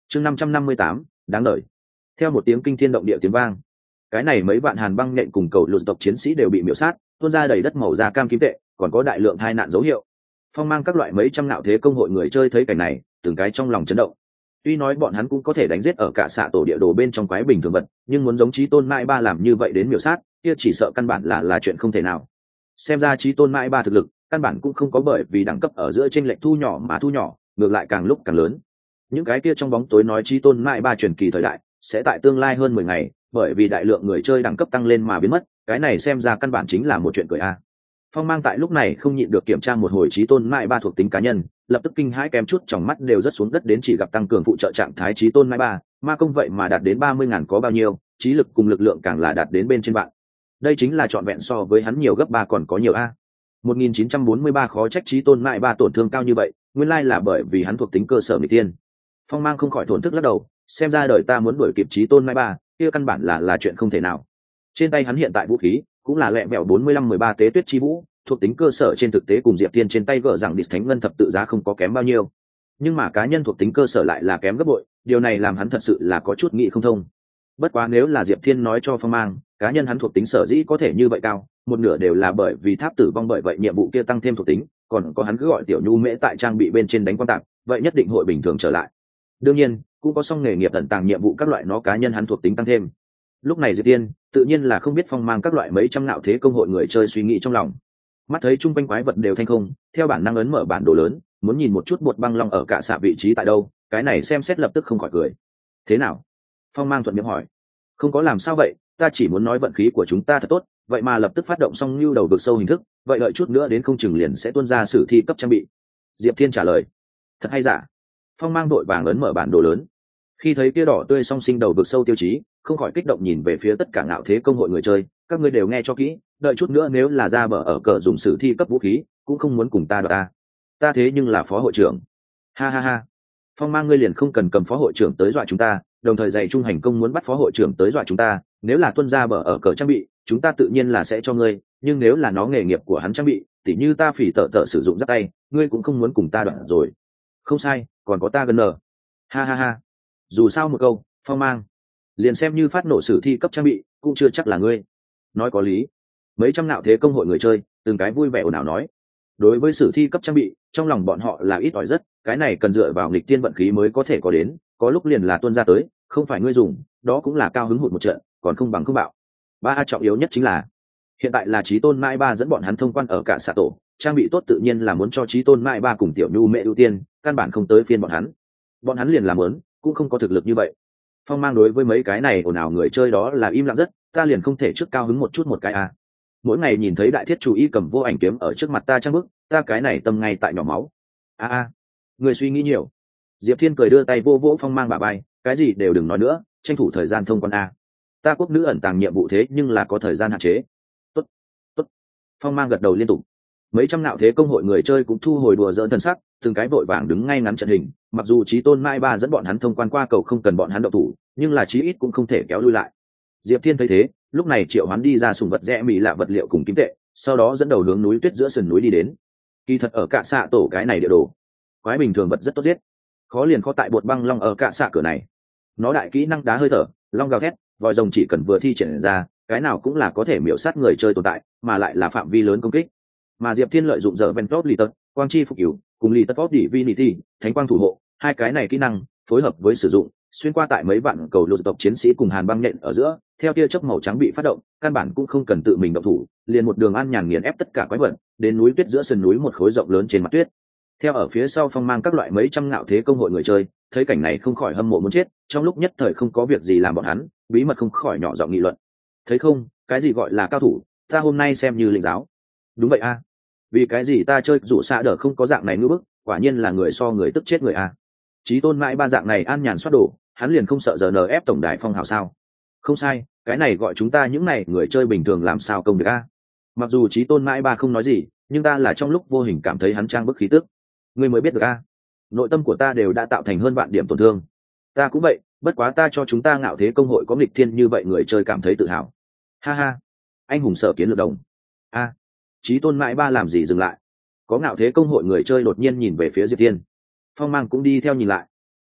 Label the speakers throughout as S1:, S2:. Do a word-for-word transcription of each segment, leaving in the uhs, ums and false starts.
S1: chương năm trăm năm mươi tám đáng lời. Theo một tiếng kinh thiên động địa tiếng vang, cái này mấy vạn hàn băng nện cùng cầu lụt tộc chiến sĩ đều bị miểu sát, tuôn ra đầy đất màu da cam kim tệ, còn có đại lượng tai nạn dấu hiệu. Phong mang các loại mấy trăm ngạo thế công hội người chơi thấy cảnh này, từng cái trong lòng chấn động. Tuy nói bọn hắn cũng có thể đánh giết ở cả xạ tổ địa đồ bên trong quái bình thường vật, nhưng muốn giống Chí Tôn Mãi Ba làm như vậy đến miểu sát, kia chỉ sợ căn bản là là chuyện không thể nào. Xem ra Chí Tôn Mãi Ba thực lực, căn bản cũng không có bởi vì đẳng cấp ở giữa chênh lệch thu nhỏ mà thu nhỏ, ngược lại càng lúc càng lớn. Những cái kia trong bóng tối nói Chí Tôn Mãi Ba truyền kỳ thời đại, sẽ tại tương lai hơn mười ngày, bởi vì đại lượng người chơi đẳng cấp tăng lên mà biến mất, cái này xem ra căn bản chính là một chuyện cười a. Phong mang tại lúc này không nhịn được kiểm tra một hồi Chí Tôn Mãi Ba thuộc tính cá nhân, lập tức kinh hãi kém chút tròng mắt đều rất xuống đất đến chỉ gặp tăng cường phụ trợ trạng thái Chí Tôn Mãi Ba, ma công vậy mà đạt đến ba mươi ngàn có bao nhiêu, trí lực cùng lực lượng càng là đạt đến bên trên bạn. Đây chính là trọn vẹn so với hắn nhiều gấp ba còn có nhiều a. một nghìn chín trăm bốn mươi ba khó trách Chí Tôn Mãi Ba tổn thương cao như vậy, nguyên lai là bởi vì hắn thuộc tính cơ sở nghịch tiên. Phong mang không khỏi thổn thức lắc đầu, xem ra đời ta muốn đuổi kịp Chí Tôn Mãi Ba, kia căn bản là là chuyện không thể nào. Trên tay hắn hiện tại vũ khí cũng là lẹ mẹo bốn mươi lăm mười ba tế tuyết chi vũ, thuộc tính cơ sở trên thực tế cùng Diệp Tiên trên tay gỡ rằng địch thánh ngân thập tự giá không có kém bao nhiêu, nhưng mà cá nhân thuộc tính cơ sở lại là kém gấp bội, điều này làm hắn thật sự là có chút nghĩ không thông. Bất quá nếu là Diệp Thiên nói cho Phong mang, cá nhân hắn thuộc tính sở dĩ có thể như vậy cao, một nửa đều là bởi vì tháp tử vong, bởi vậy nhiệm vụ kia tăng thêm thuộc tính, còn có hắn cứ gọi tiểu nhu mễ tại trang bị bên trên đánh quan tạp, vậy nhất định hội bình thường trở lại. Đương nhiên cũng có xong nghề nghiệp ẩn tàng nhiệm vụ các loại nó cá nhân hắn thuộc tính tăng thêm. Lúc này Diệp Thiên tự nhiên là không biết Phong mang các loại mấy trăm ngạo thế công hội người chơi suy nghĩ trong lòng. Mắt thấy chung quanh quái vật đều thanh không, theo bản năng ấn mở bản đồ lớn, muốn nhìn một chút bột băng long ở cả xạ vị trí tại đâu, cái này xem xét lập tức không khỏi cười. Thế nào? Phong mang thuận miệng hỏi. Không có làm sao vậy, ta chỉ muốn nói vận khí của chúng ta thật tốt, vậy mà lập tức phát động xong lưu đầu vực sâu hình thức, vậy đợi chút nữa đến không chừng liền sẽ tuôn ra sử thi cấp trang bị. Diệp Thiên trả lời. Thật hay giả? Phong mang đội vàng ấn mở bản đồ lớn. Khi thấy kia đỏ tươi song sinh đầu vực sâu tiêu chí, không khỏi kích động nhìn về phía tất cả ngạo thế công hội người chơi, các ngươi đều nghe cho kỹ, đợi chút nữa nếu là ra bờ ở cờ dùng sử thi cấp vũ khí, cũng không muốn cùng ta đoạt ta. Ta thế nhưng là phó hội trưởng. Ha ha ha. Phong mang ngươi liền không cần cầm phó hội trưởng tới dọa chúng ta, đồng thời dạy trung hành công muốn bắt phó hội trưởng tới dọa chúng ta, nếu là tuân ra bờ ở cờ trang bị, chúng ta tự nhiên là sẽ cho ngươi, nhưng nếu là nó nghề nghiệp của hắn trang bị, tỉ như ta phỉ tợ tợ sử dụng giáp tay, ngươi cũng không muốn cùng ta đoạt rồi. Không sai, còn có ta gần nở. Ha ha ha. Dù sao một câu, Phong mang liền xem như phát nổ sử thi cấp trang bị, cũng chưa chắc là ngươi. Nói có lý. Mấy trăm nạo thế công hội người chơi từng cái vui vẻ ồn ào nói. Đối với sử thi cấp trang bị, trong lòng bọn họ là ít ỏi rất, cái này cần dựa vào nghịch tiên vận khí mới có thể có đến, có lúc liền là tuân ra tới, không phải ngươi dùng, đó cũng là cao hứng hụt một trận, còn không bằng không bạo. Ba trọng yếu nhất chính là hiện tại là Chí Tôn Mãi Ba dẫn bọn hắn thông quan ở cả xạ tổ, trang bị tốt tự nhiên là muốn cho Chí Tôn Mãi Ba cùng tiểu nhu mẹ ưu tiên, căn bản không tới phiên bọn hắn. Bọn hắn liền làm muốn, cũng không có thực lực như vậy. Phong mang đối với mấy cái này ồn ào người chơi đó là im lặng rất, ta liền không thể trước cao hứng một chút một cái à. Mỗi ngày nhìn thấy đại thiết chủ y cầm vô ảnh kiếm ở trước mặt ta trang bức, ta cái này tâm ngay tại nhỏ máu. A a, người suy nghĩ nhiều. Diệp Thiên cười đưa tay vô vỗ Phong mang bả vai, cái gì đều đừng nói nữa, tranh thủ thời gian thông quan a. Ta quốc nữ ẩn tàng nhiệm vụ thế nhưng là có thời gian hạn chế. Tốt, tốt. Phong mang gật đầu liên tục. Mấy trăm nạo thế công hội người chơi cũng thu hồi đùa giỡn thần sắc, từng cái vội vàng đứng ngay ngắn trận hình, mặc dù Chí Tôn Mai Ba dẫn bọn hắn thông quan qua cầu không cần bọn hắn động thủ, nhưng là chí ít cũng không thể kéo lui lại. Diệp Thiên thấy thế, lúc này triệu hắn đi ra sùng vật rẽ mì lạ vật liệu cùng kim tệ, sau đó dẫn đầu hướng núi tuyết giữa sườn núi đi đến. Kỳ thật ở cả xạ tổ cái này địa đồ, quái bình thường vật rất tốt giết, khó liền khó tại bột băng long ở cả xạ cửa này. Nó đại kỹ năng đá hơi thở, long gào thét, vòi rồng chỉ cần vừa thi triển ra, cái nào cũng là có thể miểu sát người chơi tồn tại, mà lại là phạm vi lớn công kích. Mà Diệp Thiên lợi dụng giờ Ventop lì tật, quang chi phục cứu, cùng lì tật tốt divinity, thánh quang thủ hộ, hai cái này kỹ năng phối hợp với sử dụng, xuyên qua tại mấy vạn cầu lột tộc chiến sĩ cùng hàn băng nện ở giữa, theo tia chớp màu trắng bị phát động, căn bản cũng không cần tự mình động thủ, liền một đường an nhàn nghiền ép tất cả quái vật, đến núi tuyết giữa sườn núi một khối rộng lớn trên mặt tuyết. Theo ở phía sau Phong mang các loại mấy trăm ngạo thế công hội người chơi, thấy cảnh này không khỏi hâm mộ muốn chết, trong lúc nhất thời không có việc gì làm bọn hắn, bí mật không khỏi nhỏ giọng nghị luận. Thấy không, cái gì gọi là cao thủ, ta hôm nay xem như lĩnh giáo. Đúng vậy a. Vì cái gì ta chơi dụ xạ đỡ không có dạng này ngư bức, quả nhiên là người so người tức chết người a. Chí Tôn Mãi Ba dạng này an nhàn xoát đổ, hắn liền không sợ giờ en ép tổng đài phong hào sao? Không sai, cái này gọi chúng ta những này người chơi bình thường làm sao công được a. Mặc dù Chí Tôn Mãi Ba không nói gì, nhưng ta là trong lúc vô hình cảm thấy hắn trang bức khí tức. Ngươi mới biết được a. Nội tâm của ta đều đã tạo thành hơn vạn điểm tổn thương. Ta cũng vậy, bất quá ta cho chúng ta ngạo thế công hội có nghịch thiên như vậy người chơi cảm thấy tự hào. Ha ha, anh hùng sở kiến lược đồng. A, Chí Tôn Mãi Ba làm gì dừng lại? Có ngạo thế công hội người chơi đột nhiên nhìn về phía Diệp Thiên. Phong mang cũng đi theo nhìn lại.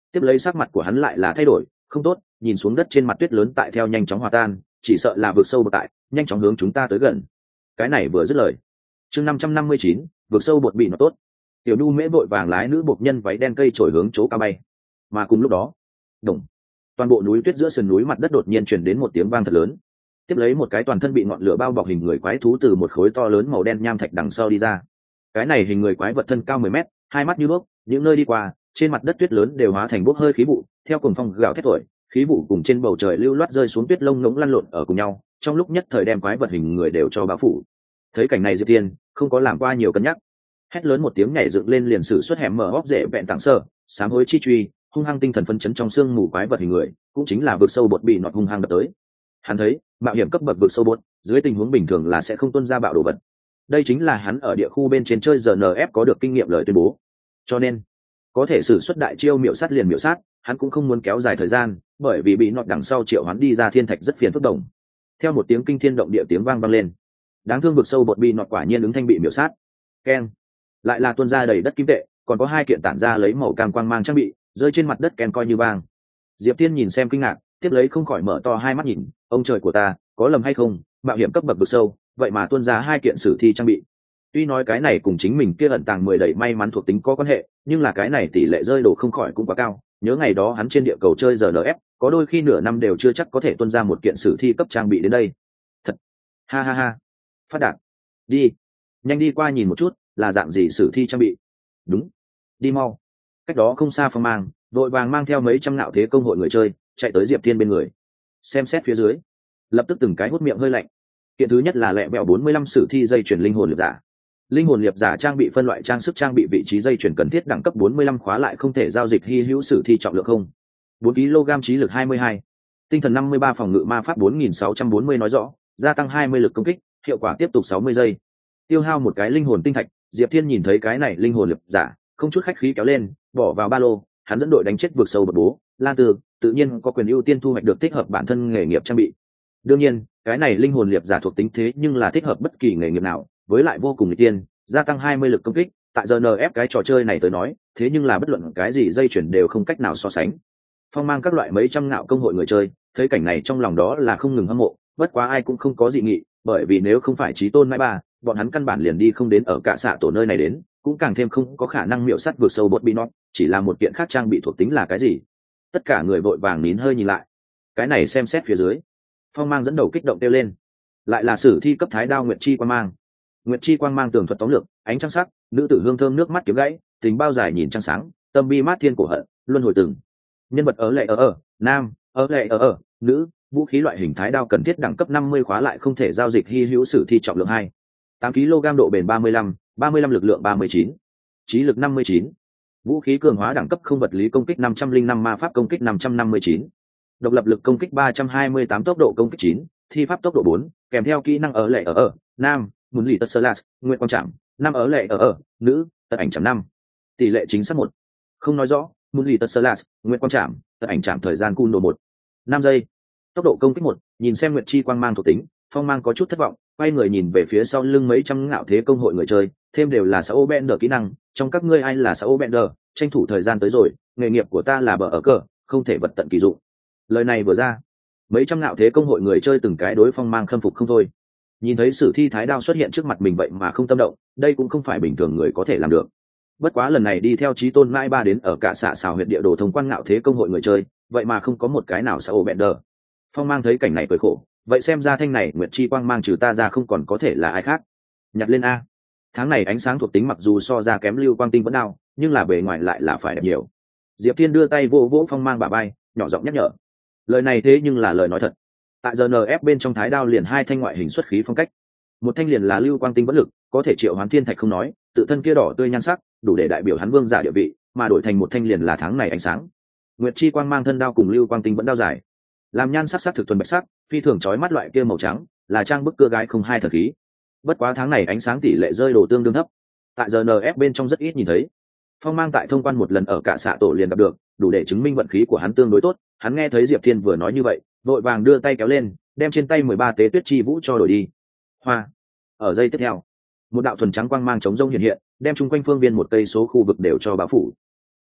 S1: tiếp lấy sắc mặt của hắn lại là thay đổi, không tốt, nhìn xuống đất trên mặt tuyết lớn tại theo nhanh chóng hòa tan, chỉ sợ là vượt sâu bột tại nhanh chóng hướng chúng ta tới gần. Cái này vừa dứt lời, chương năm trăm năm mươi chín, vượt sâu bột bị nó tốt. Tiểu Nhu Mễ vội vàng lái nữ buộc nhân váy đen cây trổi hướng chỗ cao bay, mà cùng lúc đó, đùng, toàn bộ núi tuyết giữa sườn núi mặt đất đột nhiên truyền đến một tiếng vang thật lớn. Tiếp lấy một cái toàn thân bị ngọn lửa bao bọc hình người quái thú từ một khối to lớn màu đen nham thạch đằng sau đi ra. Cái này hình người quái vật thân cao mười mét, hai mắt như đuốc, những nơi đi qua, trên mặt đất tuyết lớn đều hóa thành bốc hơi khí vụ, theo cuồng phong gào thét thổi, khí vụ cùng trên bầu trời lưu loát rơi xuống tuyết lông ngỗng lăn lộn ở cùng nhau, trong lúc nhất thời đem quái vật hình người đều cho bao phủ. Thấy cảnh này Diệp Tiên không có làm qua nhiều cân nhắc, hét lớn một tiếng nhảy dựng lên liền sử xuất hẻm mở hốc rễ vẹn tảng sơ, sám hối chi truy, hung hăng tinh thần phân chấn trong xương mù quái vật hình người, cũng chính là vực sâu bột bị nọt hung hăng đập tới. Hắn thấy, mạo hiểm cấp bậc vực sâu bột, dưới tình huống bình thường là sẽ không tuôn ra bạo đồ vật. Đây chính là hắn ở địa khu bên trên chơi rờ en ép có được kinh nghiệm lời tuyên bố. Cho nên, có thể sử xuất đại chiêu miểu sát liền miểu sát, hắn cũng không muốn kéo dài thời gian, bởi vì bị nọt đằng sau triệu hắn đi ra thiên thạch rất phiền phức đồng. Theo một tiếng kinh thiên động địa tiếng vang vang lên, đáng thương vực sâu bột bị nọt quả nhiên ứng thanh bị miểu sát. Keng, lại là tuôn ra đầy đất kim tệ, còn có hai kiện tản ra lấy màu cam quang mang trang bị rơi trên mặt đất kèn coi như vang. Diệp Thiên nhìn xem kinh ngạc, tiếp lấy không khỏi mở to hai mắt nhìn, ông trời của ta, có lầm hay không, mạo hiểm cấp bậc vực sâu, vậy mà tuôn ra hai kiện sử thi trang bị. Tuy nói cái này cùng chính mình kia ẩn tàng mười đầy may mắn thuộc tính có quan hệ, nhưng là cái này tỷ lệ rơi đồ không khỏi cũng quá cao. Nhớ ngày đó hắn trên địa cầu chơi rờ en ép, có đôi khi nửa năm đều chưa chắc có thể tuôn ra một kiện sử thi cấp trang bị đến đây. Thật, ha ha ha, phát đạt. Đi, nhanh đi qua nhìn một chút, là dạng gì sử thi trang bị. Đúng, đi mau. Cách đó không xa Phong Mang đội vàng mang theo mấy trăm ngạo thế công hội người chơi chạy tới Diệp Thiên bên người, xem xét phía dưới, lập tức từng cái hút miệng hơi lạnh. Kiện thứ nhất là lẹ bẹo bốn mươi lăm sử thi dây chuyển linh hồn liệp giả. Linh hồn liệp giả trang bị phân loại trang sức trang bị vị trí dây chuyển cần thiết đẳng cấp bốn mươi lăm khóa lại không thể giao dịch hy hữu sử thi trọng lượng không bốn ki lô gam trí lực hai mươi hai, tinh thần năm mươi ba phòng ngự ma pháp bốn nghìn sáu trăm bốn mươi nói rõ gia tăng hai mươi lực công kích, hiệu quả tiếp tục sáu mươi giây, tiêu hao một cái linh hồn tinh thạch. Diệp Thiên nhìn thấy cái này linh hồn liệp giả, không chút khách khí kéo lên, bỏ vào ba lô. Hắn dẫn đội đánh chết vượt sâu bậc bố Lan Tư, tự nhiên có quyền ưu tiên thu hoạch được thích hợp bản thân nghề nghiệp trang bị. Đương nhiên, cái này linh hồn liệp giả thuộc tính thế nhưng là thích hợp bất kỳ nghề nghiệp nào, với lại vô cùng nghịch tiên, gia tăng hai mươi lực công kích, tại giờ en ép cái trò chơi này tới nói, thế nhưng là bất luận cái gì dây chuyển đều không cách nào so sánh. Phong Mang các loại mấy trăm ngạo công hội người chơi, thấy cảnh này trong lòng đó là không ngừng hâm mộ, bất quá ai cũng không có dị nghị, bởi vì nếu không phải Chí Tôn Mãi Ba, bọn hắn căn bản liền đi không đến ở cả xạ tổ nơi này đến, cũng càng thêm không có khả năng miểu sát vượt sâu bột bị nót, chỉ là một kiện khác trang bị thuộc tính là cái gì. Tất cả người vội vàng nín hơi nhìn lại, cái này xem xét phía dưới, Phong Mang dẫn đầu kích động kêu lên, lại là sử thi cấp thái đao Nguyệt Chi Quang Mang. Nguyệt Chi Quang Mang tường thuật tóm lược, ánh trăng sắc, nữ tử hương thơm nước mắt kiếm gãy, tình bao dài nhìn trăng sáng, tâm bi mát thiên cổ hận, luân hồi từng. Nhân vật ở lệ ở ở, nam, ở lệ ở ở, nữ, vũ khí loại hình thái đao cần thiết đẳng cấp năm mươi khóa lại không thể giao dịch hy hữu sử thi trọng lượng hai, tám ki lô gam độ bền ba mươi lăm, ba mươi lăm lực lượng ba mươi chín, trí lực năm mươi chín. Vũ khí cường hóa đẳng cấp không vật lý công kích năm trăm linh năm, ma pháp công kích năm trăm năm mươi chín, độc lập lực công kích ba trăm hai mươi tám, tốc độ công kích chín, thi pháp tốc độ bốn, kèm theo kỹ năng ở lệ ở ở, nam, muốn lì tất sơ lát, nguyện quang trảm, năm ở lệ ở ở, nữ, tật ảnh chạm năm. Tỷ lệ chính xác một. Không nói rõ, muốn lì tất sơ lát, nguyện quang trảm, tật ảnh chạm thời gian cun độ một, năm giây. Tốc độ công kích một, nhìn xem Nguyệt Chi Quang Mang thuộc tính, Phong Mang có chút thất vọng, quay người nhìn về phía sau lưng mấy trăm ngạo thế công hội người chơi, thêm đều là Sao Bender kỹ năng, trong các ngươi ai là Sao Bender, tranh thủ thời gian tới rồi, nghề nghiệp của ta là bờ ở cờ, không thể vật tận kỳ dụng. Lời này vừa ra, mấy trăm ngạo thế công hội người chơi từng cái đối Phong Mang khâm phục không thôi. Nhìn thấy sử thi thái đao xuất hiện trước mặt mình vậy mà không tâm động, đây cũng không phải bình thường người có thể làm được. Bất quá lần này đi theo Chí Tôn Mãi Ba đến ở cả xạ xào huyện địa đồ thông quan ngạo thế công hội người chơi, vậy mà không có một cái nào Sao Bender. Phong Mang thấy cảnh này cười khổ, vậy xem ra thanh này Nguyệt Chi Quang Mang trừ ta ra không còn có thể là ai khác. Nhặt lên a. Tháng này ánh sáng thuộc tính mặc dù so ra kém lưu quang tinh vẫn đao, nhưng là bề ngoài lại là phải đẹp nhiều. Diệp Thiên đưa tay vỗ vỗ Phong Mang bả vai, nhỏ giọng nhắc nhở. Lời này thế nhưng là lời nói thật. Tại giờ en ép bên trong thái đao liền hai thanh ngoại hình xuất khí phong cách. Một thanh liền là lưu quang tinh bất lực, có thể triệu hoán thiên thạch không nói, tự thân kia đỏ tươi nhan sắc, đủ để đại biểu hắn vương giả địa vị, mà đổi thành một thanh liền là tháng này ánh sáng. Nguyệt Chi Quang Mang thân đao cùng lưu quang tinh vẫn đao dài, làm nhan sắc sắc thực thuần bạch sắc, phi thường chói mắt loại kia màu trắng, là trang bức cưa gái không hai thần khí. Bất quá tháng này ánh sáng tỷ lệ rơi đồ tương đương thấp, tại giờ en ép bên trong rất ít nhìn thấy. Phong Mang tại thông quan một lần ở cả xạ tổ liền gặp được, đủ để chứng minh vận khí của hắn tương đối tốt. Hắn nghe thấy Diệp Thiên vừa nói như vậy, vội vàng đưa tay kéo lên, đem trên tay mười ba tế tuyết chi vũ cho đổi đi. Hoa. Ở giây tiếp theo, một đạo thuần trắng quang mang chống rông hiện hiện, đem chung quanh phương viên một cây số khu vực đều cho bao phủ.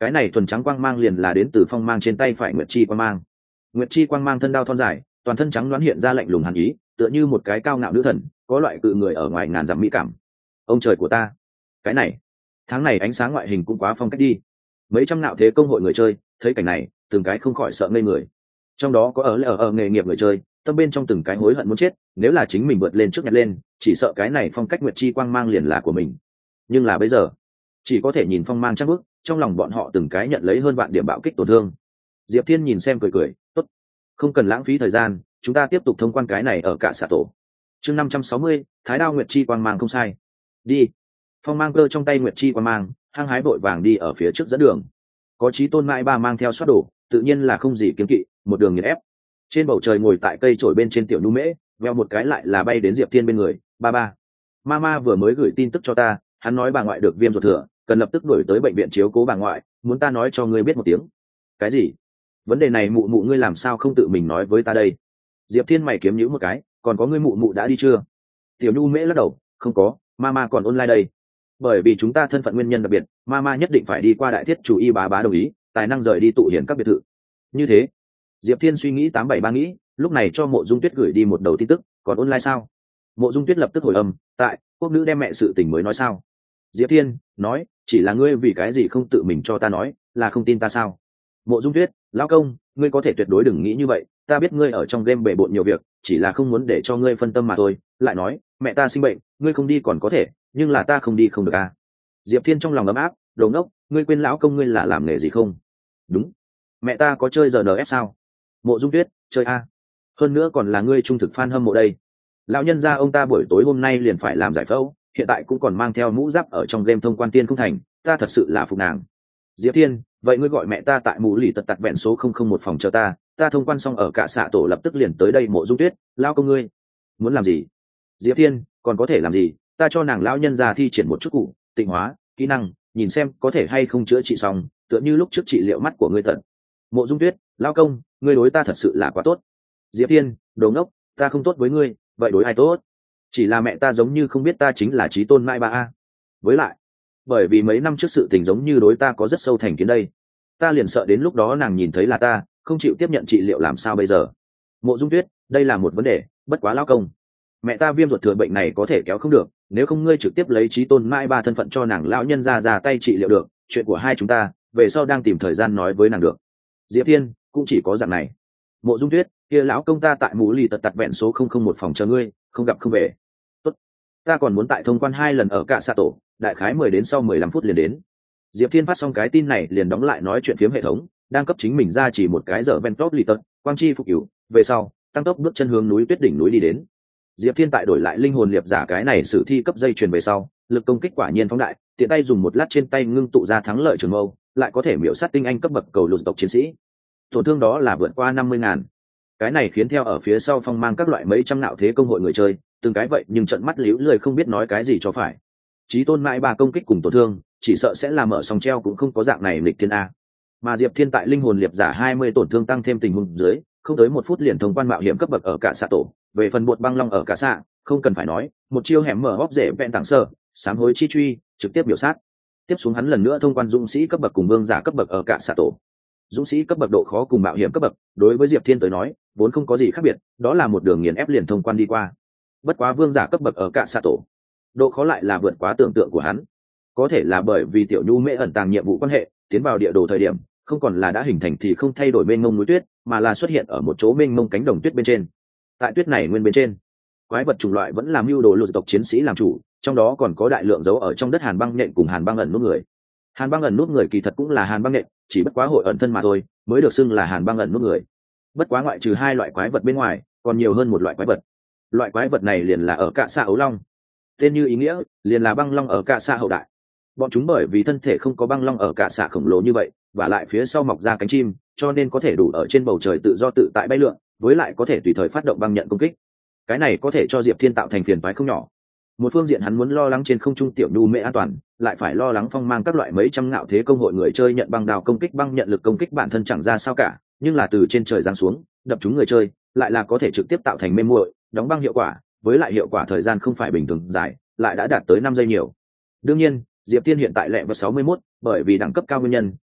S1: cái này thuần trắng quang mang liền là đến từ phong mang trên tay phải nguyệt chi quang mang. Nguyệt chi quang mang thân đao thon dài, toàn thân trắng đoán hiện ra lạnh lùng hàn ý, tựa như một cái cao ngạo nữ thần, có loại cự người ở ngoài ngàn dặm mỹ cảm. Ông trời của ta, cái này tháng này ánh sáng ngoại hình cũng quá phong cách đi. Mấy trăm nạo thế công hội người chơi thấy cảnh này từng cái không khỏi sợ ngây người, trong đó có ở ở, ở nghề nghiệp người chơi tâm bên trong từng cái hối hận muốn chết, nếu là chính mình vượt lên trước nhặt lên chỉ sợ cái này phong cách nguyệt chi quang mang liền là của mình. Nhưng là bây giờ chỉ có thể nhìn phong mang chắc bước, trong lòng bọn họ từng cái nhận lấy hơn vạn điểm bạo kích tổn thương. Diệp Thiên nhìn xem cười cười, tốt, không cần lãng phí thời gian, chúng ta tiếp tục thông quan cái này ở cả xạ tổ. Chương năm trăm sáu mươi, Thái đao nguyệt chi quang mang không sai. Đi. Phong mang cơ trong tay nguyệt chi quang mang, hăng hái vội vàng đi ở phía trước dẫn đường. Có chí tôn mãi ba mang theo soát đổ, tự nhiên là không gì kiếm kỵ, một đường nghiền ép. Trên bầu trời ngồi tại cây trổi bên trên tiểu nhu mễ, veo một cái lại là bay đến Diệp Thiên bên người, ba ba. Mama vừa mới gửi tin tức cho ta, hắn nói bà ngoại được viêm ruột thừa, cần lập tức đuổi tới bệnh viện chiếu cố bà ngoại, muốn ta nói cho ngươi biết một tiếng. Cái gì? Vấn đề này mụ mụ ngươi làm sao không tự mình nói với ta đây? Diệp Thiên mày kiếm nhíu một cái, còn có ngươi mụ mụ đã đi chưa? Tiểu nhu mễ lắc đầu, không có, mama còn online đây. Bởi vì chúng ta thân phận nguyên nhân đặc biệt, mama nhất định phải đi qua đại thiết chủ y bá bá đồng ý, tài năng rời đi tụ hiển các biệt thự. Như thế, Diệp Thiên suy nghĩ tám bảy ba nghĩ, lúc này cho Mộ Dung Tuyết gửi đi một đầu tin tức, còn online sao? Mộ Dung Tuyết lập tức hồi âm, tại quốc nữ đem mẹ sự tình mới nói sao? Diệp Thiên nói, chỉ là ngươi vì cái gì không tự mình cho ta nói, là không tin ta sao? Mộ Dung Tuyết, lão công, ngươi có thể tuyệt đối đừng nghĩ như vậy, ta biết ngươi ở trong game bể bộn nhiều việc, chỉ là không muốn để cho ngươi phân tâm mà thôi. Lại nói, mẹ ta sinh bệnh, ngươi không đi còn có thể, nhưng là ta không đi không được à? Diệp Thiên trong lòng ấm áp, đồ ngốc, ngươi quên lão công ngươi là làm nghề gì không? Đúng, mẹ ta có chơi giờ en ép sao? Mộ Dung Tuyết, chơi a. Hơn nữa còn là ngươi trung thực fan hâm mộ đây. Lão nhân gia ông ta buổi tối hôm nay liền phải làm giải phẫu, hiện tại cũng còn mang theo mũ giáp ở trong game thông quan tiên không thành, ta thật sự là phục nàng. Diệp Thiên, vậy ngươi gọi mẹ ta tại mũ lì tật tặc vẹn số không không một phòng chờ ta, ta thông quan xong ở cả xạ tổ lập tức liền tới đây. Mộ Dung Tuyết, lao công ngươi muốn làm gì? Diệp Thiên, còn có thể làm gì, ta cho nàng lão nhân gia thi triển một chút cụ tịnh hóa kỹ năng, nhìn xem có thể hay không chữa trị xong, tựa như lúc trước trị liệu mắt của ngươi tận. Mộ Dung Tuyết, lao công, ngươi đối ta thật sự là quá tốt. Diệp Thiên, đồ ngốc, ta không tốt với ngươi, vậy đối ai tốt? Chỉ là mẹ ta giống như không biết ta chính là chí tôn mãi ba a. Với lại, bởi vì mấy năm trước sự tình giống như đối ta có rất sâu thành kiến đây, ta liền sợ đến lúc đó nàng nhìn thấy là ta không chịu tiếp nhận trị liệu làm sao bây giờ. Mộ Dung Tuyết, đây là một vấn đề, bất quá lao công, mẹ ta viêm ruột thừa bệnh này có thể kéo không được, nếu không ngươi trực tiếp lấy chí tôn mãi ba thân phận cho nàng lão nhân ra ra tay trị liệu được, chuyện của hai chúng ta về sau đang tìm thời gian nói với nàng được. Diệp Thiên, cũng chỉ có dạng này. Mộ Dung Tuyết, kia lão công ta tại mũ lì tật tặc vẹn số không không một phòng chờ ngươi, không gặp không về. Tốt, ta còn muốn tại thông quan hai lần ở cả xạ tổ, đại khái mười đến sau mười lăm phút liền đến. Diệp Thiên phát xong cái tin này liền đóng lại nói chuyện phiếm hệ thống, đang cấp chính mình ra chỉ một cái giờ ven top lì tật, quang chi phục cửu, về sau tăng tốc bước chân hướng núi tuyết đỉnh núi đi đến. Diệp Thiên tại đổi lại linh hồn liệp giả cái này sử thi cấp dây chuyền về sau, lực công kích quả nhiên phóng đại, tiện tay dùng một lát trên tay ngưng tụ ra thắng lợi trường mâu, lại có thể miểu sát tinh anh cấp bậc cầu lục tộc chiến sĩ. Tổn thương đó là vượt qua năm mươi ngàn. Cái này khiến theo ở phía sau phong mang các loại mấy trăm nạo thế công hội người chơi, từng cái vậy nhưng trận mắt liễu lười không biết nói cái gì cho phải. Chí tôn mãi ba công kích cùng tổn thương, chỉ sợ sẽ làm mở sòng treo cũng không có dạng này lịch thiên a. Mà Diệp Thiên tại linh hồn liệp giả hai mươi tổn thương tăng thêm tình huống dưới, không tới một phút liền thông quan mạo hiểm cấp bậc ở cả xạ tổ. Về phần bột băng long ở cả xạ, không cần phải nói, một chiêu hẻm mở hốc rễ vẹn tảng sơ, sám hối chi truy, trực tiếp biểu sát. Tiếp xuống hắn lần nữa thông quan dũng sĩ cấp bậc cùng vương giả cấp bậc ở cả xạ tổ. Dũng sĩ cấp bậc độ khó cùng mạo hiểm cấp bậc, đối với Diệp Thiên tới nói, vốn không có gì khác biệt, đó là một đường nghiền ép liền thông quan đi qua. Bất quá vương giả cấp bậc ở cả xạ tổ, độ khó lại là vượt quá tưởng tượng của hắn. Có thể là bởi vì tiểu nhu mễ ẩn tàng nhiệm vụ quan hệ, tiến vào địa đồ thời điểm, không còn là đã hình thành thì không thay đổi mênh mông núi tuyết, mà là xuất hiện ở một chỗ mênh mông cánh đồng tuyết bên trên. Tại tuyết này nguyên bên trên, quái vật chủng loại vẫn làm mưu đồ lục tộc chiến sĩ làm chủ, trong đó còn có đại lượng dấu ở trong đất hàn băng nhện cùng hàn băng ẩn nút người. Hàn băng ẩn nút người kỳ thật cũng là hàn băng nhện, chỉ bất quá hội ẩn thân mà thôi, mới được xưng là hàn băng ẩn nút người. Bất quá ngoại trừ hai loại quái vật bên ngoài, còn nhiều hơn một loại quái vật. Loại quái vật này liền là ở cạ xạ ấu long. Tên như ý nghĩa, liền là băng long ở cạ xạ hậu đại. Bọn chúng bởi vì thân thể không có băng long ở cạ xạ khổng lồ như vậy, và lại phía sau mọc ra cánh chim, cho nên có thể đủ ở trên bầu trời tự do tự tại bay lượn, với lại có thể tùy thời phát động băng nhận công kích. Cái này có thể cho Diệp Thiên tạo thành phiền toái không nhỏ. Một phương diện hắn muốn lo lắng trên không trung tiểu nhu mễ an toàn, lại phải lo lắng phong mang các loại mấy trăm ngạo thế công hội người chơi nhận băng đào công kích, băng nhận lực công kích bản thân chẳng ra sao cả, nhưng là từ trên trời giáng xuống đập chúng người chơi, lại là có thể trực tiếp tạo thành mê muội đóng băng hiệu quả, với lại hiệu quả thời gian không phải bình thường dài, lại đã đạt tới năm giây nhiều. Đương nhiên Diệp Thiên hiện tại lẹ vào sáu mươi mốt, bởi vì đẳng cấp cao nguyên nhân,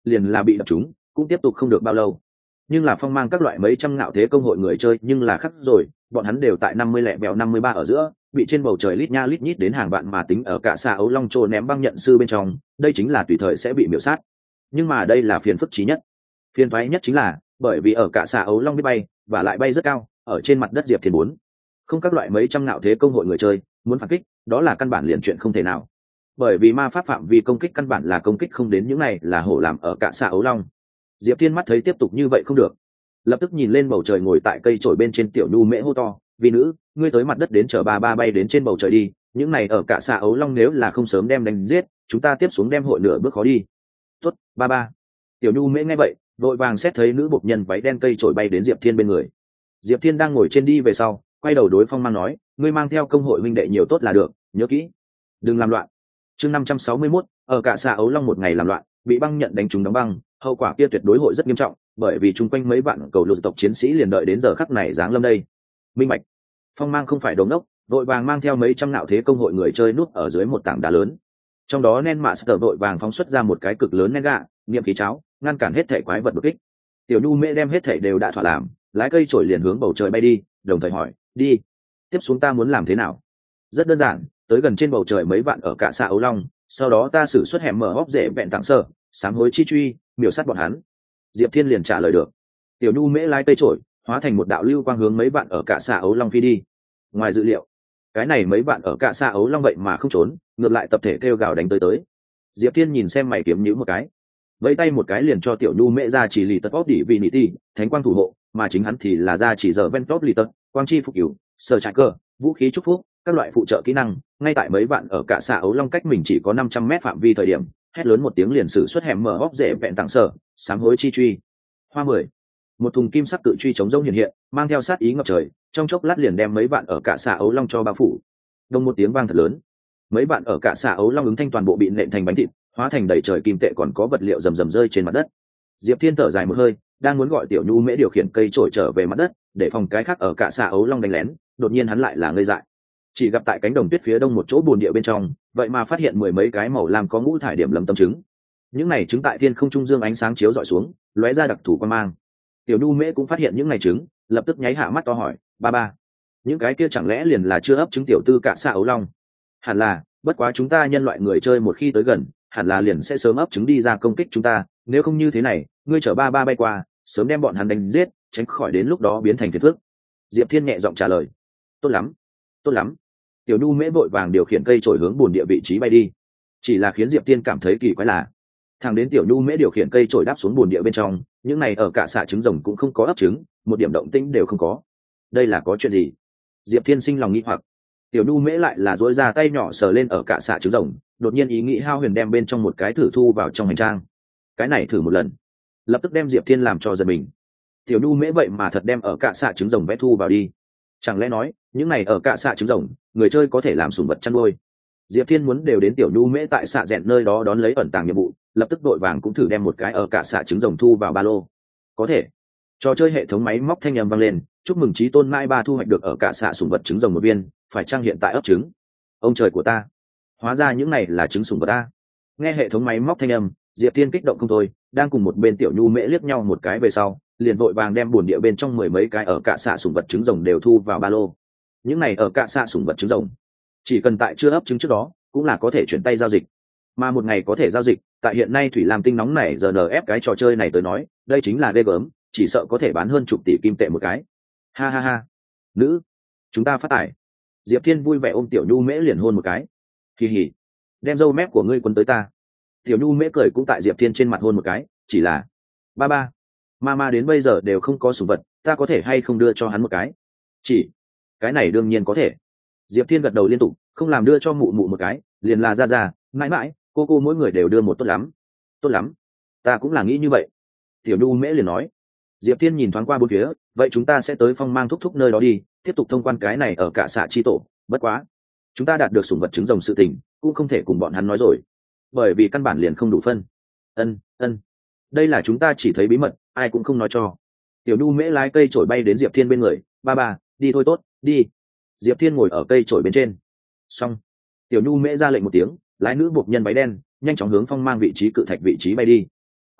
S1: liền là bị đập chúng cũng tiếp tục không được bao lâu. Nhưng là phong mang các loại mấy trăm ngạo thế công hội người chơi nhưng là khắc rồi, bọn hắn đều tại năm mươi lẻ bèo năm mươi ba ở giữa, bị trên bầu trời lít nha lít nhít đến hàng vạn mà tính ở cả xa ấu long trô ném băng nhận sư bên trong, đây chính là tùy thời sẽ bị miểu sát. Nhưng mà đây là phiền phức chí nhất. Phiền toái nhất chính là bởi vì ở cả xa ấu long biết bay và lại bay rất cao, ở trên mặt đất Diệp Thiên bốn không các loại mấy trăm ngạo thế công hội người chơi muốn phản kích, đó là căn bản liền chuyện không thể nào. Bởi vì ma pháp phạm vi công kích căn bản là công kích không đến những này là hổ làm ở cả xa ấu long. Diệp Thiên mắt thấy tiếp tục như vậy không được, lập tức nhìn lên bầu trời ngồi tại cây trổi bên trên tiểu nhu mễ hô to, vì nữ, ngươi tới mặt đất đến chở ba ba bay đến trên bầu trời đi, những này ở cả xạ ấu long nếu là không sớm đem đánh giết, chúng ta tiếp xuống đem hội nửa bước khó đi. Tốt, ba ba. Tiểu nhu mễ nghe vậy vội vàng xét thấy nữ bộc nhân váy đen cây trổi bay đến Diệp Thiên bên người. Diệp Thiên đang ngồi trên đi về sau, quay đầu đối Phong Mang nói, ngươi mang theo công hội huynh đệ nhiều tốt là được, nhớ kỹ đừng làm loạn. Chương năm trăm sáu mươi mốt, ở cả xạ ấu long một ngày làm loạn, bị băng nhận đánh trúng đóng băng, hậu quả kia tuyệt đối hội rất nghiêm trọng, bởi vì chung quanh mấy bạn cầu lục tộc chiến sĩ liền đợi đến giờ khắc này giáng lâm đây. Minh bạch. Phong Mang không phải đồ ngốc, vội vàng mang theo mấy trăm nạo thế công hội người chơi núp ở dưới một tảng đá lớn. Trong đó Nen Mạ Sở vội vàng phóng xuất ra một cái cực lớn nén gạ, niệm khí cháo, ngăn cản hết thể quái vật đột kích. Tiểu Nhu Mễ đem hết thể đều đã thỏa làm, lái cây chổi liền hướng bầu trời bay đi, đồng thời hỏi, đi, tiếp xuống ta muốn làm thế nào? Rất đơn giản, tới gần trên bầu trời mấy vạn ở cả xạ ấu long, sau đó ta sử xuất hẻm mở hốc dễ vẹn tặng sở, sám hối chi truy, miểu sát bọn hắn. Diệp Thiên liền trả lời được. Tiểu Nhu Mễ lái cây chổi, hóa thành một đạo lưu quang hướng mấy bạn ở cả xạ ấu long phi đi. Ngoài dự liệu, cái này mấy bạn ở cả xạ ấu long vậy mà không trốn, ngược lại tập thể kêu gào đánh tới tới. Diệp Thiên nhìn xem mày kiếm nhíu một cái, vẫy tay một cái liền cho Tiểu Nhu Mễ ra chỉ lì tật óc đỉ vì nị ti, thánh quang thủ hộ, mà chính hắn thì là ra chỉ giờ ven top lì tật, quang chi phục cửu, sở trại cơ, vũ khí chúc phúc, các loại phụ trợ kỹ năng. Ngay tại mấy bạn ở cả xạ ấu long cách mình chỉ có năm trăm mét phạm vi thời điểm, hét lớn một tiếng liền sử xuất hẻm mở hốc dễ vẹn tặng sở, sám hối chi truy. Hoa mười, một thùng kim sắc cự truy chống rông hiện hiện, mang theo sát ý ngập trời, trong chốc lát liền đem mấy bạn ở cả xạ ấu long cho bao phủ. Đông một tiếng vang thật lớn, mấy bạn ở cả xạ ấu long ứng thanh toàn bộ bị nện thành bánh thịt, hóa thành đầy trời kim tệ, còn có vật liệu rầm rầm rơi trên mặt đất. Diệp Thiên thở dài một hơi, đang muốn gọi Tiểu Nhu Mễ điều khiển cây trổi trở về mặt đất để phòng cái khác ở cả xạ ấu long đánh lén, đột nhiên hắn lại là ngây dại. Chỉ gặp tại cánh đồng tuyết phía đông một chỗ bùn địa bên trong, vậy mà phát hiện mười mấy cái màu lam có ngũ thải điểm lấm tấm trứng. Những này trứng tại thiên không trung dương ánh sáng chiếu rọi xuống, lóe ra đặc thù quan mang. Tiểu Nhu Mễ cũng phát hiện những này trứng, lập tức nháy hạ mắt to hỏi, ba ba, những cái kia chẳng lẽ liền là chưa ấp trứng tiểu tư cả xạ ấu long? Hẳn là, bất quá chúng ta nhân loại người chơi một khi tới gần, hẳn là liền sẽ sớm ấp trứng đi ra công kích chúng ta, nếu không như thế này, ngươi chở ba ba bay qua, sớm đem bọn hắn đánh giết, tránh khỏi đến lúc đó biến thành phiền phức. Diệp Thiên nhẹ giọng trả lời. Tốt lắm, tốt lắm. Tiểu Nhu Mễ vội vàng điều khiển cây trổi hướng bùn địa vị trí bay đi. Chỉ là khiến Diệp Thiên cảm thấy kỳ quái là, thằng đến Tiểu Nhu Mễ điều khiển cây trổi đáp xuống bùn địa bên trong, những này ở cả xạ trứng rồng cũng không có ấp trứng, một điểm động tĩnh đều không có. Đây là có chuyện gì? Diệp Thiên sinh lòng nghi hoặc. Tiểu Nhu Mễ lại là duỗi ra tay nhỏ sờ lên ở cả xạ trứng rồng, đột nhiên ý nghĩ hao huyền đem bên trong một cái thử thu vào trong hành trang. Cái này thử một lần, lập tức đem Diệp Thiên làm cho giật mình. Tiểu Nhu Mễ vậy mà thật đem ở cả xạ trứng rồng vẽ thu vào đi. Chẳng lẽ nói những này ở cả xạ trứng rồng người chơi có thể làm sủng vật chăn nuôi? Diệp Thiên muốn đều đến Tiểu Nhu Mễ tại xạ rèn nơi đó đón lấy ẩn tàng nhiệm vụ, lập tức đội vàng cũng thử đem một cái ở cả xạ trứng rồng thu vào ba lô. Có thể. Trò chơi hệ thống máy móc thanh âm vang lên, chúc mừng Chí Tôn Mai Ba thu hoạch được ở cả xạ sủng vật trứng rồng một viên, phải chăng hiện tại ấp trứng? Ông trời của ta, hóa ra những này là trứng sủng vật ta. Nghe hệ thống máy móc thanh âm, Diệp Thiên kích động không thôi, đang cùng một bên Tiểu Nhu Mễ liếc nhau một cái về sau, liền vội vàng đem buồn địa bên trong mười mấy cái ở cả xạ sủng vật trứng rồng đều thu vào ba lô. Những này ở cả xạ sủng vật trứng rồng, chỉ cần tại chưa ấp trứng trước đó, cũng là có thể chuyển tay giao dịch. Mà một ngày có thể giao dịch, tại hiện nay thủy lam tinh nóng này giờ en ép cái trò chơi này tới nói, đây chính là ghê gớm, chỉ sợ có thể bán hơn chục tỷ kim tệ một cái. Ha ha ha, nữ, chúng ta phát tài. Diệp Thiên vui vẻ ôm Tiểu Nhu Mễ liền hôn một cái. Kỳ hỉ, đem râu mép của ngươi quấn tới ta. Tiểu Nhu Mễ cười cũng tại Diệp Thiên trên mặt hôn một cái, chỉ là, ba ba, mama đến bây giờ đều không có sủng vật, ta có thể hay không đưa cho hắn một cái? Chỉ, cái này đương nhiên có thể. Diệp Thiên gật đầu liên tục, không làm đưa cho mụ mụ một cái, liền là ra ra, mãi mãi, cô cô mỗi người đều đưa một, tốt lắm, tốt lắm, ta cũng là nghĩ như vậy. Tiểu Nhu Mễ liền nói. Diệp Thiên nhìn thoáng qua bốn phía, vậy chúng ta sẽ tới Phong Mang thúc thúc nơi đó đi, tiếp tục thông quan cái này ở cả xạ chi tổ. Bất quá, chúng ta đạt được sủng vật trứng rồng sự tình, cũng không thể cùng bọn hắn nói rồi, bởi vì căn bản liền không đủ phân. Ân, ân, đây là chúng ta chỉ thấy bí mật, ai cũng không nói cho. Tiểu Nhu Mễ lái cây chổi bay đến Diệp Thiên bên người, ba ba, đi thôi tốt, đi. Diệp Thiên ngồi ở cây chổi bên trên. Xong, Tiểu Nhu Mễ ra lệnh một tiếng, lái nữ buộc nhân váy đen nhanh chóng hướng Phong Mang vị trí cự thạch vị trí bay đi.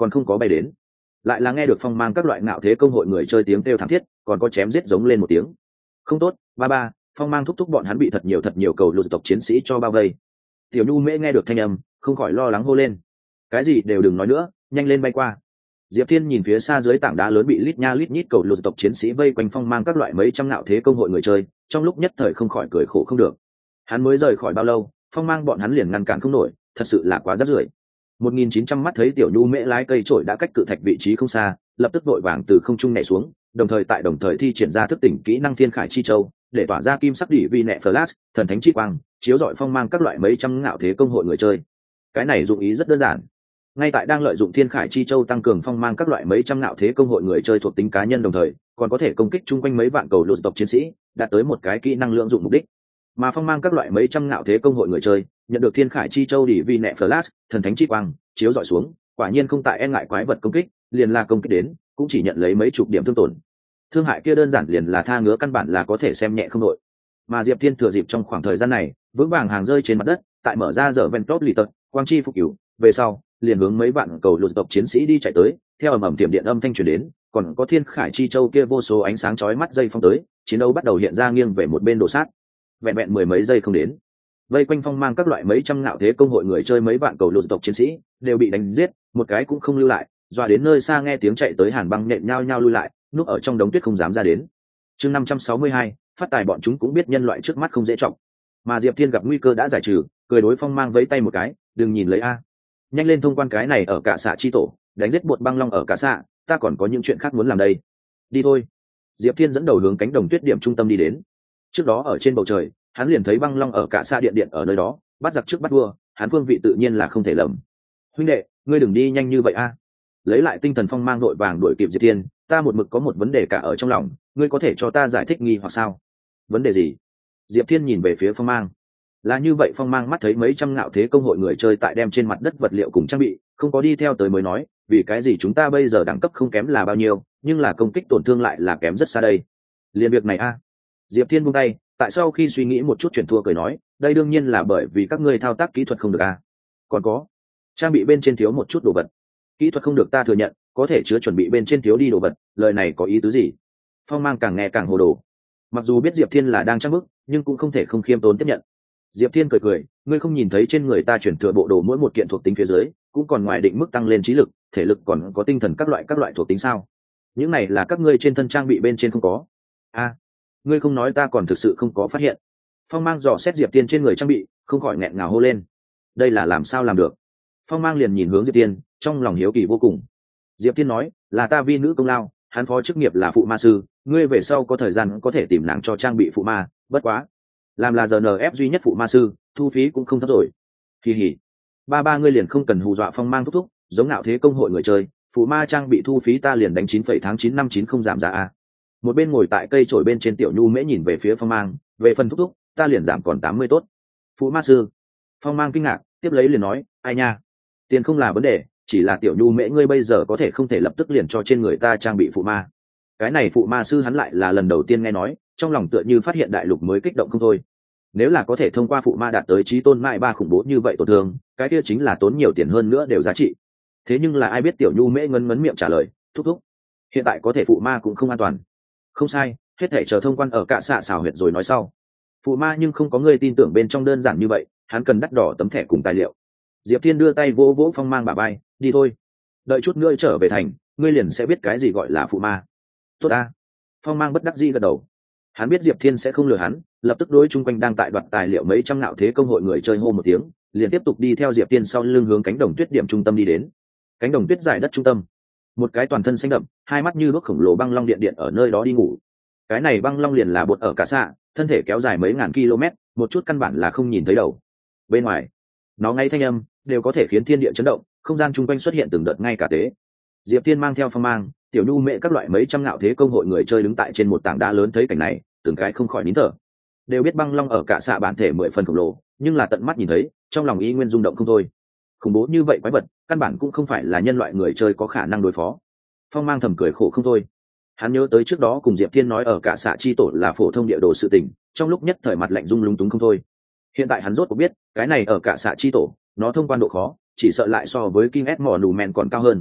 S1: còn không có bay đến, lại là nghe được phong mang các loại ngạo thế công hội người chơi tiếng kêu thảm thiết, còn có chém giết giống lên một tiếng. Không tốt, ba ba, phong mang thúc thúc bọn hắn bị thật nhiều thật nhiều cầu lụt tộc chiến sĩ cho bao vây. Tiểu Nhu Mễ nghe được thanh âm, không khỏi lo lắng hô lên. Cái gì đều đừng nói nữa, nhanh lên bay qua. Diệp Thiên nhìn phía xa dưới tảng đá lớn bị lít nha lít nhít cầu lụt tộc chiến sĩ vây quanh phong mang các loại mấy trăm ngạo thế công hội người chơi, trong lúc nhất thời không khỏi cười khổ không được. Hắn mới rời khỏi bao lâu, phong mang bọn hắn liền ngăn cản không nổi, thật sự là quá rác rưởi. một nghìn chín trăm mắt thấy Tiểu Nhu Mễ lái cây trổi đã cách cự thạch vị trí không xa, lập tức vội vàng từ không trung nhảy xuống, đồng thời tại đồng thời thi triển ra thức tỉnh kỹ năng Thiên Khải Chi Châu, để tỏa ra kim sắc đỉ vi nẹ flash, thần thánh chi quang, chiếu rọi phong mang các loại mấy trăm ngạo thế công hội người chơi. Cái này dụng ý rất đơn giản. Ngay tại đang lợi dụng Thiên Khải Chi Châu tăng cường phong mang các loại mấy trăm ngạo thế công hội người chơi thuộc tính cá nhân, đồng thời còn có thể công kích chung quanh mấy vạn cầu lụt tộc chiến sĩ, đạt tới một cái kỹ năng lượng dụng mục đích. Mà phong mang các loại mấy trăm ngạo thế công hội người chơi nhận được Thiên Khải Chi Châu đỉ vi nẹ flash, thần thánh chi quang chiếu dọi xuống, quả nhiên không tại e ngại quái vật công kích, liền là công kích đến cũng chỉ nhận lấy mấy chục điểm thương tổn. Thương hại kia đơn giản liền là tha ngứa, căn bản là có thể xem nhẹ không đội. Mà Diệp Thiên thừa dịp trong khoảng thời gian này vững vàng hàng rơi trên mặt đất, tại mở ra giờ ven top lì tật quang chi phục cứu về sau, liền hướng mấy bạn cầu lụt tộc chiến sĩ đi chạy tới. Theo ầm ầm tiềm điện âm thanh truyền đến, còn có Thiên Khải Chi Châu kia vô số ánh sáng chói mắt dây phong tới, chiến đấu bắt đầu hiện ra nghiêng về một bên đổ sát. Vẹn vẹn mười mấy giây không đến, vây quanh phong mang các loại mấy trăm ngạo thế công hội người chơi mấy bạn cầu lụt tộc chiến sĩ đều bị đánh giết, một cái cũng không lưu lại, dọa đến nơi xa nghe tiếng chạy tới Hàn Băng nhện nhao nhao lui lại, núp ở trong đống tuyết không dám ra đến. Chương năm trăm sáu mươi hai, phát tài bọn chúng cũng biết nhân loại trước mắt không dễ trọng. Mà Diệp Thiên gặp nguy cơ đã giải trừ, cười đối phong mang vẫy tay một cái, đừng nhìn lấy a, nhanh lên thông quan cái này ở cả xạ chi tổ, đánh giết bột băng long ở cả xạ, ta còn có những chuyện khác muốn làm đây. Đi thôi. Diệp Thiên dẫn đầu hướng cánh đồng tuyết điểm trung tâm đi đến. Trước đó ở trên bầu trời, hắn liền thấy băng long ở cả xạ điện điện ở nơi đó, bắt giặc trước bắt vua, hắn phương vị tự nhiên là không thể lầm. Huynh đệ, ngươi đừng đi nhanh như vậy a. Lấy lại tinh thần phong mang đội vàng đuổi kịp Diệp Thiên, ta một mực có một vấn đề cả ở trong lòng, ngươi có thể cho ta giải thích nghi hoặc sao? Vấn đề gì? Diệp Thiên nhìn về phía phong mang. Là như vậy, phong mang mắt thấy mấy trăm ngạo thế công hội người chơi tại đem trên mặt đất vật liệu cùng trang bị, không có đi theo tới mới nói, vì cái gì chúng ta bây giờ đẳng cấp không kém là bao nhiêu, nhưng là công kích tổn thương lại là kém rất xa đây. Liên việc này a. Diệp Thiên buông tay, tại sau khi suy nghĩ một chút chuyển thua cười nói, đây đương nhiên là bởi vì các ngươi thao tác kỹ thuật không được a. Còn có, trang bị bên trên thiếu một chút đồ vật. Kỹ thuật không được ta thừa nhận, có thể chứa chuẩn bị bên trên thiếu đi đồ vật, lời này có ý tứ gì? Phong mang càng nghe càng hồ đồ. Mặc dù biết Diệp Thiên là đang trang bức, nhưng cũng không thể không khiêm tốn tiếp nhận. Diệp Thiên cười cười, ngươi không nhìn thấy trên người ta chuyển thừa bộ đồ mỗi một kiện thuộc tính phía dưới cũng còn ngoài định mức tăng lên trí lực, thể lực, còn có tinh thần các loại các loại thuộc tính sao? Những này là các ngươi trên thân trang bị bên trên không có. A, à, ngươi không nói ta còn thực sự không có phát hiện. Phong mang dò xét Diệp Thiên trên người trang bị, không khỏi nghẹn ngào hô lên. Đây là làm sao làm được? Phong mang liền nhìn hướng Diệp Thiên, trong lòng hiếu kỳ vô cùng. Diệp Thiên nói, là ta vi nữ công lao, hắn phó chức nghiệp là phụ ma sư, ngươi về sau có thời gian có thể tìm nàng cho trang bị phụ ma, bất quá làm là giờ en ép duy nhất phụ ma sư, thu phí cũng không thấp rồi. Kỳ hỉ, ba ba ngươi liền không cần hù dọa phong mang thúc thúc, giống nạo thế công hội người chơi, phụ ma trang bị thu phí ta liền đánh chín phẩy tháng chín năm chín không giảm giá a. Một bên ngồi tại cây trổi bên trên Tiểu Nhu Mễ nhìn về phía phong mang, về phần thúc thúc, ta liền giảm còn tám mươi tốt. Phụ ma sư. Phong mang kinh ngạc, tiếp lấy liền nói, ai nha, tiền không là vấn đề, chỉ là Tiểu Nhu Mễ ngươi bây giờ có thể không thể lập tức liền cho trên người ta trang bị phụ ma. Cái này phụ ma sư hắn lại là lần đầu tiên nghe nói, trong lòng tựa như phát hiện đại lục mới kích động không thôi. Nếu là có thể thông qua phụ ma đạt tới trí tôn mại ba khủng bố như vậy tổn thương, cái kia chính là tốn nhiều tiền hơn nữa đều giá trị. Thế nhưng là ai biết Tiểu Nhu Mễ ngấn ngấn miệng trả lời, thúc thúc, hiện tại có thể phụ ma cũng không an toàn. Không sai, hết thể chờ thông quan ở cạ xạ xào huyệt rồi nói sau. Phụ ma nhưng không có người tin tưởng bên trong đơn giản như vậy, hắn cần đắt đỏ tấm thẻ cùng tài liệu. Diệp Thiên đưa tay vỗ vỗ phong mang bả vai, đi thôi, đợi chút nữa trở về thành, ngươi liền sẽ biết cái gì gọi là phụ ma. Tốt a. Phong mang bất đắc dĩ gật đầu. Hắn biết Diệp Thiên sẽ không lừa hắn, lập tức đối chung quanh đang tại đoạt tài liệu mấy trăm nạo thế công hội người chơi hô một tiếng, liền tiếp tục đi theo Diệp Thiên sau lưng hướng cánh đồng tuyết điểm trung tâm đi đến. Cánh đồng tuyết dài đất trung tâm, một cái toàn thân xanh đậm, hai mắt như đuốc khổng lồ băng long điện điện ở nơi đó đi ngủ. Cái này băng long liền là bột ở cả xạ, thân thể kéo dài mấy ngàn km, một chút căn bản là không nhìn thấy đầu. Bên ngoài, nó ngay thanh âm đều có thể khiến thiên địa chấn động, không gian chung quanh xuất hiện từng đợt ngay cả tế. Diệp Thiên mang theo phong mang, Tiểu Nhu Mễ các loại mấy trăm nạo thế công hội người chơi đứng tại trên một tảng đá lớn thấy cảnh này, từng cái không khỏi nín thở. Đều biết băng long ở cả xạ bản thể mười phần khổng lồ, nhưng là tận mắt nhìn thấy, trong lòng y nguyên rung động không thôi. Khủng bố như vậy quái vật, căn bản cũng không phải là nhân loại người chơi có khả năng đối phó. Phong mang thầm cười khổ không thôi. Hắn nhớ tới trước đó cùng Diệp Thiên nói ở cả xạ chi tổ là phổ thông địa đồ sự tình, trong lúc nhất thời mặt lạnh rung lung túng không thôi. Hiện tại hắn rốt cuộc biết, cái này ở cả xạ chi tổ, nó thông quan độ khó, chỉ sợ lại so với King S Monument còn cao hơn.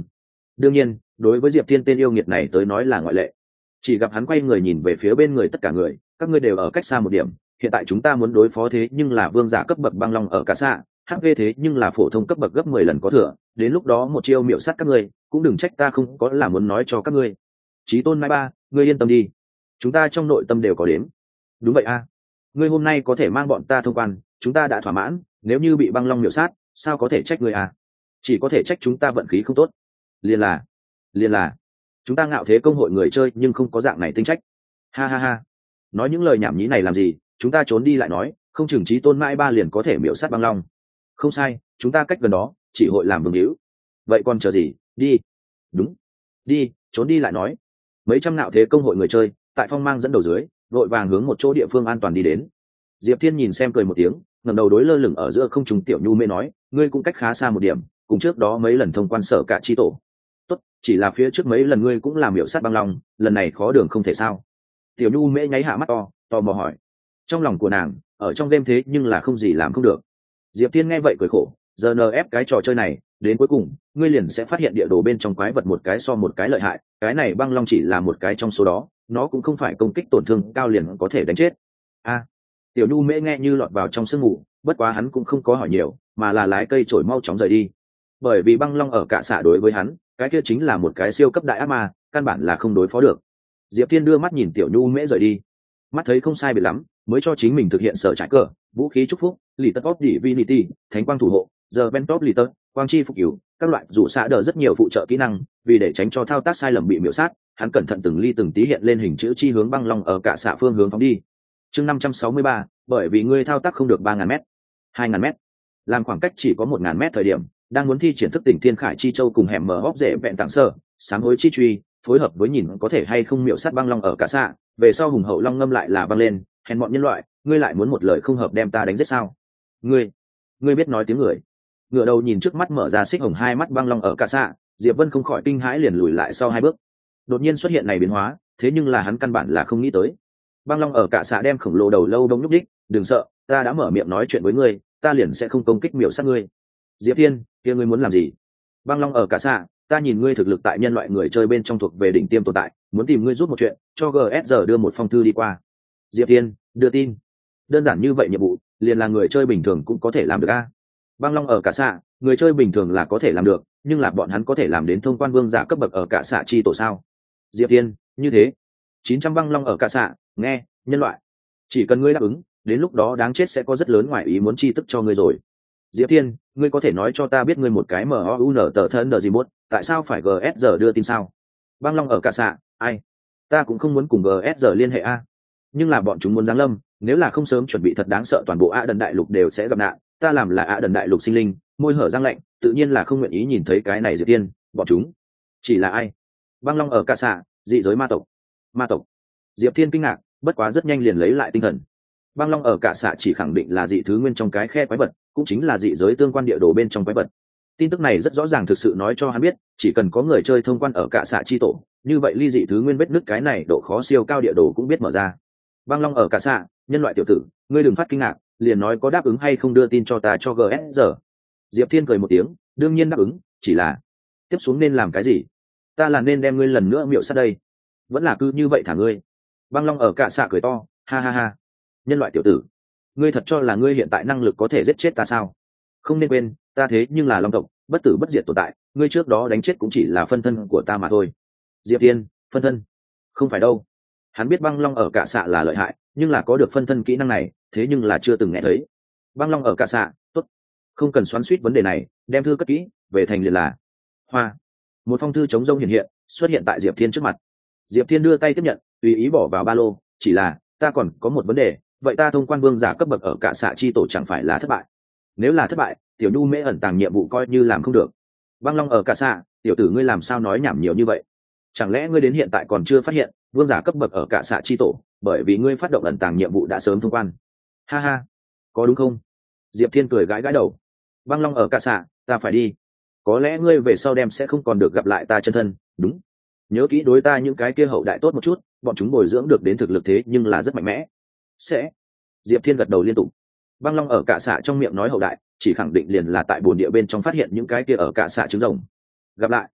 S1: đương nhiên đối với Diệp Thiên tên yêu nghiệt này tới nói là ngoại lệ. Chỉ gặp hắn quay người nhìn về phía bên người tất cả người, các ngươi đều ở cách xa một điểm, hiện tại chúng ta muốn đối phó thế nhưng là vương giả cấp bậc băng long ở cả xạ, hát vê thế nhưng là phổ thông cấp bậc gấp mười lần có thừa, đến lúc đó một chiêu miểu sát các ngươi, cũng đừng trách ta không có là muốn nói cho các ngươi. Chí tôn mai ba, ngươi yên tâm đi, chúng ta trong nội tâm đều có đếm. Đúng vậy a, ngươi hôm nay có thể mang bọn ta thông quan, chúng ta đã thỏa mãn, nếu như bị băng long miểu sát, sao có thể trách ngươi a? Chỉ có thể trách chúng ta vận khí không tốt. Liền là, liền là, chúng ta ngạo thế công hội người chơi nhưng không có dạng này tinh trách. Ha ha ha, nói những lời nhảm nhí này làm gì, chúng ta trốn đi lại nói, không chừng chí tôn mãi ba liền có thể miểu sát băng long. Không sai, chúng ta cách gần đó, chỉ hội làm vương hữu. Vậy còn chờ gì, đi. Đúng, đi, trốn đi lại nói. Mấy trăm ngạo thế công hội người chơi tại phong mang dẫn đầu dưới, vội vàng hướng một chỗ địa phương an toàn đi đến. Diệp Thiên nhìn xem cười một tiếng, ngẩng đầu đối lơ lửng ở giữa không trung tiểu nhu mê nói, ngươi cũng cách khá xa một điểm, cùng trước đó mấy lần thông quan sở cả chi tổ. Tốt, chỉ là phía trước mấy lần ngươi cũng làm miểu sát băng long, lần này khó đường không thể sao? Tiểu nhu mê nháy hạ mắt to, tò mò hỏi. Trong lòng của nàng, ở trong đêm thế nhưng là không gì làm không được. Diệp Thiên nghe vậy cười khổ, giờ nờ ép cái trò chơi này, đến cuối cùng, ngươi liền sẽ phát hiện địa đồ bên trong quái vật một cái so một cái lợi hại, cái này băng long chỉ là một cái trong số đó, nó cũng không phải công kích tổn thương cao liền có thể đánh chết. A, tiểu nhu mễ nghe như lọt vào trong sương mù, bất quá hắn cũng không có hỏi nhiều, mà là lái cây trổi mau chóng rời đi. Bởi vì băng long ở cả xạ đối với hắn, cái kia chính là một cái siêu cấp đại ác ma, căn bản là không đối phó được. Diệp Thiên đưa mắt nhìn tiểu nhu mễ rời đi, mắt thấy không sai biệt lắm, mới cho chính mình thực hiện sở trải cờ, vũ khí chúc phúc, lì tất óc divinity, thánh quang thủ hộ, giờ ben top lì tất, quang chi phục cứu, các loại rủ xạ đỡ rất nhiều phụ trợ kỹ năng, vì để tránh cho thao tác sai lầm bị miểu sát, hắn cẩn thận từng ly từng tí hiện lên hình chữ chi hướng băng long ở cả xạ phương hướng phóng đi. Chương năm trăm sáu mươi ba, bởi vì ngươi thao tác không được ba ngàn mét, hai ngàn mét, làm khoảng cách chỉ có một ngàn mét thời điểm, đang muốn thi triển thức tỉnh thiên khải chi châu cùng hẻm mở hốc rễ vẹn tặng sơ, sáng hối chi truy, phối hợp với nhìn có thể hay không miểu sát băng long ở cả xạ, về sau hùng hậu long ngâm lại là băng lên, hèn bọn nhân loại, ngươi lại muốn một lời không hợp đem ta đánh giết sao? Ngươi, ngươi biết nói tiếng người. Ngựa đầu nhìn trước mắt mở ra xích hồng hai mắt băng long ở cả xạ, Diệp Vân không khỏi kinh hãi liền lùi lại sau hai bước. Đột nhiên xuất hiện này biến hóa, thế nhưng là hắn căn bản là không nghĩ tới. Băng long ở cả xạ đem khổng lồ đầu lâu đông nhúc đích, đừng sợ, ta đã mở miệng nói chuyện với ngươi, ta liền sẽ không công kích miểu sát ngươi. Diệp Thiên, kia ngươi muốn làm gì? Băng long ở cả xạ, ta nhìn ngươi thực lực tại nhân loại người chơi bên trong thuộc về đỉnh tiêm tồn tại, muốn tìm ngươi giúp một chuyện, cho giê ét giờ đưa một phong thư đi qua. Diệp Thiên, đưa tin. Đơn giản như vậy nhiệm vụ, liền là người chơi bình thường cũng có thể làm được a. Băng long ở cả xạ, người chơi bình thường là có thể làm được, nhưng là bọn hắn có thể làm đến thông quan vương giả cấp bậc ở cả xạ chi tổ sao? Diệp Thiên, như thế. chín trăm băng long ở cả xạ, nghe, nhân loại. Chỉ cần ngươi đáp ứng, đến lúc đó đáng chết sẽ có rất lớn ngoại ý muốn chi tức cho ngươi rồi. Diệp Thiên, ngươi có thể nói cho ta biết ngươi một cái em o u en tờ thân đờ gì muốn, tại sao phải giê ét giờ đưa tin sao? Băng long ở cả xạ, ai? Ta cũng không muốn cùng giê ét giờ liên hệ a. Nhưng là bọn chúng muốn giáng lâm, nếu là không sớm chuẩn bị thật đáng sợ toàn bộ ạ đần đại lục đều sẽ gặp nạn, ta làm là ạ đần đại lục sinh linh, môi hở răng lạnh, tự nhiên là không nguyện ý nhìn thấy cái này. Diệp Tiên, bọn chúng chỉ là ai? Băng long ở cả xạ, dị giới ma tộc. Ma tộc? Diệp Thiên kinh ngạc, bất quá rất nhanh liền lấy lại tinh thần. Băng long ở cả xạ chỉ khẳng định là dị thứ nguyên trong cái khe quái vật, cũng chính là dị giới tương quan địa đồ bên trong quái vật. Tin tức này rất rõ ràng thực sự nói cho hắn biết, chỉ cần có người chơi thông quan ở cả xạ chi tổ, như vậy ly dị thứ nguyên vết nứt cái này độ khó siêu cao địa đồ cũng biết mở ra. Băng long ở cả xạ, nhân loại tiểu tử, ngươi đừng phát kinh ngạc, liền nói có đáp ứng hay không đưa tin cho ta cho giê ét giờ. Diệp Thiên cười một tiếng, đương nhiên đáp ứng, chỉ là tiếp xuống nên làm cái gì? Ta là nên đem ngươi lần nữa miệu sát đây, vẫn là cứ như vậy thả ngươi? Băng long ở cả xạ cười to, ha ha ha, nhân loại tiểu tử, ngươi thật cho là ngươi hiện tại năng lực có thể giết chết ta sao? Không nên quên, ta thế nhưng là long tộc, bất tử bất diệt tồn tại, ngươi trước đó đánh chết cũng chỉ là phân thân của ta mà thôi. Diệp Thiên, phân thân? Không phải đâu. Hắn biết băng long ở cả xạ là lợi hại, nhưng là có được phân thân kỹ năng này, thế nhưng là chưa từng nghe thấy. Băng long ở cả xạ, tốt, không cần xoắn xuýt vấn đề này, đem thư cất kỹ, về thành liền là. Hoa. Một phong thư chống rông hiện hiện, xuất hiện tại Diệp Thiên trước mặt. Diệp Thiên đưa tay tiếp nhận, tùy ý bỏ vào ba lô, chỉ là, ta còn có một vấn đề, vậy ta thông quan vương giả cấp bậc ở cả xạ chi tổ chẳng phải là thất bại? Nếu là thất bại, tiểu nhu mễ ẩn tàng nhiệm vụ coi như làm không được. Băng long ở cả xạ, tiểu tử ngươi làm sao nói nhảm nhiều như vậy? Chẳng lẽ ngươi đến hiện tại còn chưa phát hiện vương giả cấp bậc ở cả xạ chi tổ, bởi vì ngươi phát động ẩn tàng nhiệm vụ đã sớm thông quan? Ha ha, có đúng không? Diệp Thiên cười gãi gãi đầu. Băng long ở cả xạ, ta phải đi. Có lẽ ngươi về sau đem sẽ không còn được gặp lại ta chân thân, đúng? Nhớ kỹ đối ta những cái kia hậu đại tốt một chút, bọn chúng bồi dưỡng được đến thực lực thế nhưng là rất mạnh mẽ. Sẽ. Diệp Thiên gật đầu liên tục. Băng long ở cả xạ trong miệng nói hậu đại, chỉ khẳng định liền là tại bồn địa bên trong phát hiện những cái kia ở cả xạ trứng rồng. Gặp lại.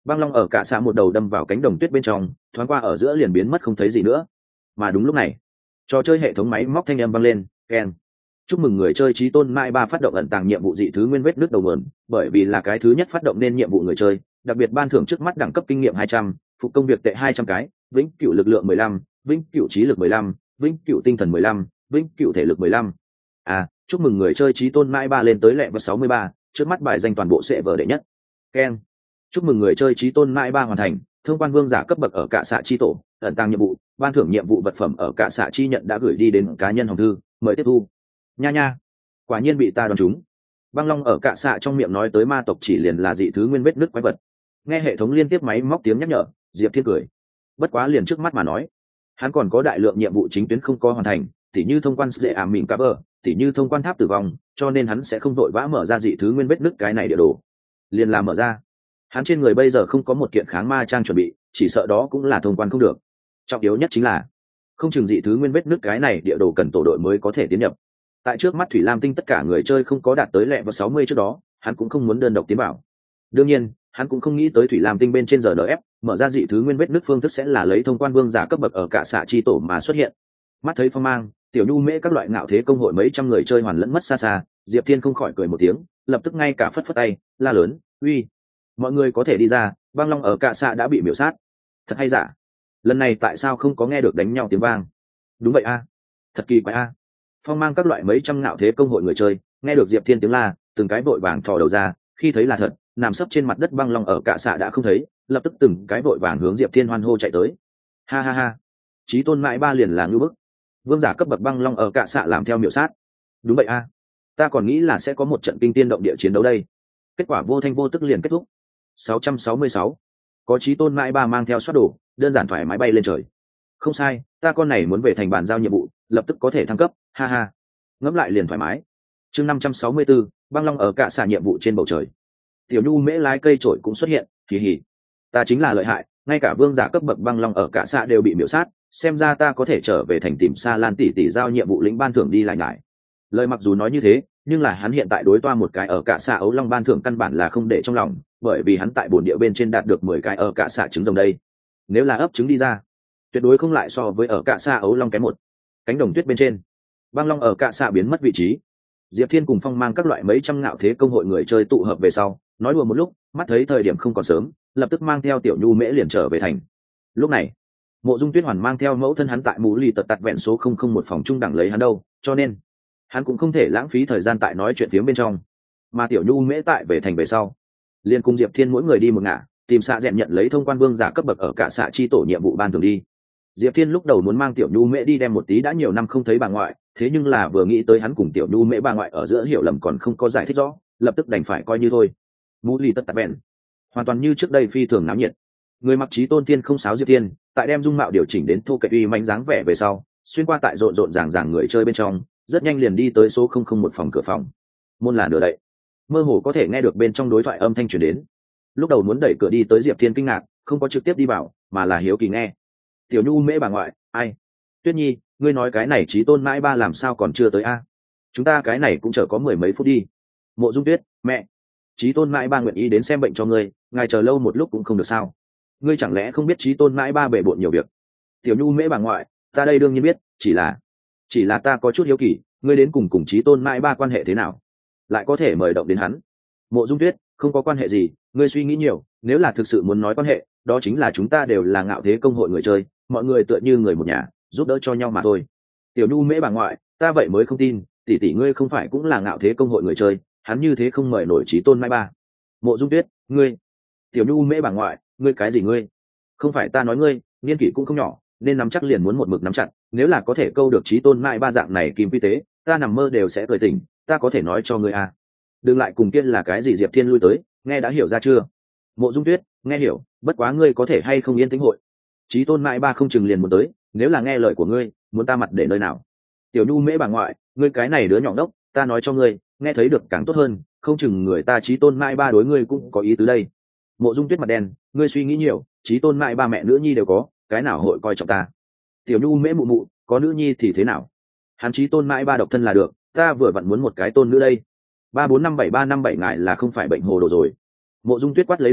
S1: Băng long ở cả xạ một đầu đâm vào cánh đồng tuyết bên trong, thoáng qua ở giữa liền biến mất không thấy gì nữa. Mà đúng lúc này, trò chơi hệ thống máy móc thanh âm vang lên, keng. Chúc mừng người chơi trí tôn mai ba phát động ẩn tàng nhiệm vụ dị thứ nguyên vết nước đầu nguồn, bởi vì là cái thứ nhất phát động nên nhiệm vụ người chơi, đặc biệt ban thưởng trước mắt đẳng cấp kinh nghiệm hai trăm, phục công việc tệ hai trăm cái, vĩnh cửu lực lượng mười lăm, vĩnh cửu trí lực mười lăm, vĩnh cửu tinh thần mười lăm, vĩnh cửu thể lực mười lăm. À, chúc mừng người chơi trí tôn mai ba lên tới level sáu mươi ba, trước mắt bài danh toàn bộ sẽ vở đệ nhất. Keng. Chúc mừng người chơi trí tôn mai ba hoàn thành thông quan vương giả cấp bậc ở cả xạ chi tổ, ẩn tàng nhiệm vụ, ban thưởng nhiệm vụ vật phẩm ở cả xạ chi nhận đã gửi đi đến cá nhân hồng thư, mời tiếp thu. Nha nha, quả nhiên bị ta đoán trúng. Băng long ở cả xạ trong miệng nói tới ma tộc chỉ liền là dị thứ nguyên vết nứt quái vật. Nghe hệ thống liên tiếp máy móc tiếng nhắc nhở, Diệp Thiên cười. Bất quá liền trước mắt mà nói, hắn còn có đại lượng nhiệm vụ chính tuyến không có hoàn thành, tỉ như thông quan dễ ảm mịn cá bờ, tỉ như thông quan tháp tử vong, cho nên hắn sẽ không vội vã mở ra dị thứ nguyên vết nứt cái này địa đồ. Liền làm mở ra. Hắn trên người bây giờ không có một kiện kháng ma trang chuẩn bị, chỉ sợ đó cũng là thông quan không được. Trọng yếu nhất chính là không chừng dị thứ nguyên vết nứt cái này địa đồ cần tổ đội mới có thể tiến nhập. Tại trước mắt Thủy Lam Tinh tất cả người chơi không có đạt tới level sáu mươi trước đó, hắn cũng không muốn đơn độc tiến vào. Đương nhiên, hắn cũng không nghĩ tới Thủy Lam Tinh bên trên giờ đê ép, mở ra dị thứ nguyên vết nứt phương thức sẽ là lấy thông quan vương giả cấp bậc ở cả xạ chi tổ mà xuất hiện. Mắt thấy phong mang, tiểu nhu mễ các loại ngạo thế công hội mấy trăm người chơi hoàn lẫn mất xa xa, Diệp Thiên không khỏi cười một tiếng, lập tức ngay cả phất phất tay, la lớn, "Uy, mọi người có thể đi ra, băng long ở cả xạ đã bị miểu sát." Thật hay giả? Lần này tại sao không có nghe được đánh nhau tiếng vang? Đúng vậy a, thật kỳ quái a. Phong mang các loại mấy trăm ngạo thế công hội người chơi, nghe được Diệp Thiên tiếng la, từng cái vội vàng thò đầu ra, khi thấy là thật, nằm sấp trên mặt đất băng long ở cả xạ đã không thấy, lập tức từng cái vội vàng hướng Diệp Thiên hoan hô chạy tới. Ha ha ha, chí tôn mãi ba liền là ngưu bức. Vương giả cấp bậc băng long ở cả xạ làm theo miểu sát. Đúng vậy a, ta còn nghĩ là sẽ có một trận kinh tiên động địa chiến đấu đây. Kết quả vô thanh vô tức liền kết thúc. sáu trăm sáu mươi sáu, có chí tôn mãi ba mang theo soát đồ, đơn giản thoải mái bay lên trời. Không sai, ta con này muốn về thành bàn giao nhiệm vụ, lập tức có thể thăng cấp, ha ha. Ngẫm lại liền thoải mái. Chương năm trăm sáu mươi bốn, băng long ở cả xạ nhiệm vụ trên bầu trời. Tiểu nhu mễ lái cây trổi cũng xuất hiện, kỳ hỉ. Ta chính là lợi hại, ngay cả vương giả cấp bậc băng long ở cả xạ đều bị miểu sát, xem ra ta có thể trở về thành tìm Sa Lan tỷ tỷ giao nhiệm vụ lĩnh ban thưởng đi lại ngại. Lời mặc dù nói như thế, nhưng là hắn hiện tại đối toa một cái ở cả xạ ấu long ban thưởng căn bản là không để trong lòng, bởi vì hắn tại bồn địa bên trên đạt được mười cái ở cả xạ trứng rồng đây. Nếu là ấp trứng đi ra, tuyệt đối không lại so với ở cả xạ ấu long kém một. Cánh đồng tuyết bên trên, băng long ở cả xạ biến mất vị trí. Diệp Thiên cùng Phong mang các loại mấy trăm ngạo thế công hội người chơi tụ hợp về sau, nói đùa một lúc, mắt thấy thời điểm không còn sớm, lập tức mang theo tiểu nhu mễ liền trở về thành. Lúc này, Mộ Dung Tuyết Hoàn mang theo mẫu thân hắn tại Mũ Lì tật tật vẹn số không không một phòng trung đẳng lấy hắn đâu, cho nên hắn cũng không thể lãng phí thời gian tại nói chuyện phiếm bên trong. Mà tiểu nhu mễ tại về thành về sau, liền cùng Diệp Thiên mỗi người đi một ngả, tìm xạ dẹn nhận lấy thông quan vương giả cấp bậc ở cả xạ chi tổ nhiệm vụ ban thường đi. Diệp Thiên lúc đầu muốn mang tiểu nhu mễ đi đem một tí đã nhiều năm không thấy bà ngoại, thế nhưng là vừa nghĩ tới hắn cùng tiểu nhu mễ bà ngoại ở giữa hiểu lầm còn không có giải thích rõ, lập tức đành phải coi như thôi. Mũ Lì tất tật vẹn hoàn toàn như trước đây phi thường náo nhiệt. Người mặc trí tôn tiên không sáo Diệp Thiên, tại đem dung mạo điều chỉnh đến thô kệch uy mãnh dáng vẻ về sau, xuyên qua tại rộn rộn ràng ràng người chơi bên trong, rất nhanh liền đi tới số không không một phòng cửa phòng. Môn là nửa đậy, mơ hồ có thể nghe được bên trong đối thoại âm thanh truyền đến. Lúc đầu muốn đẩy cửa đi tới Diệp Thiên kinh ngạc, không có trực tiếp đi vào, mà là hiếu kỳ nghe. Tiểu nhu mễ bà ngoại, ai? Tuyết Nhi, ngươi nói cái này trí tôn mãi ba làm sao còn chưa tới a? Chúng ta cái này cũng chờ có mười mấy phút đi. Mộ Dung Tuyết, mẹ, trí tôn mãi ba nguyện ý đến xem bệnh cho ngươi, ngài chờ lâu một lúc cũng không được sao? Ngươi chẳng lẽ không biết trí tôn mãi ba bể bộn nhiều việc? Tiểu nhu mễ bà ngoại, ta đây đương nhiên biết, chỉ là chỉ là ta có chút hiếu kỳ, ngươi đến cùng cùng trí tôn mãi ba quan hệ thế nào, lại có thể mời động đến hắn? Mộ Dung Tuyết, không có quan hệ gì, ngươi suy nghĩ nhiều, nếu là thực sự muốn nói quan hệ, đó chính là chúng ta đều là ngạo thế công hội người chơi, mọi người tựa như người một nhà, giúp đỡ cho nhau mà thôi. Tiểu nhu mễ bà ngoại, ta vậy mới không tin, tỷ tỷ ngươi không phải cũng là ngạo thế công hội người chơi, hắn như thế không mời nổi trí tôn mãi ba. Mộ Dung Tuyết, ngươi, tiểu nhu mễ bà ngoại, ngươi cái gì ngươi? Không phải ta nói ngươi, niên kỷ cũng không nhỏ, nên nắm chắc liền muốn một mực nắm chặt, nếu là có thể câu được trí tôn mãi ba dạng này kim vi tế, ta nằm mơ đều sẽ cười tỉnh, ta có thể nói cho ngươi à. Đừng lại cùng kiên là cái gì Diệp Thiên lui tới, nghe đã hiểu ra chưa? Mộ Dung Tuyết, nghe hiểu, bất quá ngươi có thể hay không yên tĩnh hội. Chí tôn mãi ba không chừng liền muốn tới, nếu là nghe lời của ngươi, muốn ta mặt để nơi nào? Tiểu nhu mễ bà ngoại, ngươi cái này đứa nhỏ đốc, ta nói cho ngươi, nghe thấy được càng tốt hơn, không chừng người ta chí tôn mãi ba đối ngươi cũng có ý tứ đây. Mộ Dung Tuyết mặt đen, ngươi suy nghĩ nhiều, chí tôn mãi ba mẹ nữ nhi đều có, cái nào hội coi trọng ta? Tiểu nhu mễ mụ mụ, có nữ nhi thì thế nào? Hắn chí tôn mãi ba độc thân là được, ta vừa vặn muốn một cái tôn nữ đây. Ba bốn năm bảy ba năm bảy ngài là không phải bệnh hồ đồ rồi. Mộ Dung Tuyết quát lấy đầu,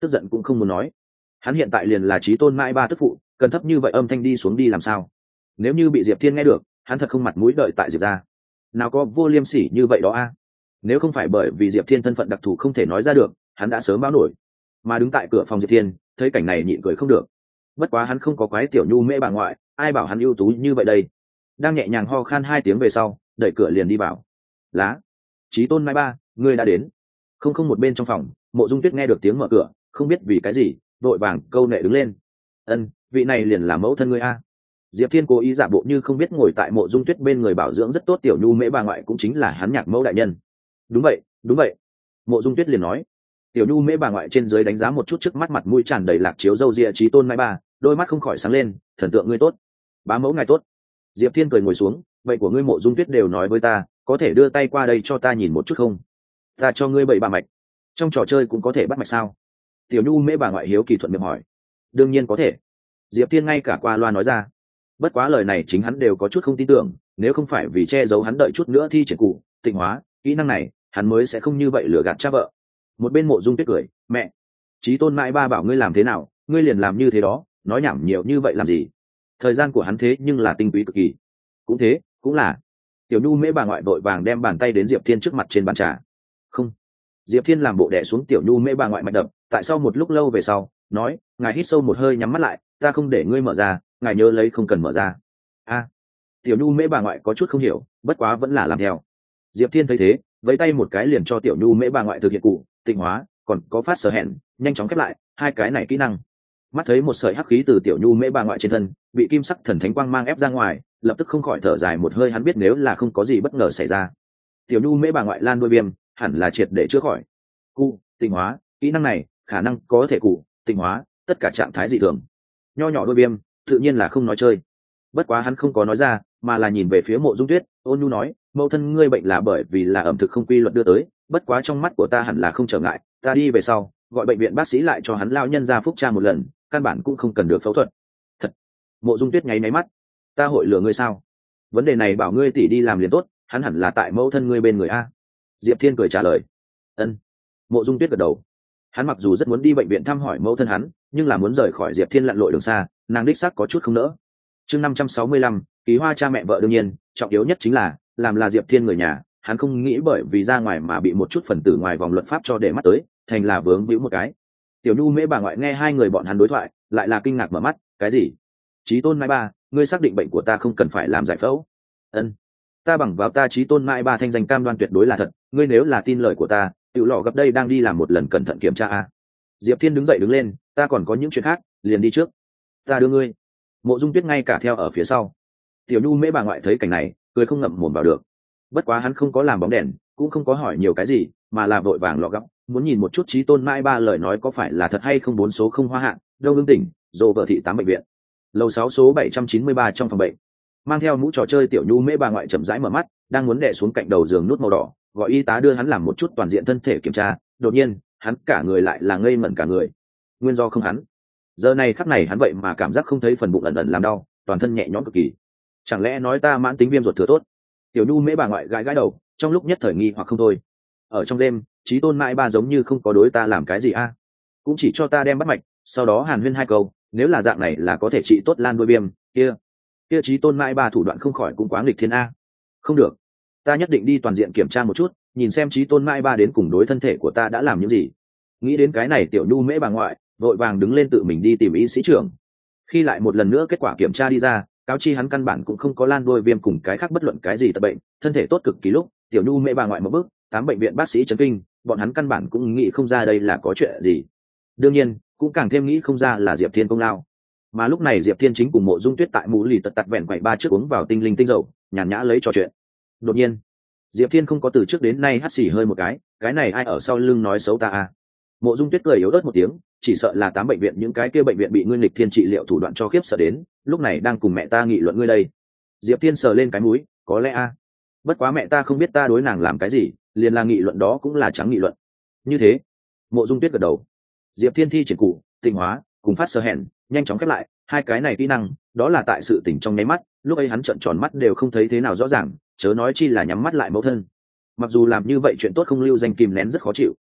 S1: tức giận cũng không muốn nói. Hắn hiện tại liền là chí tôn mãi ba tức phụ, cần thấp như vậy âm thanh đi xuống đi làm sao? Nếu như bị Diệp Thiên nghe được, hắn thật không mặt mũi đợi tại Diệp gia. Nào có vô liêm sỉ như vậy đó a? Nếu không phải bởi vì Diệp Thiên thân phận đặc thù không thể nói ra được, hắn đã sớm báo nổi. Mà đứng tại cửa phòng Diệp Thiên, thấy cảnh này nhịn cười không được. Bất quá hắn không có quái tiểu nhu mễ bà ngoại, ai bảo hắn ưu tú như vậy đây. Đang nhẹ nhàng ho khan hai tiếng về sau, đẩy cửa liền đi vào. Lá, chí tôn mai ba, ngươi đã đến. Không không một bên trong phòng, Mộ Dung Tuyết nghe được tiếng mở cửa, không biết vì cái gì, vội vàng câu nệ đứng lên. Ân, vị này liền là mẫu thân ngươi a. Diệp Thiên cố ý giả bộ như không biết ngồi tại Mộ Dung Tuyết bên người bảo dưỡng rất tốt tiểu nhu mễ bà ngoại cũng chính là hắn nhạc mẫu đại nhân. Đúng vậy, đúng vậy. Mộ Dung Tuyết liền nói. Tiểu nhu mễ bà ngoại trên dưới đánh giá một chút trước mắt mặt mũi tràn đầy lạc chiếu râu ria chí tôn mai ba, đôi mắt không khỏi sáng lên, thần tượng ngươi tốt, bá mẫu ngài tốt. Diệp Thiên cười ngồi xuống, vậy của ngươi Mộ Dung Tuyết đều nói với ta, có thể đưa tay qua đây cho ta nhìn một chút không? Ta cho ngươi bảy bà mạch, trong trò chơi cũng có thể bắt mạch sao? Tiểu nhu mễ bà ngoại hiếu kỳ thuận miệng hỏi. Đương nhiên có thể. Diệp Thiên ngay cả qua loa nói ra. Bất quá lời này chính hắn đều có chút không tin tưởng, nếu không phải vì che giấu hắn đợi chút nữa thi triển cụ tịnh hóa kỹ năng này, hắn mới sẽ không như vậy lừa gạt cha vợ. Một bên Mộ Dung Tuyết cười, mẹ, chí tôn mãi ba bảo ngươi làm thế nào, ngươi liền làm như thế đó, nói nhảm nhiều như vậy làm gì? Thời gian của hắn thế nhưng là tinh túy cực kỳ. Cũng thế, cũng là. Tiểu nhu mễ bà ngoại vội vàng đem bàn tay đến Diệp Thiên trước mặt trên bàn trà. Không. Diệp Thiên làm bộ đè xuống tiểu nhu mễ bà ngoại mạch đập, tại sau một lúc lâu về sau, nói, ngài hít sâu một hơi nhắm mắt lại, ta không để ngươi mở ra, ngài nhớ lấy không cần mở ra. A. Tiểu nhu mễ bà ngoại có chút không hiểu, bất quá vẫn là làm theo. Diệp Thiên thấy thế, vẫy tay một cái liền cho tiểu nhu mễ bà ngoại thực hiện cụ tịnh hóa, còn có phát sở hẹn, nhanh chóng khép lại hai cái này kỹ năng. Mắt thấy một sợi hắc khí từ tiểu nhu mễ bà ngoại trên thân bị kim sắc thần thánh quang mang ép ra ngoài, lập tức không khỏi thở dài một hơi, hắn biết nếu là không có gì bất ngờ xảy ra, tiểu nhu mễ bà ngoại lan đuôi viêm hẳn là triệt để chữa khỏi. Cụ tịnh hóa kỹ năng này khả năng có thể cụ tịnh hóa tất cả trạng thái dị thường. Nho nhỏ đuôi viêm tự nhiên là không nói chơi. Bất quá hắn không có nói ra, mà là nhìn về phía Mộ Dung Tuyết, ôn nhu nói, mẫu thân ngươi bệnh là bởi vì là ẩm thực không quy luật đưa tới, bất quá trong mắt của ta hẳn là không trở ngại, ta đi về sau gọi bệnh viện bác sĩ lại cho hắn lao nhân ra phúc tra một lần, căn bản cũng không cần được phẫu thuật. Thật. Mộ Dung Tuyết nháy máy mắt, ta hội lừa ngươi sao? Vấn đề này bảo ngươi tỷ đi làm liền tốt, hắn hẳn là tại mẫu thân ngươi bên người a. Diệp Thiên cười trả lời. Ân. Mộ Dung Tuyết gật đầu. Hắn mặc dù rất muốn đi bệnh viện thăm hỏi mẫu thân hắn, nhưng là muốn rời khỏi Diệp Thiên lặn lội đường xa, nàng đích xác có chút không nỡ. Chương năm trăm sáu mươi lăm, ký hoa cha mẹ vợ đương nhiên, trọng yếu nhất chính là làm là Diệp Thiên người nhà, hắn không nghĩ bởi vì ra ngoài mà bị một chút phần tử ngoài vòng luật pháp cho để mắt tới, thành là vướng víu một cái. Tiểu nhu mễ bà ngoại nghe hai người bọn hắn đối thoại, lại là kinh ngạc mở mắt, cái gì? Chí tôn mai ba, ngươi xác định bệnh của ta không cần phải làm giải phẫu? Ân, ta bằng vào ta chí tôn mai ba thanh danh cam đoan tuyệt đối là thật, ngươi nếu là tin lời của ta, tiểu lọ gặp đây đang đi làm một lần cẩn thận kiểm tra a. Diệp Thiên đứng dậy đứng lên, ta còn có những chuyện khác, liền đi trước. Ta đưa ngươi. Mộ Dung Tuyết ngay cả theo ở phía sau. Tiểu nhu mễ bà ngoại thấy cảnh này, cười không ngậm mồm vào được. Bất quá hắn không có làm bóng đèn, cũng không có hỏi nhiều cái gì, mà là vội vàng lọ gấp, muốn nhìn một chút chí tôn mai ba lời nói có phải là thật hay không. Bốn số không hoa hạng, Đông Hương tỉnh, Dô vợ thị tám bệnh viện. Lầu sáu số bảy trăm chín mươi ba trong phòng bệnh. Mang theo mũ trò chơi tiểu nhu mễ bà ngoại chậm rãi mở mắt, đang muốn đè xuống cạnh đầu giường nút màu đỏ, gọi y tá đưa hắn làm một chút toàn diện thân thể kiểm tra, đột nhiên, hắn cả người lại là ngây ngẩn cả người. Nguyên do không hắn. Giờ này khắc này hắn vậy mà cảm giác không thấy phần bụng ẩn ẩn làm đau, toàn thân nhẹ nhõm cực kỳ. Chẳng lẽ nói ta mãn tính viêm ruột thừa tốt? Tiểu nhu mễ bà ngoại gãi gãi đầu, trong lúc nhất thời nghi hoặc không thôi. Ở trong đêm, chí tôn mãi ba giống như không có đối ta làm cái gì a, cũng chỉ cho ta đem bắt mạch, sau đó hàn huyên hai câu, nếu là dạng này là có thể trị tốt lan đuôi viêm kia. Kia chí tôn mãi ba thủ đoạn không khỏi cũng quá nghịch thiên a. Không được, ta nhất định đi toàn diện kiểm tra một chút, nhìn xem chí tôn mãi ba đến cùng đối thân thể của ta đã làm những gì. Nghĩ đến cái này tiểu nhu mễ bà ngoại vội vàng đứng lên tự mình đi tìm y sĩ trưởng. Khi lại một lần nữa kết quả kiểm tra đi ra, cáo chi hắn căn bản cũng không có lan đuôi viêm cùng cái khác bất luận cái gì tập bệnh, thân thể tốt cực kỳ. Lúc tiểu nhu mễ bà ngoại một bước, tám bệnh viện bác sĩ chấn kinh, bọn hắn căn bản cũng nghĩ không ra đây là có chuyện gì. Đương nhiên cũng càng thêm nghĩ không ra là Diệp Thiên công lao. Mà lúc này Diệp Thiên chính cùng Mộ Dung Tuyết tại mũ lì tật tật vẹn quậy ba trước uống vào tinh linh tinh dầu, nhàn nhã lấy trò chuyện. Đột nhiên Diệp Thiên không có từ trước đến nay hắt xì hơi một cái, cái này ai ở sau lưng nói xấu ta à? Mộ Dung Tuyết cười yếu ớt một tiếng, chỉ sợ là tám bệnh viện những cái kia bệnh viện bị ngươi nghịch thiên trị liệu thủ đoạn cho khiếp sợ đến, lúc này đang cùng mẹ ta nghị luận ngươi đây. Diệp Thiên sờ lên cái mũi, có lẽ a, bất quá mẹ ta không biết ta đối nàng làm cái gì, liền là nghị luận đó cũng là trắng nghị luận. Như thế, Mộ Dung Tuyết gật đầu. Diệp Thiên thi triển cụ tinh hóa cùng phát sơ hẹn, nhanh chóng khép lại hai cái này kỹ năng, đó là tại sự tỉnh trong nháy mắt, lúc ấy hắn trợn tròn mắt đều không thấy thế nào rõ ràng, chớ nói chi là nhắm mắt lại mẫu thân. Mặc dù làm như vậy chuyện tốt không lưu danh kìm nén rất khó chịu,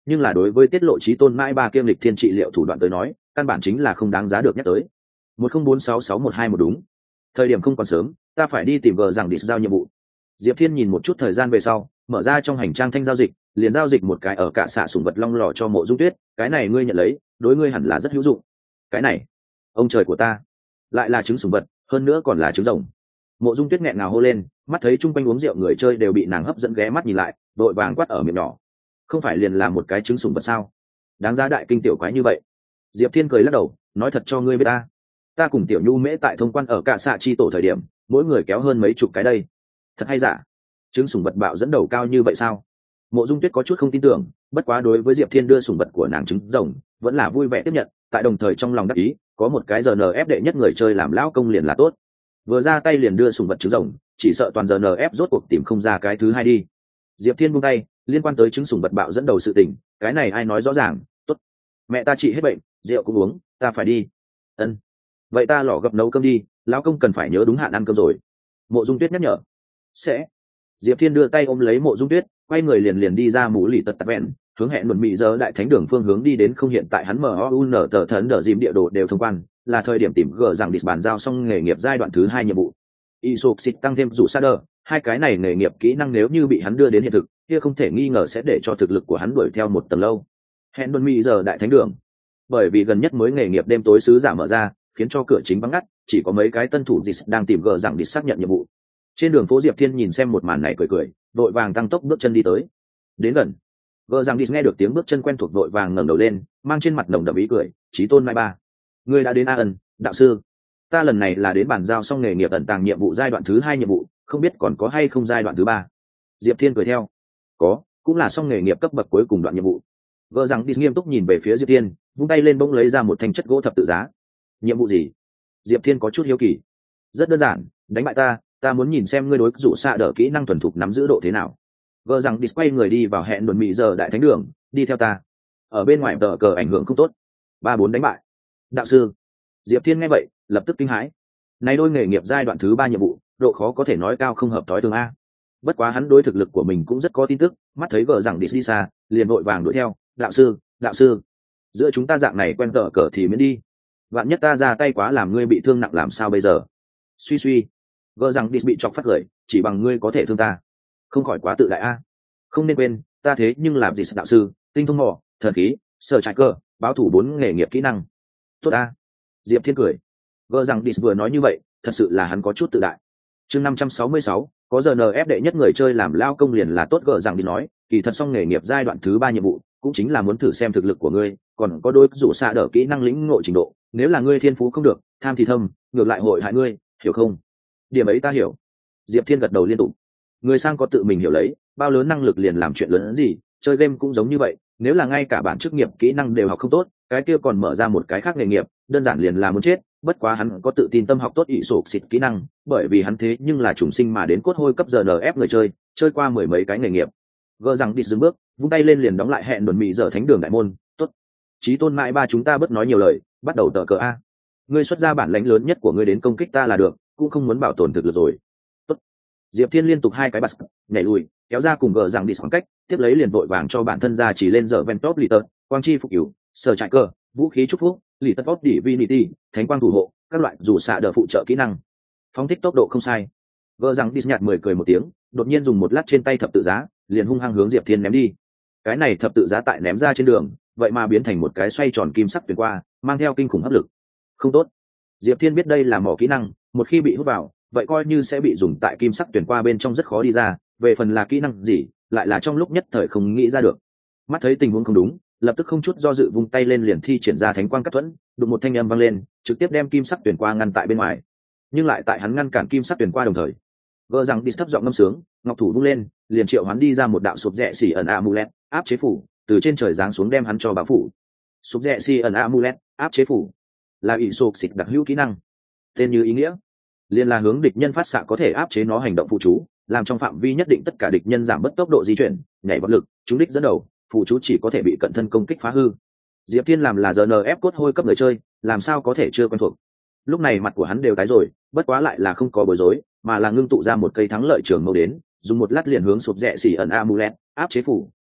S1: nhưng là đối với tiết lộ trí tôn mãi ba kiêm lịch thiên trị liệu thủ đoạn tới nói căn bản chính là không đáng giá được nhắc tới. Một không bốn sáu sáu một hai một đúng. Thời điểm không còn sớm, ta phải đi tìm vợ rằng đi giao nhiệm vụ. Diệp Thiên nhìn một chút thời gian về sau, mở ra trong hành trang thanh giao dịch, liền giao dịch một cái ở cả xạ sủng vật long lò cho Mộ Dung Tuyết, cái này ngươi nhận lấy, đối ngươi hẳn là rất hữu dụng. Cái này, ông trời của ta, lại là trứng sủng vật, hơn nữa còn là trứng rồng. Mộ Dung Tuyết nghẹn ngào hô lên, mắt thấy chung quanh uống rượu người chơi đều bị nàng hấp dẫn ghé mắt nhìn lại, đội vàng quát ở miệng nhỏ. Không phải liền là một cái trứng sủng vật sao? Đáng giá đại kinh tiểu quái như vậy. Diệp Thiên cười lắc đầu, nói thật cho ngươi biết ta, ta cùng Tiểu Nhu Mễ tại thông quan ở cả xạ chi tổ thời điểm, mỗi người kéo hơn mấy chục cái đây. Thật hay giả? Trứng sủng vật bạo dẫn đầu cao như vậy sao? Mộ Dung Tuyết có chút không tin tưởng, bất quá đối với Diệp Thiên đưa sủng vật của nàng trứng rồng, vẫn là vui vẻ tiếp nhận, tại đồng thời trong lòng đắc ý, có một cái giờ en ép đệ nhất người chơi làm lão công liền là tốt. Vừa ra tay liền đưa sủng vật trứng rồng, chỉ sợ toàn giờ en ép rốt cuộc tìm không ra cái thứ hai đi. Diệp Thiên buông tay, liên quan tới trứng sủng vật bạo dẫn đầu sự tình, cái này ai nói rõ ràng, tốt. Mẹ ta trị hết bệnh, rượu cũng uống, ta phải đi. Ân. Vậy ta lò gập nấu cơm đi, lão công cần phải nhớ đúng hạn ăn cơm rồi. Mộ Dung Tuyết nhắc nhở. Sẽ. Diệp Thiên đưa tay ôm lấy Mộ Dung Tuyết, quay người liền liền đi ra mũ lì tật tật vẹn, hướng hẹn luận mỹ giờ đại thánh đường phương hướng đi đến. Không hiện tại hắn mở o u n tờ thần đỡ dìm địa đồ đều thông quan, là thời điểm tìm gỡ rằng địch bàn giao xong nghề nghiệp giai đoạn thứ hai nhiệm vụ. Isop xịt tăng thêm rủ sa đờ, hai cái này nghề nghiệp kỹ năng nếu như bị hắn đưa đến hiện thực, kia không thể nghi ngờ sẽ để cho thực lực của hắn đuổi theo một tầng lâu. Hẹn luận mỹ giờ đại thánh đường, bởi vì gần nhất mới nghề nghiệp đêm tối sứ giả mở ra, khiến cho cửa chính vắng ngắt, chỉ có mấy cái tân thủ dịch đang tìm gỡ rằng địch xác nhận nhiệm vụ. Trên đường phố Diệp Thiên nhìn xem một màn này cười cười, vội vàng tăng tốc bước chân đi tới. Đến gần, gỡ rằng địch nghe được tiếng bước chân quen thuộc vội vàng ngẩng đầu lên, mang trên mặt nồng đậm ý cười, chí tôn mai ba, ngươi đã đến a ẩn, đạo sư. Ta lần này là đến bàn giao xong nghề nghiệp ẩn tàng nhiệm vụ giai đoạn thứ hai nhiệm vụ, không biết còn có hay không giai đoạn thứ ba. Diệp Thiên cười theo, có, cũng là xong nghề nghiệp cấp bậc cuối cùng đoạn nhiệm vụ. Gỡ rằng địch nghiêm túc nhìn về phía Diệp Thiên, vung tay lên bỗng lấy ra một thanh chất gỗ thập tự giá. Nhiệm vụ gì? Diệp Thiên có chút hiếu kỳ. Rất đơn giản, đánh bại ta, ta muốn nhìn xem ngươi đối dụ xạ đỡ kỹ năng thuần thục nắm giữ độ thế nào. Gỡ rằng địch quay người đi vào hẹn đồn mỹ giờ đại thánh đường, đi theo ta. Ở bên ngoài tờ cờ ảnh hưởng không tốt. Ba bốn đánh bại. Đạo sư. Diệp Thiên nghe vậy, lập tức kinh hãi. Này đôi nghề nghiệp giai đoạn thứ ba nhiệm vụ, độ khó có thể nói cao không hợp thói thường a. Bất quá hắn đối thực lực của mình cũng rất có tin tức, mắt thấy gỡ rằng địch đi xa, liền vội vàng đuổi theo. Đạo sư, đạo sư, giữa chúng ta dạng này quen tờ cờ thì miễn đi. Vạn nhất ta ra tay quá làm ngươi bị thương nặng làm sao bây giờ? Suy suy, gỡ rằng địch bị chọc phát lời, chỉ bằng ngươi có thể thương ta, không khỏi quá tự đại a. Không nên quên, ta thế nhưng làm gì đạo sư, tinh thông mỏ, thần khí, sở trại cơ, báo thủ bốn nghề nghiệp kỹ năng. Tốt a. Diệp Thiên cười. Gỡ rằng địch vừa nói như vậy, thật sự là hắn có chút tự đại. Chương năm trăm sáu mươi sáu, có giờ en ép đệ nhất người chơi làm lao công liền là tốt. Gỡ rằng địch nói, kỳ thật xong nghề nghiệp giai đoạn thứ ba nhiệm vụ, cũng chính là muốn thử xem thực lực của ngươi, còn có đôi dụ xạ đỡ kỹ năng lĩnh ngộ trình độ. Nếu là ngươi thiên phú không được, tham thì thâm, ngược lại hội hại ngươi, hiểu không? Điểm ấy ta hiểu. Diệp Thiên gật đầu liên tục. Người sang có tự mình hiểu lấy, bao lớn năng lực liền làm chuyện lớn gì, chơi game cũng giống như vậy, nếu là ngay cả bản chức nghiệp kỹ năng đều học không tốt, cái kia còn mở ra một cái khác nghề nghiệp, đơn giản liền là muốn chết. Bất quá hắn có tự tin tâm học tốt ỷ sổ xịt kỹ năng, bởi vì hắn thế nhưng là chủng sinh mà đến cốt hôi cấp giờ en ép người chơi, chơi qua mười mấy cái nghề nghiệp. Gỡ rằng đi dừng bước, vung tay lên liền đóng lại hẹn đồn mỹ giờ thánh đường đại môn. Tốt, chí tôn mãi ba chúng ta bất nói nhiều lời, bắt đầu tờ cờ a. Ngươi xuất ra bản lãnh lớn nhất của ngươi đến công kích ta là được, cũng không muốn bảo tồn thực lực rồi. Tốt. Diệp Thiên liên tục hai cái bật, nhảy lùi, kéo ra cùng gỡ rằng đi khoảng cách, tiếp lấy liền vội vàng cho bản thân ra chỉ lên giờ Ventop Liter, quang chi phục yếu, sở trại cơ, vũ khí chúc phúc, Liter Top Divinity, thánh quang thủ hộ, các loại dù xạ đỡ phụ trợ kỹ năng. Phóng thích tốc độ không sai. Gỡ rằng đi nhạt mười cười một tiếng, đột nhiên dùng một lát trên tay thập tự giá, liền hung hăng hướng Diệp Thiên ném đi. Cái này thập tự giá tại ném ra trên đường, vậy mà biến thành một cái xoay tròn kim sắc tuyển qua, mang theo kinh khủng áp lực. Không tốt. Diệp Thiên biết đây là mỏ kỹ năng, một khi bị hút vào, vậy coi như sẽ bị dùng tại kim sắc tuyển qua bên trong rất khó đi ra, về phần là kỹ năng gì, lại là trong lúc nhất thời không nghĩ ra được. Mắt thấy tình huống không đúng, lập tức không chút do dự vung tay lên liền thi triển ra thánh quang cắt thuẫn, đụng một thanh âm vang lên, trực tiếp đem kim sắc tuyển qua ngăn tại bên ngoài. Nhưng lại tại hắn ngăn cản kim sắc tuyển qua đồng thời, vợ rằng đi thấp giọng ngâm sướng, ngọc thủ vung lên, liền triệu hắn đi ra một đạo sụp rẽ xỉ ẩn amulet, áp chế phủ, từ trên trời giáng xuống đem hắn cho bảo phủ. Sụp rẽ xỉ ẩn amulet, áp chế phủ, là ỷ sụp xịt đặc hữu kỹ năng. Tên như ý nghĩa, liền là hướng địch nhân phát xạ có thể áp chế nó hành động phụ chú, làm trong phạm vi nhất định tất cả địch nhân giảm bớt tốc độ di chuyển, nhảy vọt lực, trúng đích dẫn đầu, phụ chú chỉ có thể bị cận thân công kích phá hư. Diệp Thiên làm là giờ en ép cốt hôi cấp người chơi, làm sao có thể chưa quen thuộc. Lúc này mặt của hắn đều tái rồi, bất quá lại là không có bối rối, mà là ngưng tụ ra một cây thắng lợi trường mâu đến, dùng một lát liền hướng sụp rẽ xỉ ẩn amulet, áp chế phủ,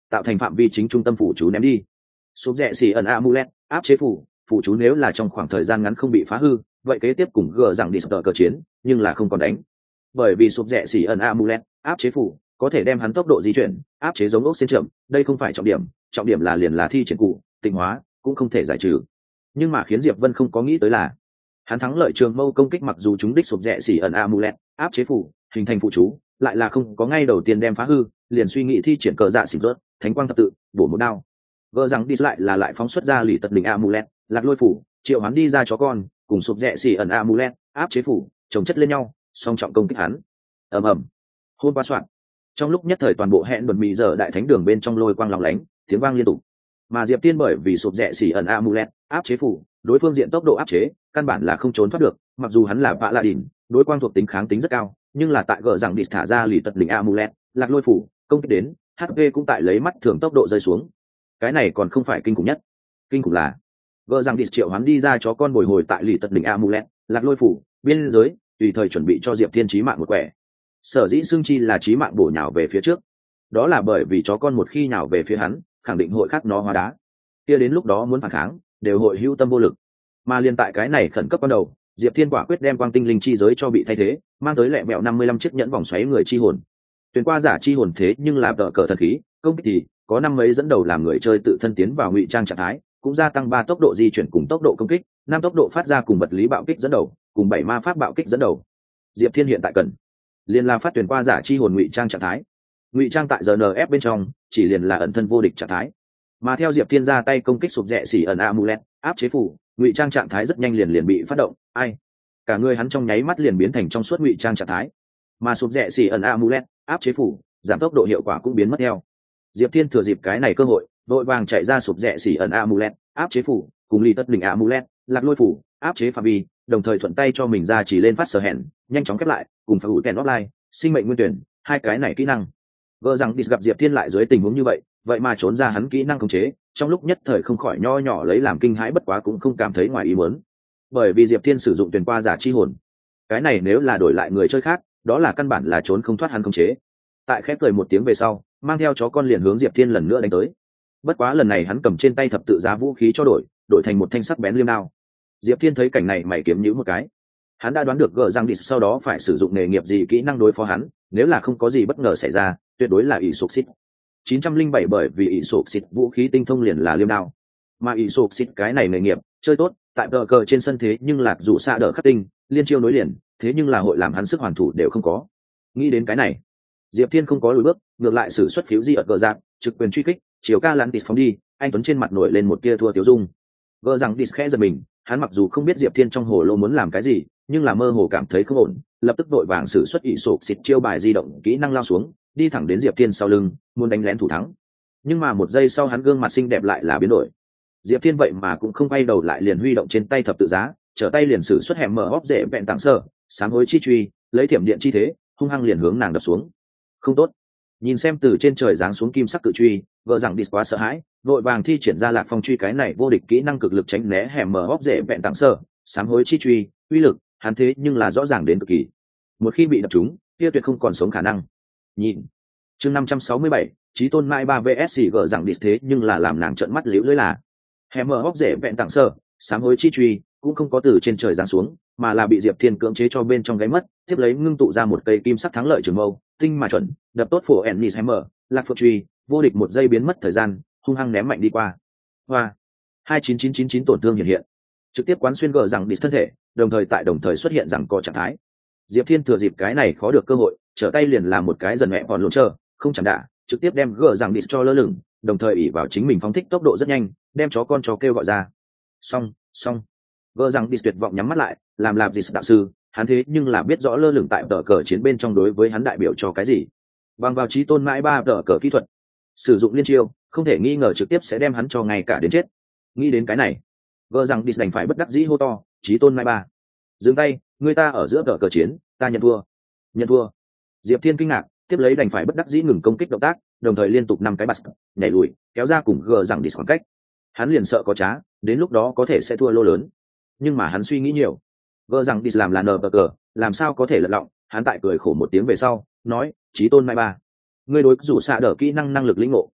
S1: tạo thành phạm vi chính trung tâm phủ chú ném đi. Sụp rẽ xỉ ẩn amulet áp chế phủ phủ chú nếu là trong khoảng thời gian ngắn không bị phá hư, vậy kế tiếp cùng gờ rằng đi sờ cờ chiến, nhưng là không còn đánh. Bởi vì sụp rẽ xỉ ẩn amulet áp chế phủ có thể đem hắn tốc độ di chuyển áp chế giống ốc xin chậm, đây không phải trọng điểm, trọng điểm là liền là thi triển cụ tịnh hóa cũng không thể giải trừ. Nhưng mà khiến Diệp Vân không có nghĩ tới là hắn thắng lợi trường mâu công kích, mặc dù chúng đích sụp rẽ xỉ ẩn amulet áp chế phủ hình thành phụ chú, lại là không có ngay đầu tiên đem phá hư, liền suy nghĩ thi triển cờ dạ xỉn rớt thánh quang thập tự bổ một đao. Vợ rằng đi lại là lại phóng xuất ra lì tật đỉnh amulet lạc lôi phủ triệu hắn đi ra chó con cùng sụp rẽ xỉ ẩn amulet áp chế phủ chồng chất lên nhau, song trọng công kích hắn. ầm ầm hôn qua soạn, trong lúc nhất thời toàn bộ hẹn đột mị giờ đại thánh đường bên trong lôi quang lóng lánh, tiếng vang liên tục. Mà Diệp Tiên bởi vì sụp rẽ xỉ ẩn amulet áp chế phủ đối phương diện tốc độ áp chế căn bản là không trốn thoát được, mặc dù hắn là vạ la đỉnh đối quang thuộc tính kháng tính rất cao, nhưng là tại gờ rằng đi thả ra lì tật đỉnh amulet lạc lôi phủ công kích đến hát pê cũng tại lấy mắt thường tốc độ rơi xuống. Cái này còn không phải kinh khủng nhất, kinh khủng là gờ rằng đi triệu hắn đi ra chó con bồi hồi tại lì tật đỉnh amulet lạc lôi phủ biên giới, tùy thời chuẩn bị cho Diệp Thiên chí mạng một quẻ. Sở dĩ xương chi là chí mạng bổ nhào về phía trước, đó là bởi vì chó con một khi nhào về phía hắn khẳng định hội khắc nó hóa đá, kia đến lúc đó muốn phản kháng đều hội hữu tâm vô lực. Mà liên tại cái này khẩn cấp ban đầu, Diệp Thiên quả quyết đem quang tinh linh chi giới cho bị thay thế, mang tới lẹ mẹo năm mươi lăm chiếc nhẫn vòng xoáy người chi hồn. Tuyển qua giả chi hồn thế nhưng là tợ cờ thần khí, công kích thì có năm mấy dẫn đầu làm người chơi tự thân tiến vào ngụy trang trạng thái, cũng gia tăng ba tốc độ di chuyển cùng tốc độ công kích, năm tốc độ phát ra cùng vật lý bạo kích dẫn đầu, cùng bảy ma pháp bạo kích dẫn đầu. Diệp Thiên hiện tại cần liên la phát tuyển qua giả chi hồn ngụy trang trạng thái. Ngụy trang tại giê en ép bên trong chỉ liền là ẩn thân vô địch trạng thái. Mà theo Diệp Thiên ra tay công kích sụp rẽ xỉ ẩn amulet áp chế phủ, ngụy trang trạng thái rất nhanh liền liền bị phát động, ai cả người hắn trong nháy mắt liền biến thành trong suốt ngụy trang trạng thái. Mà sụp rẽ xỉ ẩn amulet áp chế phủ giảm tốc độ hiệu quả cũng biến mất theo. Diệp Thiên thừa dịp cái này cơ hội vội vàng chạy ra sụp rẽ xỉ ẩn amulet áp chế phủ cùng ly tất đỉnh amulet lạc lôi phủ áp chế phạm vi, đồng thời thuận tay cho mình ra chỉ lên phát sở hẹn nhanh chóng khép lại cùng phải ủ kèn offline sinh mệnh nguyên tuyển hai cái này kỹ năng. Vợ rằng đi gặp Diệp Thiên lại dưới tình huống như vậy, vậy mà trốn ra hắn kỹ năng khống chế, trong lúc nhất thời không khỏi nho nhỏ lấy làm kinh hãi, bất quá cũng không cảm thấy ngoài ý muốn, bởi vì Diệp Thiên sử dụng tuyển qua giả chi hồn, cái này nếu là đổi lại người chơi khác, đó là căn bản là trốn không thoát hắn khống chế. Tại khép cười một tiếng về sau, mang theo chó con liền hướng Diệp Thiên lần nữa đánh tới. Bất quá lần này hắn cầm trên tay thập tự giá vũ khí cho đổi, đổi thành một thanh sắc bén liêm đao. Diệp Thiên thấy cảnh này mày kiếm nhíu một cái, hắn đã đoán được gờ răng đi sau đó phải sử dụng nghề nghiệp gì kỹ năng đối phó hắn, nếu là không có gì bất ngờ xảy ra, tuyệt đối là ỷ sụp xịt chín trăm linh bảy, bởi vì ỷ sụp xịt vũ khí tinh thông liền là liêm đao, mà ỷ sụp xịt cái này nghề nghiệp chơi tốt tại cờ cờ trên sân thế nhưng lạc dù xa đỡ khắc tinh liên chiêu nối liền, thế nhưng là hội làm hắn sức hoàn thủ đều không có. Nghĩ đến cái này, Diệp Thiên không có lùi bước, ngược lại sử xuất phiếu di ở cờ giặc trực quyền truy kích, chiều ca lăn tịt phóng đi. Anh Tuấn trên mặt nổi lên một tia thua tiêu dung, gờ rằng đi khẽ giật mình, hắn mặc dù không biết Diệp Thiên trong hồ lô muốn làm cái gì, nhưng là mơ hồ cảm thấy không ổn, lập tức đội vàng sử xuất ỷ sụp xịt chiêu bài di động kỹ năng lao xuống, đi thẳng đến Diệp Thiên sau lưng, muốn đánh lén thủ thắng. Nhưng mà một giây sau hắn gương mặt xinh đẹp lại là biến đổi. Diệp Thiên vậy mà cũng không quay đầu lại, liền huy động trên tay thập tự giá, trở tay liền sử xuất hẻm mở hóp dễ vẹn tặng sơ, sám hối chi truy, lấy thiểm điện chi thế, hung hăng liền hướng nàng đập xuống. Không tốt. Nhìn xem từ trên trời giáng xuống kim sắc cự truy, vợ rằng đi quá sợ hãi, vội vàng thi triển ra lạc phong truy cái này vô địch kỹ năng cực lực tránh né hẻm mở hóp dễ vẹn tặng sơ, sám hối chi truy, uy lực hắn thế nhưng là rõ ràng đến cực kỳ, một khi bị đập trúng kia tuyệt không còn sống khả năng. Nhìn chương năm trăm sáu mươi bảy, chí tôn mai ba vs gờ rằng đi thế nhưng là làm nàng trợn mắt liễu lưỡi là hẻm mở hóc rễ vẹn tặng sơ, sám hối chi truy cũng không có từ trên trời giáng xuống, mà là bị Diệp Thiên cưỡng chế cho bên trong gáy mất, tiếp lấy ngưng tụ ra một cây kim sắc thắng lợi trường mâu tinh mà chuẩn, đập tốt phổ ennis hẻm mở lạc phượng truy, vô địch một giây biến mất thời gian, hung hăng ném mạnh đi qua. Hoa hai chín chín chín chín tổn thương hiện hiện, trực tiếp quán xuyên gờ rằng đi thân thể, đồng thời tại đồng thời xuất hiện rằng có trạng thái. Diệp Thiên thừa dịp cái này khó được cơ hội, trở tay liền làm một cái dần mẹ còn lộn chờ không chẳng đả, trực tiếp đem gờ rằng đi cho lơ lửng, đồng thời ỷ vào chính mình phóng thích tốc độ rất nhanh, đem chó con chó kêu gọi ra. Xong, xong. Gờ rằng đi tuyệt vọng nhắm mắt lại, làm làm gì đạo sư, hắn thế nhưng là biết rõ lơ lửng tại tờ cờ chiến bên trong đối với hắn đại biểu cho cái gì. Bằng vào chí tôn mãi ba tờ cờ kỹ thuật, sử dụng liên chiêu, không thể nghi ngờ trực tiếp sẽ đem hắn cho ngay cả đến chết. Nghĩ đến cái này, gờ rằng đi đành phải bất đắc dĩ hô to, chí tôn mãi ba, dừng tay, người ta ở giữa tờ cờ chiến, ta nhận thua. Nhận thua. Diệp Thiên kinh ngạc, tiếp lấy đành phải bất đắc dĩ ngừng công kích động tác, đồng thời liên tục năm cái bật nhảy lùi, kéo ra cùng gờ rằng đi khoảng cách. Hắn liền sợ có trá, đến lúc đó có thể sẽ thua lô lớn. Nhưng mà hắn suy nghĩ nhiều, gờ rằng đi làm là nờ cờ, làm sao có thể lật lọng. Hắn tại cười khổ một tiếng về sau nói, chí tôn mai ba, ngươi đối dù xạ đỡ kỹ năng năng lực lĩnh ngộ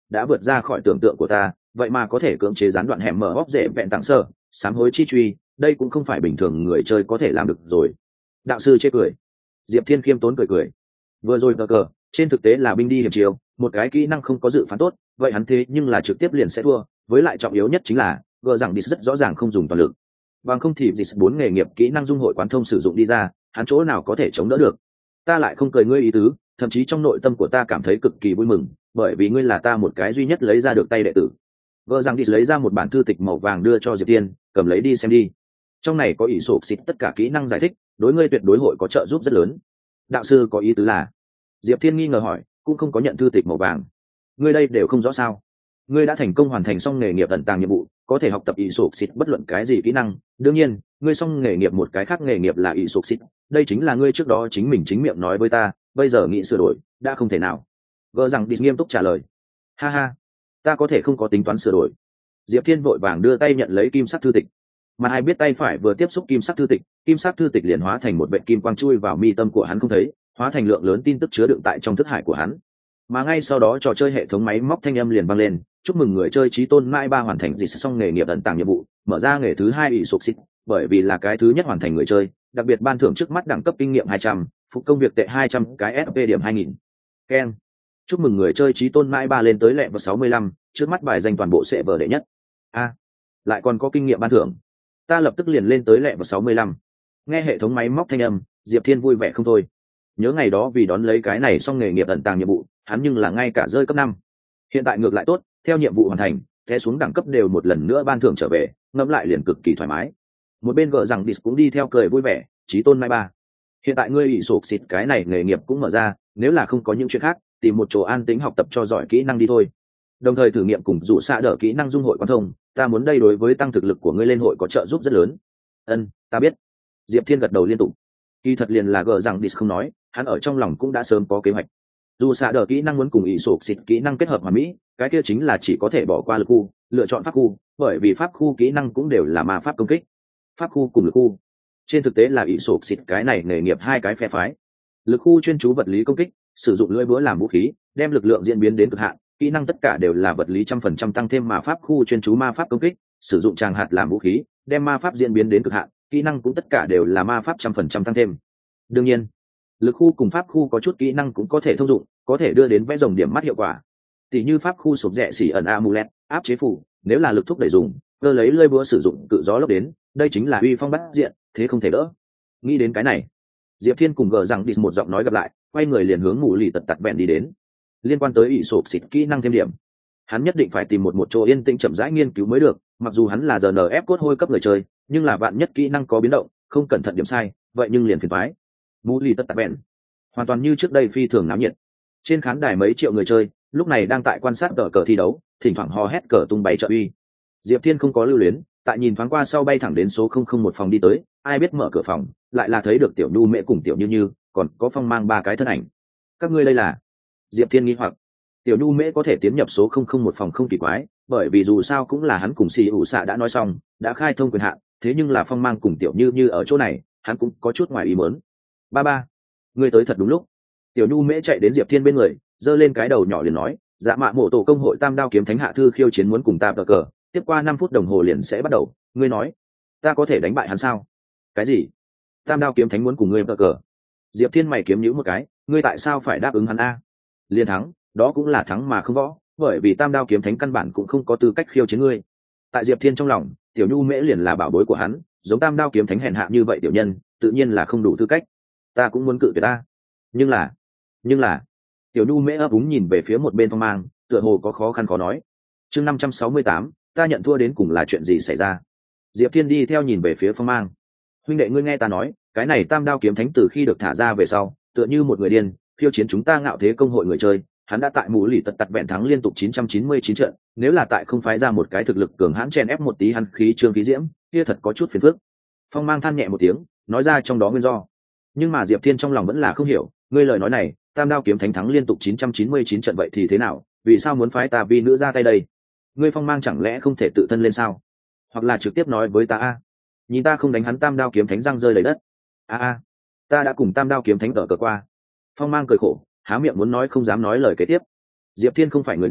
S1: đã vượt ra khỏi tưởng tượng của ta, vậy mà có thể cưỡng chế gián đoạn hẻm mở hóc dễ vẹn tặng sơ sám hối chi truy, đây cũng không phải bình thường người chơi có thể làm được rồi. Đạo sư chê cười. Diệp Thiên khiêm tốn cười cười. Vừa rồi cờ cờ trên thực tế là binh đi hiểm chiều, một cái kỹ năng không có dự phán tốt, vậy hắn thế nhưng là trực tiếp liền sẽ thua, với lại trọng yếu nhất chính là gờ rằng đi rất rõ ràng không dùng toàn lực, bằng không thì dịch bốn nghề nghiệp kỹ năng dung hội quán thông sử dụng đi ra, hắn chỗ nào có thể chống đỡ được. Ta lại không cười ngươi ý tứ, thậm chí trong nội tâm của ta cảm thấy cực kỳ vui mừng, bởi vì ngươi là ta một cái duy nhất lấy ra được tay đệ tử. Gờ rằng đi lấy ra một bản thư tịch màu vàng đưa cho Diệp Thiên, cầm lấy đi xem đi, trong này có ỷ sổ xịt tất cả kỹ năng giải thích, đối ngươi tuyệt đối hội có trợ giúp rất lớn. Đạo sư có ý tứ là? Diệp Thiên nghi ngờ hỏi, cũng không có nhận thư tịch màu vàng, ngươi đây đều không rõ sao? Ngươi đã thành công hoàn thành xong nghề nghiệp ẩn tàng nhiệm vụ, có thể học tập ỷ sổ xịt bất luận cái gì kỹ năng, đương nhiên ngươi xong nghề nghiệp một cái khác nghề nghiệp là ỷ sổ xịt, đây chính là ngươi trước đó chính mình chính miệng nói với ta, bây giờ nghĩ sửa đổi đã không thể nào. Gờ rằng đi nghiêm túc trả lời. Ha ha, ta có thể không có tính toán sửa đổi. Diệp Thiên vội vàng đưa tay nhận lấy kim sắc thư tịch, mà ai biết tay phải vừa tiếp xúc kim sắc thư tịch, kim sắc thư tịch liền hóa thành một vệt kim quang chui vào mi tâm của hắn không thấy, hóa thành lượng lớn tin tức chứa đựng tại trong thức hải của hắn. Mà ngay sau đó trò chơi hệ thống máy móc thanh âm liền vang lên, chúc mừng người chơi trí tôn mai ba hoàn thành dịch xong nghề nghiệp ẩn tàng nhiệm vụ, mở ra nghề thứ hai ỷ sụp xịt, bởi vì là cái thứ nhất hoàn thành người chơi, đặc biệt ban thưởng trước mắt đẳng cấp kinh nghiệm hai trăm, phục công việc tệ hai trăm, cái ép pê điểm hai nghìn. Ken. Chúc mừng người chơi trí tôn mai ba lên tới lẹ vào sáu mươi lăm, trước mắt bài danh toàn bộ sẽ vở đệ nhất. A, lại còn có kinh nghiệm ban thưởng. Ta lập tức liền lên tới lẹ vào sáu mươi lăm. Nghe hệ thống máy móc thanh âm, Diệp Thiên vui vẻ không thôi. Nhớ ngày đó vì đón lấy cái này xong nghề nghiệp ẩn tàng nhiệm vụ, hắn nhưng là ngay cả rơi cấp năm. Hiện tại ngược lại tốt, theo nhiệm vụ hoàn thành, té xuống đẳng cấp đều một lần nữa ban thưởng trở về, ngẫm lại liền cực kỳ thoải mái. Một bên gỡ rằng Dis cũng đi theo cười vui vẻ, chí tôn mai ba. Hiện tại ngươi bị sụp xịt cái này nghề nghiệp cũng mở ra, nếu là không có những chuyện khác, tìm một chỗ an tĩnh học tập cho giỏi kỹ năng đi thôi. Đồng thời thử nghiệm cùng dụ xạ đỡ kỹ năng dung hội quan thông, ta muốn đây đối với tăng thực lực của ngươi lên hội có trợ giúp rất lớn. Ân, ta biết. Diệp Thiên gật đầu liên tục. Kỳ thật liền là gỡ rằng Dis không nói, hắn ở trong lòng cũng đã sớm có kế hoạch. Dù xạ đỡ kỹ năng muốn cùng ý sụp xịt kỹ năng kết hợp hoàn mỹ, cái kia chính là chỉ có thể bỏ qua lực khu, lựa chọn pháp khu, bởi vì pháp khu kỹ năng cũng đều là ma pháp công kích. Pháp khu cùng lực khu, trên thực tế là ý sụp xịt cái này nghề nghiệp hai cái phe phái. Lực khu chuyên chú vật lý công kích, sử dụng lưỡi búa làm vũ khí, đem lực lượng diễn biến đến cực hạn, kỹ năng tất cả đều là vật lý trăm phần trăm tăng thêm, mà pháp khu chuyên chú ma pháp công kích, sử dụng tràng hạt làm vũ khí, đem ma pháp diễn biến đến cực hạn, kỹ năng cũng tất cả đều là ma pháp trăm phần trăm tăng thêm. Đương nhiên, lực khu cùng pháp khu có chút kỹ năng cũng có thể thông dụng, có thể đưa đến vẽ rồng điểm mắt hiệu quả. Tỷ như pháp khu sụp rẽ xỉ ẩn amulet, áp chế phủ, nếu là lực thúc đẩy dùng, cơ lấy lưỡi búa sử dụng cự gió lốc đến, đây chính là uy phong bát diện, thế không thể đỡ. Nghĩ đến cái này, Diệp Thiên cùng gờ rằng đi một giọng nói gặp lại, quay người liền hướng mù lì tật tật bèn đi đến. Liên quan tới ỷ sụp xịt kỹ năng thêm điểm, hắn nhất định phải tìm một một chỗ yên tĩnh chậm rãi nghiên cứu mới được. Mặc dù hắn là giờ en ép cốt hôi cấp người chơi, nhưng là bạn nhất kỹ năng có biến động, không cẩn thận điểm sai, vậy nhưng liền phiền toái. Mù lì tật tật bèn, hoàn toàn như trước đây phi thường náo nhiệt. Trên khán đài mấy triệu người chơi, lúc này đang tại quan sát cờ cờ thi đấu, thỉnh thoảng hò hét cờ tung bay trợ uy. Diệp Thiên không có lưu luyến, tại nhìn thoáng qua sau bay thẳng đến số không không một phòng đi tới, ai biết mở cửa phòng, lại là thấy được Tiểu Nhu Mễ cùng Tiểu Như Như, còn có Phong Mang ba cái thân ảnh. Các ngươi đây là? Diệp Thiên nghi hoặc. Tiểu Nhu Mễ có thể tiến nhập số không không một phòng không kỳ quái, bởi vì dù sao cũng là hắn cùng Xì ủ xạ đã nói xong, đã khai thông quyền hạn, thế nhưng là Phong Mang cùng Tiểu Như Như ở chỗ này, hắn cũng có chút ngoài ý muốn. Ba ba, ngươi tới thật đúng lúc. Tiểu Nhu Mễ chạy đến Diệp Thiên bên người, giơ lên cái đầu nhỏ liền nói, dạ mạ mộ tổ công hội Tam Đao Kiếm Thánh hạ thư khiêu chiến muốn cùng ta cờ cờ, tiếp qua năm phút đồng hồ liền sẽ bắt đầu, ngươi nói ta có thể đánh bại hắn sao? Cái gì? Tam Đao Kiếm Thánh muốn cùng ngươi cờ cờ? Diệp Thiên mày kiếm nhíu một cái, ngươi tại sao phải đáp ứng hắn a? Liên thắng, đó cũng là thắng mà không võ, bởi vì Tam Đao Kiếm Thánh căn bản cũng không có tư cách khiêu chiến ngươi. Tại Diệp Thiên trong lòng, Tiểu Nhu Mễ liền là bảo bối của hắn, giống Tam Đao Kiếm Thánh hèn hạ như vậy tiểu nhân, tự nhiên là không đủ tư cách. Ta cũng muốn cự tuyệt ta, nhưng là, nhưng là, Tiểu Nhu Mễ ấp úng nhìn về phía một bên Phong Mang, tựa hồ có khó khăn khó nói. Chương năm trăm sáu mươi tám, ta nhận thua đến cùng là chuyện gì xảy ra? Diệp Thiên đi theo nhìn về phía Phong Mang. Huynh đệ ngươi nghe ta nói, cái này Tam Đao Kiếm Thánh từ khi được thả ra về sau, tựa như một người điên, khiêu chiến chúng ta Ngạo Thế công hội người chơi, hắn đã tại mũ lì tật tật vẹn thắng liên tục chín trăm chín mươi chín trận, nếu là tại không phái ra một cái thực lực cường hãn chèn ép một tí hắn khí trương khí diễm, kia thật có chút phiền phức. Phong Mang than nhẹ một tiếng, nói ra trong đó nguyên do. Nhưng mà Diệp Thiên trong lòng vẫn là không hiểu, ngươi lời nói này, Tam Đao Kiếm Thánh thắng liên tục chín trăm chín mươi chín trận vậy thì thế nào, vì sao muốn phái ta vi nữ ra tay đây? Ngươi Phong Mang chẳng lẽ không thể tự thân lên sao? Hoặc là trực tiếp nói với ta a, nhìn ta không đánh hắn Tam Đao Kiếm Thánh răng rơi đầy đất. A a, ta đã cùng Tam Đao Kiếm Thánh cờ cờ qua. Phong Mang cười khổ, há miệng muốn nói không dám nói lời kế tiếp. Diệp Thiên không phải người ngu,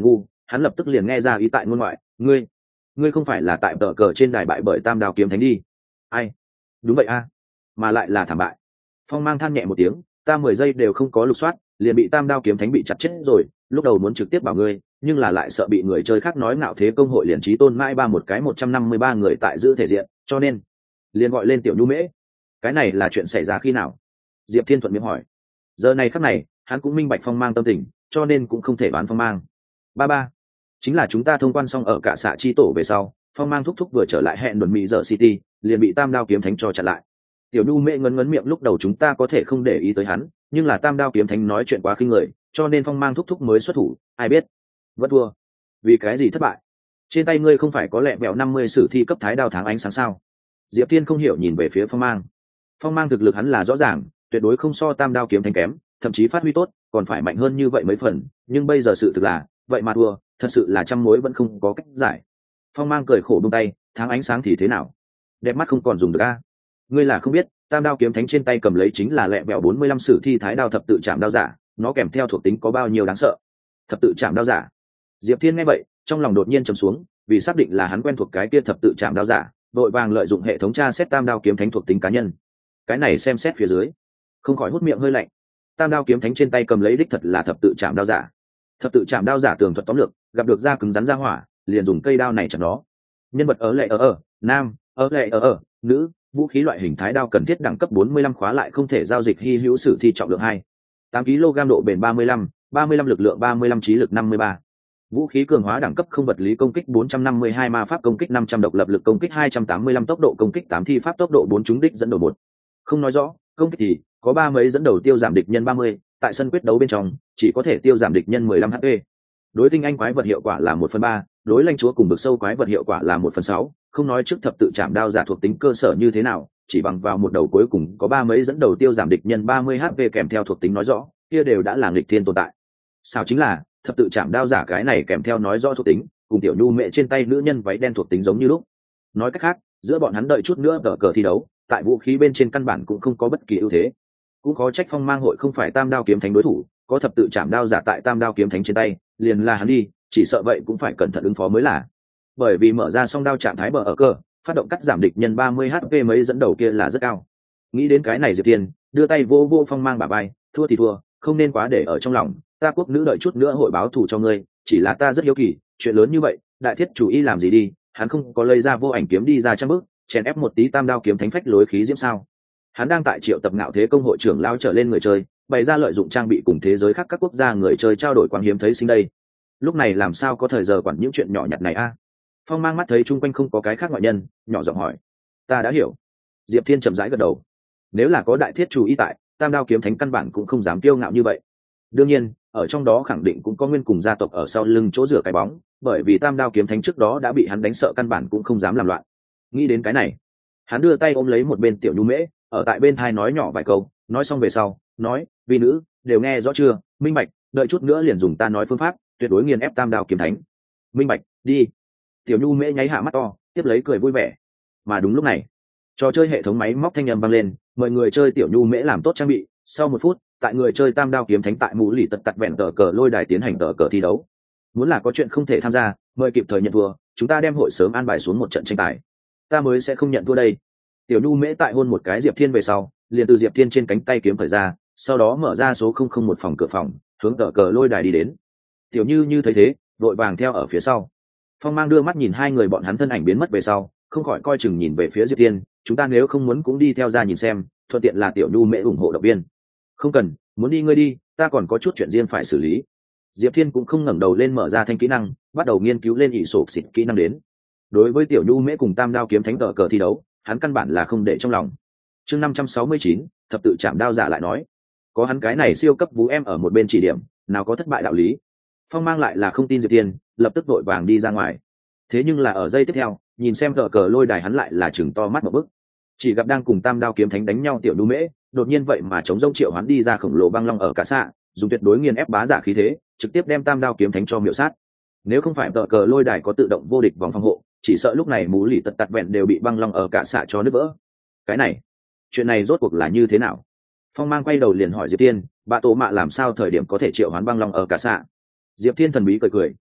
S1: hắn lập tức liền nghe ra ý tại ngôn ngoại. Ngươi, ngươi không phải là tại tờ cờ trên đài bại bởi tam đao kiếm thánh đi? Ai? Đúng vậy a, mà lại là thảm bại. Phong Mang than nhẹ một tiếng, ta mười giây đều không có lục soát liền bị tam đao kiếm thánh bị chặt chết rồi, lúc đầu muốn trực tiếp bảo ngươi, nhưng là lại sợ bị người chơi khác nói ngạo thế công hội liền trí tôn mãi ba một cái một trăm năm mươi ba người tại giữ thể diện, cho nên liền gọi lên tiểu nhu mễ. Cái này là chuyện xảy ra khi nào? Diệp Thiên thuận miệng hỏi. Giờ này khắc này hắn cũng minh bạch Phong Mang tâm tình, cho nên cũng không thể bán Phong Mang. Ba ba, chính là chúng ta thông quan xong ở cả xạ chi tổ về sau, Phong Mang thúc thúc vừa trở lại hẹn đồn mỹ giờ city, liền bị tam đao kiếm thánh cho chặn lại. Tiểu nhu mễ ngấn ngấn miệng, lúc đầu chúng ta có thể không để ý tới hắn, nhưng là tam đao kiếm thánh nói chuyện quá khinh người, cho nên Phong Mang thúc thúc mới xuất thủ, ai biết vẫn thua. Vì cái gì thất bại? Trên tay ngươi không phải có lẹ mẹo năm mươi sử thi cấp thái đao tháng ánh sáng sao? Diệp Thiên không hiểu nhìn về phía Phong Mang. Phong Mang thực lực hắn là rõ ràng, tuyệt đối không so tam đao kiếm thánh kém, thậm chí phát huy tốt còn phải mạnh hơn như vậy mấy phần, nhưng bây giờ sự thực là vậy mà thua, thật sự là trăm mối vẫn không có cách giải. Phong Mang cười khổ buông tay, tháng ánh sáng thì thế nào, đẹp mắt không còn dùng được a. Ngươi là không biết, tam đao kiếm thánh trên tay cầm lấy chính là lẹ mẹo bốn mươi lăm sử thi thái đao thập tự chạm đao giả, nó kèm theo thuộc tính có bao nhiêu đáng sợ. Thập tự chạm đao giả. Diệp Thiên nghe vậy trong lòng đột nhiên trầm xuống, vì xác định là hắn quen thuộc cái kia thập tự chạm đao giả, vội vàng lợi dụng hệ thống tra xét tam đao kiếm thánh thuộc tính cá nhân. Cái này xem xét phía dưới không khỏi hút miệng hơi lạnh. Tam đao kiếm thánh trên tay cầm lấy đích thật là thập tự chạm đao giả. Thập tự chạm đao giả tường thuật tóm lược, gặp được da cứng rắn ra hỏa liền dùng cây đao này chặt nó. Nhân vật ở lệ ở ở nam, ở lệ ở ở nữ, vũ khí loại hình thái đao cần thiết đẳng cấp bốn mươi lăm khóa lại không thể giao dịch, hy hữu sử thi trọng lượng hai, tám ki lô gam độ bền ba mươi lăm, ba mươi lăm lực lượng ba mươi lăm trí lực năm mươi ba. Vũ khí cường hóa đẳng cấp không vật lý công kích bốn trăm năm mươi hai, ma pháp công kích năm trăm, độc lập lực công kích hai trăm tám mươi lăm, tốc độ công kích tám, thi pháp tốc độ bốn, trúng đích dẫn đầu một. Không nói rõ, công kích thì có ba mấy dẫn đầu tiêu giảm địch nhân ba mươi, tại sân quyết đấu bên trong chỉ có thể tiêu giảm địch nhân mười lăm hát pê. Đối tinh anh quái vật hiệu quả là một phần ba, đối lãnh chúa cùng bực sâu quái vật hiệu quả là một phần sáu, không nói trước thập tự chạm đao giả thuộc tính cơ sở như thế nào, chỉ bằng vào một đầu cuối cùng có ba mấy dẫn đầu tiêu giảm địch nhân ba mươi hát pê kèm theo thuộc tính nói rõ, kia đều đã là nghịch thiên tồn tại. Sao chính là thập tự chạm đao giả cái này kèm theo nói rõ thuộc tính, cùng tiểu nhu mẹ trên tay nữ nhân váy đen thuộc tính giống như lúc. Nói cách khác, giữa bọn hắn đợi chút nữa tờ cờ thi đấu, tại vũ khí bên trên căn bản cũng không có bất kỳ ưu thế. Cũng có trách Phong Mang hội không phải tam đao kiếm thánh đối thủ, có thập tự chạm đao giả tại tam đao kiếm thánh trên tay, liền là hắn đi, chỉ sợ vậy cũng phải cẩn thận ứng phó mới là. Bởi vì mở ra song đao trạng thái bờ ở cơ, phát động cắt giảm địch nhân ba mươi hát pê mấy dẫn đầu kia là rất cao. Nghĩ đến cái này Diệp Thiên đưa tay vô vô Phong Mang bả vai, thua thì thua, không nên quá để ở trong lòng, ta quốc nữ đợi chút nữa hội báo thù cho ngươi, chỉ là ta rất hiếu kỳ, chuyện lớn như vậy, đại thiết chủ y làm gì đi, hắn không có lấy ra vô ảnh kiếm đi ra trăm bước, chèn ép một tí tam đao kiếm thánh phách lối khí diễm sao? Hắn đang tại triệu tập ngạo thế công hội trưởng lao trở lên người chơi, bày ra lợi dụng trang bị cùng thế giới khác các quốc gia người chơi trao đổi quang hiếm thấy sinh đây. Lúc này làm sao có thời giờ quản những chuyện nhỏ nhặt này a? Phong Mang mắt thấy chung quanh không có cái khác ngoại nhân, nhỏ giọng hỏi. Ta đã hiểu. Diệp Thiên chậm rãi gật đầu. Nếu là có đại thiết chủ y tại, tam đao kiếm thánh căn bản cũng không dám kiêu ngạo như vậy. Đương nhiên, ở trong đó khẳng định cũng có nguyên cùng gia tộc ở sau lưng chỗ rửa cái bóng, bởi vì tam đao kiếm thánh trước đó đã bị hắn đánh sợ căn bản cũng không dám làm loạn. Nghĩ đến cái này, hắn đưa tay ôm lấy một bên tiểu nhu mễ, ở tại bên thai nói nhỏ vài câu, nói xong về sau, nói, vì nữ, đều nghe rõ chưa, minh bạch, đợi chút nữa liền dùng ta nói phương pháp, tuyệt đối nghiền ép tam đao kiếm thánh. Minh bạch, đi. Tiểu nhu mễ nháy hạ mắt to, tiếp lấy cười vui vẻ. Mà đúng lúc này, trò chơi hệ thống máy móc thanh âm vang lên, mời người chơi tiểu nhu mễ làm tốt trang bị. Sau một phút, tại người chơi tam đao kiếm thánh tại mũ lì tật tật vẹn tờ cờ lôi đài tiến hành tờ cờ thi đấu. Muốn là có chuyện không thể tham gia, mời kịp thời nhận thua, chúng ta đem hội sớm an bài xuống một trận tranh tài. Ta mới sẽ không nhận thua đây. Tiểu nhu mễ tại hôn một cái Diệp Thiên về sau, liền từ Diệp Thiên trên cánh tay kiếm khởi ra, sau đó mở ra số không không một phòng cửa phòng, hướng tờ cờ lôi đài đi đến. Tiểu Như như thấy thế, vội vàng theo ở phía sau. Phong Mang đưa mắt nhìn hai người bọn hắn thân ảnh biến mất về sau, không khỏi coi chừng nhìn về phía Diệp Thiên, chúng ta nếu không muốn cũng đi theo ra nhìn xem, thuận tiện là tiểu nhu mễ ủng hộ động viên. Không cần, muốn đi ngươi đi, ta còn có chút chuyện riêng phải xử lý. Diệp Thiên cũng không ngẩng đầu lên mở ra thanh kỹ năng, bắt đầu nghiên cứu lên ỷ sổ xịt kỹ năng đến. Đối với tiểu nhu mễ cùng tam đao kiếm thánh tờ cờ thi đấu, hắn căn bản là không để trong lòng. Chương năm trăm sáu mươi chín, thập tự chạm đao giả lại nói, có hắn cái này siêu cấp vũ em ở một bên chỉ điểm, nào có thất bại đạo lý. Phong Mang lại là không tin Diệp Thiên, lập tức vội vàng đi ra ngoài. Thế nhưng là ở giây tiếp theo, nhìn xem tờ cờ lôi đài hắn lại là chừng to mắt một bức. Chỉ gặp đang cùng tam đao kiếm thánh đánh nhau tiểu nhu mễ, đột nhiên vậy mà chống rông triệu hắn đi ra khổng lồ băng long ở cả xạ, dùng tuyệt đối nghiền ép bá giả khí thế, trực tiếp đem tam đao kiếm thánh cho miểu sát. Nếu không phải tờ cờ lôi đài có tự động vô địch vòng phòng hộ, chỉ sợ lúc này mũ lì tật tật vẹn đều bị băng long ở cả xạ cho nứt vỡ. Cái này, chuyện này rốt cuộc là như thế nào? Phong Mang quay đầu liền hỏi Diệp Thiên, bà tổ mạ làm sao thời điểm có thể triệu hoán băng long ở cả xạ? Diệp Thiên thần bí cười cười,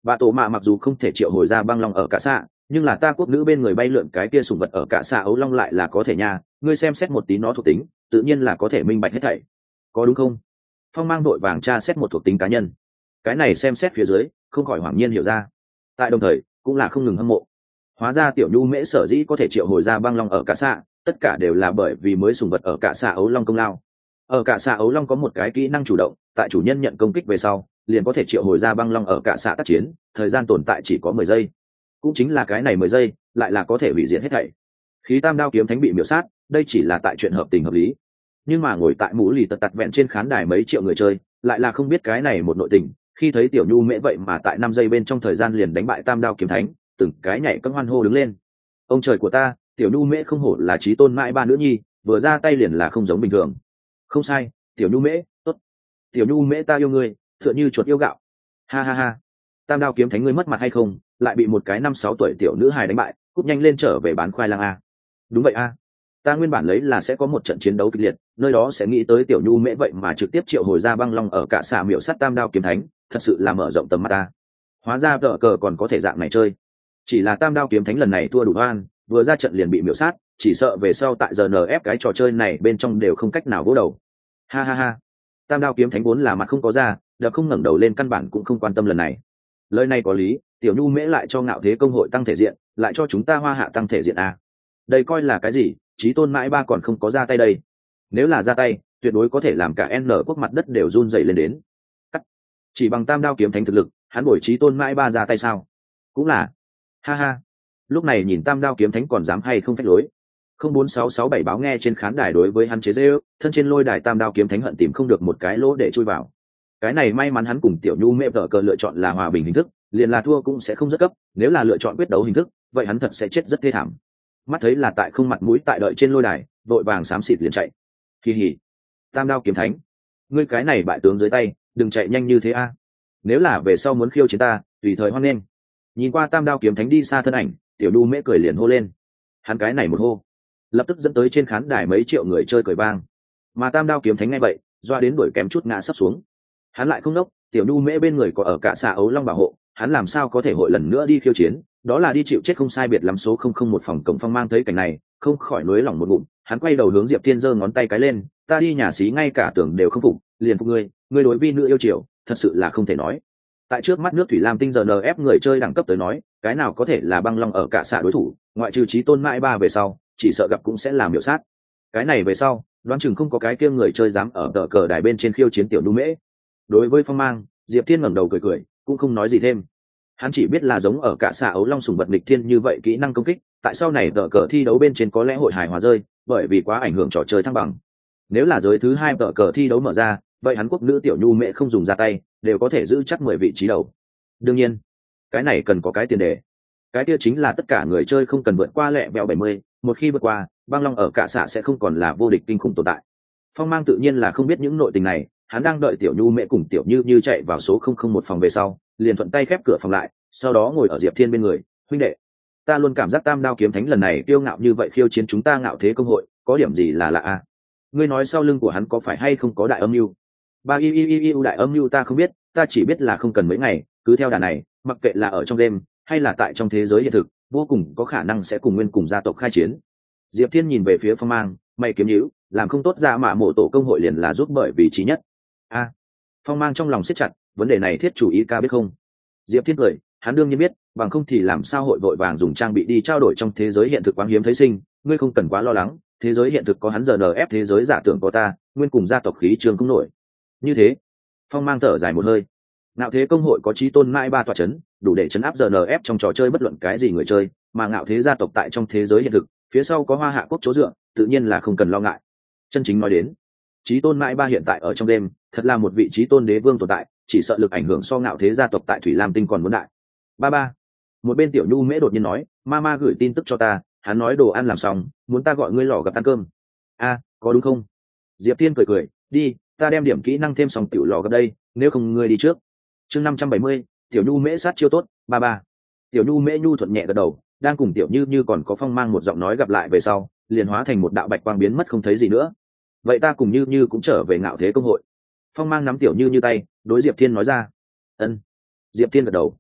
S1: bà tổ mạ mặc dù không thể triệu hồi ra băng long ở cả xạ, nhưng là ta quốc nữ bên người bay lượn cái kia sùng vật ở cả xạ ấu long lại là có thể nha. Ngươi xem xét một tí nó thuộc tính, tự nhiên là có thể minh bạch hết thảy, có đúng không? Phong mang đội vàng tra xét một thuộc tính cá nhân, cái này xem xét phía dưới không khỏi hoảng nhiên hiểu ra, tại đồng thời cũng là không ngừng hâm mộ. Hóa ra tiểu nhu mễ sở dĩ có thể triệu hồi ra băng long ở cả xạ, tất cả đều là bởi vì mới sùng vật ở cả xạ ấu long công lao. Ở cả xạ ấu long có một cái kỹ năng chủ động, tại chủ nhân nhận công kích về sau liền có thể triệu hồi ra băng long ở cả xạ tác chiến, thời gian tồn tại chỉ có mười giây. Cũng chính là cái này mười giây lại là có thể hủy diệt hết thảy. Khí tam đao kiếm thánh bị miểu sát, đây chỉ là tại chuyện hợp tình hợp lý, nhưng mà ngồi tại mũ lì tật tật vẹn trên khán đài mấy triệu người chơi lại là không biết cái này một nội tình. Khi thấy tiểu nhu mễ vậy mà tại năm giây bên trong thời gian liền đánh bại tam đao kiếm thánh, từng cái nhảy cẫng hoan hô đứng lên. Ông trời của ta, tiểu nhu mễ không hổ là chí tôn mãi ba nữ nhi, vừa ra tay liền là không giống bình thường. Không sai, tiểu nhu mễ tốt, tiểu nhu mễ ta yêu ngươi tựa như chuột yêu gạo. Ha ha ha, tam đao kiếm thánh ngươi mất mặt hay không, lại bị một cái năm sáu tuổi tiểu nữ hài đánh bại, cút nhanh lên trở về bán khoai lang a. Đúng vậy a, ta nguyên bản lấy là sẽ có một trận chiến đấu kịch liệt, nơi đó sẽ nghĩ tới tiểu nhu mễ vậy mà trực tiếp triệu hồi ra băng long ở cả xạ miểu sát tam đao kiếm thánh, thật sự là mở rộng tầm mắt ta. Hóa ra vợ cờ còn có thể dạng này chơi. Chỉ là tam đao kiếm thánh lần này thua đủ oan, vừa ra trận liền bị miểu sát, chỉ sợ về sau tại giờ en ép cái trò chơi này bên trong đều không cách nào vỗ đầu. Ha ha ha, tam đao kiếm thánh vốn là mặt không có ra, đập không ngẩng đầu lên, căn bản cũng không quan tâm lần này. Lời này có lý, tiểu nhu mễ lại cho ngạo thế công hội tăng thể diện, lại cho chúng ta hoa hạ tăng thể diện à. Đây coi là cái gì, chí tôn mãi ba còn không có ra tay đây. Nếu là ra tay, tuyệt đối có thể làm cả N quốc mặt đất đều run dậy lên đến. Cắt. Chỉ bằng tam đao kiếm thánh thực lực, hắn bồi chí tôn mãi ba ra tay sao? Cũng là. Ha ha. Lúc này nhìn tam đao kiếm thánh còn dám hay không phách lối. Không bốn sáu sáu bảy báo nghe trên khán đài đối với hắn chế giễu, thân trên lôi đài tam đao kiếm thánh hận tìm không được một cái lỗ để chui vào. Cái này may mắn hắn cùng tiểu nhu mẹ vợ cờ lựa chọn là hòa bình hình thức, liền là thua cũng sẽ không rất cấp, nếu là lựa chọn quyết đấu hình thức, vậy hắn thật sẽ chết rất thê thảm. Mắt thấy là tại không mặt mũi tại đợi trên lôi đài, đội vàng xám xịt liền chạy. Kỳ hỉ, tam đao kiếm thánh, ngươi cái này bại tướng dưới tay, đừng chạy nhanh như thế a. Nếu là về sau muốn khiêu chiến ta, tùy thời hoan nghênh. Nhìn qua tam đao kiếm thánh đi xa thân ảnh, tiểu nhu mễ cười liền hô lên. Hắn cái này một hô, lập tức dẫn tới trên khán đài mấy triệu người chơi cười vang. Mà tam đao kiếm thánh ngay vậy, doa đến đuổi kém chút ngã sắp xuống. Hắn lại không đốc, tiểu nhu mễ bên người có ở cả xạ ấu long bảo hộ, hắn làm sao có thể hội lần nữa đi khiêu chiến, đó là đi chịu chết không sai biệt lắm. Số không không một phòng cổng Phong mang thấy cảnh này, không khỏi nuối lòng một ngụm, hắn quay đầu hướng Diệp Thiên giơ ngón tay cái lên, ta đi nhà xí ngay cả tưởng đều không phục, liền phục ngươi, ngươi đối vi nữ yêu chiều, thật sự là không thể nói. Tại trước mắt nước thủy lam tinh giờ en ép người chơi đẳng cấp tới nói, cái nào có thể là băng long ở cả xạ đối thủ, ngoại trừ chí tôn mãi ba về sau, chỉ sợ gặp cũng sẽ làm miểu sát. Cái này về sau, đoán chừng không có cái kia người chơi dám ở tờ cờ đài bên trên khiêu chiến tiểu nhu mễ. Đối với Phong mang, Diệp Thiên ngẩng đầu cười cười, cũng không nói gì thêm. Hắn chỉ biết là giống ở cả xạ ấu long sùng vật nghịch thiên như vậy kỹ năng công kích, tại sau này tờ cờ thi đấu bên trên có lẽ hội hài hòa rơi, bởi vì quá ảnh hưởng trò chơi thăng bằng. Nếu là giới thứ hai tờ cờ thi đấu mở ra, vậy hắn quốc nữ tiểu nhu mẹ không dùng ra tay, đều có thể giữ chắc mười vị trí đầu. Đương nhiên, cái này cần có cái tiền đề. Cái kia chính là tất cả người chơi không cần vượt qua lẹ vẹo bảy mươi, một khi vượt qua, băng long ở cả xạ sẽ không còn là vô địch kinh khủng tồn tại. Phong mang tự nhiên là không biết những nội tình này, hắn đang đợi tiểu nhu mẹ cùng tiểu như như chạy vào số không không một phòng về sau, liền thuận tay khép cửa phòng lại, sau đó ngồi ở Diệp Thiên bên người, huynh đệ, ta luôn cảm giác tam đao kiếm thánh lần này kiêu ngạo như vậy khiêu chiến chúng ta ngạo thế công hội, có điểm gì là lạ à? Ngươi nói sau lưng của hắn có phải hay không có đại âm mưu? Ba y y y y đại âm mưu ta không biết, ta chỉ biết là không cần mấy ngày, cứ theo đà này, mặc kệ là ở trong đêm hay là tại trong thế giới hiện thực, vô cùng có khả năng sẽ cùng nguyên cùng gia tộc khai chiến. Diệp Thiên nhìn về phía Phong mang, mày kiếm nhíu, làm không tốt ra mà mộ tổ công hội liền là giúp bởi vị trí nhất. A, à, Phong mang trong lòng siết chặt, vấn đề này thiết chủ ý ca biết không? Diệp Thiên cười, hắn đương nhiên biết, bằng không thì làm sao hội vội vàng dùng trang bị đi trao đổi trong thế giới hiện thực quáng hiếm thấy sinh, ngươi không cần quá lo lắng, thế giới hiện thực có hắn giờ en ép, thế giới giả tưởng có ta, nguyên cùng gia tộc khí trường cũng nổi. Như thế, Phong mang thở dài một hơi. Ngạo thế công hội có chí tôn mãi ba tọa chấn, đủ để chấn áp giờ en ép trong trò chơi bất luận cái gì người chơi, mà ngạo thế gia tộc tại trong thế giới hiện thực, phía sau có Hoa Hạ quốc chỗ dựa, tự nhiên là không cần lo ngại. Chân chính nói đến, chí tôn mãi ba hiện tại ở trong đêm, thật là một vị chí tôn đế vương tồn tại, chỉ sợ lực ảnh hưởng so ngạo thế gia tộc tại Thủy Lam Tinh còn muốn đại. Ba ba. Một bên tiểu nhu mễ đột nhiên nói, mama gửi tin tức cho ta, hắn nói đồ ăn làm xong, muốn ta gọi ngươi lò gặp ăn cơm. A, có đúng không? Diệp Thiên cười cười, đi, ta đem điểm kỹ năng thêm xong tiểu lò gặp đây, nếu không ngươi đi trước. Chương năm trăm bảy mươi, tiểu nhu mễ sát chiêu tốt, ba ba. Tiểu nhu mễ nhu thuận nhẹ gật đầu, đang cùng tiểu như như còn có Phong mang một giọng nói gặp lại về sau, liền hóa thành một đạo bạch quang biến mất không thấy gì nữa. Vậy ta cùng như như cũng trở về ngạo thế công hội. Phong mang nắm tiểu như như tay, đối Diệp Thiên nói ra. Ân. Diệp Thiên gật đầu.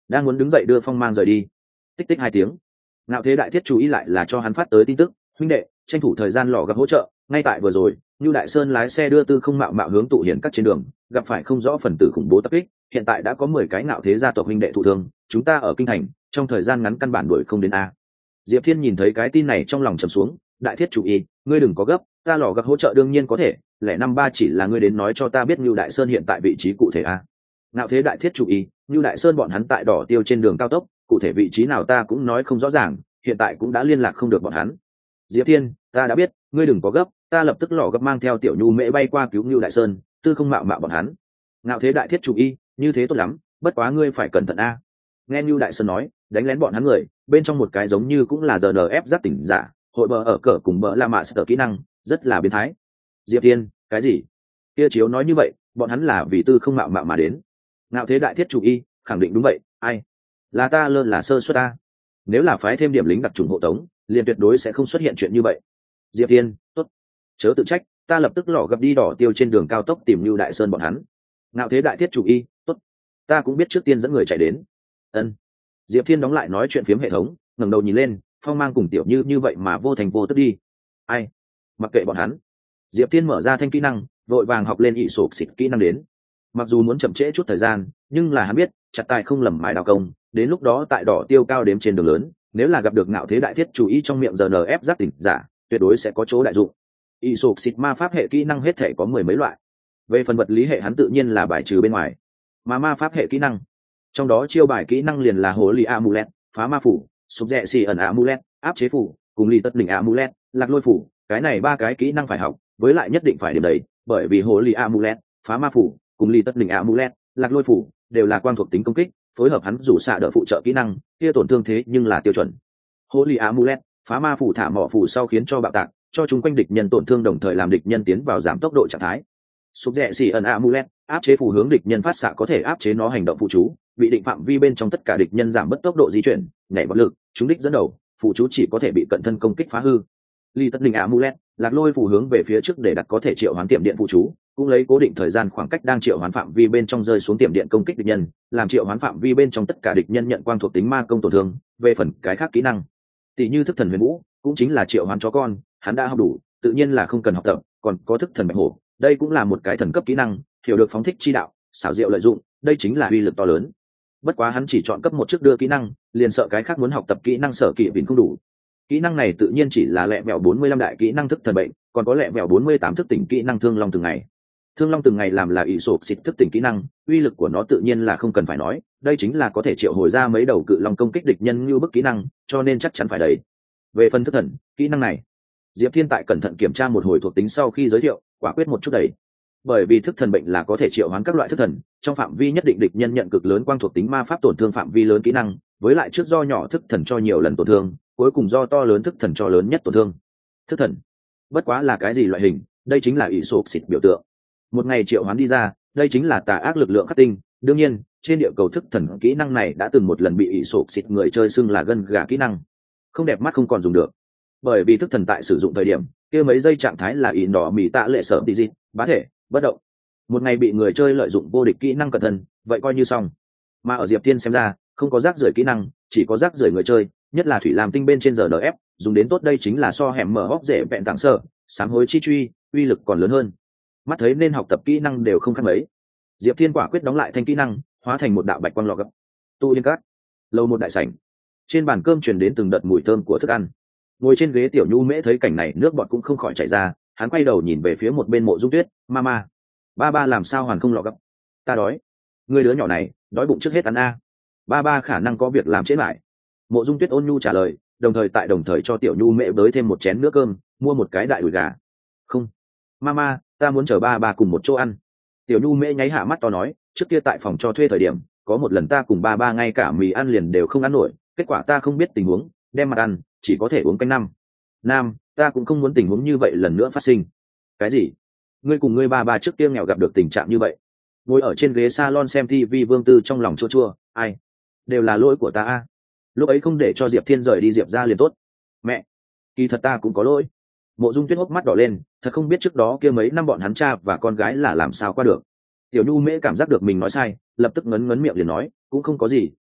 S1: đang muốn đứng dậy đưa Phong Mang rời đi. Tích tích hai tiếng, Ngạo Thế Đại Thiết chú ý lại là cho hắn phát tới tin tức: huynh đệ, tranh thủ thời gian lò gặp hỗ trợ. Ngay tại vừa rồi, Nưu Đại Sơn lái xe đưa Tư Không Mạo Mạo hướng tụ hiển các trên đường, gặp phải không rõ phần tử khủng bố tập kích, hiện tại đã có mười cái Ngạo Thế gia tộc huynh đệ thụ thương, chúng ta ở kinh thành, trong thời gian ngắn căn bản đuổi không đến a. Diệp Thiên nhìn thấy cái tin này trong lòng trầm xuống. Đại Thiết chủ ý, ngươi đừng có gấp, ta lò gặp hỗ trợ đương nhiên có thể, lẻ năm ba chỉ là ngươi đến nói cho ta biết Nưu Đại Sơn hiện tại vị trí cụ thể a. Ngạo Thế Đại Thiết chủ ý, Nưu Đại Sơn bọn hắn tại Đỏ Tiêu trên đường cao tốc, cụ thể vị trí nào ta cũng nói không rõ ràng, hiện tại cũng đã liên lạc không được bọn hắn. Diệp Thiên, ta đã biết, ngươi đừng có gấp, ta lập tức lò gấp mang theo Tiểu Nhu Mễ bay qua cứu Nưu Đại Sơn, Tư Không Mạo Mạo bọn hắn. Ngạo Thế Đại Thiết chủ ý, như thế tốt lắm, bất quá ngươi phải cẩn thận a. Nghe Nưu Đại Sơn nói, đánh lén bọn hắn người, bên trong một cái giống như cũng là giê en ép giác tỉnh giả, hội bờ ở cờ cùng bờ la mạ sở kỹ năng, rất là biến thái. Diệp Thiên, cái gì? Kia chiếu nói như vậy, bọn hắn là vì Tư Không Mạo Mạo mà đến. Ngạo Thế Đại Thiết chủ ý, khẳng định đúng vậy, ai? Là ta lơ là sơ suất ta. Nếu là phái thêm điểm lính đặc trùng hộ tống, liền tuyệt đối sẽ không xuất hiện chuyện như vậy. Diệp Thiên, tốt, chớ tự trách, ta lập tức lỏ gặp đi Đỏ Tiêu trên đường cao tốc tìm Nưu Đại Sơn bọn hắn. Ngạo Thế Đại Thiết chủ ý, tốt, ta cũng biết trước tiên dẫn người chạy đến. Ân. Diệp Thiên đóng lại nói chuyện phiếm hệ thống, ngẩng đầu nhìn lên, Phong Mang cùng Tiểu Như như vậy mà vô thành vô tức đi. Ai? Mặc kệ bọn hắn. Diệp Thiên mở ra thanh kỹ năng, vội vàng học lên ỷ sổ xịt kỹ năng đến. Mặc dù muốn chậm trễ chút thời gian, nhưng là hắn biết, chặt tài không lầm mài đào công, đến lúc đó tại Đỏ Tiêu cao đếm trên đường lớn, nếu là gặp được Ngạo Thế Đại Thiết chú ý trong miệng giê en ép giác tỉnh giả, tuyệt đối sẽ có chỗ đại dụng. ỷ sổ xịt ma pháp hệ kỹ năng hết thể có mười mấy loại. Về phần vật lý hệ hắn tự nhiên là bài trừ bên ngoài. Mà ma pháp hệ kỹ năng, trong đó chiêu bài kỹ năng liền là hồ lì amulet, phá ma phủ, sụp rẽ xì ẩn amulet, áp chế phủ, cùng lì tất đỉnh amulet, lạc lôi phủ, cái này ba cái kỹ năng phải học, với lại nhất định phải điểm đầy, bởi vì hồ lì amulet, phá ma phủ, cùng lì tất đỉnh amulet, lạc lôi phủ đều là quang thuộc tính công kích, phối hợp hắn rủ xạ đỡ phụ trợ kỹ năng, kia tổn thương thế nhưng là tiêu chuẩn. Hồ lì amulet, phá ma phủ thả mỏ phủ sau khiến cho bạo tạc, cho chúng quanh địch nhân tổn thương đồng thời làm địch nhân tiến vào giảm tốc độ trạng thái. Sụp rẽ xì ẩn amulet, áp chế phủ hướng địch nhân phát xạ có thể áp chế nó hành động phụ chú, bị định phạm vi bên trong tất cả địch nhân giảm bớt tốc độ di chuyển, nhảy bật lực, trúng đích dẫn đầu, phụ chú chỉ có thể bị cận thân công kích phá hư. Ly tất đỉnh amulet, lạc lôi phủ hướng về phía trước để đặt có thể triệu hoán tiệm điện phụ chú, cũng lấy cố định thời gian khoảng cách đang triệu hoán phạm vi bên trong rơi xuống tiệm điện công kích địch nhân, làm triệu hoán phạm vi bên trong tất cả địch nhân nhận quang thuộc tính ma công tổn thương. Về phần cái khác kỹ năng, tỷ như thức thần huyền vũ, cũng chính là triệu hoán chó con, hắn đã học đủ, tự nhiên là không cần học tập, còn có thức thần bạch hổ, đây cũng là một cái thần cấp kỹ năng, hiểu được phóng thích chi đạo, xảo diệu lợi dụng, đây chính là uy lực to lớn. Bất quá hắn chỉ chọn cấp một trước đưa kỹ năng, liền sợ cái khác muốn học tập kỹ năng sở kỵ vịn không đủ. Kỹ năng này tự nhiên chỉ là lẹ vẹo bốn mươi lăm đại kỹ năng thức thần bệnh, còn có lẹ vẹo bốn mươi tám thức tỉnh kỹ năng thương long từng ngày. Thương long từng ngày làm là ỷ sộp xịt thức tỉnh kỹ năng, uy lực của nó tự nhiên là không cần phải nói, đây chính là có thể triệu hồi ra mấy đầu cự long công kích địch nhân như bức kỹ năng, cho nên chắc chắn phải đấy. Về phần thức thần, kỹ năng này, Diệp Thiên tại cẩn thận kiểm tra một hồi thuộc tính sau khi giới thiệu, quả quyết một chút đấy. Bởi vì thức thần bệnh là có thể triệu hoán các loại thức thần, trong phạm vi nhất định địch nhân nhận cực lớn quang thuộc tính ma pháp tổn thương phạm vi lớn kỹ năng, với lại trước do nhỏ thức thần cho nhiều lần tổn thương, cuối cùng do to lớn thức thần cho lớn nhất tổn thương. Thức thần, bất quá là cái gì loại hình, đây chính là ỷ sộp xịt biểu tượng. Một ngày triệu hoán đi ra, đây chính là tà ác lực lượng khắc tinh. Đương nhiên, trên địa cầu thức thần kỹ năng này đã từng một lần bị ỷ sộp xịt người chơi xưng là gân gà kỹ năng, không đẹp mắt không còn dùng được. Bởi vì thức thần tại sử dụng thời điểm, kia mấy giây trạng thái là ỷ đỏ mì tạ lệ sở tỷ dị, bá thể, bất động. Một ngày bị người chơi lợi dụng vô địch kỹ năng cẩn thân, vậy coi như xong. Mà ở Diệp Thiên xem ra, không có rác rưởi kỹ năng, chỉ có rác rưởi người chơi, nhất là thủy làm tinh bên trên giờ đờ ép, dùng đến tốt đây chính là so hẻm mở hóc dễ vẹn tặng sở, sám hối chi truy, uy lực còn lớn hơn. Mắt thấy nên học tập kỹ năng đều không khác mấy. Diệp Thiên quả quyết đóng lại thanh kỹ năng, hóa thành một đạo bạch quang lọ gấp. Tu Yên Cát, lâu một đại sảnh. Trên bàn cơm truyền đến từng đợt mùi thơm của thức ăn. Ngồi trên ghế Tiểu Nhu Mễ thấy cảnh này, nước bọt cũng không khỏi chảy ra, hắn quay đầu nhìn về phía một bên Mộ Dung Tuyết, "Mama, ba ba làm sao hoàn không lọ gấp? Ta đói." "Ngươi đứa nhỏ này, đói bụng trước hết ăn a. Ba ba khả năng có việc làm trễ lại." Mộ Dung Tuyết ôn nhu trả lời, đồng thời tại đồng thời cho Tiểu Nhu Mễ bới thêm một chén nước cơm, mua một cái đại đùi gà. "Không, Mama, ta muốn chờ ba ba cùng một chỗ ăn." Tiểu Nhu Mễ nháy hạ mắt to nói, "Trước kia tại phòng cho thuê thời điểm, có một lần ta cùng ba ba ngay cả mì ăn liền đều không ăn nổi, kết quả ta không biết tình huống, đem mặt ăn, chỉ có thể uống canh năm. Nam, ta cũng không muốn tình huống như vậy lần nữa phát sinh." "Cái gì? Ngươi cùng ngươi ba ba trước kia nghèo gặp được tình trạng như vậy?" Ngồi ở trên ghế salon xem tivi Vương Tư trong lòng chua chua, "Ai? Đều là lỗi của ta a. Lúc ấy không để cho Diệp Thiên rời đi Diệp ra liền tốt. Mẹ, kỳ thật ta cũng có lỗi." Mộ Dung Tuyết hốc mắt đỏ lên, thật không biết trước đó kia mấy năm bọn hắn cha và con gái là làm sao qua được. Tiểu Nhu Mễ cảm giác được mình nói sai, lập tức ngấn ngấn miệng liền nói, "Cũng không có gì,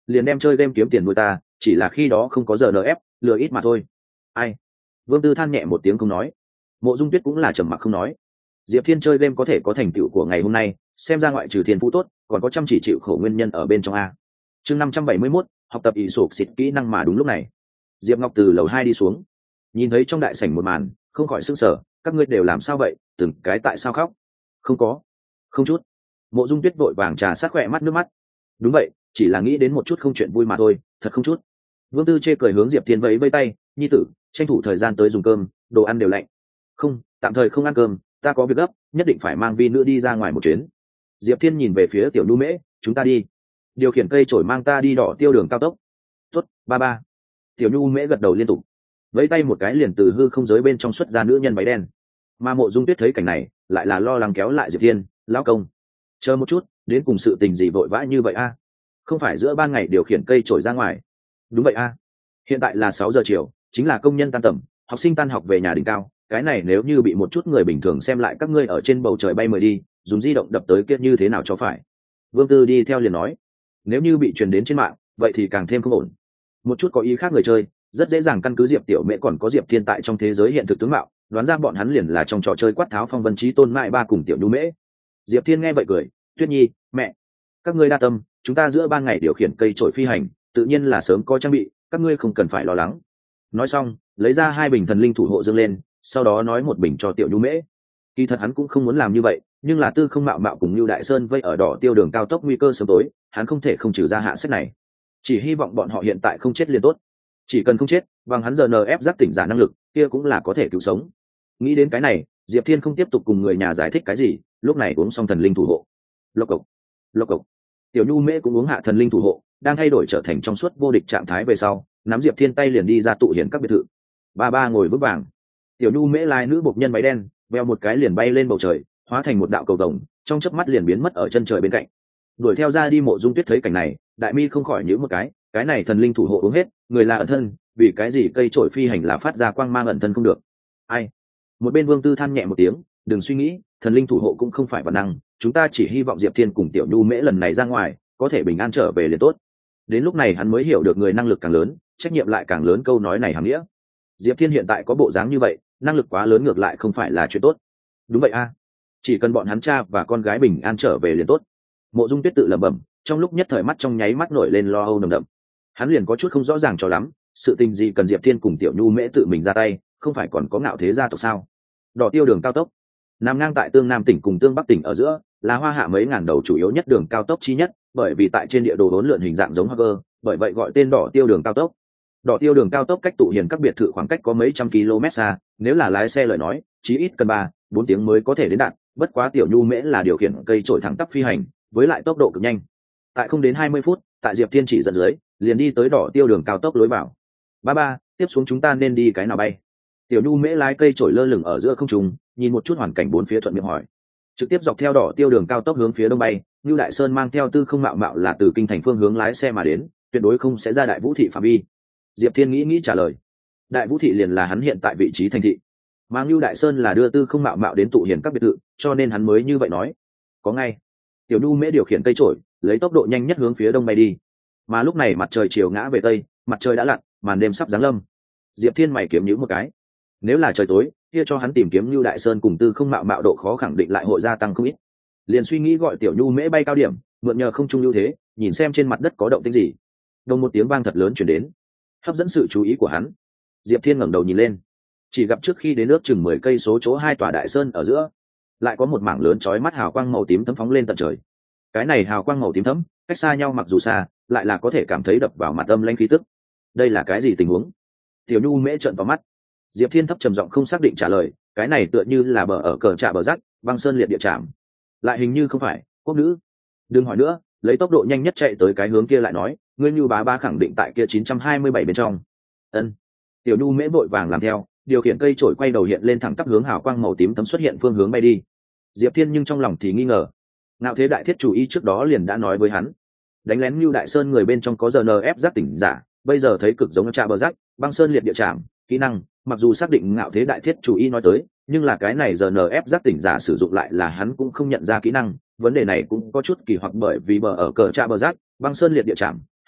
S1: liền đem chơi game kiếm tiền nuôi ta, chỉ là khi đó không có giờ en ép, lừa ít mà thôi. Ai? Vương Tư than nhẹ một tiếng không nói. Mộ Dung Tuyết cũng là trầm mặc không nói. Diệp Thiên chơi game có thể có thành tựu của ngày hôm nay, xem ra ngoại trừ thiên phú tốt, còn có chăm chỉ chịu khổ nguyên nhân ở bên trong a. Chương năm trăm bảy mươi mốt, học tập ỷ sụp xịt kỹ năng. Mà đúng lúc này, Diệp Ngọc từ lầu hai đi xuống, nhìn thấy trong đại sảnh một màn, không khỏi sửng sở, các ngươi đều làm sao vậy, từng cái tại sao khóc? Không có, không chút. Mộ Dung Tuyết vội vàng trà sát khỏe mắt nước mắt. Đúng vậy, chỉ là nghĩ đến một chút không chuyện vui mà thôi, thật không chút. Vương Tư chê cười hướng Diệp Thiên vẫy vẫy tay, nhi tử, tranh thủ thời gian tới dùng cơm, đồ ăn đều lạnh. Không, tạm thời không ăn cơm, ta có việc gấp, nhất định phải mang Vi nữa đi ra ngoài một chuyến. Diệp Thiên nhìn về phía Tiểu Nhu Mễ, chúng ta đi. Điều khiển cây chổi mang ta đi đỏ tiêu đường cao tốc. Tốt, ba ba. Tiểu Nhu Mễ gật đầu liên tục, vẫy tay một cái liền từ hư không giới bên trong xuất ra nữ nhân váy đen. Mà Mộ Dung Tuyết thấy cảnh này, lại là lo lắng kéo lại Diệp Thiên, lão công, chờ một chút, đến cùng sự tình gì vội vã như vậy a? Không phải giữa ban ngày điều khiển cây trổi ra ngoài? Đúng vậy a. Hiện tại là sáu giờ chiều, chính là công nhân tan tầm, học sinh tan học về nhà đỉnh cao, cái này nếu như bị một chút người bình thường xem lại các ngươi ở trên bầu trời bay mời đi, dùng di động đập tới kia như thế nào cho phải. Vương Tư đi theo liền nói, nếu như bị truyền đến trên mạng, vậy thì càng thêm không ổn. Một chút có ý khác người chơi, rất dễ dàng căn cứ Diệp Tiểu Mễ còn có Diệp Thiên tại trong thế giới hiện thực tướng mạo, đoán ra bọn hắn liền là trong trò chơi quát tháo phong vân trí tôn mại ba cùng Tiểu Nhu Mễ. Diệp Thiên nghe vậy cười, Tuyết Nhi, mẹ, các ngươi đa tâm, chúng ta giữa ban ngày điều khiển cây trổi phi hành, tự nhiên là sớm có trang bị, các ngươi không cần phải lo lắng. Nói xong, lấy ra hai bình thần linh thủ hộ dương lên, sau đó nói một bình cho Tiểu Nhu Mễ. Kỳ thật hắn cũng không muốn làm như vậy, nhưng là Tư Không Mạo Mạo cùng Nưu Đại Sơn vây ở đỏ tiêu đường cao tốc nguy cơ sớm tối, hắn không thể không trừ ra hạ sách này. Chỉ hy vọng bọn họ hiện tại không chết liền tốt. Chỉ cần không chết, bằng hắn giờ en ép giác tỉnh giả năng lực, kia cũng là có thể cứu sống. Nghĩ đến cái này, Diệp Thiên không tiếp tục cùng người nhà giải thích cái gì, lúc này uống xong thần linh thủ hộ. Lộc cộc, lộc cộc. Tiểu Nhu Mễ cũng uống hạ thần linh thủ hộ, đang thay đổi trở thành trong suốt vô địch trạng thái về sau, nắm Diệp Thiên tay liền đi ra tụ hiển các biệt thự. Ba ba ngồi vững vàng. Tiểu Nhu Mễ lai nữ bộc nhân váy đen, veo một cái liền bay lên bầu trời, hóa thành một đạo cầu vồng, trong chớp mắt liền biến mất ở chân trời bên cạnh. Đuổi theo ra đi. Mộ Dung Tuyết thấy cảnh này, đại mi không khỏi nhíu một cái, cái này thần linh thủ hộ uống hết, người là ẩn thân, vì cái gì cây trổi phi hành là phát ra quang mang ẩn thân không được? Ai? Một bên Vương Tư than nhẹ một tiếng, đừng suy nghĩ, thần linh thủ hộ cũng không phải bản năng, chúng ta chỉ hy vọng Diệp Thiên cùng Tiểu Nhu Mễ lần này ra ngoài có thể bình an trở về liền tốt. Đến lúc này hắn mới hiểu được người năng lực càng lớn, trách nhiệm lại càng lớn câu nói này hàm nghĩa. Diệp Thiên hiện tại có bộ dáng như vậy, năng lực quá lớn ngược lại không phải là chuyện tốt. Đúng vậy a, chỉ cần bọn hắn cha và con gái bình an trở về liền tốt. Mộ Dung Tuyết tự lẩm bẩm, trong lúc nhất thời mắt trong nháy mắt nổi lên lo âu nồng đậm. Hắn liền có chút không rõ ràng cho lắm, sự tình gì cần Diệp Thiên cùng Tiểu Nhu Mễ tự mình ra tay, không phải còn có Ngạo Thế gia tộc sao? Đỏ tiêu đường cao tốc nằm ngang tại Tương Nam tỉnh cùng Tương Bắc tỉnh ở giữa, là Hoa Hạ mấy ngàn đầu chủ yếu nhất đường cao tốc chi nhất, bởi vì tại trên địa đồ hỗn lượn hình dạng giống Hager, bởi vậy gọi tên Đỏ tiêu đường cao tốc. Đỏ tiêu đường cao tốc cách tụ hiền các biệt thự khoảng cách có mấy trăm km xa, nếu là lái xe lời nói, chí ít cần ba, bốn tiếng mới có thể đến đạt, bất quá Tiểu Nhu Mễ là điều khiển cây trổi thẳng tắp phi hành, với lại tốc độ cực nhanh. Tại không đến hai mươi phút, tại Diệp Thiên chỉ dẫn dưới, liền đi tới đỏ tiêu đường cao tốc lối vào. Ba ba, tiếp xuống chúng ta nên đi cái nào bay? Tiểu Nhu Mễ lái cây trổi lơ lửng ở giữa không trung, nhìn một chút hoàn cảnh bốn phía thuận miệng hỏi. Trực tiếp dọc theo đỏ tiêu đường cao tốc hướng phía đông bay, Nưu Đại Sơn mang theo Tư Không Mạo Mạo là từ kinh thành phương hướng lái xe mà đến, tuyệt đối không sẽ ra Đại Vũ thị phạm vi. Diệp Thiên nghĩ nghĩ trả lời. Đại Vũ thị liền là hắn hiện tại vị trí thành thị, mà Nưu Đại Sơn là đưa Tư Không Mạo Mạo đến tụ hiền các biệt thự, cho nên hắn mới như vậy nói. Có ngay. Tiểu Nhu Mễ điều khiển cây trổi, lấy tốc độ nhanh nhất hướng phía đông bay đi. Mà lúc này mặt trời chiều ngã về tây, mặt trời đã lặn, màn đêm sắp giáng lâm. Diệp Thiên mày kiếm nhíu một cái. Nếu là trời tối, kia cho hắn tìm kiếm Nưu Đại Sơn cùng Tư Không Mạo Mạo độ khó khẳng định lại hội gia tăng không ít. Liền suy nghĩ gọi Tiểu Nhu Mễ bay cao điểm, mượn nhờ không trung ưu thế, nhìn xem trên mặt đất có động tĩnh gì. Đồng một tiếng vang thật lớn truyền đến, hấp dẫn sự chú ý của hắn. Diệp Thiên ngẩng đầu nhìn lên, chỉ gặp trước khi đến nước chừng mười cây số chỗ hai tòa đại sơn ở giữa, lại có một mảng lớn chói mắt hào quang màu tím thấm phóng lên tận trời. Cái này hào quang màu tím thấm, cách xa nhau mặc dù xa, lại là có thể cảm thấy đập vào mặt âm lãnh khí tức. Đây là cái gì tình huống? Tiểu Nhu Mễ trợn vào mắt. Diệp Thiên thấp trầm giọng không xác định trả lời, cái này tựa như là bờ ở cờ trạ bờ rắc, băng sơn liệt địa trạm. Lại hình như không phải, quốc nữ. Đừng hỏi nữa, lấy tốc độ nhanh nhất chạy tới cái hướng kia lại nói, ngươi Nhu bá ba khẳng định tại kia chín trăm hai mươi bảy bên trong. Ân. Tiểu Nhu Mễ vội vàng làm theo, điều khiển cây trổi quay đầu hiện lên thẳng tắp hướng hào quang màu tím thấm xuất hiện phương hướng bay đi. Diệp Thiên nhưng trong lòng thì nghi ngờ. Ngạo Thế đại thiết chủ ý trước đó liền đã nói với hắn, đánh lén Nưu Đại Sơn người bên trong có giờ en ép giác tỉnh giả, bây giờ thấy cực giống trà bờ rắc, băng sơn liệt địa trảm, kỹ năng, mặc dù xác định Ngạo Thế đại thiết chủ ý nói tới, nhưng là cái này giờ en ép giác tỉnh giả sử dụng lại là hắn cũng không nhận ra kỹ năng, vấn đề này cũng có chút kỳ hoặc bởi vì bờ ở cờ trà bờ rắc, băng sơn liệt địa trảm,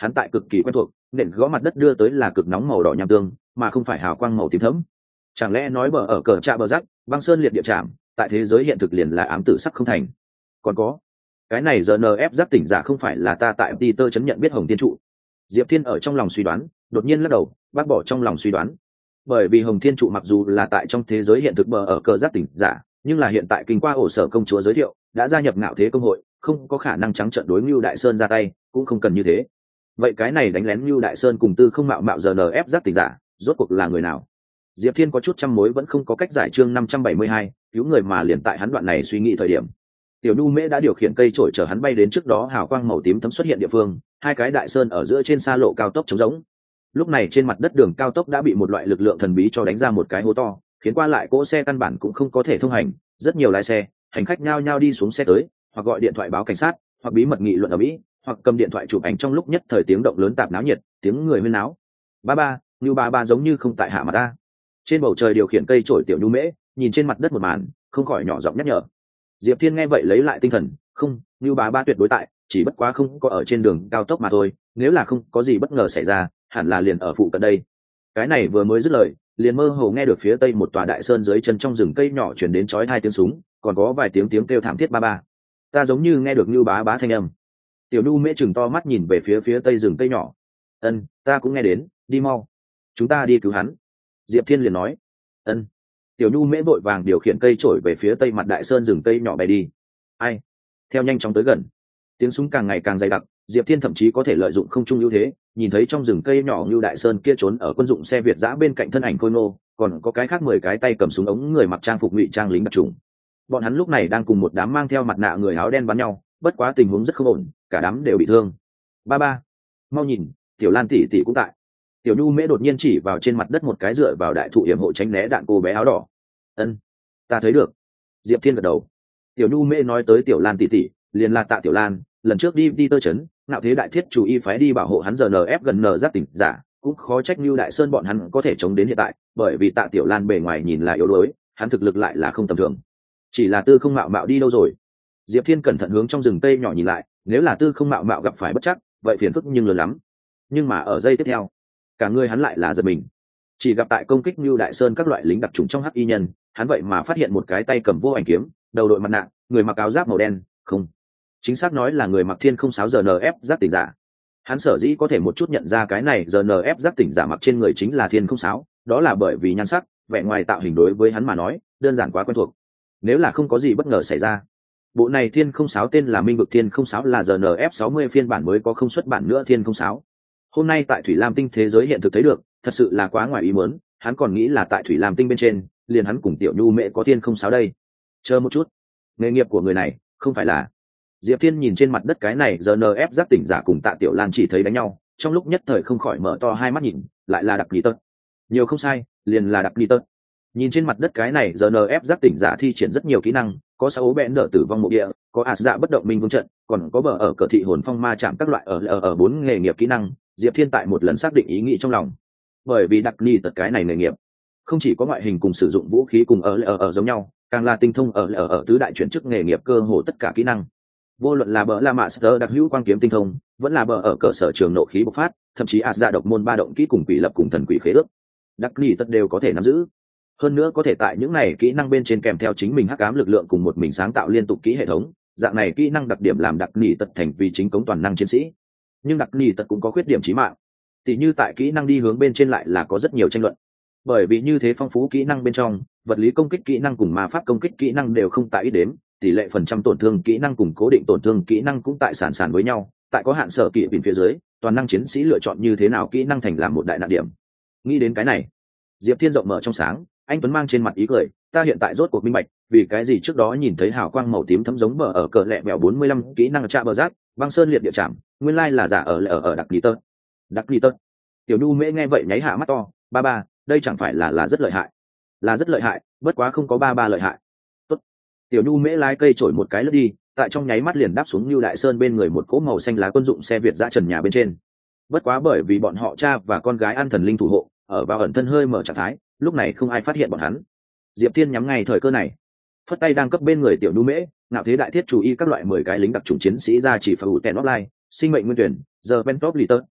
S1: hắn tại cực kỳ quen thuộc, nền gõ mặt đất đưa tới là cực nóng màu đỏ nham tương mà không phải hào quang màu tím thẫm. Chẳng lẽ nói bờ ở cờ trạ bờ rắc băng sơn liệt địa trạm tại thế giới hiện thực liền là ám tử sắc không thành? Còn có cái này giờ en ép giác tỉnh giả không phải là ta tại Peter chấn nhận biết Hồng Thiên trụ? Diệp Thiên ở trong lòng suy đoán, đột nhiên lắc đầu bác bỏ trong lòng suy đoán. Bởi vì Hồng Thiên trụ mặc dù là tại trong thế giới hiện thực bờ ở cờ giác tỉnh giả, nhưng là hiện tại kinh qua ổ sở công chúa giới thiệu đã gia nhập ngạo thế công hội, không có khả năng trắng trợn đối Ngưu Đại Sơn ra tay, cũng không cần như thế. Vậy cái này đánh lén Ngưu Đại Sơn cùng tư không mạo mạo giờ en ép giác tỉnh giả rốt cuộc là người nào? Diệp Thiên có chút trăm mối vẫn không có cách giải. Chương năm trăm bảy mươi hai, cứu người mà liền tại hắn đoạn này suy nghĩ thời điểm, Tiểu Nhu Mễ đã điều khiển cây trổi chở hắn bay đến trước đó hào quang màu tím thấm xuất hiện địa phương, hai cái đại sơn ở giữa trên xa lộ cao tốc trống rỗng. Lúc này trên mặt đất đường cao tốc đã bị một loại lực lượng thần bí cho đánh ra một cái hố to, khiến qua lại cỗ xe căn bản cũng không có thể thông hành, rất nhiều lái xe, hành khách nhao nhao đi xuống xe tới, hoặc gọi điện thoại báo cảnh sát, hoặc bí mật nghị luận ở mỹ, hoặc cầm điện thoại chụp ảnh. Trong lúc nhất thời tiếng động lớn tạp náo nhiệt, tiếng người huyên náo. Ba ba, Nưu ba ba giống như không tại hạ mà ta. Trên bầu trời điều khiển cây trổi Tiểu Nhu Mễ nhìn trên mặt đất một màn, không khỏi nhỏ giọng nhắc nhở. Diệp Thiên nghe vậy lấy lại tinh thần, không, Nưu ba ba tuyệt đối tại, chỉ bất quá không có ở trên đường cao tốc mà thôi, nếu là không có gì bất ngờ xảy ra, hẳn là liền ở phụ cận đây. Cái này vừa mới dứt lời, liền mơ hồ nghe được phía tây một tòa đại sơn dưới chân trong rừng cây nhỏ truyền đến chói hai tiếng súng, còn có vài tiếng tiếng kêu thảm thiết. Ba ba, ta giống như nghe được Nưu bá bá thanh âm. Tiểu Nhu Mễ chừng to mắt nhìn về phía phía tây rừng cây nhỏ. Ân, ta cũng nghe đến, đi mau, chúng ta đi cứu hắn. Diệp Thiên liền nói. Ân. Tiểu Nhu Mễ vội vàng điều khiển cây trổi về phía tây mặt đại sơn rừng cây nhỏ bay đi. Ai? Theo nhanh chóng tới gần, tiếng súng càng ngày càng dày đặc. Diệp Thiên thậm chí có thể lợi dụng không trung ưu thế, nhìn thấy trong rừng cây nhỏ Nưu Đại Sơn kia trốn ở quân dụng xe Việt giã bên cạnh thân ảnh khôi ngô, còn có cái khác mười cái tay cầm súng ống người mặc trang phục ngụy trang lính đặc trùng. Bọn hắn lúc này đang cùng một đám mang theo mặt nạ người áo đen bắn nhau, bất quá tình huống rất không ổn, cả đám đều bị thương. Ba ba, mau nhìn, Tiểu Lan tỷ tỷ cũng tại. Tiểu Nhu Mễ đột nhiên chỉ vào trên mặt đất một cái dựa vào đại thụ yểm hộ tránh né đạn cô bé áo đỏ. Ân, ta thấy được. Diệp Thiên gật đầu. Tiểu Nhu Mễ nói tới Tiểu Lan tỷ tỷ, liền là Tạ Tiểu Lan, lần trước đi đi tơ chấn, ngạo thế đại thiết chủ y phái đi bảo hộ hắn giờ en ép gần n giác tỉnh giả, cũng khó trách Nưu Đại Sơn bọn hắn có thể chống đến hiện tại, bởi vì Tạ Tiểu Lan bề ngoài nhìn là yếu đuối, hắn thực lực lại là không tầm thường. Chỉ là Tư Không Mạo Mạo đi đâu rồi? Diệp Thiên cẩn thận hướng trong rừng cây nhỏ nhìn lại, nếu là Tư Không Mạo Mạo gặp phải bất chắc, vậy phiền phức nhưng lớn lắm. Nhưng mà ở giây tiếp theo, cả người hắn lại là giật mình. Chỉ gặp tại công kích Nưu Đại Sơn các loại lính đặc trùng trong hắc y nhân, hắn vậy mà phát hiện một cái tay cầm vô ảnh kiếm, đầu đội mặt nạ, người mặc áo giáp màu đen, không, chính xác nói là người mặc thiên không sáu giờ en ép giác tỉnh giả. Hắn sở dĩ có thể một chút nhận ra cái này giờ en ép giác tỉnh giả mặc trên người chính là thiên không sáu, đó là bởi vì nhan sắc, vẻ ngoài tạo hình đối với hắn mà nói đơn giản quá quen thuộc. Nếu là không có gì bất ngờ xảy ra, bộ này thiên không sáu tên là Minh vực thiên không sáu là giờ en ép sáu mươi phiên bản mới có không xuất bản nữa thiên không sáu. Hôm nay tại Thủy Lam Tinh thế giới hiện thực thấy được, thật sự là quá ngoài ý muốn, hắn còn nghĩ là tại Thủy Lam Tinh bên trên, liền hắn cùng Tiểu Nhu Mễ có thiên không sáu đây. Chờ một chút, nghề nghiệp của người này không phải là... Diệp Thiên nhìn trên mặt đất cái này giờ en ép giác tỉnh giả cùng Tạ Tiểu Lan chỉ thấy đánh nhau, trong lúc nhất thời không khỏi mở to hai mắt nhìn, lại là đặc lý tật. Nhiều không sai, liền là đặc lý tật. Nhìn trên mặt đất cái này giờ en ép giác tỉnh giả thi triển rất nhiều kỹ năng, có sáu bẽn đỡ tử vong mộ địa, có ạt dạ bất động minh vương trận, còn có bờ ở cờ thị hồn phong ma chạm các loại ở ở ở bốn nghề nghiệp kỹ năng. Diệp Thiên tại một lần xác định ý nghĩ trong lòng, bởi vì đặc lý tật cái này nghề nghiệp không chỉ có ngoại hình cùng sử dụng vũ khí cùng ở ở ở giống nhau, càng là tinh thông ở ở ở tứ đại chuyển chức nghề nghiệp cơ hồ tất cả kỹ năng. Vô luận là bờ la master đặc hữu quang kiếm tinh thông, vẫn là bờ ở cơ sở trường nộ khí bộc phát, thậm chí ạt dạ độc môn ba động kỹ cùng quỷ lập cùng thần quỷ khế ước, đặc lý tất đều có thể nắm giữ. Hơn nữa có thể tại những này kỹ năng bên trên kèm theo chính mình hắc ám lực lượng cùng một mình sáng tạo liên tục kỹ hệ thống, dạng này kỹ năng đặc điểm làm đặc lý tật thành vì chính cống toàn năng chiến sĩ. Nhưng đặc lý tật cũng có khuyết điểm chí mạng, tỉ như tại kỹ năng đi hướng bên trên lại là có rất nhiều tranh luận. Bởi vì như thế phong phú kỹ năng bên trong, vật lý công kích kỹ năng cùng ma pháp công kích kỹ năng đều không tại ít đếm, tỷ lệ phần trăm tổn thương kỹ năng cùng cố định tổn thương kỹ năng cũng tại sản sản với nhau, tại có hạn sở kỹ bình phía dưới, toàn năng chiến sĩ lựa chọn như thế nào kỹ năng thành làm một đại nạn điểm. Nghĩ đến cái này, Diệp Thiên rộng mở trong sáng, anh tuấn mang trên mặt ý cười, ta hiện tại rốt cuộc minh bạch, vì cái gì trước đó nhìn thấy hào quang màu tím thấm giống bờ ở cờ lẹ bèo bốn mươi lăm kỹ năng trạ bờ rác, băng sơn liệt địa trảm, nguyên lai là giả ở ở ở đặc lý tơ. Đặc lý tơ. Tiểu Nhu Mễ nghe vậy nháy hạ mắt to, ba ba, đây chẳng phải là là rất lợi hại, là rất lợi hại, bất quá không có ba ba lợi hại. Tốt. Tiểu Nhu Mễ lái cây chổi một cái lướt đi, tại trong nháy mắt liền đáp xuống Nưu Đại Sơn bên người một cỗ màu xanh lá quân dụng xe Việt dã trần nhà bên trên. Bất quá bởi vì bọn họ cha và con gái an thần linh thủ hộ, ở vào ẩn thân hơi mở trạng thái, lúc này không ai phát hiện bọn hắn. Diệp Thiên nhắm ngay thời cơ này, phất tay đang cấp bên người Tiểu Nhu Mễ, ngạo thế đại thiết chủ y các loại mười cái lính đặc chủng chiến sĩ ra chỉ phải ủ tèn offline, sinh mệnh nguyên tuyển, giờ Pentop Litter,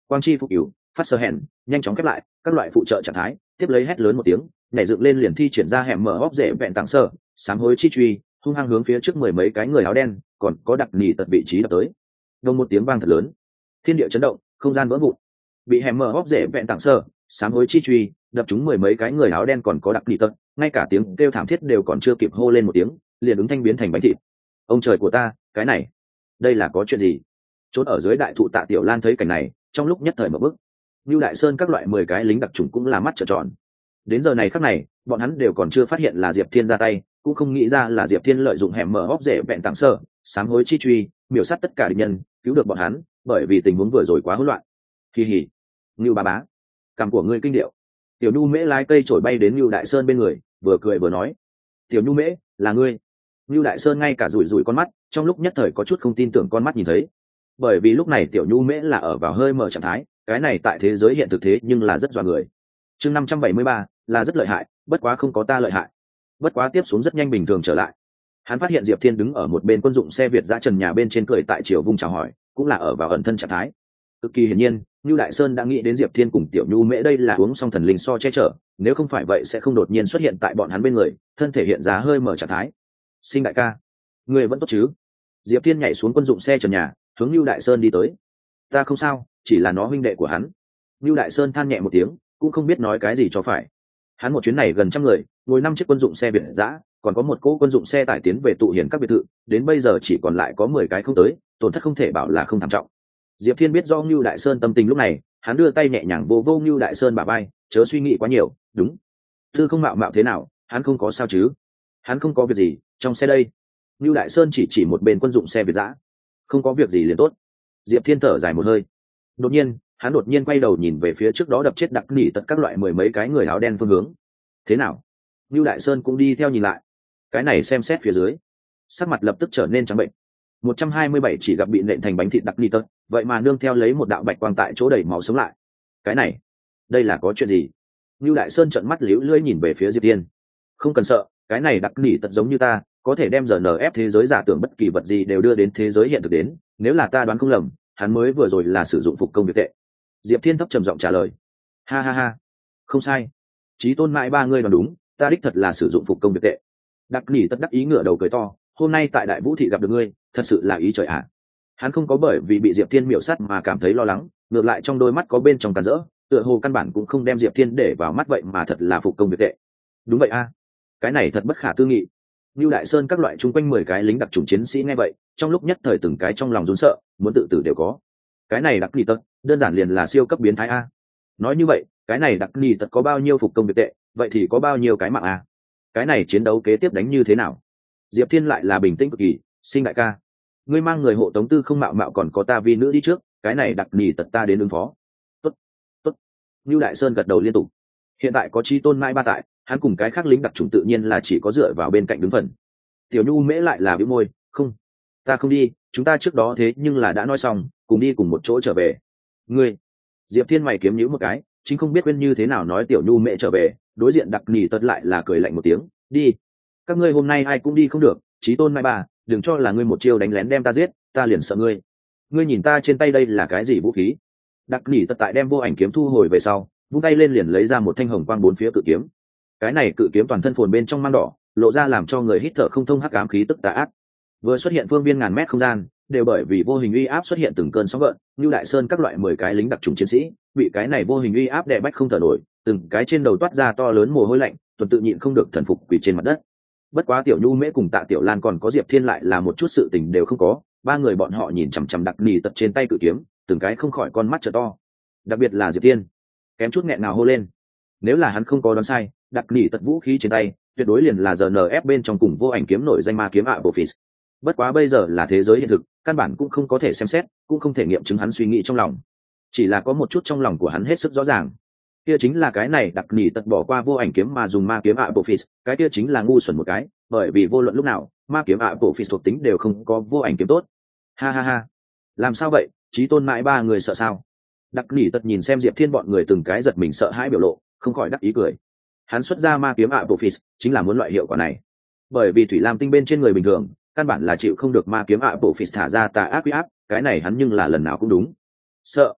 S1: quang chi phục cửu phát sơ hẹn nhanh chóng khép lại các loại phụ trợ trạng thái, tiếp lấy hét lớn một tiếng nhảy dựng lên liền thi triển ra hẻm mở hóc rễ vẹn tặng sơ sám hối chi truy hung hăng hướng phía trước mười mấy cái người áo đen còn có đặc nỉ tật vị trí đập tới. Đông một tiếng vang thật lớn, thiên địa chấn động, không gian vỡ vụn, bị hẻm mở hóc rễ vẹn tặng sơ sám hối chi truy đập trúng mười mấy cái người áo đen còn có đặc nỉ tật, ngay cả tiếng kêu thảm thiết đều còn chưa kịp hô lên một tiếng liền ứng thanh biến thành bánh thịt. Ông trời của ta, cái này đây là có chuyện gì? Trốn ở dưới đại thụ Tạ Tiểu Lan thấy cảnh này trong lúc nhất thời mở bức. Như Đại Sơn các loại mười cái lính đặc trùng cũng là mắt trợn tròn. Đến giờ này khắc này bọn hắn đều còn chưa phát hiện là Diệp Thiên ra tay, cũng không nghĩ ra là Diệp Thiên lợi dụng hẻm mở hốc rễ vẹn tặng sơ sám hối chi truy miểu sát tất cả địch nhân cứu được bọn hắn, bởi vì tình huống vừa rồi quá hỗn loạn. Kỳ hỉ, Ngưu Bá Bá, cằm của ngươi kinh điệu. Tiểu Nhu Mễ lái cây trổi bay đến Ngưu Đại Sơn bên người, vừa cười vừa nói: Tiểu Nhu Mễ, là ngươi? Ngưu Đại Sơn ngay cả rủi rủi con mắt, trong lúc nhất thời có chút không tin tưởng con mắt nhìn thấy, bởi vì lúc này Tiểu Nhu Mễ là ở vào hơi mở trạng thái, cái này tại thế giới hiện thực thế nhưng là rất dọa người. Chương năm trăm bảy mươi ba là rất lợi hại, bất quá không có ta lợi hại. Bất quá tiếp xuống rất nhanh bình thường trở lại. Hắn phát hiện Diệp Thiên đứng ở một bên quân dụng xe Việt giã trần nhà bên trên cười tại chiều vung chào hỏi, cũng là ở vào ẩn thân trạng thái. Cực kỳ hiển nhiên, Nưu Đại Sơn đã nghĩ đến Diệp Thiên cùng Tiểu Nhu Mễ đây là uống xong thần linh so che chở, nếu không phải vậy sẽ không đột nhiên xuất hiện tại bọn hắn bên người, thân thể hiện ra hơi mở trạng thái. Sinh đại ca, người vẫn tốt chứ? Diệp Thiên nhảy xuống quân dụng xe trần nhà, hướng Nưu Đại Sơn đi tới. Ta không sao, chỉ là nó huynh đệ của hắn. Nưu Đại Sơn than nhẹ một tiếng, cũng không biết nói cái gì cho phải. Hắn một chuyến này gần trăm người, ngồi năm chiếc quân dụng xe Việt giã, còn có một cỗ quân dụng xe tải tiến về tụ hiển các biệt thự, đến bây giờ chỉ còn lại có mười cái không tới, tổn thất không thể bảo là không thảm trọng. Diệp Thiên biết do Nưu Đại Sơn tâm tình lúc này, hắn đưa tay nhẹ nhàng vô vô Nưu Đại Sơn bả vai, chớ suy nghĩ quá nhiều, đúng. Tư không mạo mạo thế nào, hắn không có sao chứ? Hắn không có việc gì, trong xe đây. Nưu Đại Sơn chỉ chỉ một bên quân dụng xe Việt giã. Không có việc gì liền tốt. Diệp Thiên thở dài một hơi. Đột nhiên, hắn đột nhiên quay đầu nhìn về phía trước đó đập chết đặc nỉ tật các loại mười mấy cái người áo đen phương hướng. Thế nào? Nưu Đại Sơn cũng đi theo nhìn lại. Cái này xem xét phía dưới, sắc mặt lập tức trở nên trắng bệnh. một trăm hai mươi bảy chỉ gặp bị nện thành bánh thịt đặc nỉ tật, vậy mà nương theo lấy một đạo bạch quang tại chỗ đầy máu sống lại. Cái này, đây là có chuyện gì? Nưu Đại Sơn trợn mắt liễu lưỡi nhìn về phía Diệp Thiên. Không cần sợ, cái này đặc nỉ tật giống như ta, có thể đem giờ en ép thế giới giả tưởng bất kỳ vật gì đều đưa đến thế giới hiện thực đến, nếu là ta đoán không lầm, hắn mới vừa rồi là sử dụng phục công việc tệ. Diệp Thiên thấp trầm giọng trả lời. Ha ha ha, không sai, chí tôn mãi ba người đoán đúng, ta đích thật là sử dụng phục công việc tệ. Đặc nỉ tất đắc ý ngửa đầu cười to, hôm nay tại Đại Vũ thị gặp được ngươi, thật sự là ý trời ạ. À. Hắn không có bởi vì bị Diệp Thiên miểu sát mà cảm thấy lo lắng, ngược lại trong đôi mắt có bên trong càn rỡ, tựa hồ căn bản cũng không đem Diệp Thiên để vào mắt vậy mà thật là phục công việc tệ. Đúng vậy a, à. Cái này thật bất khả tư nghị. Nưu Đại Sơn các loại chung quanh mười cái lính đặc chủng chiến sĩ nghe vậy, trong lúc nhất thời từng cái trong lòng run sợ, muốn tự tử đều có. Cái này đặc nỉ tật, đơn giản liền là siêu cấp biến thái a. Nói như vậy, cái này đặc nỉ tật có bao nhiêu phục công việc tệ, vậy thì có bao nhiêu cái mạng a. Cái này chiến đấu kế tiếp đánh như thế nào? Diệp Thiên lại là bình tĩnh cực kỳ, Sinh đại ca, ngươi mang người hộ tống Tư không mạo mạo còn có ta vi nữ đi trước, cái này đặc nỉ tật ta đến ứng phó. Tốt, tốt. Nưu Đại Sơn gật đầu liên tục. Hiện tại có Chí tôn mãi ba tại, hắn cùng cái khác lính đặc chủng tự nhiên là chỉ có dựa vào bên cạnh đứng phần. Tiểu Nhu Mễ lại là bĩu môi, không, ta không đi, chúng ta trước đó thế nhưng là đã nói xong, cùng đi cùng một chỗ trở về. Ngươi, Diệp Thiên mày kiếm nhíu một cái, chính không biết quên như thế nào nói Tiểu Nhu Mễ trở về, đối diện đặc nỉ tật lại là cười lạnh một tiếng, đi. Các ngươi hôm nay ai cũng đi không được, Chí tôn mãi ba, đừng cho là ngươi một chiêu đánh lén đem ta giết, ta liền sợ ngươi. Ngươi nhìn ta trên tay đây là cái gì vũ khí? Đặc nỉ tật tại đem vô ảnh kiếm thu hồi về sau, vung tay lên liền lấy ra một thanh hồng quang bốn phía cự kiếm. Cái này cự kiếm toàn thân phồn bên trong mang đỏ, lộ ra làm cho người hít thở không thông hắc ám khí tức tà ác. Vừa xuất hiện phương viên ngàn mét không gian, đều bởi vì vô hình uy áp xuất hiện từng cơn sóng gợn, như Đại Sơn các loại mười cái lính đặc trùng chiến sĩ, bị cái này vô hình uy áp đè bách không thở nổi, từng cái trên đầu toát ra to lớn mồ hôi lạnh, tuần tự nhịn không được thần phục quỳ trên mặt đất. Bất quá Tiểu Nhu Mễ cùng Tạ Tiểu Lan còn có Diệp Thiên lại là một chút sự tình đều không có, ba người bọn họ nhìn chằm chằm đặc nỉ tật trên tay cự kiếm, từng cái không khỏi con mắt trợ to. Đặc biệt là Diệp Thiên, kém chút nghẹn nào hô lên. Nếu là hắn không có đoán sai, đặc nỉ tật vũ khí trên tay tuyệt đối liền là giờ en ép bên trong cùng vô ảnh kiếm nổi danh ma kiếm Apophis. Bất quá bây giờ là thế giới hiện thực, căn bản cũng không có thể xem xét, cũng không thể nghiệm chứng hắn suy nghĩ trong lòng. Chỉ là có một chút trong lòng của hắn hết sức rõ ràng, kia chính là cái này đặc nỉ tật bỏ qua vô ảnh kiếm mà dùng ma kiếm Apophis, cái kia chính là ngu xuẩn một cái, bởi vì vô luận lúc nào, ma kiếm Apophis thuộc tính đều không có vô ảnh kiếm tốt. Ha ha ha, làm sao vậy, Chí tôn mãi ba người sợ sao? Đặc nỉ tật nhìn xem Diệp Thiên bọn người từng cái giật mình sợ hãi biểu lộ, không khỏi đắc ý cười. Hắn xuất ra ma kiếm Apophis chính là muốn loại hiệu quả này, bởi vì thủy lam tinh bên trên người bình thường căn bản là chịu không được ma kiếm Apophis thả ra tà ác uy áp, cái này hắn nhưng là lần nào cũng đúng. Sợ?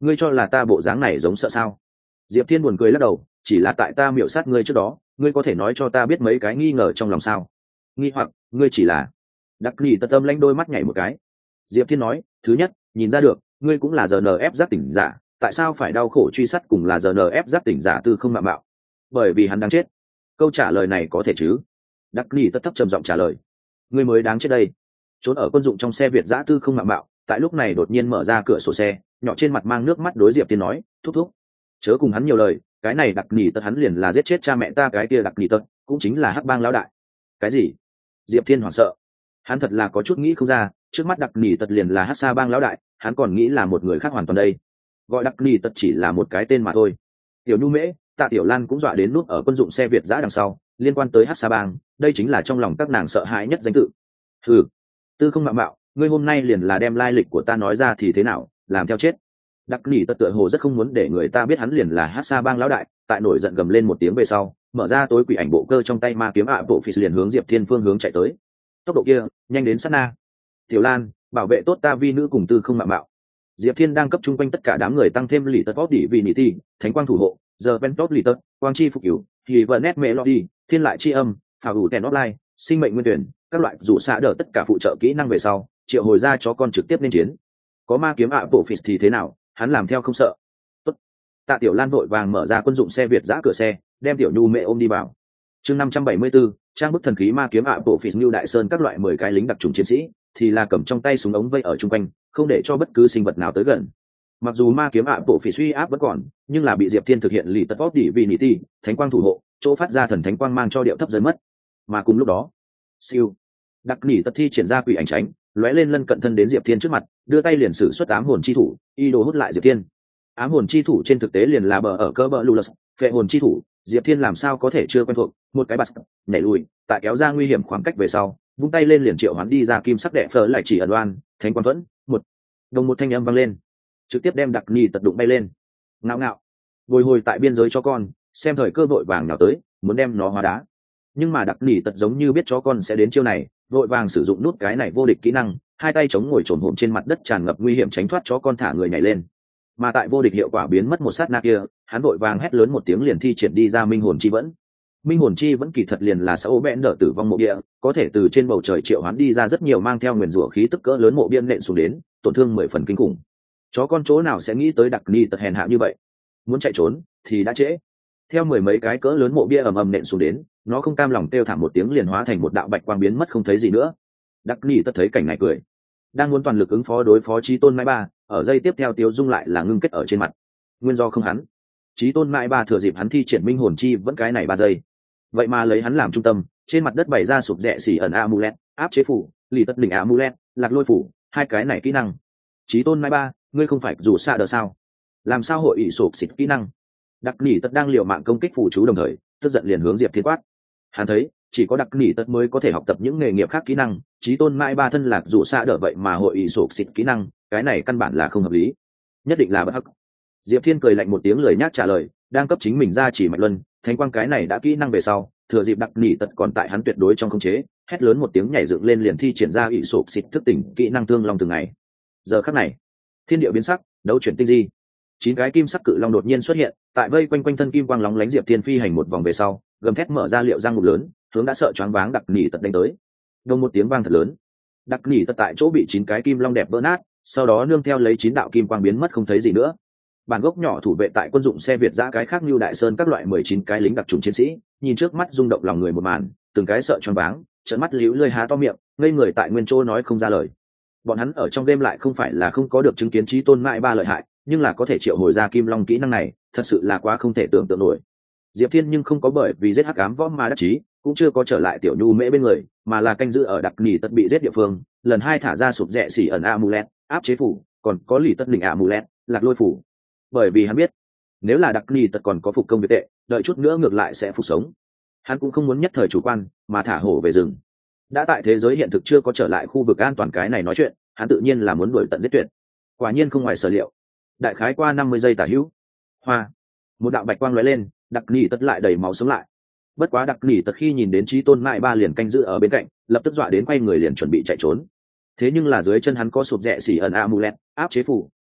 S1: ngươi cho là ta bộ dáng này giống sợ sao? Diệp Thiên buồn cười lắc đầu, chỉ là tại ta miểu sát ngươi trước đó, ngươi có thể nói cho ta biết mấy cái nghi ngờ trong lòng sao? Nghi hoặc, ngươi chỉ là... Đặc Nỉ Tật tâm lanh đôi mắt nhảy một cái. Diệp Thiên nói, thứ nhất, nhìn ra được, ngươi cũng là giê en ép giác tỉnh giả, tại sao phải đau khổ truy sát cùng là giê en ép giác tỉnh giả Tư Không Mạo Mạo? Bởi vì hắn đáng chết. Câu trả lời này có thể chứ? Đặc Nỉ Tật thấp trầm giọng trả lời, ngươi mới đáng chết đây. Trốn ở quân dụng trong xe Việt giã Tư Không Mạo Mạo, tại lúc này đột nhiên mở ra cửa sổ xe, nhỏ trên mặt mang nước mắt đối Diệp Thiên nói, thúc thúc, chớ cùng hắn nhiều lời, cái này Đặc Nỉ Tật hắn liền là giết chết cha mẹ ta cái kia Đặc Nỉ Tật, cũng chính là Hắc Bang lão đại. Cái gì? Diệp Thiên hoảng sợ, hắn thật là có chút nghĩ không ra, trước mắt Đặc Nỉ Tật liền là Hắc Sa Bang lão đại, hắn còn nghĩ là một người khác hoàn toàn đây. Gọi Đặc Nỉ Tật chỉ là một cái tên mà thôi. Tiểu Nhu Mễ, Tạ Tiểu Lan cũng dọa đến nút ở quân dụng xe Việt giã đằng sau, liên quan tới Hắc Sa Bang, đây chính là trong lòng các nàng sợ hãi nhất danh tự. Hừ, Tư Không Mạo Mạo, ngươi hôm nay liền là đem lai lịch của ta nói ra thì thế nào, làm theo chết. Đặc Nỉ Tật tựa hồ rất không muốn để người ta biết hắn liền là Hắc Sa Bang lão đại, tại nổi giận gầm lên một tiếng về sau, mở ra tối quỷ ảnh bộ cơ trong tay ma kiếm ạ bộ phi liền hướng Diệp Thiên phương hướng chạy tới. Tốc độ kia nhanh đến sát na. Tiểu Lan, bảo vệ tốt ta vi nữ cùng Tư Không Mạo Mạo. Diệp Thiên đang cấp trung quanh tất cả đám người tăng thêm lì tật bóp đỉ vì nỉ ti, thánh quang thủ hộ, giờ ven top lì tật, quang chi phục cửu, thì vợ nét mẹ lo đi, thiên lại chi âm, phảo hủ kèn offline, sinh mệnh nguyên tuyển, các loại rủ xạ đỡ tất cả phụ trợ kỹ năng về sau, triệu hồi ra cho con trực tiếp lên chiến. Có ma kiếm ạ bộ phi thì thế nào, hắn làm theo không sợ. Tốt. Tạ Tiểu Lan vội vàng mở ra quân dụng xe Việt giã cửa xe, đem Tiểu Nhu mẹ ôm đi vào. Chương năm trăm bảy mươi bốn, trang bức thần khí ma kiếm ạ bộ phi Lưu Đại Sơn các loại mười cái lính đặc trùng chiến sĩ, thì là cầm trong tay súng ống vây ở trung quanh, không để cho bất cứ sinh vật nào tới gần. Mặc dù ma kiếm ạ bộ phi suy áp vẫn còn, nhưng là bị Diệp Thiên thực hiện lì tật bóp đỉ vì nỉ ti, thánh quang thủ hộ, chỗ phát ra thần thánh quang mang cho điệu thấp rơi mất. Mà cùng lúc đó, siêu Đặc Nỉ Tật thi triển ra quỷ ảnh tránh, lóe lên lân cận thân đến Diệp Thiên trước mặt, đưa tay liền sử xuất ám hồn chi thủ, y đồ hút lại Diệp Thiên. Ám hồn chi thủ trên thực tế liền là bờ ở cơ bờ lulus, phệ hồn chi thủ, Diệp Thiên làm sao có thể chưa quen thuộc, một cái bạt nhảy lùi, tại kéo ra nguy hiểm khoảng cách về sau, vung tay lên liền triệu hoán đi ra kim sắc đệ phở lại chỉ ẩn đoan, thánh quang thuẫn, một đồng một thanh âm vang lên, trực tiếp đem Đặc Nỉ Tật đụng bay lên. Ngạo ngạo, bồi hồi tại biên giới cho con, xem thời cơ vội vàng nào tới, muốn đem nó hóa đá. Nhưng mà Đặc Nỉ Tật giống như biết chó con sẽ đến chiêu này, vội vàng sử dụng nút cái này vô địch kỹ năng, hai tay chống ngồi trồn hổm trên mặt đất tràn ngập nguy hiểm tránh thoát chó con thả người nhảy lên. Mà tại vô địch hiệu quả biến mất một sát na kia, hắn vội vàng hét lớn một tiếng liền thi triển đi ra minh hồn chi vẫn. Minh hồn chi vẫn kỳ thật liền là sáu bẽn đỡ tử vong mộ bia, có thể từ trên bầu trời triệu hoán đi ra rất nhiều mang theo nguyền rủa khí tức cỡ lớn mộ bia nện xuống đến, tổn thương mười phần kinh khủng. Chó con chỗ nào sẽ nghĩ tới Đặc Nỉ Tật hèn hạ như vậy, muốn chạy trốn thì đã trễ. Theo mười mấy cái cỡ lớn mộ bia ầm ầm nện xuống đến, nó không cam lòng kêu thảm một tiếng liền hóa thành một đạo bạch quang biến mất không thấy gì nữa. Đặc Nỉ Tật thấy cảnh này cười, đang muốn toàn lực ứng phó đối phó Chí Tôn Mãi Ba, ở giây tiếp theo Tiêu Dung lại là ngưng kết ở trên mặt. Nguyên do không hắn, Chí Tôn Mãi Ba thừa dịp hắn thi triển minh hồn chi vẫn cái này ba giây, vậy mà lấy hắn làm trung tâm, trên mặt đất bày ra sụp rẽ xỉ ẩn amulet, áp chế phủ, lì tất đỉnh amulet, lạc lôi phủ, hai cái này kỹ năng. Chí Tôn Mãi Ba, ngươi không phải dù xa đờ sao? Làm sao hội ỷ sụp xịt kỹ năng? Đặc Nỉ Tật đang liều mạng công kích phụ chú đồng thời, tức giận liền hướng Diệp Thiên quát. Hắn thấy, chỉ có Đặc Nỉ Tật mới có thể học tập những nghề nghiệp khác kỹ năng, Chí Tôn Mãi Ba thân lạc dù xa đỡ vậy mà hội ỷ sụp xịt kỹ năng, cái này căn bản là không hợp lý. Nhất định là bất hắc. Diệp Thiên cười lạnh một tiếng lời nhát trả lời, đang cấp chính mình ra chỉ mạch luân, thánh quang cái này đã kỹ năng về sau, thừa dịp Đặc Nỉ Tật còn tại hắn tuyệt đối trong khống chế, hét lớn một tiếng nhảy dựng lên liền thi triển ra ỷ sụp xịt thức tỉnh kỹ năng thương long từng ngày. Giờ khắc này, thiên địa biến sắc, đấu chuyển tinh di. Chín cái kim sắc cự long đột nhiên xuất hiện, tại vây quanh quanh thân kim quang lóng lánh Diệp Thiên phi hành một vòng về sau, gầm thét mở ra liệu răng ngục lớn, hướng đã sợ choáng váng Đặc Nỉ Tật đánh tới. Đồng một tiếng vang thật lớn, Đặc Nỉ Tật tại chỗ bị chín cái kim long đẹp vỡ nát, sau đó nương theo lấy chín đạo kim quang biến mất không thấy gì nữa. Bản gốc nhỏ thủ vệ tại quân dụng xe Việt giã cái khác như Đại Sơn các loại mười chín cái lính đặc trùng chiến sĩ, nhìn trước mắt rung động lòng người một màn, từng cái sợ choáng váng, trợn mắt liễu lơi há to miệng, ngây người tại nguyên chỗ nói không ra lời. Bọn hắn ở trong game lại không phải là không có được chứng kiến Chí Tôn Mãi Ba lợi hại, nhưng là có thể triệu hồi ra kim long kỹ năng này, thật sự là quá không thể tưởng tượng nổi. Diệp Thiên nhưng không có bởi vì giết hắc ám võ ma đắc chí, cũng chưa có trở lại Tiểu Nhu Mễ bên người, mà là canh giữ ở Đặc Nỉ Tật bị giết địa phương, lần hai thả ra sụp rẽ xỉ ẩn amulet, áp chế phủ, còn có lì tất đỉnh amulet, lạc lôi phủ. Bởi vì hắn biết, nếu là Đặc Nỉ Tật còn có phục công việc tệ, đợi chút nữa ngược lại sẽ phục sống. Hắn cũng không muốn nhất thời chủ quan, mà thả hổ về rừng. Đã tại thế giới hiện thực chưa có trở lại khu vực an toàn cái này nói chuyện, hắn tự nhiên là muốn đuổi tận giết tuyệt. Quả nhiên không ngoài sở liệu. Đại khái qua năm mươi giây tả hữu, hoa, một đạo bạch quang lóe lên, Đặc Nỉ Tật lại đầy máu sống lại. Bất quá Đặc Nỉ Tật khi nhìn đến Chí Tôn Mãi Ba liền canh giữ ở bên cạnh, lập tức dọa đến quay người liền chuẩn bị chạy trốn. Thế nhưng là dưới chân hắn có sụp rẽ xỉ ẩn amulet, áp chế phủ, tại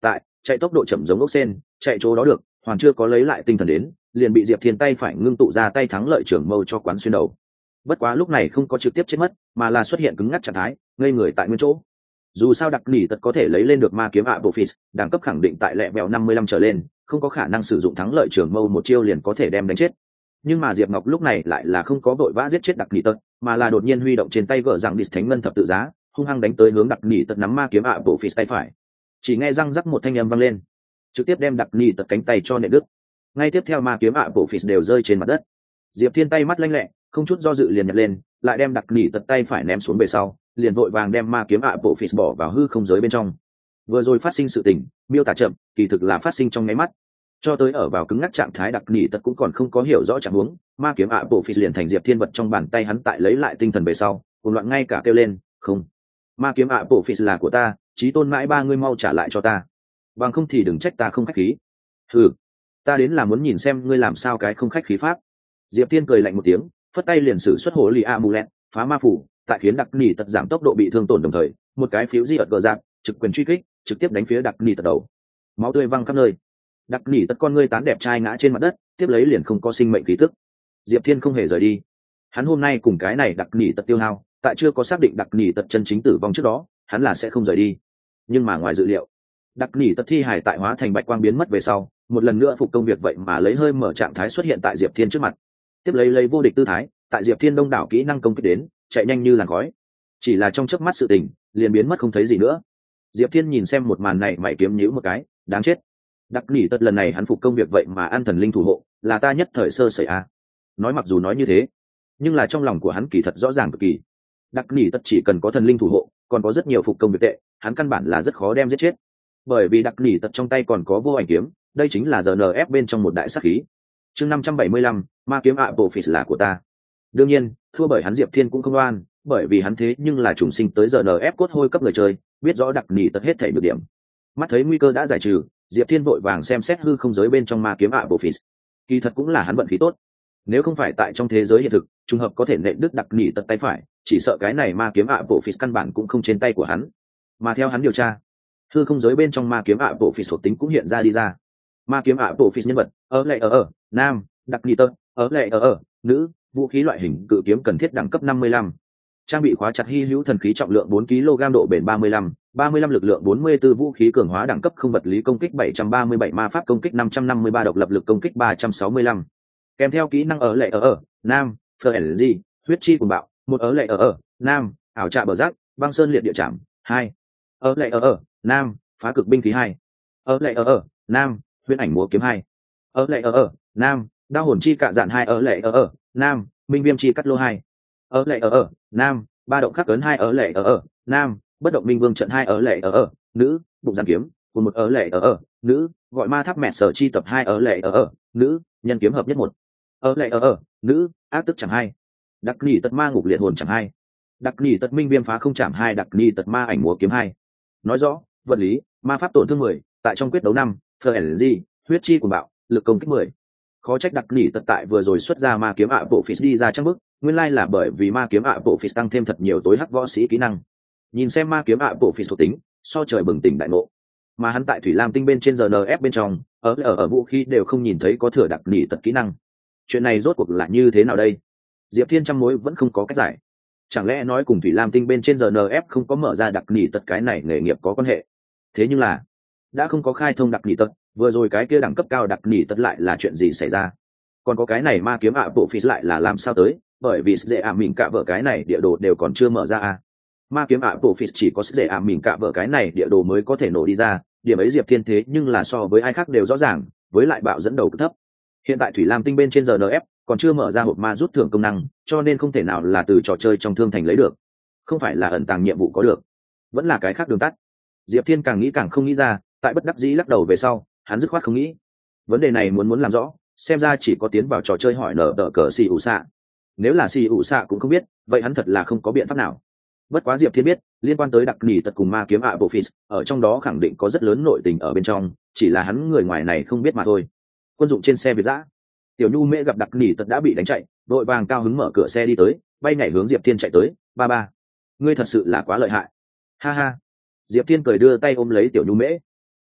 S1: chạy tốc độ chậm giống ốc sen, chạy chỗ đó được, hoàn chưa có lấy lại tinh thần đến, liền bị Diệp Thiên tay phải ngưng tụ ra tay thắng lợi trưởng mâu cho quán xuyên đầu. Bất quá lúc này không có trực tiếp chết mất, mà là xuất hiện cứng ngắc trạng thái, ngây người tại nguyên chỗ. Dù sao đặc nỉ tật có thể lấy lên được ma kiếm Apophis, đẳng cấp khẳng định tại lẹ mèo năm mươi lăm trở lên, không có khả năng sử dụng thắng lợi trưởng mâu một chiêu liền có thể đem đánh chết. Nhưng mà Diệp Ngọc lúc này lại là không có vội vã giết chết đặc nỉ tật, mà là đột nhiên huy động trên tay gỡ rằng địch thánh ngân thập tự giá, hung hăng đánh tới hướng đặc nỉ tật nắm ma kiếm Apophis tay phải. Chỉ nghe răng rắc một thanh âm vang lên, trực tiếp đem đặc nỉ tật cánh tay cho nện đứt. Ngay tiếp theo ma kiếm Apophis đều rơi trên mặt đất. Diệp Thiên tay mắt lanh lẹ, không chút do dự liền nhặt lên, lại đem đặc nỉ tật tay phải ném xuống về sau, liền vội vàng đem ma kiếm Apophis bỏ vào hư không giới bên trong. Vừa rồi phát sinh sự tình, miêu tả chậm, kỳ thực là phát sinh trong nháy mắt. Cho tới ở vào cứng ngắc trạng thái đặc nỉ tật cũng còn không có hiểu rõ trạng huống, ma kiếm Apophis liền thành Diệp Thiên vật trong bàn tay hắn tại lấy lại tinh thần về sau, cuồng loạn ngay cả kêu lên, "Không, ma kiếm Apophis là của ta, chí tôn mãi ba ngươi mau trả lại cho ta. Bằng không thì đừng trách ta không khách khí." "Hừ, ta đến là muốn nhìn xem ngươi làm sao cái không khách khí pháp." Diệp Thiên cười lạnh một tiếng, phất tay liền sử xuất hồ lì amulet, phá ma phủ, tại khiến đặc nỉ tật giảm tốc độ bị thương tổn đồng thời, một cái phiếu di ợt gờ dạng, trực quyền truy kích, trực tiếp đánh phía đặc nỉ tật đầu. Máu tươi văng khắp nơi. Đặc nỉ tật con ngươi tán đẹp trai ngã trên mặt đất, tiếp lấy liền không có sinh mệnh khí tức. Diệp Thiên không hề rời đi. Hắn hôm nay cùng cái này đặc nỉ tật tiêu hao, tại chưa có xác định đặc nỉ tật chân chính tử vong trước đó, hắn là sẽ không rời đi. Nhưng mà ngoài dự liệu, đặc nỉ tật thi hài tại hóa thành bạch quang biến mất về sau, một lần nữa phục công việc vậy mà lấy hơi mở trạng thái xuất hiện tại Diệp Thiên trước mặt. Tiếp lấy lấy vô địch tư thái, tại Diệp Thiên đông đảo kỹ năng công kích đến, chạy nhanh như làn khói. Chỉ là trong chớp mắt sự tình, liền biến mất không thấy gì nữa. Diệp Thiên nhìn xem một màn này mày kiếm nhíu một cái, đáng chết. Đặc nỉ tật lần này hắn phục công việc vậy mà ăn thần linh thủ hộ, là ta nhất thời sơ sẩy a. Nói mặc dù nói như thế, nhưng là trong lòng của hắn kỳ thật rõ ràng cực kỳ. Đặc nỉ tật chỉ cần có thần linh thủ hộ, còn có rất nhiều phục công việc tệ, hắn căn bản là rất khó đem giết chết. Bởi vì đặc nỉ tật trong tay còn có vô ảnh kiếm, đây chính là rờ en ép bên trong một đại sát khí. Chương năm trăm bảy mươi lăm, ma kiếm Apophis là của ta. Đương nhiên, thua bởi hắn Diệp Thiên cũng không oan, bởi vì hắn thế nhưng là trùng sinh tới rờ en ép cốt hôi cấp người chơi, biết rõ đặc nỉ tật hết thảy nhược điểm. Mắt thấy nguy cơ đã giải trừ, Diệp Thiên vội vàng xem xét hư không giới bên trong ma kiếm Apophis. Kỳ thật cũng là hắn vận khí tốt. Nếu không phải tại trong thế giới hiện thực, trùng hợp có thể nện đứt đặc nỉ tật tay phải, chỉ sợ cái này ma kiếm Apophis căn bản cũng không trên tay của hắn. Mà theo hắn điều tra, hư không giới bên trong ma kiếm Apophis thuộc tính cũng hiện ra đi ra. Ma kiếm Apophis nhân vật, ở lệ ở ở, nam, đặc nỉ tật, ở lệ ở ở, nữ, vũ khí loại hình cự kiếm cần thiết đẳng cấp năm mươi lăm. Trang bị khóa chặt hy hữu thần khí trọng lượng bốn ki lô gam độ bền ba mươi lăm, ba mươi lăm lực lượng bốn mươi tư vũ khí cường hóa đẳng cấp không vật lý công kích bảy trăm ba mươi bảy ma pháp công kích năm trăm năm mươi ba độc lập lực công kích ba trăm sáu mươi lăm. Kèm theo kỹ năng ở lệ ở ở, nam, Fleur huyết chi cuồng bạo, một ở lệ ở ở, nam, ảo trạ bờ rác, băng sơn liệt địa trảm, hai. Ở lệ ở ở, nam, phá cực binh khí hai. Ở lệ ở ở, nam, huyễn ảnh múa kiếm hai. Ở lệ ở ở, nam, đao hồn chi cạ dạn hai. Ở lệ ở ở, nam, minh viêm chi cắt lô hai. Ở lệ ở ở, nam, ba động khắc ấn hai. Ở lệ ở ở, nam, bất động minh vương trận hai. Ở lệ ở ở, nữ, bụng giàn kiếm, cùng một. Ở lệ ở ở, nữ, gọi ma tháp mẹ sở chi tập hai. Ở lệ ở ở, nữ, nhân kiếm hợp nhất một. Ở lệ ở ở, nữ, ác tức chẳng hai. Đặc nỉ tật ma ngục liệt hồn chẳng hai. Đặc nỉ tật minh viêm phá không chạm hai. Đặc nỉ tật ma ảnh múa kiếm hai. Nói rõ vật lý ma pháp tổn thương mười, tại trong quyết đấu năm, Fleur huyết chi cuồng bạo, lực công kích mười. Khó trách đặc nỉ tật tại vừa rồi xuất ra ma kiếm Apophis đi ra trang bức, nguyên lai là bởi vì ma kiếm Apophis tăng thêm thật nhiều tối hắc võ sĩ kỹ năng. Nhìn xem ma kiếm Apophis thuộc tính, so trời bừng tỉnh đại ngộ. Mà hắn tại thủy lam tinh bên trên rờ en ép bên trong, ở ở ở vũ khí đều không nhìn thấy có thừa đặc nỉ tật kỹ năng. Chuyện này rốt cuộc là như thế nào đây? Diệp Thiên trăm mối vẫn không có cách giải. Chẳng lẽ nói cùng thủy lam tinh bên trên rờ en ép không có mở ra đặc nỉ tật cái này nghề nghiệp có quan hệ? Thế nhưng là đã không có khai thông đặc nỉ tật, vừa rồi cái kia đẳng cấp cao đặc nỉ tật lại là chuyện gì xảy ra? Còn có cái này ma kiếm Apophis lại là làm sao tới? Bởi vì dễ ảm mình cả vợ cái này địa đồ đều còn chưa mở ra à? Ma kiếm Apophis chỉ có dễ ảm mình cả vợ cái này địa đồ mới có thể nổ đi ra, điểm ấy Diệp Thiên thế nhưng là so với ai khác đều rõ ràng, với lại bạo dẫn đầu cực thấp. Hiện tại thủy lam tinh bên trên rờ en ép còn chưa mở ra hộp ma rút thưởng công năng, cho nên không thể nào là từ trò chơi trong thương thành lấy được, không phải là ẩn tàng nhiệm vụ có được, vẫn là cái khác đường tắt. Diệp Thiên càng nghĩ càng không nghĩ ra, tại bất đắc dĩ lắc đầu về sau, hắn dứt khoát không nghĩ. Vấn đề này muốn muốn làm rõ, xem ra chỉ có tiến vào trò chơi hỏi nở đỡ cờ xì ủ xạ. Nếu là xì ủ xạ cũng không biết, vậy hắn thật là không có biện pháp nào. Bất quá Diệp Thiên biết, liên quan tới đặc nỉ tật cùng ma kiếm Apophis, ở trong đó khẳng định có rất lớn nội tình ở bên trong, chỉ là hắn người ngoài này không biết mà thôi. Quân dụng trên xe Việt dã, Tiểu Nhu Mễ gặp đặc nỉ tật đã bị đánh chạy, đội vàng cao hứng mở cửa xe đi tới, bay nhảy hướng Diệp Thiên chạy tới. Ba ba, ngươi thật sự là quá lợi hại. Ha ha. Diệp Thiên cười đưa tay ôm lấy Tiểu Nhu Mễ.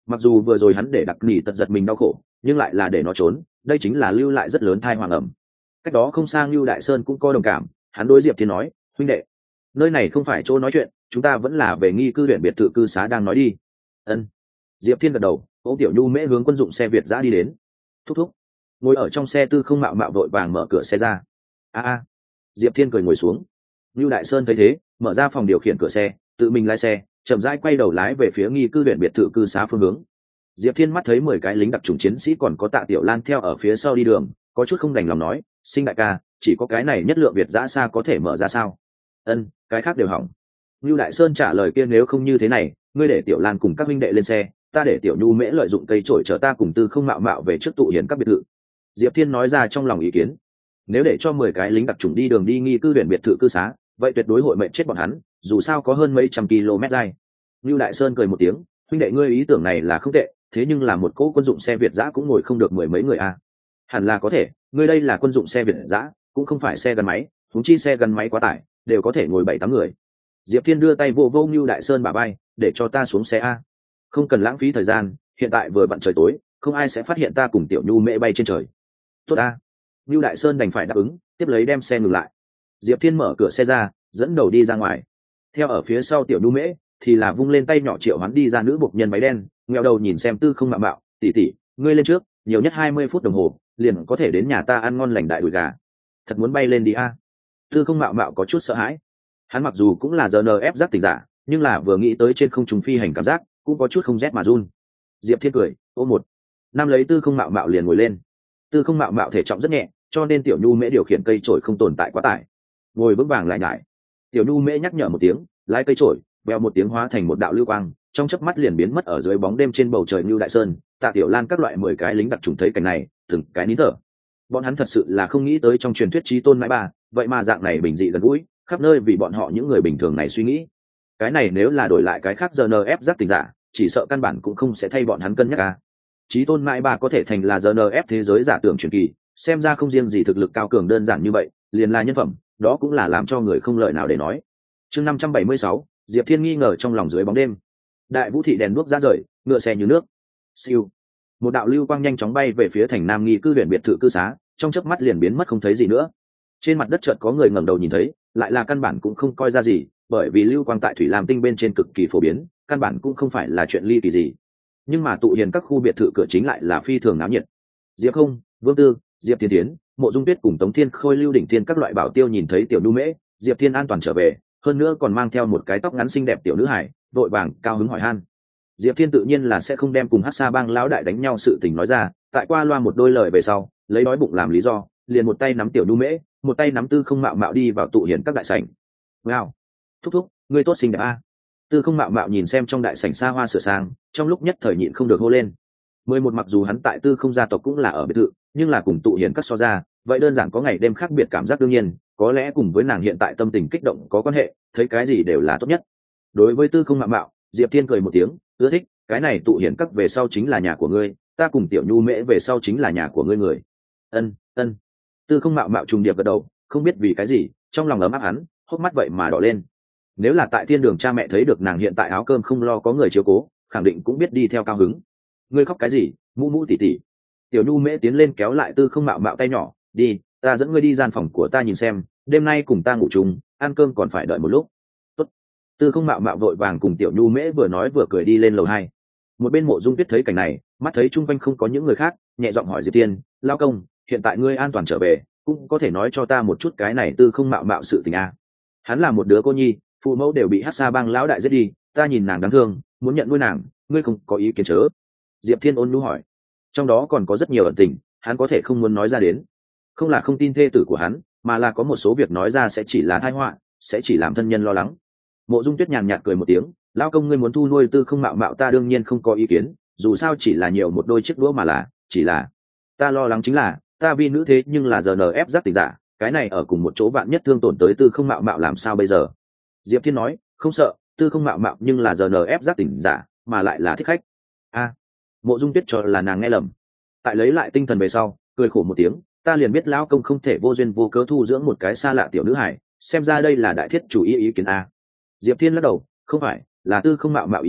S1: mặc dù vừa rồi hắn để đặc nỉ tật giật mình đau khổ, nhưng lại là để nó trốn, đây chính là lưu lại rất lớn thai hoàng ẩm. Cách đó không xa Lưu Đại Sơn cũng có đồng cảm, hắn đối Diệp Thiên nói, huynh đệ, nơi này không phải chỗ nói chuyện, chúng ta vẫn là về nghi cư huyện biệt thự cư xá đang nói đi. Ân. Diệp Thiên gật đầu, ô tiểu nhu mễ hướng quân dụng xe Việt giã đi đến. Thúc thúc. Ngồi ở trong xe Tư Không Mạo Mạo vội vàng mở cửa xe ra. A a. Diệp Thiên cười ngồi xuống. Lưu Đại Sơn thấy thế, mở ra phòng điều khiển cửa xe, tự mình lái xe, chậm rãi quay đầu lái về phía nghi cư huyện biệt thự cư xá phương hướng. Diệp Thiên mắt thấy mười cái lính đặc trùng chiến sĩ còn có Tạ Tiểu Lan theo ở phía sau đi đường, có chút không đành lòng nói, Sinh đại ca, chỉ có cái này nhất lượng Việt giã xa có thể mở ra sao? Ân, cái khác đều hỏng. Lưu Đại Sơn trả lời kia nếu không như thế này, ngươi để Tiểu Lan cùng các huynh đệ lên xe, ta để Tiểu Nhu Mễ lợi dụng cây trổi chở ta cùng Tư Không Mạo Mạo về trước tụ hiền các biệt thự. Diệp Thiên nói ra trong lòng ý kiến. Nếu để cho mười cái lính đặc trùng đi đường đi nghi cư huyện biệt thự cư xá, vậy tuyệt đối hội mệnh chết bọn hắn, dù sao có hơn mấy trăm km dài. Lưu Đại Sơn cười một tiếng, huynh đệ ngươi ý tưởng này là không tệ, thế nhưng là một cỗ quân dụng xe Việt giã cũng ngồi không được mười mấy người à? Hẳn là có thể, ngươi đây là quân dụng xe Việt giã, cũng không phải xe gắn máy, huống chi xe gắn máy quá tải, đều có thể ngồi bảy tám người. Diệp Thiên đưa tay vô vô Lưu Đại Sơn bả vai, để cho ta xuống xe a. Không cần lãng phí thời gian, hiện tại vừa vặn trời tối, không ai sẽ phát hiện ta cùng Tiểu Nhu Mễ bay trên trời. Tốt a. Lưu Đại Sơn đành phải đáp ứng, tiếp lấy đem xe ngừng lại. Diệp Thiên mở cửa xe ra, dẫn đầu đi ra ngoài. Theo ở phía sau Tiểu Nhu Mễ thì là vung lên tay nhỏ triệu hoán đi ra nữ bộc nhân váy đen, ngheo đầu nhìn xem Tư Không Mạo Mạo, tỷ tỷ, ngươi lên trước, nhiều nhất hai mươi phút đồng hồ, liền có thể đến nhà ta ăn ngon lành đại đùi gà. Thật muốn bay lên đi a. Tư Không Mạo Mạo có chút sợ hãi. Hắn mặc dù cũng là giê en ép giác tỉnh giả, nhưng là vừa nghĩ tới trên không trung phi hành cảm giác, cũng có chút không rét mà run. Diệp Thiên cười, ô một, năm lấy Tư Không Mạo Mạo liền ngồi lên. Tư Không Mạo Mạo thể trọng rất nhẹ, cho nên Tiểu Nhu Mễ điều khiển cây trổi không tồn tại quá tải. Ngồi vững vàng lại nhải. Tiểu Nhu Mễ nhắc nhở một tiếng, lái cây trổi, vèo một tiếng hóa thành một đạo lưu quang, trong chớp mắt liền biến mất ở dưới bóng đêm trên bầu trời Lưu Đại Sơn. Tạ Tiểu Lan các loại mười cái lính đặc trùng thấy cảnh này, từng cái nín thở. Bọn hắn thật sự là không nghĩ tới trong truyền thuyết chí tôn mãi ba, vậy mà dạng này bình dị gần gũi, khắp nơi vì bọn họ những người bình thường này suy nghĩ. Cái này nếu là đổi lại cái khác giê en ép giác tỉnh giả, chỉ sợ căn bản cũng không sẽ thay bọn hắn cân nhắc a. Chí tôn mãi ba có thể thành là giê en ép thế giới giả tưởng truyền kỳ, xem ra không riêng gì thực lực cao cường đơn giản như vậy, liền là nhân phẩm, đó cũng là làm cho người không lợi nào để nói. Chương năm trăm bảy mươi sáu, Diệp Thiên nghi ngờ trong lòng dưới bóng đêm. Đại vũ thị đèn đuốc ra rời, ngựa xe như nước. Siêu. Một đạo lưu quang nhanh chóng bay về phía thành Nam nghi cư huyện biệt thự cư xá, trong chớp mắt liền biến mất không thấy gì nữa. Trên mặt đất chợt có người ngẩng đầu nhìn thấy, lại là căn bản cũng không coi ra gì, bởi vì lưu quang tại thủy lam tinh bên trên cực kỳ phổ biến, căn bản cũng không phải là chuyện ly kỳ gì. Nhưng mà tụ hiền các khu biệt thự cửa chính lại là phi thường náo nhiệt. Diệp Không, Vương Tư, Diệp Thiên Tiến, Mộ Dung Tuyết cùng Tống Thiên Khôi, Lưu Đỉnh Thiên các loại bảo tiêu nhìn thấy Tiểu Nhu Mễ, Diệp Thiên an toàn trở về, hơn nữa còn mang theo một cái tóc ngắn xinh đẹp tiểu nữ hải, vội vàng cao hứng hỏi han. Diệp Thiên tự nhiên là sẽ không đem cùng Hắc Sa Bang lão đại đánh nhau sự tình nói ra, tại qua loa một đôi lời về sau, lấy đói bụng làm lý do, liền một tay nắm Tiểu Nhu Mễ, một tay nắm Tư Không Mạo Mạo đi vào tụ hiền các đại sảnh. Wow, thúc thúc, ngươi tốt xinh đẹp a. Tư Không Mạo Mạo nhìn xem trong đại sảnh xa hoa sửa sang, trong lúc nhất thời nhịn không được hô lên. Mười một mặc dù hắn tại Tư Không gia tộc cũng là ở biệt thự, nhưng là cùng tụ hiền các so ra, vậy đơn giản có ngày đêm khác biệt cảm giác đương nhiên, có lẽ cùng với nàng hiện tại tâm tình kích động có quan hệ, thấy cái gì đều là tốt nhất. Đối với Tư Không Mạo Mạo, Diệp Thiên cười một tiếng, ưa thích, cái này tụ hiền các về sau chính là nhà của ngươi, ta cùng Tiểu Nhu Mễ về sau chính là nhà của ngươi người. Ân, ân. Tư Không Mạo Mạo trùng điệp gật đầu, không biết vì cái gì, trong lòng ấm áp hắn, hốc mắt vậy mà đỏ lên. Nếu là tại thiên đường cha mẹ thấy được nàng hiện tại áo cơm không lo có người chiếu cố, khẳng định cũng biết đi theo cao hứng. Ngươi khóc cái gì, mũ mũ tỉ tỉ. Tiểu Nhu Mễ tiến lên kéo lại Tư Không Mạo Mạo tay nhỏ, đi, ta dẫn ngươi đi gian phòng của ta nhìn xem, đêm nay cùng ta ngủ chung, ăn cơm còn phải đợi một lúc. Tốt. Tư Không Mạo Mạo vội vàng cùng Tiểu Nhu Mễ vừa nói vừa cười đi lên lầu hai. Một bên Mộ Dung Tuyết thấy cảnh này, mắt thấy chung quanh không có những người khác, nhẹ giọng hỏi Diệp Tiên, lao công, hiện tại ngươi an toàn trở về, cũng có thể nói cho ta một chút cái này Tư Không Mạo Mạo sự tình a. Hắn là một đứa cô nhi, phụ mẫu đều bị Hắc Sa Bang lão đại giết đi, ta nhìn nàng đáng thương, muốn nhận nuôi nàng, ngươi không có ý kiến chớ? Diệp Thiên ôn nhu hỏi. Trong đó còn có rất nhiều ẩn tình, hắn có thể không muốn nói ra đến. Không là không tin thê tử của hắn, mà là có một số việc nói ra sẽ chỉ là tai họa, sẽ chỉ làm thân nhân lo lắng. Mộ Dung Tuyết nhàn nhạt cười một tiếng, lão công ngươi muốn thu nuôi Tư Không Mạo Mạo ta đương nhiên không có ý kiến, dù sao chỉ là nhiều một đôi chiếc đũa mà là, chỉ là ta lo lắng chính là, ta vi nữ thế nhưng là giê en ép giác tỉnh giả, cái này ở cùng một chỗ bạn nhất thương tổn tới Tư Không Mạo Mạo làm sao bây giờ? Diệp Thiên nói, không sợ, Tư Không Mạo Mạo nhưng là giê en ép giác tỉnh giả, mà lại là thích khách. A, Mộ Dung Tuyết cho là nàng nghe lầm. Tại lấy lại tinh thần về sau, cười khổ một tiếng, ta liền biết lão công không thể vô duyên vô cớ thu dưỡng một cái xa lạ tiểu nữ hải, xem ra đây là đại thiết chủ ý ý kiến a. Diệp Thiên lắc đầu, không phải, là Tư Không Mạo Mạo ý nghĩ,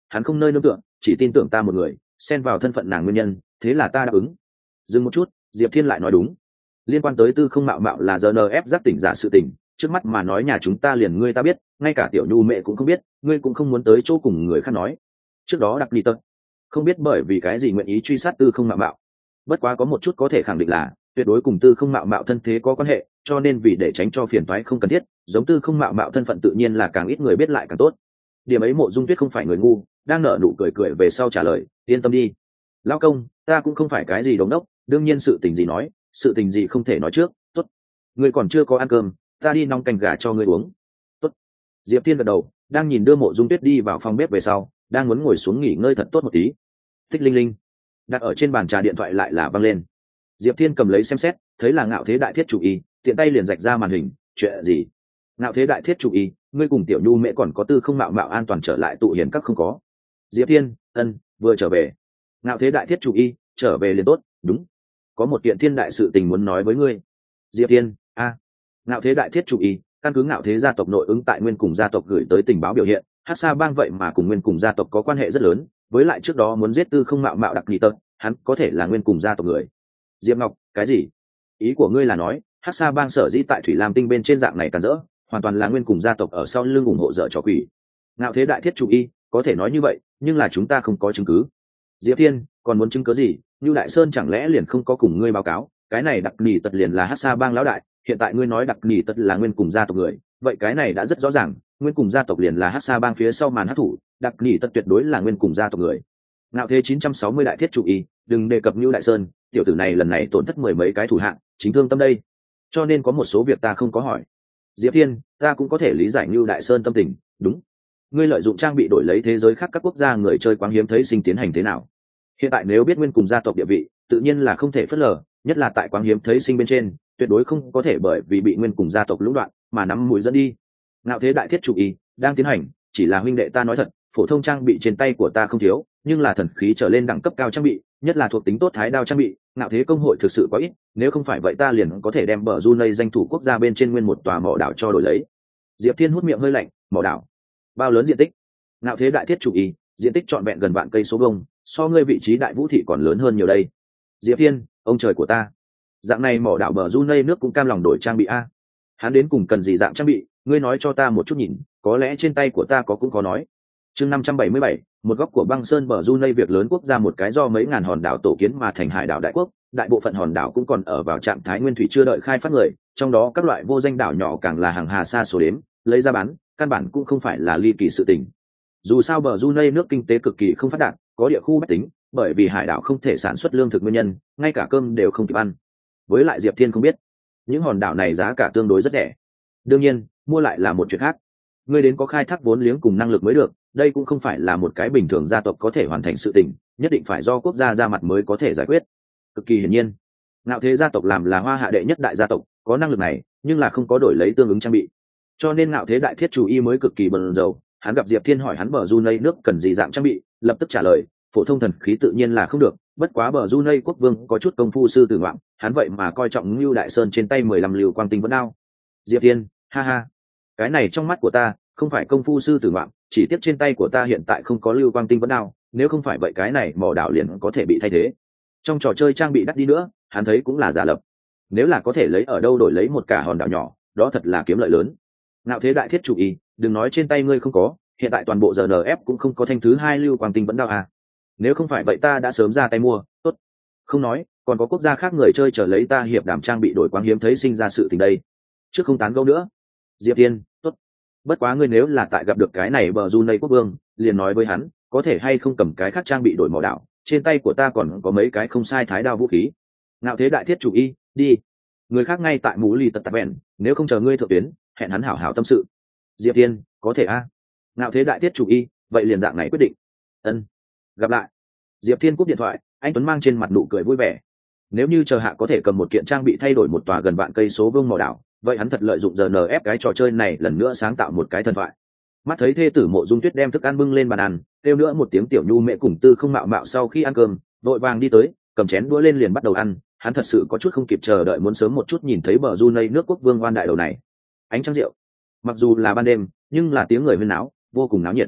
S1: hắn không nơi nương tựa, chỉ tin tưởng ta một người, xen vào thân phận nàng nguyên nhân, thế là ta đáp ứng. Dừng một chút, Diệp Thiên lại nói đúng. Liên quan tới Tư Không Mạo Mạo là giê en ép giác tỉnh giả sự tình, trước mắt mà nói nhà chúng ta liền ngươi ta biết, ngay cả tiểu Nhu mẹ cũng không biết, ngươi cũng không muốn tới chỗ cùng người khác nói. Trước đó đặc đi tật, không biết bởi vì cái gì nguyện ý truy sát Tư Không Mạo Mạo. Bất quá có một chút có thể khẳng định là, tuyệt đối cùng Tư Không Mạo Mạo thân thế có quan hệ, cho nên vì để tránh cho phiền toái không cần thiết, giống Tư Không Mạo Mạo thân phận tự nhiên là càng ít người biết lại càng tốt. Điểm ấy Mộ Dung Tuyết không phải người ngu, đang nở nụ cười cười về sau trả lời, yên tâm đi, lão công, ta cũng không phải cái gì đống đốc, đương nhiên sự tình gì nói, sự tình gì không thể nói trước. Tốt, ngươi còn chưa có ăn cơm, ta đi nong canh gà cho ngươi uống. Tốt. Diệp Thiên gật đầu, đang nhìn đưa Mộ Dung Tuyết đi vào phòng bếp về sau, đang muốn ngồi xuống nghỉ ngơi thật tốt một tí. Tích linh linh, đặt ở trên bàn trà điện thoại lại là văng lên. Diệp Thiên cầm lấy xem xét, thấy là Ngạo Thế Đại Thiết chủ y, tiện tay liền rạch ra màn hình. Chuyện gì? Ngạo Thế Đại Thiết chủ y, ngươi cùng tiểu Nhu mẹ còn có Tư Không Mạo Mạo an toàn trở lại tụ hiền các không có? Diệp Thiên, ân, vừa trở về. Ngạo Thế Đại Thiết chủ y, trở về liền tốt. Đúng, có một kiện thiên đại sự tình muốn nói với ngươi. Diệp Thiên, a, à. Ngạo Thế Đại Thiết chủ y, căn cứ Ngạo Thế gia tộc nội ứng tại Nguyên cùng gia tộc gửi tới tình báo biểu hiện, Hắc Sa bang vậy mà cùng Nguyên cùng gia tộc có quan hệ rất lớn, với lại trước đó muốn giết Tư Không Mạo Mạo đặc nghị tật, hắn có thể là Nguyên cùng gia tộc người. Diệp Ngọc, cái gì? Ý của ngươi là nói, Hắc Sa bang sở dĩ tại Thủy Lam Tinh bên trên dạng này càn rỡ, hoàn toàn là Nguyên cùng gia tộc ở sau lưng ủng hộ dở trò quỷ. Ngạo Thế Đại Thiết chủ y, có thể nói như vậy, nhưng là chúng ta không có chứng cứ. Diệp Thiên, còn muốn chứng cứ gì? Như Đại Sơn chẳng lẽ liền không có cùng ngươi báo cáo, cái này đặc nỉ tật liền là Hắc Sa bang lão đại, hiện tại ngươi nói đặc nỉ tật là Nguyên cùng gia tộc người, vậy cái này đã rất rõ ràng, Nguyên cùng gia tộc liền là Hắc Sa bang phía sau màn hắc thủ, đặc nỉ tật tuyệt đối là Nguyên cùng gia tộc người. Ngạo Thế chín trăm sáu mươi Đại Thiết chủ y, đừng đề cập Như Đại Sơn, tiểu tử này lần này tổn thất mười mấy cái thủ hạng, chính thương tâm đây, cho nên có một số việc ta không có hỏi. Diệp Thiên, ta cũng có thể lý giải Như Đại Sơn tâm tình, đúng. Ngươi lợi dụng trang bị đổi lấy thế giới khác các quốc gia người chơi quáng hiếm thấy sinh tiến hành thế nào? Hiện tại nếu biết Nguyên cùng gia tộc địa vị, tự nhiên là không thể phớt lờ, nhất là tại quáng hiếm thấy sinh bên trên, tuyệt đối không có thể bởi vì bị Nguyên cùng gia tộc lũng đoạn mà nắm mũi dẫn đi. Ngạo Thế Đại Thiết chủ y đang tiến hành, chỉ là huynh đệ ta nói thật, phổ thông trang bị trên tay của ta không thiếu, nhưng là thần khí trở lên đẳng cấp cao trang bị, nhất là thuộc tính tốt thái đao trang bị, Ngạo Thế công hội thực sự quá ít, nếu không phải vậy ta liền có thể đem bờ Brunei danh thủ quốc gia bên trên nguyên một tòa mỏ đảo cho đổi lấy. Diệp Thiên hút miệng hơi lạnh, mỏ đảo bao lớn diện tích? Ngạo Thế Đại Thiết chủ y, diện tích trọn vẹn gần vạn cây số vuông, so ngươi vị trí đại vũ thị còn lớn hơn nhiều đây. Diệp Thiên, ông trời của ta, dạng này mỏ đảo bờ Brunei nước cũng cam lòng đổi trang bị a? Hắn đến cùng cần gì dạng trang bị, ngươi nói cho ta một chút nhìn, có lẽ trên tay của ta có cũng có nói. Chương năm trăm bảy mươi bảy, một góc của băng sơn bờ Brunei, việc lớn quốc gia một cái do mấy ngàn hòn đảo tổ kiến mà thành hải đảo đại quốc, đại bộ phận hòn đảo cũng còn ở vào trạng thái nguyên thủy chưa đợi khai phát người, trong đó các loại vô danh đảo nhỏ càng là hàng hà xa số đếm, lấy ra bán, căn bản cũng không phải là ly kỳ sự tình. Dù sao bờ Brunei nước kinh tế cực kỳ không phát đạt, có địa khu bách tính, bởi vì hải đảo không thể sản xuất lương thực nguyên nhân, ngay cả cơm đều không kịp ăn. Với lại Diệp Thiên không biết, những hòn đảo này giá cả tương đối rất rẻ. Đương nhiên, mua lại là một chuyện khác. Ngươi đến có khai thác vốn liếng cùng năng lực mới được, đây cũng không phải là một cái bình thường gia tộc có thể hoàn thành sự tình, nhất định phải do quốc gia ra mặt mới có thể giải quyết. Cực kỳ hiển nhiên, Ngạo Thế gia tộc làm là Hoa Hạ đệ nhất đại gia tộc, có năng lực này, nhưng là không có đổi lấy tương ứng trang bị. Cho nên Ngạo Thế Đại Thiết chủ y mới cực kỳ bận rộn, hắn gặp Diệp Thiên hỏi hắn bờ Brunei nước cần gì dạng trang bị, lập tức trả lời, phổ thông thần khí tự nhiên là không được, bất quá bờ Brunei quốc vương có chút công phu sư tử ngoạn, hắn vậy mà coi trọng Ngưu Đại Sơn trên tay mười lăm lưu quang tinh vẫn đao. Diệp Thiên, ha ha, cái này trong mắt của ta không phải công phu sư tử ngoạn, chỉ tiếp trên tay của ta hiện tại không có lưu quang tinh vẫn đao, nếu không phải vậy cái này mỏ đảo liền có thể bị thay thế. Trong trò chơi trang bị đắt đi nữa, hắn thấy cũng là giả lập. Nếu là có thể lấy ở đâu đổi lấy một cả hòn đảo nhỏ, đó thật là kiếm lợi lớn. Ngạo Thế Đại Thiết chủ y, đừng nói trên tay ngươi không có, hiện tại toàn bộ giê en ép cũng không có thanh thứ hai lưu quang tinh vẫn đao à. Nếu không phải vậy ta đã sớm ra tay mua, tốt. Không nói, còn có quốc gia khác người chơi chờ lấy ta hiệp đảm trang bị đổi quang hiếm thấy sinh ra sự tình đây. Trước không tán gẫu nữa. Diệp Tiên, tốt. Bất quá ngươi nếu là tại gặp được cái này bờ Brunei quốc vương, liền nói với hắn, có thể hay không cầm cái khác trang bị đổi mỏ đảo, trên tay của ta còn có mấy cái không sai thái đao vũ khí. Ngạo Thế Đại Thiết chủ y, đi. Người khác ngay tại mũ lì tật tạp bèn, nếu không chờ ngươi thượng tuyến, hẹn hắn hảo hảo tâm sự. Diệp Tiên, có thể a? Ngạo Thế Đại Thiết chủ y, vậy liền dạng này quyết định. Ân. Gặp lại. Diệp Thiên cúp điện thoại, anh Tuấn mang trên mặt nụ cười vui vẻ. Nếu như chờ hạ có thể cầm một kiện trang bị thay đổi một tòa gần vạn cây số vương mỏ đảo, vậy hắn thật lợi dụng giờ en ép cái trò chơi này lần nữa sáng tạo một cái thần thoại. Mắt thấy thê tử Mộ Dung Tuyết đem thức ăn bưng lên bàn ăn, kêu nữa một tiếng tiểu nhu mẹ cùng Tư Không Mạo Mạo sau khi ăn cơm, vội vàng đi tới, cầm chén đũa lên liền bắt đầu ăn. Hắn thật sự có chút không kịp chờ đợi muốn sớm một chút nhìn thấy bờ Brunei nước quốc vương oan đại đầu này. Ánh trăng rượu, mặc dù là ban đêm, nhưng là tiếng người huyên náo, vô cùng náo nhiệt.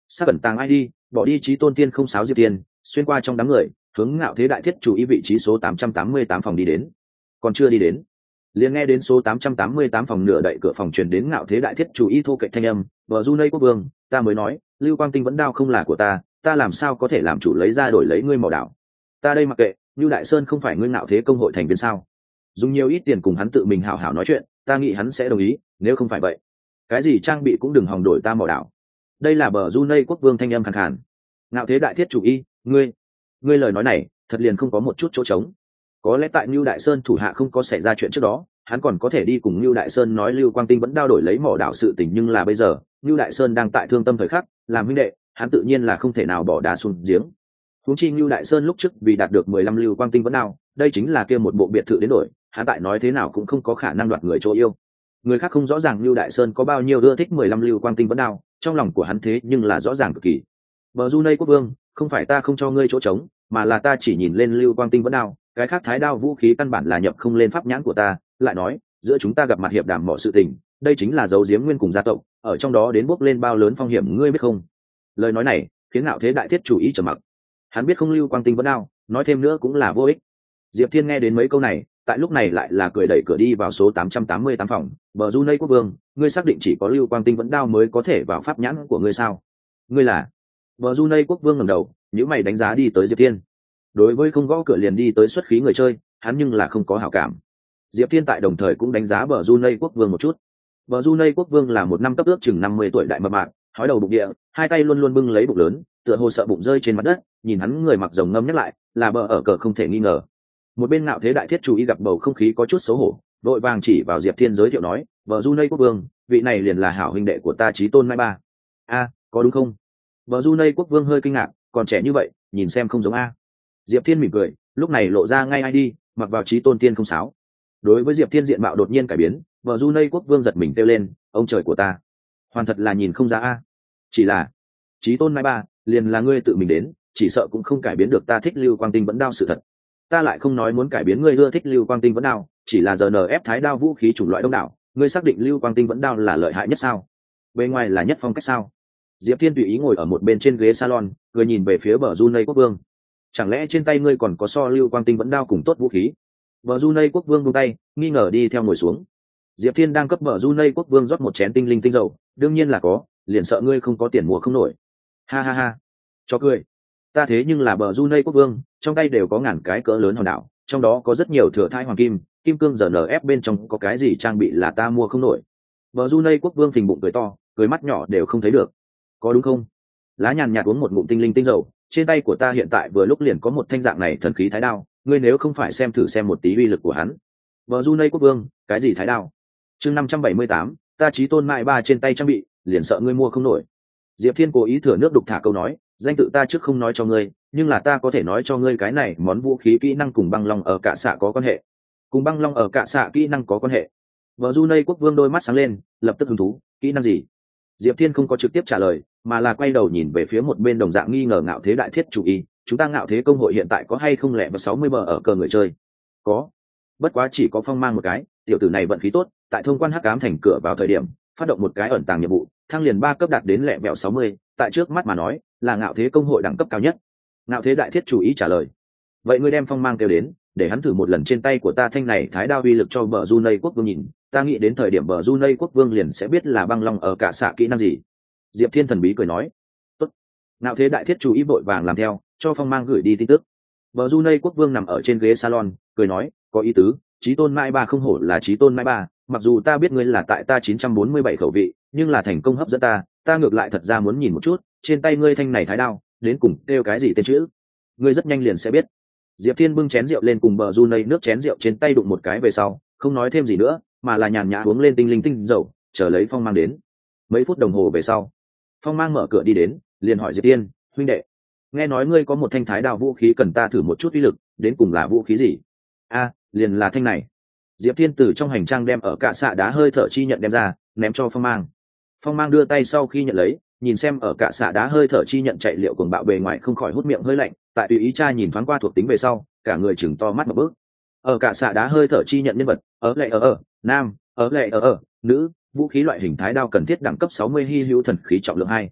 S1: sắc cẩn tàng ai đi, bỏ đi chí tôn tiên không sáo diệp tiên, xuyên qua trong đám người, hướng ngạo thế đại thiết chủ y vị trí số tám trăm tám mươi tám phòng đi đến. Còn chưa đi đến, liền nghe đến số tám trăm tám mươi tám phòng nửa đậy cửa phòng truyền đến ngạo thế đại thiết chủ y thô kệch thanh âm, vợ du nây quốc vương, ta mới nói lưu quang tinh vẫn đao không là của ta, ta làm sao có thể làm chủ lấy ra đổi lấy ngươi màu đảo. Ta đây mặc kệ, Lưu Đại Sơn không phải ngươi ngạo thế công hội thành viên sao? Dùng nhiều ít tiền cùng hắn tự mình hảo hảo nói chuyện, ta nghĩ hắn sẽ đồng ý, nếu không phải vậy, cái gì trang bị cũng đừng hòng đổi ta màu đảo. Đây là bờ du nây quốc vương thanh âm khàn khàn. Ngạo thế đại thiết chủ y, ngươi, ngươi lời nói này, thật liền không có một chút chỗ trống. Có lẽ tại Lưu Đại Sơn thủ hạ không có xảy ra chuyện trước đó, hắn còn có thể đi cùng Lưu Đại Sơn nói Lưu Quang Tinh vẫn đao đổi lấy mỏ đảo sự tình, nhưng là bây giờ, Lưu Đại Sơn đang tại thương tâm thời khắc, làm huynh đệ, hắn tự nhiên là không thể nào bỏ đá xuống giếng. Huống chi Lưu Đại Sơn lúc trước vì đạt được mười lăm Lưu Quang Tinh vẫn đao, đây chính là kia một bộ biệt thự đến đổi, hắn tại nói thế nào cũng không có khả năng đoạt người chỗ yêu. Người khác không rõ ràng Lưu Đại Sơn có bao nhiêu ưa thích mười lăm Lưu Quang Tinh vẫn đao, trong lòng của hắn thế nhưng là rõ ràng cực kỳ. Bờ du nây quốc vương, không phải ta không cho ngươi chỗ trống, mà là ta chỉ nhìn lên Lưu Quang Tinh vẫn đao, cái khác thái đao vũ khí căn bản là nhập không lên pháp nhãn của ta. Lại nói, giữa chúng ta gặp mặt hiệp đàm mọi sự tình, đây chính là dấu giếm nguyên cùng gia tộc, ở trong đó đến bốc lên bao lớn phong hiểm ngươi biết không? Lời nói này khiến ngạo thế đại thiết chủ ý trầm mặc. Hắn biết không Lưu Quang Tinh vẫn đao, nói thêm nữa cũng là vô ích. Diệp Thiên nghe đến mấy câu này, tại lúc này lại là cười đẩy cửa đi vào số tám trăm tám mươi tám phòng. Bờ du nây quốc vương, ngươi xác định chỉ có Lưu Quang Tinh vẫn đao mới có thể vào pháp nhãn của ngươi sao? Ngươi là? Bờ du nây quốc vương ngẩng đầu, nhíu mày đánh giá đi tới Diệp Thiên. Đối với không gõ cửa liền đi tới xuất khí người chơi, hắn nhưng là không có hảo cảm. Diệp Thiên tại đồng thời cũng đánh giá bờ du nây quốc vương một chút. Bờ du nây quốc vương là một năm cấp ước chừng năm mươi tuổi đại mập mạp, hói đầu bụng địa, hai tay luôn luôn bưng lấy bụng lớn, tựa hồ sợ bụng rơi trên mặt đất. Nhìn hắn người mặc rồng ngâm nhắc lại, là bờ ở cờ không thể nghi ngờ. Một bên ngạo thế đại thiết chủ ý gặp bầu không khí có chút xấu hổ, vội vàng chỉ vào Diệp Thiên giới thiệu nói, bờ du nây quốc vương, vị này liền là hảo huynh đệ của ta Chí Tôn Mai Ba. A, có đúng không? Bờ du nây quốc vương hơi kinh ngạc, còn trẻ như vậy, nhìn xem không giống a. Diệp Thiên mỉm cười, lúc này lộ ra ngay ai đi, mặc vào Chí Tôn tiên không sáo. Đối với Diệp Thiên diện mạo đột nhiên cải biến, bờ du nây quốc vương giật mình kêu lên, ông trời của ta, hoàn thật là nhìn không ra a. Chỉ là Chí Tôn Mai Ba, liền là ngươi tự mình đến, chỉ sợ cũng không cải biến được ta thích Lưu Quang Tinh vẫn đao sự thật. Ta lại không nói muốn cải biến ngươi ưa thích Lưu Quang Tinh vẫn đao, chỉ là giờ nf thái đao vũ khí chủng loại đông đảo, ngươi xác định Lưu Quang Tinh vẫn đao là lợi hại nhất sao? Bên ngoài là nhất phong cách sao? Diệp Thiên tùy ý ngồi ở một bên trên ghế salon, cười nhìn về phía bờ du nây quốc vương. Chẳng lẽ trên tay ngươi còn có so Lưu Quang Tinh vẫn đao cùng tốt vũ khí? Bờ du nây quốc vương buông tay, nghi ngờ đi theo ngồi xuống. Diệp Thiên đang cấp bờ du nây quốc vương rót một chén tinh linh tinh dầu, đương nhiên là có, liền sợ ngươi không có tiền mua không nổi. Ha ha ha, cho cười. Ta thế nhưng là bờ du nây quốc vương, trong tay đều có ngàn cái cỡ lớn hòn đảo, trong đó có rất nhiều thừa thai hoàng kim, kim cương giờ nf bên trong có cái gì trang bị là ta mua không nổi. Bờ du nây quốc vương phình bụng cười to, cười mắt nhỏ đều không thấy được. Có đúng không? Lá nhàn nhạt uống một ngụm tinh linh tinh dầu, trên tay của ta hiện tại vừa lúc liền có một thanh dạng này thần khí thái đao, ngươi nếu không phải xem thử xem một tí uy lực của hắn. Bờ du nây quốc vương, cái gì thái đao? Chương năm trăm bảy mươi tám, ta Chí Tôn Mai Ba trên tay trang bị, liền sợ ngươi mua không nổi. Diệp Thiên cố ý thừa nước đục thả câu nói, danh tự ta trước không nói cho ngươi, nhưng là ta có thể nói cho ngươi cái này món vũ khí kỹ năng cùng băng long ở cả xạ có quan hệ. Cùng băng long ở cả xạ kỹ năng có quan hệ. Bờ du nây quốc vương đôi mắt sáng lên, lập tức hứng thú, kỹ năng gì? Diệp Thiên không có trực tiếp trả lời, mà là quay đầu nhìn về phía một bên đồng dạng nghi ngờ ngạo thế đại thiết chủ y, chúng ta ngạo thế công hội hiện tại có hay không lẻ và sáu mươi bờ ở cờ người chơi? Có. Bất quá chỉ có Phong Mang một cái, tiểu tử này vận khí tốt, tại thông quan hắc ám thành cửa vào thời điểm, phát động một cái ẩn tàng nhiệm vụ, thăng liền ba cấp đạt đến lẻ vẹo sáu mươi, tại trước mắt mà nói, là ngạo thế công hội đẳng cấp cao nhất. Ngạo thế đại thiết chủ ý trả lời. Vậy ngươi đem Phong Mang kêu đến, để hắn thử một lần trên tay của ta thanh này thái đao uy lực cho bờ du nây quốc vương nhìn, ta nghĩ đến thời điểm bờ du nây quốc vương liền sẽ biết là băng long ở cả xạ kỹ năng gì. Diệp Thiên thần bí cười nói. Tốt. Ngạo thế đại thiết chủ ý vội vàng làm theo, cho Phong Mang gửi đi tin tức. Bờ du nây quốc vương nằm ở trên ghế salon, cười nói, có ý tứ, Chí Tôn Mai Ba không hổ là Chí Tôn Mai Ba, mặc dù ta biết ngươi là tại ta chín trăm bốn mươi bảy khẩu vị, nhưng là thành công hấp dẫn ta, ta ngược lại thật ra muốn nhìn một chút, trên tay ngươi thanh này thái đao, đến cùng kêu cái gì tên chữ. Ngươi rất nhanh liền sẽ biết. Diệp Thiên bưng chén rượu lên cùng bờ du nây nước chén rượu trên tay đụng một cái về sau, không nói thêm gì nữa, mà là nhàn nhã uống lên tinh linh tinh dầu, chờ lấy Phong Mang đến. Mấy phút đồng hồ về sau, Phong Mang mở cửa đi đến, liền hỏi Diệp Thiên, huynh đệ, nghe nói ngươi có một thanh thái đao vũ khí cần ta thử một chút uy lực, đến cùng là vũ khí gì? A, liền là thanh này. Diệp Thiên từ trong hành trang đem ở cả xạ đá hơi thở chi nhận đem ra, ném cho Phong Mang. Phong Mang đưa tay sau khi nhận lấy, nhìn xem ở cả xạ đá hơi thở chi nhận chạy liệu cuồng bạo bề ngoài không khỏi hút miệng hơi lạnh, tại tùy ý tra nhìn thoáng qua thuộc tính về sau, cả người chừng to mắt một bước. Ở cả xạ đá hơi thở chi nhận nhân vật, ở lệ ở ở, nam, ở lệ ở ở, nữ, vũ khí loại hình thái đao cần thiết đẳng cấp sáu mươi hy hữu thần khí trọng lượng hai.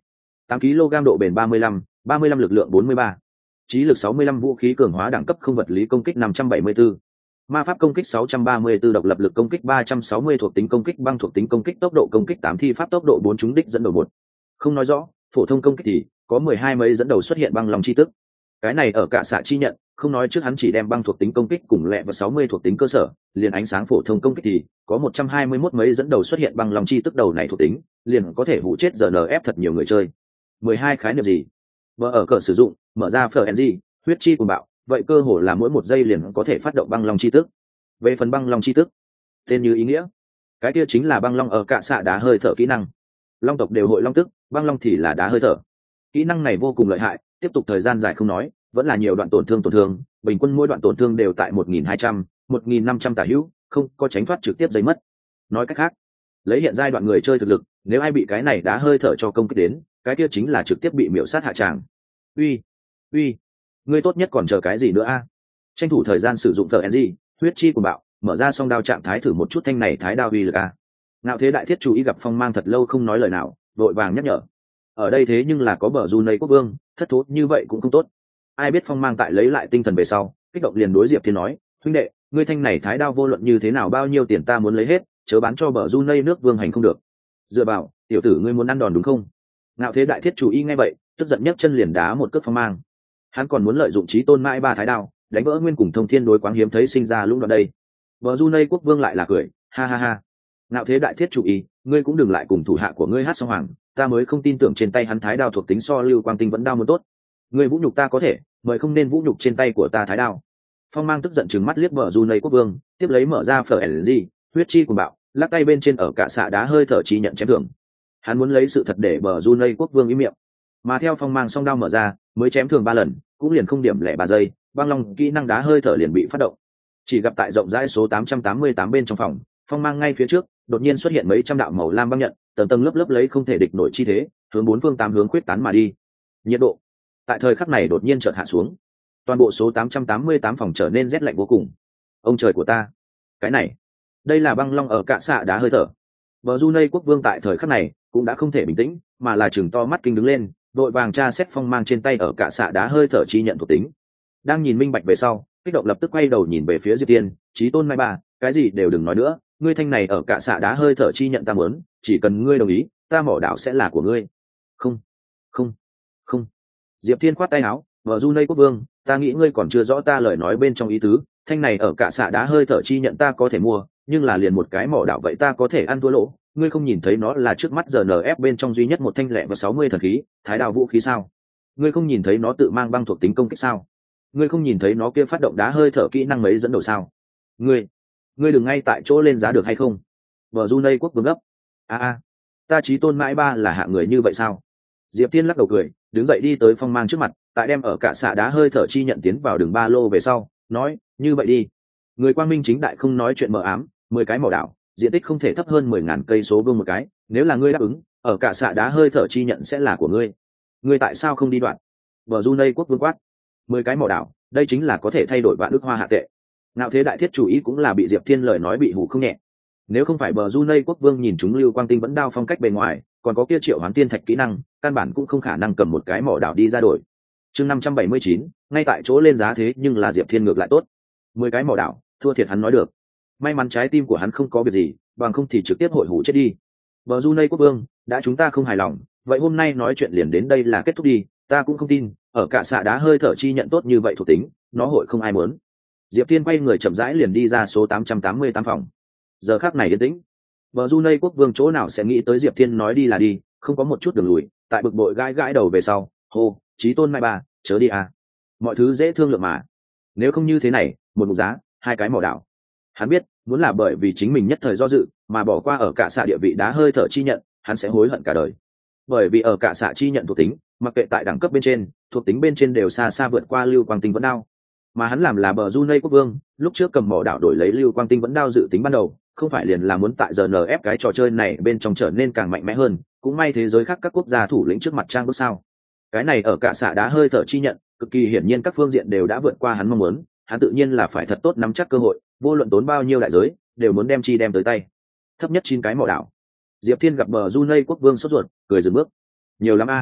S1: tám ki lô gam độ bền ba mươi lăm, ba mươi lăm lực lượng bốn mươi ba, trí lực sáu mươi lăm, vũ khí cường hóa đẳng cấp không vật lý công kích năm trăm bảy mươi tư, ma pháp công kích sáu trăm ba mươi tư, độc lập lực công kích ba trăm sáu mươi, thuộc tính công kích băng, thuộc tính công kích tốc độ công kích tám, thi pháp tốc độ bốn, trúng đích dẫn đầu một. Không nói rõ, phổ thông công kích thì có mười hai mấy dẫn đầu xuất hiện băng lòng chi tức. Cái này ở cả xạ chi nhận, không nói trước hắn chỉ đem băng thuộc tính công kích cùng lẹ và sáu mươi thuộc tính cơ sở, liền ánh sáng phổ thông công kích thì có một trăm hai mươi mốt mấy dẫn đầu xuất hiện băng lòng chi tức đầu này thuộc tính, liền có thể hụ chết giờ en ép thật nhiều người chơi. mười hai khái niệm gì? Vợ ở cờ sử dụng, mở ra phở en giê, huyết chi cùng bạo, vậy cơ hồ là mỗi một giây liền có thể phát động băng long chi tức. Về phần băng long chi tức, tên như ý nghĩa, cái kia chính là băng long ở cả xạ đá hơi thở kỹ năng. Long tộc đều hội long tức, băng long thì là đá hơi thở. Kỹ năng này vô cùng lợi hại, tiếp tục thời gian dài không nói, vẫn là nhiều đoạn tổn thương tổn thương, bình quân mỗi đoạn tổn thương đều tại một nghìn hai trăm, một nghìn năm trăm tả hữu, không có tránh thoát trực tiếp giấy mất. Nói cách khác, lấy hiện giai đoạn người chơi thực lực, nếu ai bị cái này đá hơi thở cho công kích đến, cái kia chính là trực tiếp bị miểu sát hạ tràng. Uy, uy, ngươi tốt nhất còn chờ cái gì nữa a? Tranh thủ thời gian sử dụng tờ en giê, huyết chi cuồng bạo, mở ra song đao trạng thái thử một chút thanh này thái đao uy lực a. Ngạo Thế Đại Thiết chú ý gặp Phong Mang thật lâu không nói lời nào, vội vàng nhắc nhở. Ở đây thế nhưng là có bờ Junei quốc vương, thất thố như vậy cũng không tốt. Ai biết Phong Mang tại lấy lại tinh thần về sau, kích động liền đối Diệp Thiên nói, huynh đệ, ngươi thanh này thái đao vô luận như thế nào bao nhiêu tiền ta muốn lấy hết, chớ bán cho bờ Junei nước vương hành không được. Dựa vào, tiểu tử ngươi muốn ăn đòn đúng không? Ngạo Thế Đại Thiết chú ý ngay vậy, tức giận nhấc chân liền đá một cước Phong Mang. Hắn còn muốn lợi dụng trí tôn mãi ba thái đao, đánh vỡ nguyên cùng thông thiên đối quáng hiếm thấy sinh ra lũng đoạn đây. Bờ Junei quốc vương lại là cười, ha ha ha. Ngạo Thế Đại Thiết chú ý, ngươi cũng đừng lại cùng thủ hạ của ngươi hát song hoàng, ta mới không tin tưởng trên tay hắn thái đao thuộc tính so lưu quang tinh vẫn đao muốn tốt. Ngươi vũ nhục ta có thể, mời không nên vũ nhục trên tay của ta thái đao. Phong Mang tức giận trừng mắt liếc bờ Junei quốc vương, tiếp lấy mở ra phở ẩn gì, huyết chi cùng bạo, lắc tay bên trên ở cả xạ đá hơi thở chi nhận chém thưởng. Hắn muốn lấy sự thật để bờ Junei quốc vương im miệng. Mà theo Phong Mang song đao mở ra, mới chém thường ba lần, cũng liền không điểm lẻ ba giây, băng long kỹ năng đá hơi thở liền bị phát động. Chỉ gặp tại rộng rãi số tám trăm tám mươi tám bên trong phòng, Phong Mang ngay phía trước, đột nhiên xuất hiện mấy trăm đạo màu lam băng nhận, tầng tầng lớp lớp lấy không thể địch nổi chi thế, hướng bốn phương tám hướng khuyết tán mà đi. Nhiệt độ tại thời khắc này đột nhiên chợt hạ xuống, toàn bộ số tám trăm tám mươi tám phòng trở nên rét lạnh vô cùng. Ông trời của ta, cái này, đây là băng long ở cạ xạ đá hơi thở. Bờ Junei quốc vương tại thời khắc này cũng đã không thể bình tĩnh, mà là chừng to mắt kinh đứng lên, đội vàng tra xét Phong Mang trên tay ở cạ xạ đá hơi thở chi nhận thuộc tính. Đang nhìn minh bạch về sau, kích động lập tức quay đầu nhìn về phía Diệp Tiên, Chí Tôn Mai Ba, cái gì đều đừng nói nữa, ngươi thanh này ở cạ xạ đá hơi thở chi nhận ta muốn, chỉ cần ngươi đồng ý, ta mỏ đảo sẽ là của ngươi. Không, không, không. Diệp Thiên khoát tay áo, vợ Junei quốc vương, ta nghĩ ngươi còn chưa rõ ta lời nói bên trong ý tứ, thanh này ở cạ xạ đá hơi thở chi nhận ta có thể mua, nhưng là liền một cái mỏ đảo vậy ta có thể ăn thua lỗ. Ngươi không nhìn thấy nó là trước mắt giờ en ép bên trong duy nhất một thanh lẹ và sáu mươi thần khí, thái đao vũ khí sao? Ngươi không nhìn thấy nó tự mang băng thuộc tính công kích sao? Ngươi không nhìn thấy nó kia phát động đá hơi thở kỹ năng mấy dẫn đầu sao? Ngươi, ngươi đừng ngay tại chỗ lên giá được hay không? Vợ Junei quốc vương gấp. A a, ta Chí Tôn Mãi Ba là hạng người như vậy sao? Diệp Tiên lắc đầu cười, đứng dậy đi tới Phong Mang trước mặt, tại đem ở cả xạ đá hơi thở chi nhận tiến vào đường ba lô về sau, nói, như vậy đi. Người quang minh chính đại không nói chuyện mờ ám, mười cái mỏ đảo, diện tích không thể thấp hơn mười ngàn cây số vuông một cái, nếu là ngươi đáp ứng, ở cả xạ đá hơi thở chi nhận sẽ là của ngươi. Ngươi tại sao không đi đoạn? Bờ Junei quốc vương quát. Mười cái mỏ đảo, đây chính là có thể thay đổi vạn ức hoa hạ tệ. Ngạo Thế Đại Thiết chủ ý cũng là bị Diệp Thiên lời nói bị hù không nhẹ. Nếu không phải bờ Junei quốc vương nhìn chúng lưu quang tinh vẫn đao phong cách bề ngoài, còn có kia triệu hoán tiên thạch kỹ năng, căn bản cũng không khả năng cầm một cái mỏ đảo đi ra đổi. Chương năm trăm bảy mươi chín, ngay tại chỗ lên giá thế nhưng là Diệp Thiên ngược lại tốt. Mười cái mỏ đảo, thua thiệt hắn nói được. May mắn trái tim của hắn không có việc gì, bằng không thì trực tiếp hội hủ chết đi. Bờ Junei quốc vương, đã chúng ta không hài lòng, vậy hôm nay nói chuyện liền đến đây là kết thúc đi, ta cũng không tin, ở cả xạ đá hơi thở chi nhận tốt như vậy thuộc tính, nó hội không ai muốn. Diệp Thiên quay người chậm rãi liền đi ra số tám trăm tám mươi tám phòng. Giờ khắc này yên tĩnh. Bờ Junei quốc vương chỗ nào sẽ nghĩ tới Diệp Thiên nói đi là đi, không có một chút đường lùi, tại bực bội gãi gãi đầu về sau, hô, Chí Tôn Mai Ba, chớ đi à. Mọi thứ dễ thương lượng mà. Nếu không như thế này, một mục giá, hai cái mỏ đảo. Hắn biết, muốn là bởi vì chính mình nhất thời do dự, mà bỏ qua ở cả xạ địa vị đá hơi thở chi nhận, hắn sẽ hối hận cả đời. Bởi vì ở cả xạ chi nhận thuộc tính, mặc kệ tại đẳng cấp bên trên, thuộc tính bên trên đều xa xa vượt qua lưu quang tinh vẫn đao. Mà hắn làm là bờ Junei quốc vương, lúc trước cầm mỏ đảo đổi lấy lưu quang tinh vẫn đao dự tính ban đầu, không phải liền là muốn tại giờ en ép cái trò chơi này bên trong trở nên càng mạnh mẽ hơn, cũng may thế giới khác các quốc gia thủ lĩnh trước mặt trang bước sao. Cái này ở cả xạ đá hơi thở chi nhận, cực kỳ hiển nhiên các phương diện đều đã vượt qua hắn mong muốn, hắn tự nhiên là phải thật tốt nắm chắc cơ hội, vô luận tốn bao nhiêu đại giới, đều muốn đem chi đem tới tay. Thấp nhất chín cái mỏ đảo. Diệp Thiên gặp bờ Junei quốc vương sốt ruột, cười dừng bước. Nhiều lắm a.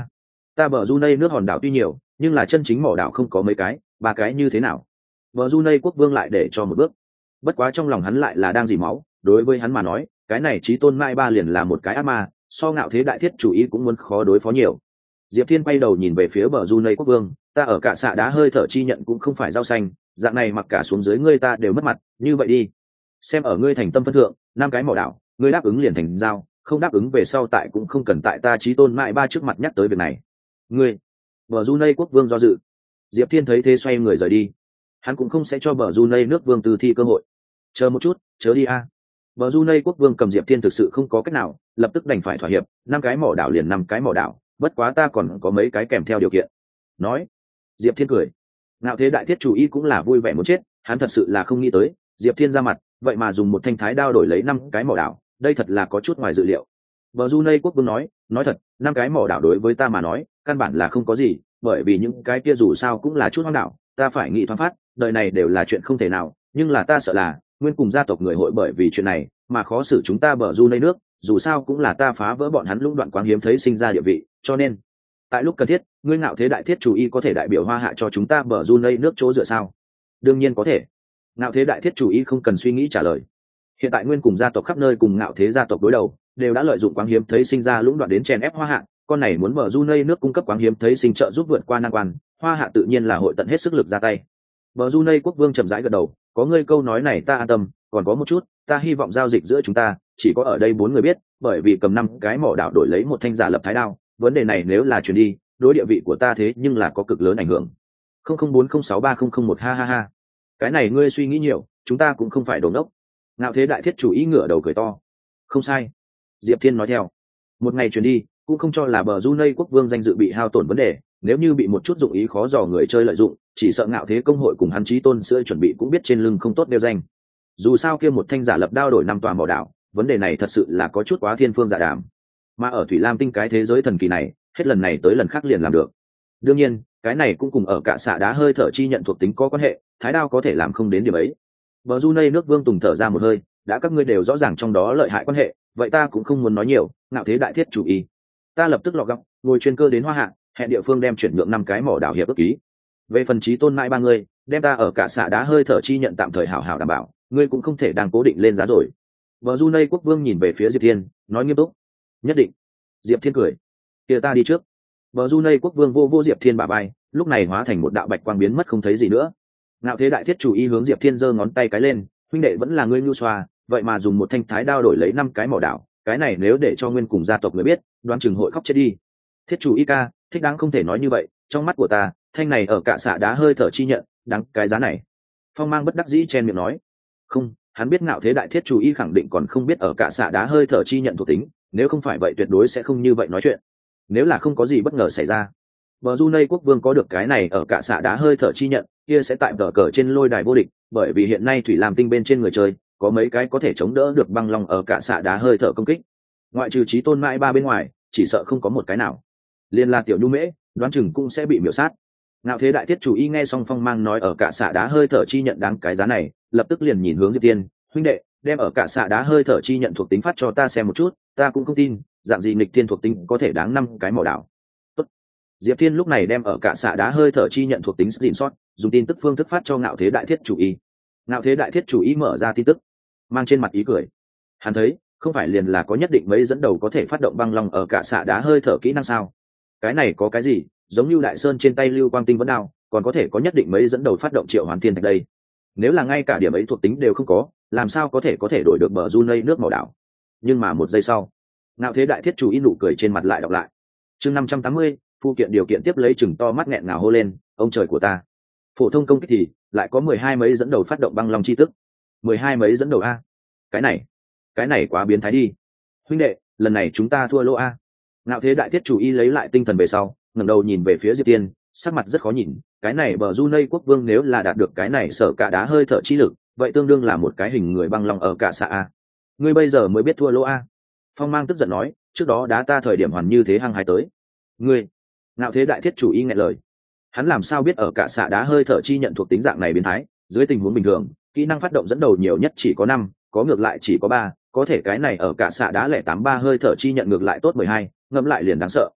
S1: ta bờ Brunei nước hòn đảo tuy nhiều nhưng là chân chính mỏ đảo không có mấy cái, ba cái như thế nào? Bờ Brunei quốc vương lại để cho một bước. Bất quá trong lòng hắn lại là đang dỉ máu, đối với hắn mà nói cái này chí tôn mai ba liền là một cái ác ma, so ngạo thế đại thiết chủ ý cũng muốn khó đối phó nhiều. Diệp Thiên bay đầu nhìn về phía bờ Brunei quốc vương, ta ở cả xạ đá hơi thở chi nhận cũng không phải rau xanh, dạng này mặc cả xuống dưới ngươi ta đều mất mặt, như vậy đi, xem ở ngươi thành tâm phân thượng, năm cái mỏ đảo ngươi đáp ứng liền thành giao, không đáp ứng về sau tại cũng không cần tại ta chí tôn mai ba trước mặt nhắc tới việc này. Ngươi bờ Brunei quốc vương do dự. Diệp Thiên thấy thế xoay người rời đi, hắn cũng không sẽ cho bờ Brunei nước vương từ thi cơ hội. Chờ một chút, chớ đi a. À. Bờ Brunei quốc vương cầm Diệp Thiên thực sự không có cách nào, lập tức đành phải thỏa hiệp, năm cái mỏ đảo liền năm cái mỏ đảo, bất quá ta còn có mấy cái kèm theo điều kiện. Nói. Diệp Thiên cười. Ngạo thế đại thiết chủ ý cũng là vui vẻ muốn chết, hắn thật sự là không nghĩ tới, Diệp Thiên ra mặt, vậy mà dùng một thanh thái đao đổi lấy năm cái mỏ đảo, đây thật là có chút ngoài dự liệu. Bờ Brunei quốc vương nói, nói thật, năm cái mỏ đảo đối với ta mà nói, căn bản là không có gì, bởi vì những cái kia dù sao cũng là chút hoang đảo, ta phải nghĩ thoáng phát, đời này đều là chuyện không thể nào, nhưng là ta sợ là nguyên cùng gia tộc người hội bởi vì chuyện này mà khó xử chúng ta bờ Brunei nước, dù sao cũng là ta phá vỡ bọn hắn lũng đoạn quáng hiếm thấy sinh ra địa vị, cho nên tại lúc cần thiết, ngươi ngạo thế đại thiết chủ y có thể đại biểu hoa hạ cho chúng ta bờ Brunei nước chỗ dựa sao? Đương nhiên có thể. Ngạo thế đại thiết chủ y không cần suy nghĩ trả lời. Hiện tại nguyên cùng gia tộc khắp nơi cùng ngạo thế gia tộc đối đầu, đều đã lợi dụng quáng hiếm thấy sinh ra lũng đoạn đến chèn ép hoa hạ, con này muốn bờ Brunei nước cung cấp quáng hiếm thấy sinh trợ giúp vượt qua nan quan, hoa hạ tự nhiên là hội tận hết sức lực ra tay. Bờ Brunei quốc vương chậm rãi gật đầu, có ngươi câu nói này ta an tâm, còn có một chút, ta hy vọng giao dịch giữa chúng ta chỉ có ở đây bốn người biết, bởi vì cầm năm cái mỏ đảo đổi lấy một thanh giả lập thái đao, vấn đề này nếu là chuyển đi, đối địa vị của ta thế nhưng là có cực lớn ảnh hưởng. không không bốn không sáu ba không không một ha ha ha. Cái này ngươi suy nghĩ nhiều, chúng ta cũng không phải đồ ngốc. Ngạo thế đại thiết chủ ý ngửa đầu cười to. Không sai. Diệp Thiên nói theo. Một ngày chuyển đi, cũng không cho là bờ Brunei quốc vương danh dự bị hao tổn vấn đề, nếu như bị một chút dụng ý khó dò người chơi lợi dụng, chỉ sợ ngạo thế công hội cùng hắn chí tôn sữa chuẩn bị cũng biết trên lưng không tốt đeo danh. Dù sao kia một thanh giả lập đao đổi năm tòa mỏ đảo, vấn đề này thật sự là có chút quá thiên phương dạ đàm. Mà ở Thủy Lam tinh cái thế giới thần kỳ này, hết lần này tới lần khác liền làm được. Đương nhiên, cái này cũng cùng ở cả xạ đá hơi thở chi nhận thuộc tính có quan hệ, thái đao có thể làm không đến điểm ấy. Bờ Brunei nước vương tùng thở ra một hơi, đã các ngươi đều rõ ràng trong đó lợi hại quan hệ, vậy ta cũng không muốn nói nhiều, ngạo thế đại thiết chủ ý. Ta lập tức lọ gọng, ngồi chuyên cơ đến Hoa Hạ, hẹn địa phương đem chuyển nhượng năm cái mỏ đảo hiệp ước ký. Về phần chí tôn mãi ba người, đem ta ở cả xạ đá hơi thở chi nhận tạm thời hảo hảo đảm bảo, ngươi cũng không thể đang cố định lên giá rồi. Bờ Brunei quốc vương nhìn về phía Diệp Thiên, nói nghiêm túc. Nhất định. Diệp Thiên cười. Kia ta đi trước. Bờ Brunei quốc vương vô vô Diệp Thiên bả vai, lúc này hóa thành một đạo bạch quang biến mất không thấy gì nữa. Ngạo thế đại thiết chủ ý hướng Diệp Thiên giơ ngón tay cái lên, huynh đệ vẫn là ngươi nhu xoa, vậy mà dùng một thanh thái đao đổi lấy năm cái mỏ đảo, cái này nếu để cho nguyên cùng gia tộc người biết, đoán chừng hội khóc chết đi. Thiết chủ y ca, thích đáng không thể nói như vậy, trong mắt của ta, thanh này ở cả xạ đá hơi thở chi nhận, đáng cái giá này. Phong Mang bất đắc dĩ chen miệng nói, không, hắn biết ngạo thế đại thiết chủ y khẳng định còn không biết ở cả xạ đá hơi thở chi nhận thuộc tính, nếu không phải vậy tuyệt đối sẽ không như vậy nói chuyện. Nếu là không có gì bất ngờ xảy ra, bờ Brunei quốc vương có được cái này ở cả xạ đá hơi thở chi nhận, kia sẽ tại tờ cờ trên lôi đài vô địch, bởi vì hiện nay thủy lam tinh bên trên người chơi có mấy cái có thể chống đỡ được băng long ở cả xạ đá hơi thở công kích, ngoại trừ chí tôn mãi ba bên ngoài, chỉ sợ không có một cái nào. Liên là tiểu nhu mễ, đoán chừng cũng sẽ bị miểu sát. Ngạo thế đại thiết chủ y nghe xong Phong Mang nói ở cả xạ đá hơi thở chi nhận đáng cái giá này, lập tức liền nhìn hướng Diệp Tiên, huynh đệ, đem ở cả xạ đá hơi thở chi nhận thuộc tính phát cho ta xem một chút, ta cũng không tin dạng gì nghịch thiên thuộc tính có thể đáng năm cái mỏ đảo. Tốt. Diệp Thiên lúc này đem ở cả xạ đá hơi thở chi nhận thuộc tính gìn sót, dùng tin tức phương thức phát cho ngạo thế đại thiết chủ y. Ngạo thế đại thiết chủ y mở ra tin tức, mang trên mặt ý cười. Hắn thấy, không phải liền là có nhất định mấy dẫn đầu có thể phát động băng long ở cả xạ đá hơi thở kỹ năng sao? Cái này có cái gì, giống như Đại Sơn trên tay Lưu Quang Tinh vẫn đao, còn có thể có nhất định mấy dẫn đầu phát động Triệu Hoàn Thiên Thạch đây. Nếu là ngay cả điểm ấy thuộc tính đều không có, làm sao có thể có thể đổi được bờ Brunei nước mỏ đảo? Nhưng mà một giây sau, ngạo thế đại thiết chủ y nụ cười trên mặt lại đọc lại. Chương năm trăm tám mươi, phụ kiện điều kiện tiếp lấy chừng to mắt nghẹn ngào hô lên, ông trời của ta. Phổ thông công kích thì lại có mười hai mấy dẫn đầu phát động băng long chi tức. mười hai mấy dẫn đầu a. Cái này, cái này quá biến thái đi. Huynh đệ, lần này chúng ta thua lỗ a. Ngạo thế đại thiết chủ y lấy lại tinh thần về sau, ngẩng đầu nhìn về phía Diệp Tiên, sắc mặt rất khó nhìn, cái này bờ Brunei quốc vương nếu là đạt được cái này sở cả đá hơi thở chi lực, vậy tương đương là một cái hình người băng long ở cả xạ a. Ngươi bây giờ mới biết thua lỗ a. Phong Mang tức giận nói, trước đó đá ta thời điểm hoàn như thế hăng hái tới. Ngươi, ngạo thế đại thiết chủ y nghẹn lời. Hắn làm sao biết ở cả xạ đá hơi thở chi nhận thuộc tính dạng này biến thái, dưới tình huống bình thường, kỹ năng phát động dẫn đầu nhiều nhất chỉ có năm, có ngược lại chỉ có ba, có thể cái này ở cả xạ đá lẻ tám ba hơi thở chi nhận ngược lại tốt mười hai, ngẫm lại liền đáng sợ.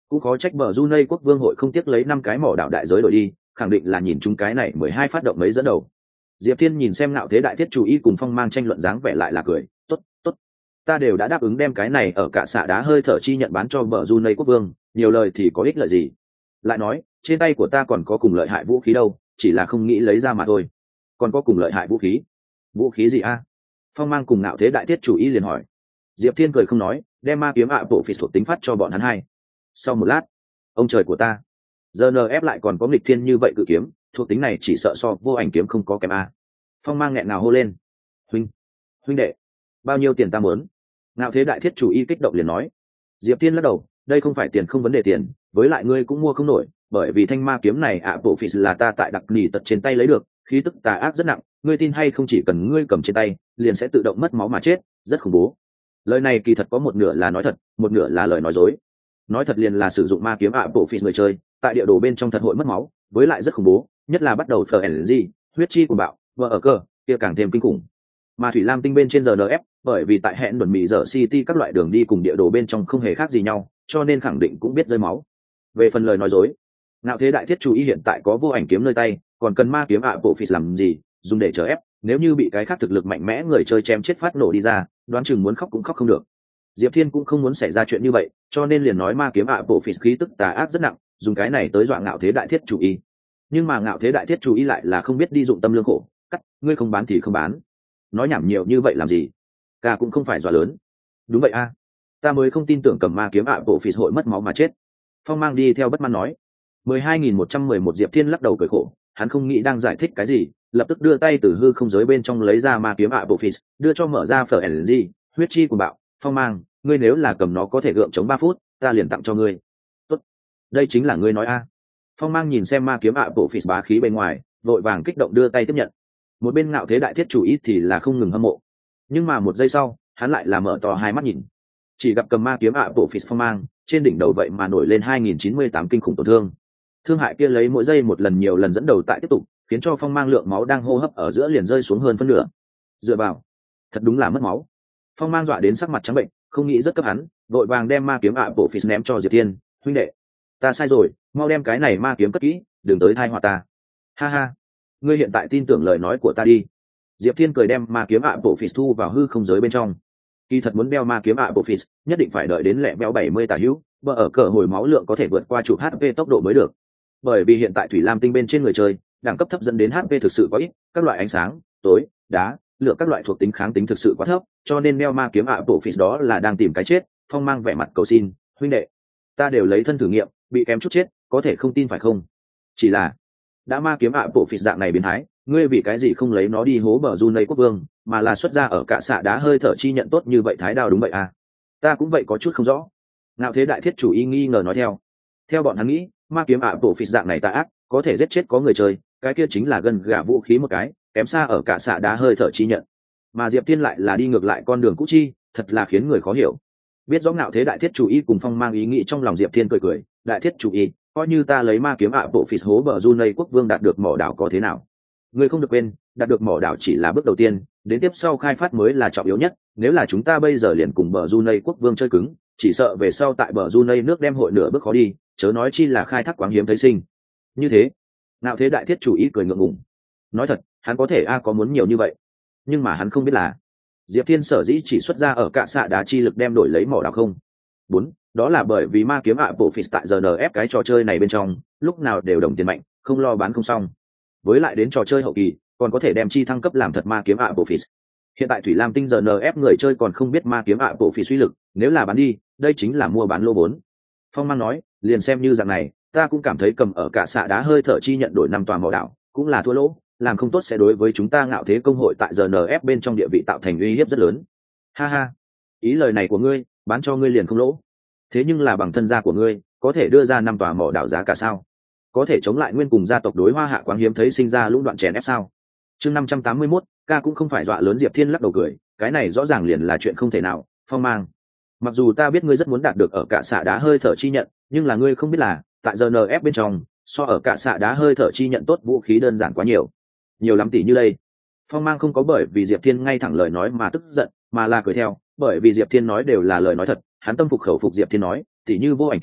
S1: cũng có trách bờ Brunei quốc vương hội không tiếc lấy năm cái mỏ đảo đại giới đổi đi, khẳng định là nhìn chúng cái này mười hai phát động mấy dẫn đầu. Diệp Thiên nhìn xem Ngạo Thế Đại Thiết chủ y cùng Phong Mang tranh luận dáng vẻ lại là cười, tốt, tốt, ta đều đã đáp ứng đem cái này ở cả xạ đá hơi thở chi nhận bán cho bờ Brunei quốc vương, nhiều lời thì có ích lợi gì? Lại nói, trên tay của ta còn có cùng lợi hại vũ khí đâu, chỉ là không nghĩ lấy ra mà thôi. Còn có cùng lợi hại vũ khí? Vũ khí gì a? Phong Mang cùng Ngạo Thế Đại Thiết chủ y liền hỏi. Diệp Thiên cười không nói, đem ma kiếm ạ bộ phỉ thuộc tính phát cho bọn hắn hai. Sau một lát, ông trời của ta, giờ en ép lại còn có nghịch thiên như vậy cự kiếm, thuộc tính này chỉ sợ so vô ảnh kiếm không có kém a. Phong Mang nghẹn nào hô lên, huynh, huynh đệ, bao nhiêu tiền ta muốn? Ngạo Thế Đại Thiết chủ y kích động liền nói. Diệp Thiên lắc đầu, đây không phải tiền không vấn đề tiền, với lại ngươi cũng mua không nổi, bởi vì thanh ma kiếm này ạ bộ phỉ là ta tại đặc nỉ tật trên tay lấy được, khí tức tà ác rất nặng, ngươi tin hay không, chỉ cần ngươi cầm trên tay liền sẽ tự động mất máu mà chết, rất khủng bố. Lời này kỳ thật có một nửa là nói thật, một nửa là lời nói dối. Nói thật liền là sử dụng ma kiếm ạ bộ phỉ người chơi tại địa đồ bên trong thật hội mất máu, với lại rất khủng bố, nhất là bắt đầu phờ ẩn gì huyết chi của bạo vợ ở cơ kia càng thêm kinh khủng. Mà thủy lam tinh bên trên giờ en ép bởi vì tại hẹn đồn mì giờ city các loại đường đi cùng địa đồ bên trong không hề khác gì nhau, cho nên khẳng định cũng biết rơi máu. Về phần lời nói dối, Ngạo Thế Đại Thiết chú ý hiện tại có vô ảnh kiếm nơi tay, còn cần ma kiếm ạ bộ phỉ làm gì, dùng để chờ ép, nếu như bị cái khác thực lực mạnh mẽ người chơi chém chết phát nổ đi ra, đoán chừng muốn khóc cũng khóc không được. Diệp Thiên cũng không muốn xảy ra chuyện như vậy, cho nên liền nói ma kiếm ạ bộ phỉ khí tức tà ác rất nặng, dùng cái này tới dọa Ngạo Thế Đại Thiết chủ ý. Nhưng mà Ngạo Thế Đại Thiết chủ ý lại là không biết đi dụng tâm lương khổ, cắt, ngươi không bán thì không bán, nói nhảm nhiều như vậy làm gì? Ca cũng không phải dọa lớn. Đúng vậy a, ta mới không tin tưởng cầm ma kiếm ạ bộ phỉ hội mất máu mà chết. Phong Mang đi theo bất mãn nói. mười hai nghìn một trăm mười một Diệp Thiên lắc đầu cười khổ, hắn không nghĩ đang giải thích cái gì, lập tức đưa tay từ hư không giới bên trong lấy ra ma kiếm ạ bộ phỉ, đưa cho mở ra phở ẩn gì huyết chi của bạo. Phong Mang, ngươi nếu là cầm nó có thể gượng chống ba phút, ta liền tặng cho ngươi. Tốt, đây chính là ngươi nói a. Phong Mang nhìn xem ma kiếm ạ bộ phỉ bá khí bên ngoài, vội vàng kích động đưa tay tiếp nhận. Một bên Ngạo Thế Đại Thiết chủ ý thì là không ngừng hâm mộ, nhưng mà một giây sau hắn lại là mở to hai mắt nhìn, chỉ gặp cầm ma kiếm ạ bộ phỉ Phong Mang trên đỉnh đầu vậy mà nổi lên hai nghìn chín mươi tám kinh khủng tổn thương. Thương hại kia lấy mỗi giây một lần nhiều lần dẫn đầu tại tiếp tục, khiến cho Phong Mang lượng máu đang hô hấp ở giữa liền rơi xuống hơn phân nửa. Dựa vào, thật đúng là mất máu. Phong Mang dọa đến sắc mặt trắng bệnh, không nghĩ rất cấp hắn, vội vàng đem ma kiếm ạ bộ phỉ ném cho Diệp Thiên. Huynh đệ, ta sai rồi, mau đem cái này ma kiếm cất kỹ, đừng tới thai họa ta. Ha ha, ngươi hiện tại tin tưởng lời nói của ta đi. Diệp Thiên cười đem ma kiếm ạ bộ phỉ thu vào hư không giới bên trong. Kỳ thật muốn đeo ma kiếm ạ bộ phỉ, nhất định phải đợi đến lẹ béo bảy mươi tả hữu, bờ ở cỡ hồi máu lượng có thể vượt qua chục hát pê tốc độ mới được. Bởi vì hiện tại thủy lam tinh bên trên người chơi đẳng cấp thấp dẫn đến hát pê thực sự quá ít, các loại ánh sáng, tối, đá, lửa các loại thuộc tính kháng tính thực sự quá thấp, cho nên đeo ma kiếm ạ bộ phỉ đó là đang tìm cái chết. Phong Mang vẻ mặt cầu xin, huynh đệ, ta đều lấy thân thử nghiệm, bị kém chút chết, có thể không tin phải không? Chỉ là đã ma kiếm ạ bộ phỉ dạng này biến thái, ngươi vì cái gì không lấy nó đi hố bờ Brunei quốc vương, mà là xuất ra ở cả xạ đá hơi thở chi nhận tốt như vậy thái đao? Đúng vậy à, ta cũng vậy có chút không rõ. Ngạo Thế Đại Thiết chủ y nghi ngờ nói theo. Theo bọn hắn nghĩ, ma kiếm ạ bộ phỉ dạng này tà ác, có thể giết chết có người chơi, cái kia chính là gần gà vũ khí một cái, kém xa ở cả xạ đá hơi thở chi nhận. Mà Diệp Thiên lại là đi ngược lại con đường cũ chi, thật là khiến người khó hiểu. Biết rõ Ngạo Thế Đại Thiết chủ y cùng Phong Mang ý nghĩ trong lòng, Diệp Thiên cười cười, Đại Thiết chủ y, coi như ta lấy ma kiếm ạ bộ phỉ hố bờ Brunei quốc vương đạt được mỏ đảo có thế nào? Ngươi không được quên, đạt được mỏ đảo chỉ là bước đầu tiên, đến tiếp sau khai phát mới là trọng yếu nhất. Nếu là chúng ta bây giờ liền cùng bờ Brunei quốc vương chơi cứng, chỉ sợ về sau tại bờ Brunei nước đem hội nửa bước khó đi, chớ nói chi là khai thác quáng hiếm thấy sinh. Như thế, Ngạo Thế Đại Thiết chủ ý cười ngượng ngùng. Nói thật, hắn có thể a có muốn nhiều như vậy, nhưng mà hắn không biết là Diệp Thiên sở dĩ chỉ xuất ra ở cả xạ đá chi lực đem đổi lấy mỏ đảo không. Bốn, đó là bởi vì ma kiếm ạ bộ phỉ tại giờ en ép cái trò chơi này bên trong, lúc nào đều đồng tiền mạnh, không lo bán không xong. Với lại đến trò chơi hậu kỳ, còn có thể đem chi thăng cấp làm thật ma kiếm ạ bộ phỉ. Hiện tại thủy lam tinh giờ en ép người chơi còn không biết ma kiếm ạ bộ phỉ suy lực, nếu là bán đi, đây chính là mua bán lô vốn. Phong Mang nói, liền xem như dạng này, ta cũng cảm thấy cầm ở cả xạ đá hơi thở chi nhận đổi năm tòa mỏ đảo cũng là thua lỗ, làm không tốt sẽ đối với chúng ta Ngạo Thế công hội tại giờ en ép bên trong địa vị tạo thành uy hiếp rất lớn. Ha ha, ý lời này của ngươi, bán cho ngươi liền không lỗ. Thế nhưng là bằng thân gia của ngươi, có thể đưa ra năm tòa mỏ đảo giá cả sao? Có thể chống lại nguyên cùng gia tộc đối Hoa Hạ quáng hiếm thấy sinh ra lũng đoạn chèn ép sao? Chương năm trăm tám mươi mốt, ca cũng không phải dọa lớn. Diệp Thiên lắc đầu cười, cái này rõ ràng liền là chuyện không thể nào. Phong Mang, mặc dù ta biết ngươi rất muốn đạt được ở cả xạ đá hơi thở chi nhận, nhưng là ngươi không biết là tại giờ en ép bên trong, so ở cả xạ đá hơi thở chi nhận tốt vũ khí đơn giản quá nhiều, nhiều lắm tỷ như đây. Phong Mang không có bởi vì Diệp Thiên ngay thẳng lời nói mà tức giận, mà là cười theo, bởi vì Diệp Thiên nói đều là lời nói thật, hắn tâm phục khẩu phục Diệp Thiên nói, tỷ như vô ảnh kiếm,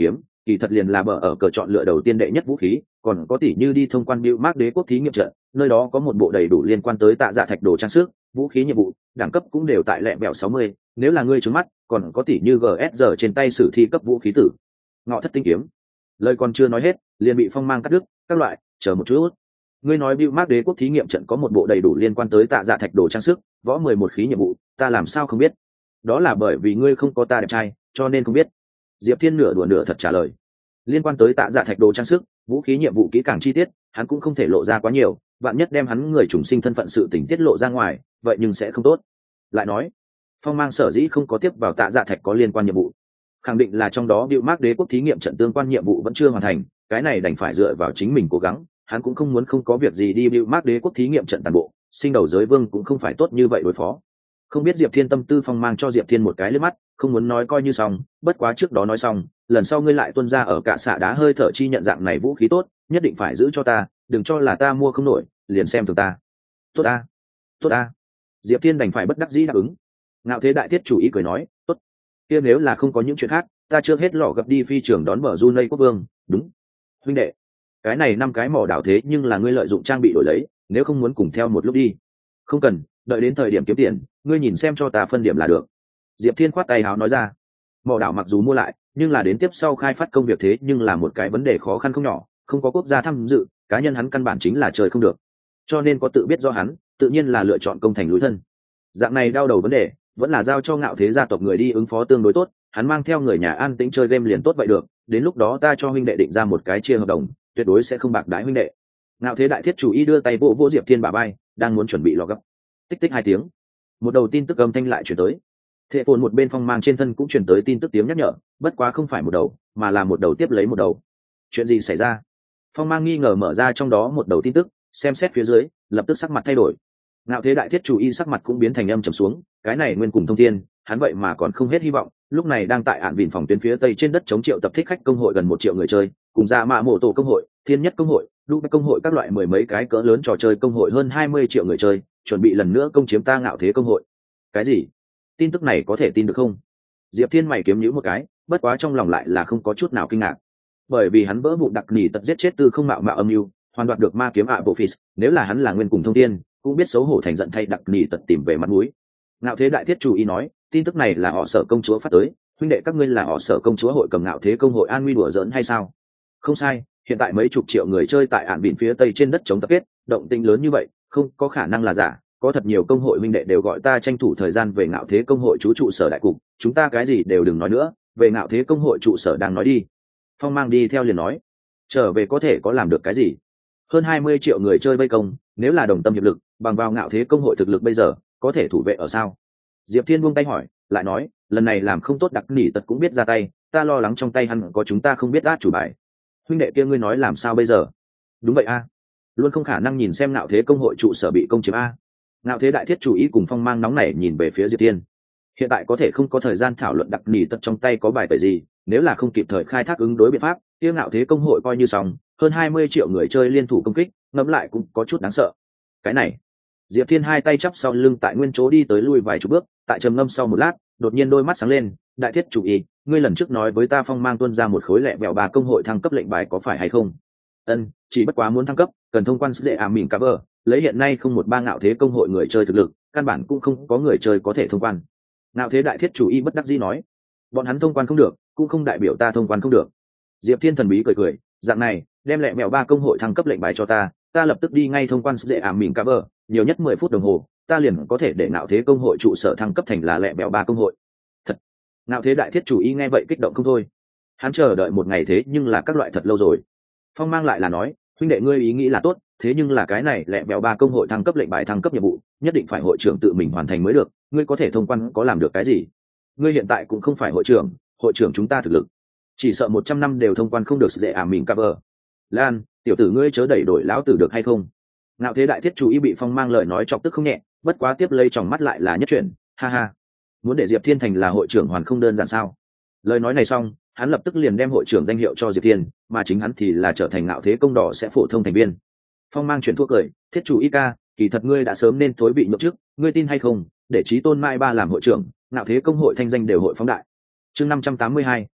S1: kỳ thật liền là bờ ở cờ chọn lựa đầu tiên đệ nhất vũ khí, còn có tỷ như đi thông quan Bill Mark đế quốc thí nghiệm trận, nơi đó có một bộ đầy đủ liên quan tới tạ dạ thạch đồ trang sức, vũ khí nhiệm vụ, đẳng cấp cũng đều tại lẹ bẹo sáu mươi, nếu là ngươi trướng mắt, còn có tỷ như giê ét giờ trên tay sử thi cấp vũ khí tử. Ngọ thất tinh kiếm. Lời còn chưa nói hết, liền bị Phong Mang cắt đứt, các loại, chờ một chút. Ngươi nói Bill Mark đế quốc thí nghiệm trận có một bộ đầy đủ liên quan tới tạ dạ thạch đồ trang sức, võ mười một khí nhiệm vụ, ta làm sao không biết? Đó là bởi vì ngươi không có ta đẹp trai, cho nên không biết. Diệp Thiên nửa đùa nửa thật trả lời. Liên quan tới tạ dạ thạch đồ trang sức, vũ khí nhiệm vụ kỹ càng chi tiết, hắn cũng không thể lộ ra quá nhiều, vạn nhất đem hắn người trùng sinh thân phận sự tình tiết lộ ra ngoài, vậy nhưng sẽ không tốt. Lại nói, Phong Mang sở dĩ không có tiếp vào tạ dạ thạch có liên quan nhiệm vụ, khẳng định là trong đó Bill Mark đế quốc thí nghiệm trận tương quan nhiệm vụ vẫn chưa hoàn thành, cái này đành phải dựa vào chính mình cố gắng, hắn cũng không muốn không có việc gì đi Bill Mark đế quốc thí nghiệm trận toàn bộ, sinh đầu giới vương cũng không phải tốt như vậy đối phó. Không biết Diệp Thiên tâm tư, Phong Mang cho Diệp Thiên một cái liếc mắt, không muốn nói coi như xong, bất quá trước đó nói xong, lần sau ngươi lại tuân ra ở cả xạ đá hơi thở chi nhận dạng này vũ khí tốt, nhất định phải giữ cho ta, đừng cho là ta mua không nổi, liền xem thường ta. Tốt a, tốt a. Diệp Thiên đành phải bất đắc dĩ đáp ứng. Ngạo Thế Đại Thiết chủ ý cười nói, tốt. Kia nếu là không có những chuyện khác, ta chưa hết lọ gặp đi phi trường đón bờ Junei quốc vương, đúng. Huynh đệ, cái này năm cái mỏ đảo thế nhưng là ngươi lợi dụng trang bị đổi lấy, nếu không muốn cùng theo một lúc đi. Không cần, đợi đến thời điểm kiếm tiền, ngươi nhìn xem cho ta phân điểm là được. Diệp Thiên khoát tay háo nói ra. Mỏ đảo mặc dù mua lại, nhưng là đến tiếp sau khai phát công việc thế nhưng là một cái vấn đề khó khăn không nhỏ, không có quốc gia tham dự, cá nhân hắn căn bản chính là trời không được. Cho nên có tự biết do hắn, tự nhiên là lựa chọn công thành lũy thân. Dạng này đau đầu vấn đề, vẫn là giao cho Ngạo Thế gia tộc người đi ứng phó tương đối tốt, hắn mang theo người nhà an tĩnh chơi game liền tốt vậy được, đến lúc đó ta cho huynh đệ định ra một cái chia hợp đồng, tuyệt đối sẽ không bạc đãi huynh đệ. Ngạo Thế Đại Thiết chủ ý đưa tay vỗ vỗ Diệp Thiên bả vai, đang muốn chuẩn bị lò gấp. Tích tích hai tiếng, một đầu tin tức âm thanh lại chuyển tới. Thệ phồn một bên Phong Mang trên thân cũng chuyển tới tin tức tiếng nhắc nhở, bất quá không phải một đầu, mà là một đầu tiếp lấy một đầu. Chuyện gì xảy ra? Phong Mang nghi ngờ mở ra trong đó một đầu tin tức, xem xét phía dưới, lập tức sắc mặt thay đổi. Ngạo Thế Đại Thiết chủ y sắc mặt cũng biến thành âm trầm xuống, cái này nguyên cùng thông thiên, hắn vậy mà còn không hết hy vọng, lúc này đang tại ạn vịn phòng tuyến phía tây trên đất chống triệu tập thích khách công hội gần một triệu người chơi, cùng ra mạ mộ tổ công hội, thiên nhất công hội, đu công hội các loại mười mấy cái cỡ lớn trò chơi công hội hơn hai mươi triệu người chơi, chuẩn bị lần nữa công chiếm ta Ngạo Thế công hội. Cái gì? Tin tức này có thể tin được không? Diệp Thiên mày kiếm nhíu một cái, bất quá trong lòng lại là không có chút nào kinh ngạc, bởi vì hắn vỡ vụ đặc nỉ tật giết chết Tư Không Mạo Mạo âm mưu, hoàn đoạt được ma kiếm ạ bộ phis, nếu là hắn là nguyên cùng thông thiên, cũng biết xấu hổ thành giận thay đặc nỉ tật tìm về mặt mũi. Ngạo Thế Đại Thiết chủ ý nói, tin tức này là họ Sở công chúa phát tới, huynh đệ các ngươi là họ Sở công chúa hội cầm Ngạo Thế công hội an nguy đùa giỡn hay sao? Không sai, hiện tại mấy chục triệu người chơi tại ạn biển phía tây trên đất chống tập kết, động tĩnh lớn như vậy, không có khả năng là giả. Có thật nhiều công hội huynh đệ đều gọi ta tranh thủ thời gian về Ngạo Thế công hội chú trụ sở đại cục, chúng ta cái gì đều đừng nói nữa, về Ngạo Thế công hội trụ sở đang nói đi. Phong Mang đi theo liền nói, trở về có thể có làm được cái gì? Hơn hai mươi triệu người chơi vây công, nếu là đồng tâm hiệp lực, bằng vào Ngạo Thế công hội thực lực bây giờ, có thể thủ vệ ở sao? Diệp Thiên buông tay hỏi, lại nói, lần này làm không tốt đặc nỉ tật cũng biết ra tay, ta lo lắng trong tay hắn có chúng ta không biết át chủ bài. Huynh đệ kia ngươi nói làm sao bây giờ? Đúng vậy a, luôn không khả năng nhìn xem Ngạo Thế công hội trụ sở bị công chiếm a. Ngạo Thế Đại Thiết chủ ý cùng Phong Mang nóng nảy nhìn về phía Diệp Thiên. Hiện tại có thể không có thời gian thảo luận đặc nỉ tật trong tay có bài tẩy gì, nếu là không kịp thời khai thác ứng đối biện pháp, kia Ngạo Thế công hội coi như xong, hơn hai mươi triệu người chơi liên thủ công kích, ngẫm lại cũng có chút đáng sợ. Cái này, Diệp Thiên hai tay chắp sau lưng tại nguyên chỗ đi tới lui vài chục bước, tại trầm ngâm sau một lát, đột nhiên đôi mắt sáng lên, Đại Thiết chủ ý, ngươi lần trước nói với ta Phong Mang tuân ra một khối lẹ bèo bà công hội thăng cấp lệnh bài có phải hay không? Ân, chỉ bất quá muốn thăng cấp, cần thông quan dễ ảm mỉm cover, lấy hiện nay không một ba Ngạo Thế công hội người chơi thực lực, căn bản cũng không có người chơi có thể thông quan. Ngạo Thế Đại Thiết chủ y bất đắc dĩ nói, bọn hắn thông quan không được, cũng không đại biểu ta thông quan không được. Diệp Thiên thần bí cười cười, dạng này, đem lẹ mèo ba công hội thăng cấp lệnh bài cho ta, ta lập tức đi ngay thông quan dễ ảm mỉm cover, nhiều nhất mười phút đồng hồ, ta liền có thể để Ngạo Thế công hội trụ sở thăng cấp thành là lẹ mèo ba công hội. Thật. Ngạo Thế Đại Thiết chủ y nghe vậy kích động không thôi. Hắn chờ đợi một ngày thế nhưng là các loại thật lâu rồi. Phong Mang lại là nói, huynh đệ ngươi ý nghĩ là tốt, thế nhưng là cái này lẹ mèo ba công hội thăng cấp lệnh bài thăng cấp nhiệm vụ, nhất định phải hội trưởng tự mình hoàn thành mới được, ngươi có thể thông quan có làm được cái gì? Ngươi hiện tại cũng không phải hội trưởng, hội trưởng chúng ta thực lực chỉ sợ một trăm năm đều thông quan không được dễ ảm mình cover. Lan, tiểu tử ngươi chớ đẩy đổi lão tử được hay không? Ngạo Thế Đại Thiết chủ ý bị Phong Mang lời nói chọc tức không nhẹ, bất quá tiếp lấy tròng mắt lại là nhất chuyển, ha ha, muốn để Diệp Thiên thành là hội trưởng hoàn không đơn giản sao? Lời nói này xong, hắn lập tức liền đem hội trưởng danh hiệu cho Diệp Thiên, mà chính hắn thì là trở thành Ngạo Thế công đỏ sẽ phổ thông thành viên. Phong Mang chuyển thuốc cười, Thiết chủ y ca, kỳ thật ngươi đã sớm nên thối bị nhậu trước, ngươi tin hay không, để Chí Tôn Mai Ba làm hội trưởng, Ngạo Thế công hội thanh danh đều hội phóng đại. Chương năm trăm tám mươi hai,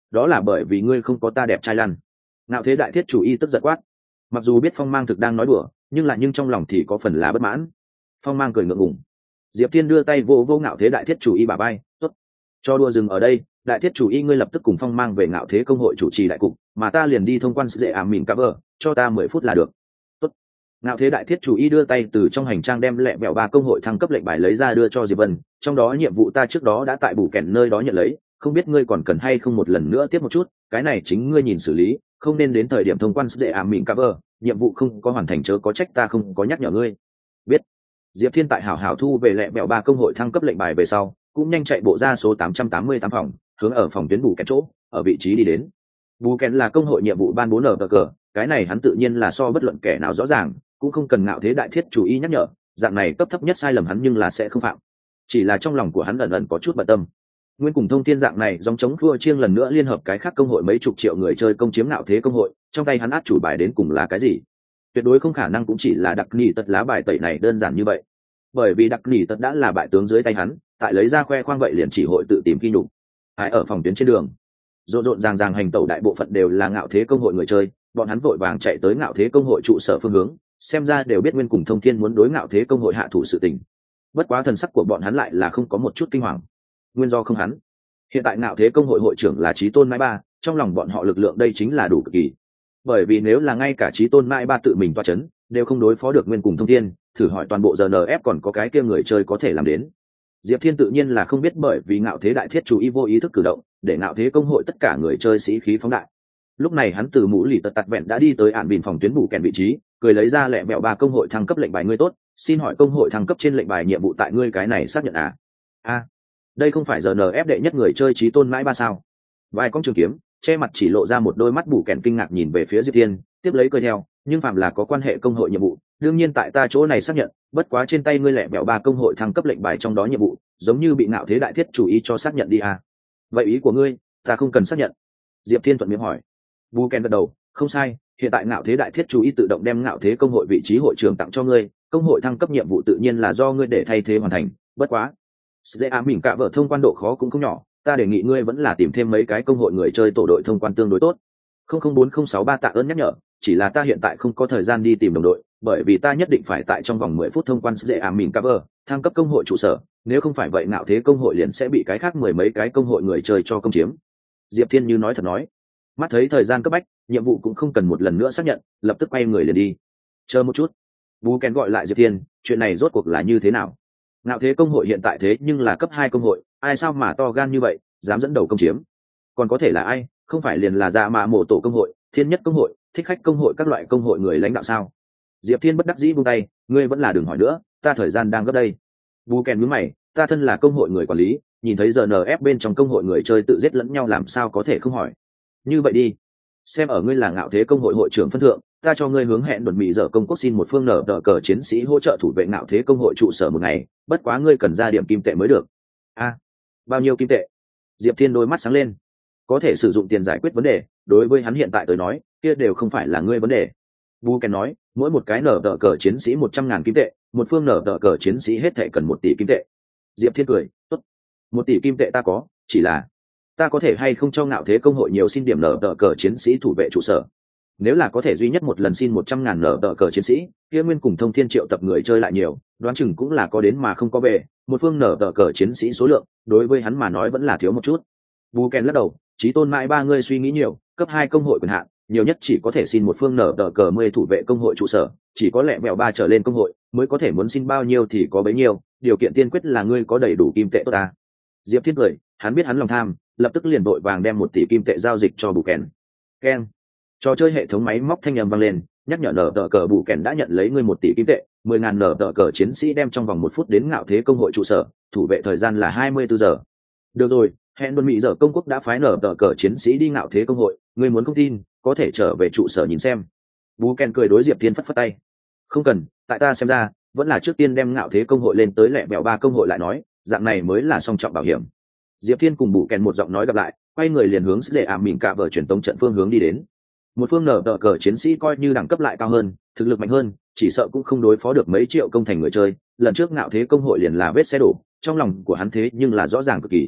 S1: đó là bởi vì ngươi không có ta đẹp trai lăn. Ngạo thế đại thiết chủ y tức giật quát. Mặc dù biết Phong Mang thực đang nói đùa, nhưng là nhưng trong lòng thì có phần là bất mãn. Phong Mang cười ngượng ngùng. Diệp Thiên đưa tay vô vô Ngạo thế đại thiết chủ y bả vai, tốt, cho đua dừng ở đây, đại thiết chủ y ngươi lập tức cùng Phong Mang về Ngạo thế công hội chủ trì đại cục, mà ta liền đi thông quan dễ ảm mìn cover, cho ta mười phút là được. Tốt. Ngạo thế đại thiết chủ y đưa tay từ trong hành trang đem lẹ bẹo ba công hội thăng cấp lệnh bài lấy ra đưa cho Diệp Vân, trong đó nhiệm vụ ta trước đó đã tại bù kèn nơi đó nhận lấy, không biết ngươi còn cần hay không một lần nữa tiếp một chút, cái này chính ngươi nhìn xử lý, không nên đến thời điểm thông quan dễ ảm mìn cover, nhiệm vụ không có hoàn thành chớ có trách ta không có nhắc nhở ngươi. Biết. Diệp Thiên tại hảo hảo thu về lẹ bẹo ba công hội thăng cấp lệnh bài về sau, cũng nhanh chạy bộ ra số tám trăm tám mươi tám phòng, hướng ở phòng tuyến bù kèn chỗ, ở vị trí đi đến. Bù kèn là công hội nhiệm vụ ban bốn nở cờ, cái này hắn tự nhiên là so bất luận kẻ nào rõ ràng, cũng không cần Ngạo thế đại thiết chủ y nhắc nhở, dạng này cấp thấp nhất sai lầm hắn nhưng là sẽ không phạm. Chỉ là trong lòng của hắn ẩn ẩn có chút bận tâm. Nguyên cùng thông thiên dạng này giống chống thua chiêng lần nữa liên hợp cái khác công hội mấy chục triệu người chơi công chiếm Ngạo thế công hội, trong tay hắn át chủ bài đến cùng là cái gì? Tuyệt đối không khả năng cũng chỉ là đặc nỉ tật lá bài tẩy này đơn giản như vậy. Bởi vì đặc nỉ tật đã là bại tướng dưới tay hắn, tại lấy ra khoe khoang vậy liền chỉ hội tự tìm khi nhục. Hãy ở phòng tuyến trên đường, rộn rộn ràng ràng hành tẩu đại bộ phận đều là Ngạo thế công hội người chơi, bọn hắn vội vàng chạy tới Ngạo thế công hội trụ sở phương hướng, xem ra đều biết Nguyên cùng thông thiên muốn đối Ngạo thế công hội hạ thủ sự tình. Bất quá thần sắc của bọn hắn lại là không có một chút kinh hoàng. Nguyên do không hắn. Hiện tại Ngạo thế công hội hội trưởng là Chí Tôn Mãi Ba, trong lòng bọn họ lực lượng đây chính là đủ cực kỳ. Bởi vì nếu là ngay cả Chí Tôn Mãi Ba tự mình toa chấn, đều không đối phó được Nguyên cùng thông thiên, thử hỏi toàn bộ rờ en ép còn có cái kia người chơi có thể làm đến. Diệp Thiên tự nhiên là không biết, bởi vì Ngạo thế đại thiết chủ y vô ý thức cử động, để Ngạo thế công hội tất cả người chơi sĩ khí phóng đại. Lúc này hắn từ mũ lì tật tật vẹn đã đi tới ản bình phòng tuyến bù kèn vị trí, cười lấy ra lẹ mẹo ba công hội thăng cấp lệnh bài ngươi tốt, xin hỏi công hội thăng cấp trên lệnh bài nhiệm vụ tại ngươi cái này xác nhận à? A, à, đây không phải rờ en ép đệ nhất người chơi Chí Tôn Mãi Ba sao? Vài con trường kiếm, che mặt chỉ lộ ra một đôi mắt bù kèn kinh ngạc nhìn về phía Diệp Thiên, tiếp lấy cười theo, nhưng phạm là có quan hệ công hội nhiệm vụ, đương nhiên tại ta chỗ này xác nhận, bất quá trên tay ngươi lẹ mẹo ba công hội thăng cấp lệnh bài trong đó nhiệm vụ, giống như bị Ngạo thế đại thiết chủ ý cho xác nhận đi à? Vậy ý của ngươi, ta không cần xác nhận. Diệp Thiên thuận miệng hỏi. Bù kèn gật đầu, không sai, hiện tại Ngạo thế đại thiết chủ ý tự động đem Ngạo thế công hội vị trí hội trưởng tặng cho ngươi, công hội thăng cấp nhiệm vụ tự nhiên là do ngươi để thay thế hoàn thành, bất quá dễ ám mình cả vợ thông quan độ khó cũng không nhỏ, ta đề nghị ngươi vẫn là tìm thêm mấy cái công hội người chơi tổ đội thông quan tương đối tốt. không không bốn không sáu ba tạ ơn nhắc nhở, chỉ là ta hiện tại không có thời gian đi tìm đồng đội, bởi vì ta nhất định phải tại trong vòng mười phút thông quan dễ ám mình cover, thăng cấp công hội trụ sở, nếu không phải vậy Ngạo thế công hội liền sẽ bị cái khác mười mấy cái công hội người chơi cho công chiếm. Diệp Thiên như nói thật nói. Mắt thấy thời gian cấp bách, nhiệm vụ cũng không cần một lần nữa xác nhận, lập tức quay người liền đi. Chờ một chút. Bú Kén gọi lại Diệp Thiên, chuyện này rốt cuộc là như thế nào? Ngạo thế công hội hiện tại thế nhưng là cấp hai công hội, ai sao mà to gan như vậy, dám dẫn đầu công chiếm? Còn có thể là ai? Không phải liền là Dạ Mạ Mộ tổ công hội, Thiên Nhất công hội, Thích Khách công hội các loại công hội người lãnh đạo sao? Diệp Thiên bất đắc dĩ buông tay, ngươi vẫn là đừng hỏi nữa, ta thời gian đang gấp đây. Bú Kén nhướng mày, ta thân là công hội người quản lý, nhìn thấy rờ en ép bên trong công hội người chơi tự giết lẫn nhau làm sao có thể không hỏi. Như vậy đi, xem ở ngươi là Ngạo thế công hội hội trưởng phân thượng, ta cho ngươi hướng hẹn đột mỹ dở công quốc xin một phương nở đỡ cờ chiến sĩ hỗ trợ thủ vệ Ngạo thế công hội trụ sở một ngày, bất quá ngươi cần ra điểm kim tệ mới được. A, à, bao nhiêu kim tệ? Diệp Thiên đôi mắt sáng lên. Có thể sử dụng tiền giải quyết vấn đề, đối với hắn hiện tại tới nói, kia đều không phải là ngươi vấn đề. Vu Ken nói, mỗi một cái nở đỡ cờ chiến sĩ một trăm ngàn kim tệ, một phương nở đỡ cờ chiến sĩ hết thảy cần một tỷ kim tệ. Diệp Thiên cười, tốt, một tỷ kim tệ ta có, chỉ là ta có thể hay không cho Ngạo thế công hội nhiều xin điểm nở đỡ cờ chiến sĩ thủ vệ trụ sở. Nếu là có thể duy nhất một lần xin một trăm ngàn nở đỡ cờ chiến sĩ, kia Nguyên cùng thông thiên triệu tập người chơi lại nhiều, đoán chừng cũng là có đến mà không có về, một phương nở đỡ cờ chiến sĩ số lượng, đối với hắn mà nói vẫn là thiếu một chút. Vu Ken lắc đầu, Chí Tôn Mãi Ba ngươi suy nghĩ nhiều, cấp hai công hội quyền hạn, nhiều nhất chỉ có thể xin một phương nở đỡ cờ mười thủ vệ công hội trụ sở, chỉ có lẹ mẹo ba trở lên công hội mới có thể muốn xin bao nhiêu thì có bấy nhiêu, điều kiện tiên quyết là ngươi có đầy đủ kim tệ tốt ta. Diệp Thiên cười, hắn biết hắn lòng tham, lập tức liền vội vàng đem một tỷ kim tệ giao dịch cho Bù Kèn. Ken. Trò chơi hệ thống máy móc thanh âm vang lên, nhắc nhở nở đỡ cờ Bù Kèn đã nhận lấy ngươi một tỷ kim tệ, mười ngàn nở đỡ cờ chiến sĩ đem trong vòng một phút đến Ngạo thế công hội trụ sở, thủ vệ thời gian là hai mươi bốn giờ. Được rồi, hẹn đồn mỹ giờ công quốc đã phái nở đỡ cờ chiến sĩ đi Ngạo thế công hội, ngươi muốn không tin, có thể trở về trụ sở nhìn xem. Bù Kèn cười đối Diệp Thiên phất phất tay. Không cần, tại ta xem ra, vẫn là trước tiên đem Ngạo thế công hội lên tới lẹ bẹo ba công hội lại nói, dạng này mới là song trọng bảo hiểm. Diệp Thiên cùng Bù Kèn một giọng nói gặp lại, quay người liền hướng để ảm mình cả vở truyền tống trận phương hướng đi đến. Một phương nở đỡ cờ chiến sĩ coi như đẳng cấp lại cao hơn, thực lực mạnh hơn, chỉ sợ cũng không đối phó được mấy triệu công thành người chơi. Lần trước Ngạo thế công hội liền là vết xe đổ, trong lòng của hắn thế nhưng là rõ ràng cực kỳ.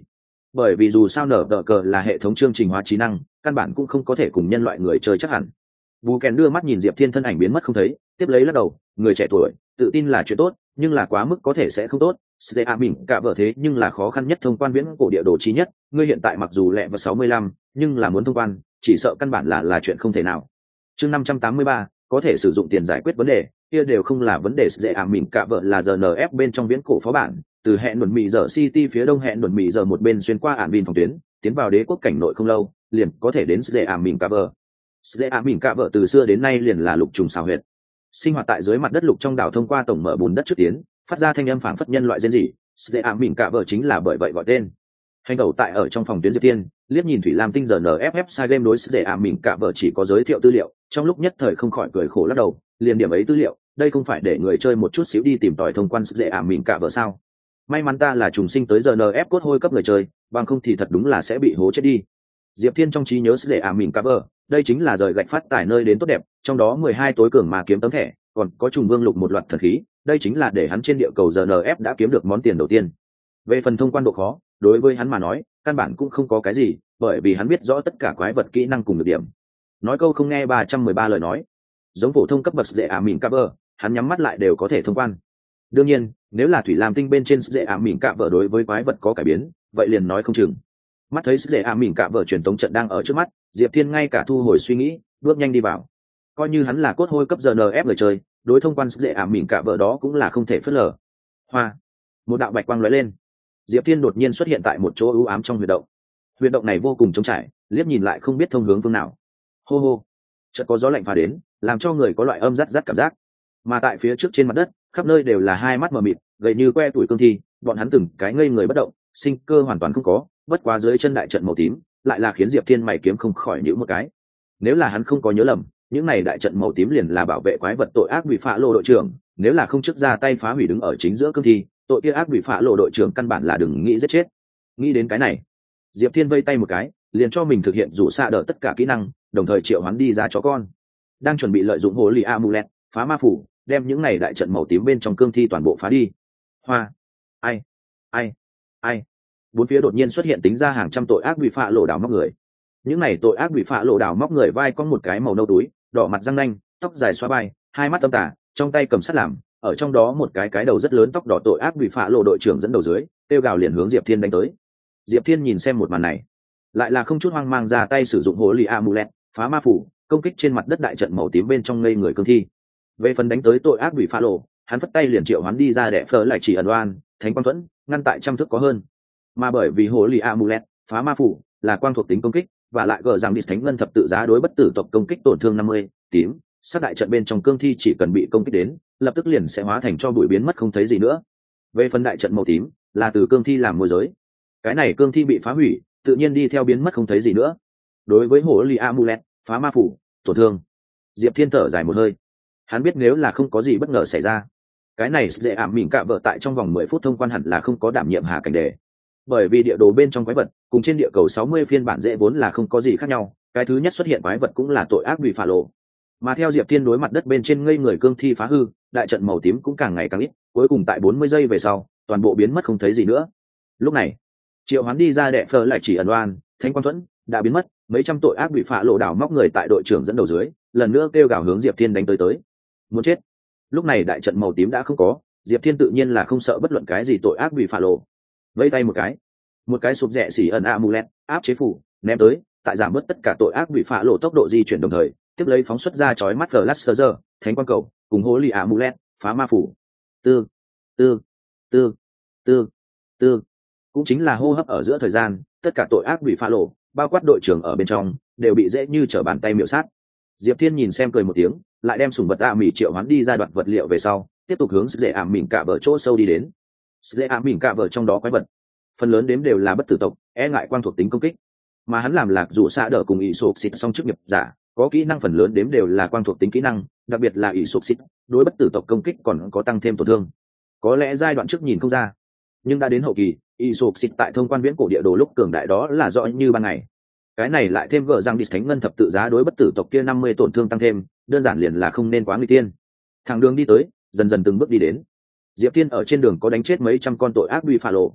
S1: bởi vì dù sao nở đỡ cờ là hệ thống chương trình hóa trí năng, căn bản cũng không có thể cùng nhân loại người chơi chắc hẳn. Bù kèn đưa mắt nhìn Diệp Thiên thân ảnh biến mất không thấy, tiếp lấy lắc đầu, người trẻ tuổi tự tin là chuyện tốt, nhưng là quá mức có thể sẽ không tốt. Stea mình cả vợ thế nhưng là khó khăn nhất thông quan viễn cổ địa đồ chí nhất, ngươi hiện tại mặc dù lẹ vào sáu mươi lăm, nhưng là muốn thông quan, chỉ sợ căn bản là là chuyện không thể nào. Chương năm trăm tám mươi ba, có thể sử dụng tiền giải quyết vấn đề, kia đều không là vấn đề. Stea mình cả vợ là rờ en ép bên trong viễn cổ phó bản, từ hẹn luận mỹ giờ City phía đông hẹn luận mỹ giờ một bên xuyên qua ản vin phòng tuyến, tiến vào đế quốc cảnh nội không lâu, liền có thể đến Stea mình cả vợ. Stea mình cả vợ từ xưa đến nay liền là lục trùng xào huyệt, sinh hoạt tại dưới mặt đất lục trong đảo, thông qua tổng mở bùn đất trước tiến, phát ra thanh âm phảng phất nhân loại rên rỉ. Stea mình cả vợ chính là bởi vậy gọi tên. Hành đầu tại ở trong phòng tuyến Diệp Tiên, liếc nhìn Thủy Lam Tinh giờ en ép ép sai game đối Stea mình cả vợ chỉ có giới thiệu tư liệu, trong lúc nhất thời không khỏi cười khổ lắc đầu, liền điểm ấy tư liệu, đây không phải để người chơi một chút xíu đi tìm tòi thông quan Stea mình cả vợ sao? May mắn ta là trùng sinh tới giờ en ép cốt hôi cấp người chơi, bằng không thì thật đúng là sẽ bị hố chết đi. Diệp Thiên trong trí nhớ Stea mình cả vợ, đây chính là rời gạch phát tải nơi đến tốt đẹp, trong đó mười hai tối cường mà kiếm tấm thẻ, còn có trùng vương lục một loạt thần khí, đây chính là để hắn trên địa cầu giờ en ép đã kiếm được món tiền đầu tiên. Về phần thông quan độ khó, đối với hắn mà nói, căn bản cũng không có cái gì, bởi vì hắn biết rõ tất cả quái vật kỹ năng cùng được điểm. Nói câu không nghe ba trăm mười ba lời nói, giống phổ thông cấp bậc dễ ảm mìn cạp vợ, hắn nhắm mắt lại đều có thể thông quan. Đương nhiên, nếu là Thủy Lam Tinh bên trên dễ ảm mìn cạp vợ đối với quái vật có cải biến, vậy liền nói không chừng. Mắt thấy dễ ảm mìn cạp vợ truyền tống trận đang ở trước mắt, Diệp Thiên ngay cả thu hồi suy nghĩ, bước nhanh đi vào. Coi như hắn là cốt hôi cấp giờ en ép người chơi, đối thông quan dễ ảm mìn cạp vợ đó cũng là không thể phớt lờ. Hoa, một đạo bạch quang lóe lên, Diệp Thiên đột nhiên xuất hiện tại một chỗ ưu ám trong huyệt động. Huyệt động này vô cùng trống trải, liếc nhìn lại không biết thông hướng phương nào. Hô hô, chợt có gió lạnh phả đến, làm cho người có loại âm rát rát cảm giác. Mà tại phía trước trên mặt đất, khắp nơi đều là hai mắt mờ mịt, gầy như que tuổi cương thi, bọn hắn từng cái ngây người bất động, sinh cơ hoàn toàn không có. Bất quá dưới chân đại trận màu tím, lại là khiến Diệp Thiên mày kiếm không khỏi nhíu một cái. Nếu là hắn không có nhớ lầm, những này đại trận màu tím liền là bảo vệ quái vật tội ác bị phá lô đội trưởng, nếu là không trước ra tay phá hủy đứng ở chính giữa cương thi, tội kia ác bị phá lộ đội trưởng căn bản là đừng nghĩ giết chết. Nghĩ đến cái này, Diệp Thiên vây tay một cái, liền cho mình thực hiện rủ xạ đỡ tất cả kỹ năng, đồng thời triệu hoán đi ra chó con, đang chuẩn bị lợi dụng hồ lì amulet phá ma phủ, đem những này đại trận màu tím bên trong cương thi toàn bộ phá đi. Hoa, ai ai ai bốn phía đột nhiên xuất hiện tính ra hàng trăm tội ác bị phá lộ đảo móc người. Những này tội ác bị phá lộ đảo móc người vai có một cái màu nâu túi, đỏ mặt răng nanh, tóc dài xóa vai, hai mắt âm tà, trong tay cầm sắt làm, ở trong đó một cái cái đầu rất lớn tóc đỏ tội ác bị phá lộ đội trưởng dẫn đầu dưới, tiêu gào liền hướng Diệp Thiên đánh tới. Diệp Thiên nhìn xem một màn này, lại là không chút hoang mang ra tay sử dụng hồ lì amulet phá ma phủ, công kích trên mặt đất đại trận màu tím bên trong ngây người cương thi. Về phần đánh tới tội ác bị phá lộ, hắn phất tay liền triệu hắn đi ra để phở lại chỉ ẩn oan, thánh quang thuẫn, ngăn tại trăm thước có hơn. Mà bởi vì hồ lì amulet phá ma phủ là quang thuộc tính công kích, và lại gờ rằng đi thánh ngân thập tự giá đối bất tử tộc công kích tổn thương năm mươi tím, sát đại trận bên trong cương thi chỉ cần bị công kích đến, lập tức liền sẽ hóa thành cho bụi biến mất không thấy gì nữa. Về phần đại trận màu tím, là từ cương thi làm môi giới, cái này cương thi bị phá hủy, tự nhiên đi theo biến mất không thấy gì nữa. Đối với hồ lì amulet phá ma phủ tổn thương, Diệp Thiên thở dài một hơi, hắn biết nếu là không có gì bất ngờ xảy ra, cái này dễ ảm mỉm cạ vợ tại trong vòng mười phút thông quan hẳn là không có đảm nhiệm hạ cảnh đề, bởi vì địa đồ bên trong quái vật cùng trên địa cầu sáu mươi phiên bản dễ vốn là không có gì khác nhau. Cái thứ nhất xuất hiện quái vật cũng là tội ác bị phá lộ, mà theo Diệp Thiên đối mặt đất bên trên ngây người cương thi phá hư, đại trận màu tím cũng càng ngày càng ít, cuối cùng tại bốn mươi giây về sau, toàn bộ biến mất không thấy gì nữa. Lúc này, triệu hoán đi ra đệ phơ lại chỉ ẩn oan, thanh quang thuẫn đã biến mất, mấy trăm tội ác bị phá lộ đảo móc người tại đội trưởng dẫn đầu dưới, lần nữa kêu gào hướng Diệp Thiên đánh tới tới. Muốn chết. Lúc này đại trận màu tím đã không có, Diệp Thiên tự nhiên là không sợ bất luận cái gì tội ác bị phá lộ. Vây tay một cái, một cái sụp rẻ xỉ ẩn amulet áp chế phủ ném tới, tại giảm bớt tất cả tội ác bị phá lộ tốc độ di chuyển đồng thời, tiếp lấy phóng xuất ra chói mắt Flash, thánh quang cầu, cùng hố lì amulet phá ma phủ. Tư, tư, tư, tư, tư, cũng chính là hô hấp ở giữa thời gian, tất cả tội ác bị phá lộ, bao quát đội trưởng ở bên trong, đều bị dễ như trở bàn tay miểu sát. Diệp Thiên nhìn xem cười một tiếng, lại đem sủng vật a mỉ triệu hoán đi ra đoạt vật liệu về sau, tiếp tục hướng dễ ảm mỉm cả vợ chỗ sâu đi đến. Dễ ảm mỉm cả vợ trong đó quái vật, phần lớn đếm đều là bất tử tộc, e ngại quang thuộc tính công kích, mà hắn làm lạc dụ xạ đỡ cùng ỷ sụp xịt xong chức nghiệp giả, có kỹ năng phần lớn đếm đều là quang thuộc tính kỹ năng, đặc biệt là ỷ sụp xịt đối bất tử tộc công kích còn có tăng thêm tổn thương. Có lẽ giai đoạn trước nhìn không ra, nhưng đã đến hậu kỳ, ỷ sụp xịt tại thông quan viễn cổ địa đồ lúc cường đại đó là rõ như ban ngày. Cái này lại thêm gỡ rằng đi thánh ngân thập tự giá đối bất tử tộc kia năm mươi tổn thương tăng thêm, đơn giản liền là không nên quá nguy tiên. Thẳng đường đi tới, dần dần từng bước đi đến. Diệp Thiên ở trên đường có đánh chết mấy trăm con tội ác bị phá lộ.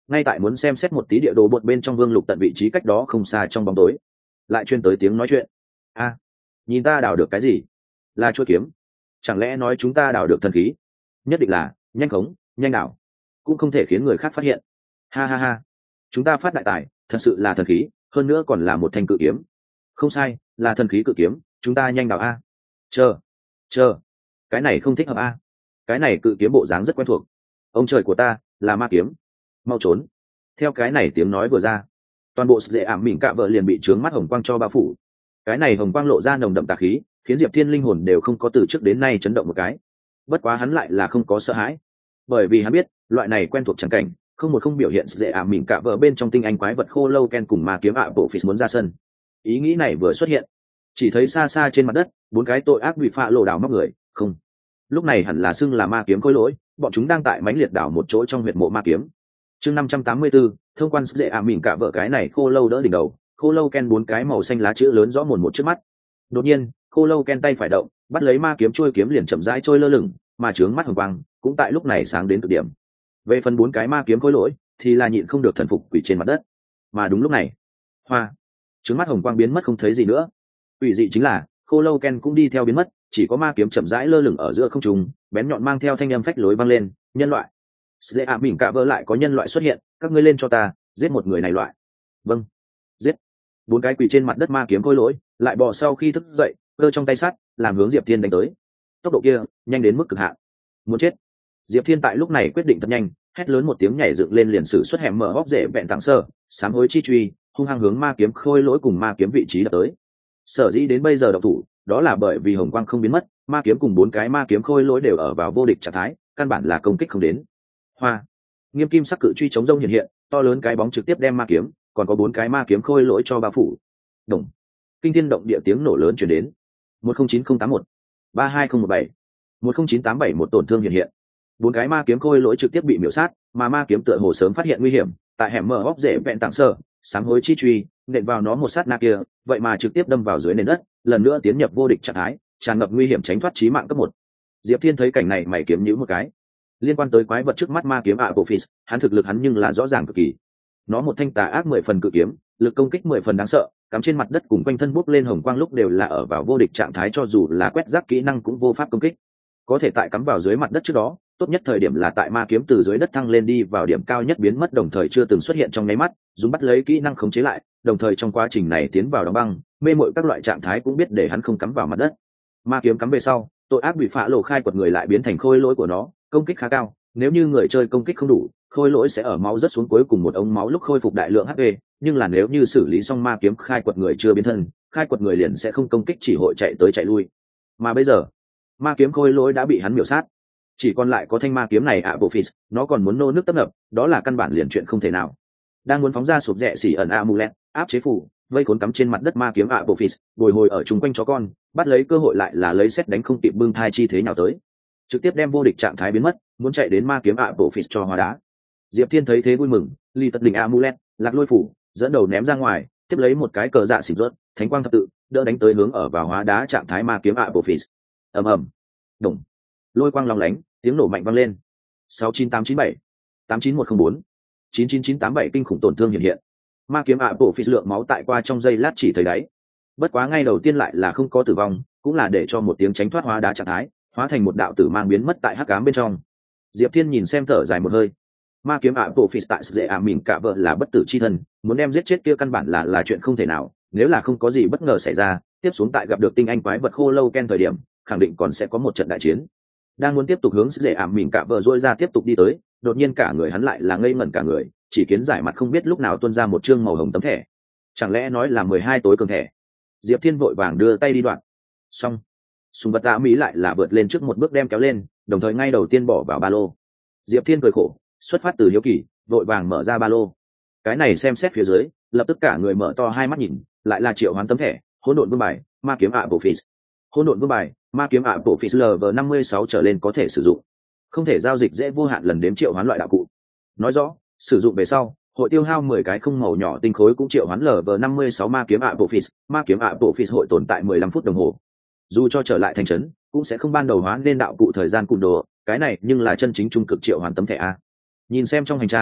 S1: ngay tại muốn xem xét một tí địa đồ bột bên trong Vương Lục tận vị trí cách đó không xa trong bóng tối, lại chuyên tới tiếng nói chuyện. A, nhìn ta đào được cái gì? Là chuôi kiếm. Chẳng lẽ nói chúng ta đào được thần khí? Nhất định là nhanh khống, nhanh đào, cũng không thể khiến người khác phát hiện. Ha ha ha, chúng ta phát đại tài, thật sự là thần khí, hơn nữa còn là một thanh cự kiếm. Không sai, là thần khí cự kiếm, chúng ta nhanh đào a. Chờ, chờ, cái này không thích hợp a. Cái này cự kiếm bộ dáng rất quen thuộc. Ông trời của ta, là ma kiếm. Mau trốn. Theo cái này tiếng nói vừa ra, toàn bộ dễ ảm mỉn cạ vợ liền bị trướng mắt hồng quang cho bao phủ. Cái này hồng quang lộ ra nồng đậm tà khí, khiến Diệp Thiên linh hồn đều không có từ trước đến nay chấn động một cái. Bất quá hắn lại là không có sợ hãi, bởi vì hắn biết loại này quen thuộc chẳng cảnh, không một không biểu hiện dễ ảm mỉn cạ vợ bên trong tinh anh quái vật khô lâu ken cùng ma kiếm ạ bộ phì muốn ra sân. Ý nghĩ này vừa xuất hiện, chỉ thấy xa xa trên mặt đất bốn cái tội ác bị phạ lộ đào móc người. Không, lúc này hẳn là xưng là ma kiếm khôi lỗi, bọn chúng đang tại mãnh liệt đảo một chỗ trong huyệt mộ ma kiếm. Chương năm trăm tám mươi tư, thông quan dễ ảm mỉn cạ vợ cái này khô lâu đỡ đỉnh đầu, khô lâu ken bốn cái màu xanh lá chữ lớn rõ mồn một trước mắt. Đột nhiên khô lâu ken tay phải động, bắt lấy ma kiếm trôi kiếm liền chậm rãi trôi lơ lửng, mà trướng mắt hồng quang cũng tại lúc này sáng đến cực điểm. Về phần bốn cái ma kiếm khôi lỗi thì là nhịn không được thần phục quỷ trên mặt đất. Mà đúng lúc này, hoa trướng mắt hồng quang biến mất không thấy gì nữa. Quỷ dị chính là khô lâu ken cũng đi theo biến mất, chỉ có ma kiếm chậm rãi lơ lửng ở giữa không trung, bén nhọn mang theo thanh âm phách lối vang lên. Nhân loại, dễ ạ mỉn cạ vỡ lại có nhân loại xuất hiện, các ngươi lên cho ta giết một người này loại. Vâng, giết. Bốn cái quỷ trên mặt đất ma kiếm khôi lỗi lại bò sau khi thức dậy, cơ trong tay sắt làm hướng Diệp Thiên đánh tới. Tốc độ kia nhanh đến mức cực hạn, muốn chết. Diệp Thiên tại lúc này quyết định thật nhanh, hét lớn một tiếng nhảy dựng lên liền sử xuất hẻm mở hốc rễ vẹn tặng sơ sám hối chi truy, hung hăng hướng ma kiếm khôi lỗi cùng ma kiếm vị trí đập tới. Sở dĩ đến bây giờ độc thủ, đó là bởi vì hồng quang không biến mất, ma kiếm cùng bốn cái ma kiếm khôi lỗi đều ở vào vô địch trạng thái, căn bản là công kích không đến. Hoa, nghiêm kim sắc cự truy chống rông hiện hiện, to lớn cái bóng trực tiếp đem ma kiếm, còn có bốn cái ma kiếm khôi lỗi cho bao phủ. Đồng, kinh thiên động địa tiếng nổ lớn truyền đến. một không chín không tám một, ba hai không một bảy, một không chín tám bảy một tổn thương hiện hiện. Bốn cái ma kiếm khôi lỗi trực tiếp bị miểu sát, mà ma kiếm tựa hồ sớm phát hiện nguy hiểm, tại hẻm mở óc rễ vẹn tặng sơ sám hối chi truy nện vào nó một sát na kia, vậy mà trực tiếp đâm vào dưới nền đất, lần nữa tiến nhập vô địch trạng thái, tràn ngập nguy hiểm tránh thoát chí mạng cấp một. Diệp Thiên thấy cảnh này mày kiếm nhíu một cái. Liên quan tới quái vật trước mắt ma kiếm Apophis, hắn thực lực hắn nhưng là rõ ràng cực kỳ. Nó một thanh tà ác mười phần cự kiếm, lực công kích mười phần đáng sợ, cắm trên mặt đất cùng quanh thân bốc lên hồng quang lúc đều là ở vào vô địch trạng thái, cho dù là quét rác kỹ năng cũng vô pháp công kích. Có thể tại cắm vào dưới mặt đất trước đó, tốt nhất thời điểm là tại ma kiếm từ dưới đất thăng lên đi vào điểm cao nhất biến mất đồng thời chưa từng xuất hiện trong nháy mắt, dùng bắt lấy kỹ năng khống chế lại, đồng thời trong quá trình này tiến vào đóng băng, mê mội các loại trạng thái cũng biết để hắn không cắm vào mặt đất. Ma kiếm cắm về sau, tội ác bị phá lộ khai quật người lại biến thành khôi lỗi của nó, công kích khá cao, nếu như người chơi công kích không đủ, khôi lỗi sẽ ở máu rất xuống cuối cùng một ống máu lúc khôi phục đại lượng hát pê, nhưng là nếu như xử lý xong ma kiếm khai quật người chưa biến thân, khai quật người liền sẽ không công kích, chỉ hội chạy tới chạy lui. Mà bây giờ, ma kiếm khôi lỗi đã bị hắn miểu sát, chỉ còn lại có thanh ma kiếm này Apophis, nó còn muốn nô nước tấp nập, đó là căn bản liền chuyện không thể nào. Đang muốn phóng ra sụp rẽ xỉ ẩn amulet, áp chế phủ, vây khốn cắm trên mặt đất ma kiếm Apophis, bồi hồi ở chung quanh chó con, bắt lấy cơ hội lại là lấy xét đánh không kịp bưng thai chi thế nhào tới, trực tiếp đem vô địch trạng thái biến mất, muốn chạy đến ma kiếm Apophis cho hóa đá. Diệp Thiên thấy thế vui mừng, ly tật đỉnh amulet, lạc lôi phủ, dẫn đầu ném ra ngoài, tiếp lấy một cái cờ dạ xỉn rớt, thánh quang thập tự, đỡ đánh tới hướng ở vào hóa đá trạng thái ma kiếm Apophis. Ầm ầm, đùng, lôi quang long lánh, tiếng nổ mạnh vang lên. sáu chín tám chín bảy, tám chín một không bốn, chín chín chín tám bảy kinh khủng tổn thương hiện hiện. Ma kiếm Apophis lượng máu tại qua trong giây lát chỉ thấy đáy. Bất quá ngay đầu tiên lại là không có tử vong, cũng là để cho một tiếng tránh thoát hóa đá trạng thái, hóa thành một đạo tử mang biến mất tại hắc ám bên trong. Diệp Thiên nhìn xem thở dài một hơi. Ma kiếm Apophis tại dễ ảm mỉn cả vợ là bất tử chi thân, muốn đem giết chết kia căn bản là là chuyện không thể nào, nếu là không có gì bất ngờ xảy ra, tiếp xuống tại gặp được tinh anh quái vật khô lâu ken thời điểm, khẳng định còn sẽ có một trận đại chiến. Đang muốn tiếp tục hướng dễ ảm mỉn cả vợ rôi ra tiếp tục đi tới, đột nhiên cả người hắn lại là ngây ngẩn cả người, chỉ kiến giải mặt không biết lúc nào tuôn ra một chương màu hồng tấm thẻ. Chẳng lẽ nói là mười hai tối cường thẻ? Diệp Thiên vội vàng đưa tay đi đoạn. Xong, súng vật tạ mỹ lại là vượt lên trước một bước đem kéo lên, đồng thời ngay đầu tiên bỏ vào ba lô. Diệp Thiên cười khổ, xuất phát từ hiếu kỳ, vội vàng mở ra ba lô. Cái này xem xét phía dưới, lập tức cả người mở to hai mắt nhìn, lại là triệu hoán tấm thẻ, hỗn độn vương bài, ma kiếm Apophis. Hỗn độn vương bài, ma kiếm Apophis lv năm mươi sáu trở lên có thể sử dụng, không thể giao dịch dễ vô hạn lần đếm triệu hoán loại đạo cụ. Nói rõ, sử dụng về sau, hội tiêu hao mười cái không màu nhỏ tinh khối cũng triệu hoán lv năm mươi sáu ma kiếm Apophis, ma kiếm Apophis hội tồn tại mười lăm phút đồng hồ. Dù cho trở lại thành trấn, cũng sẽ không ban đầu hóa nên đạo cụ thời gian cụm đồ, cái này nhưng là chân chính trung cực triệu hoán tấm thẻ a. Nhìn xem trong hành trang,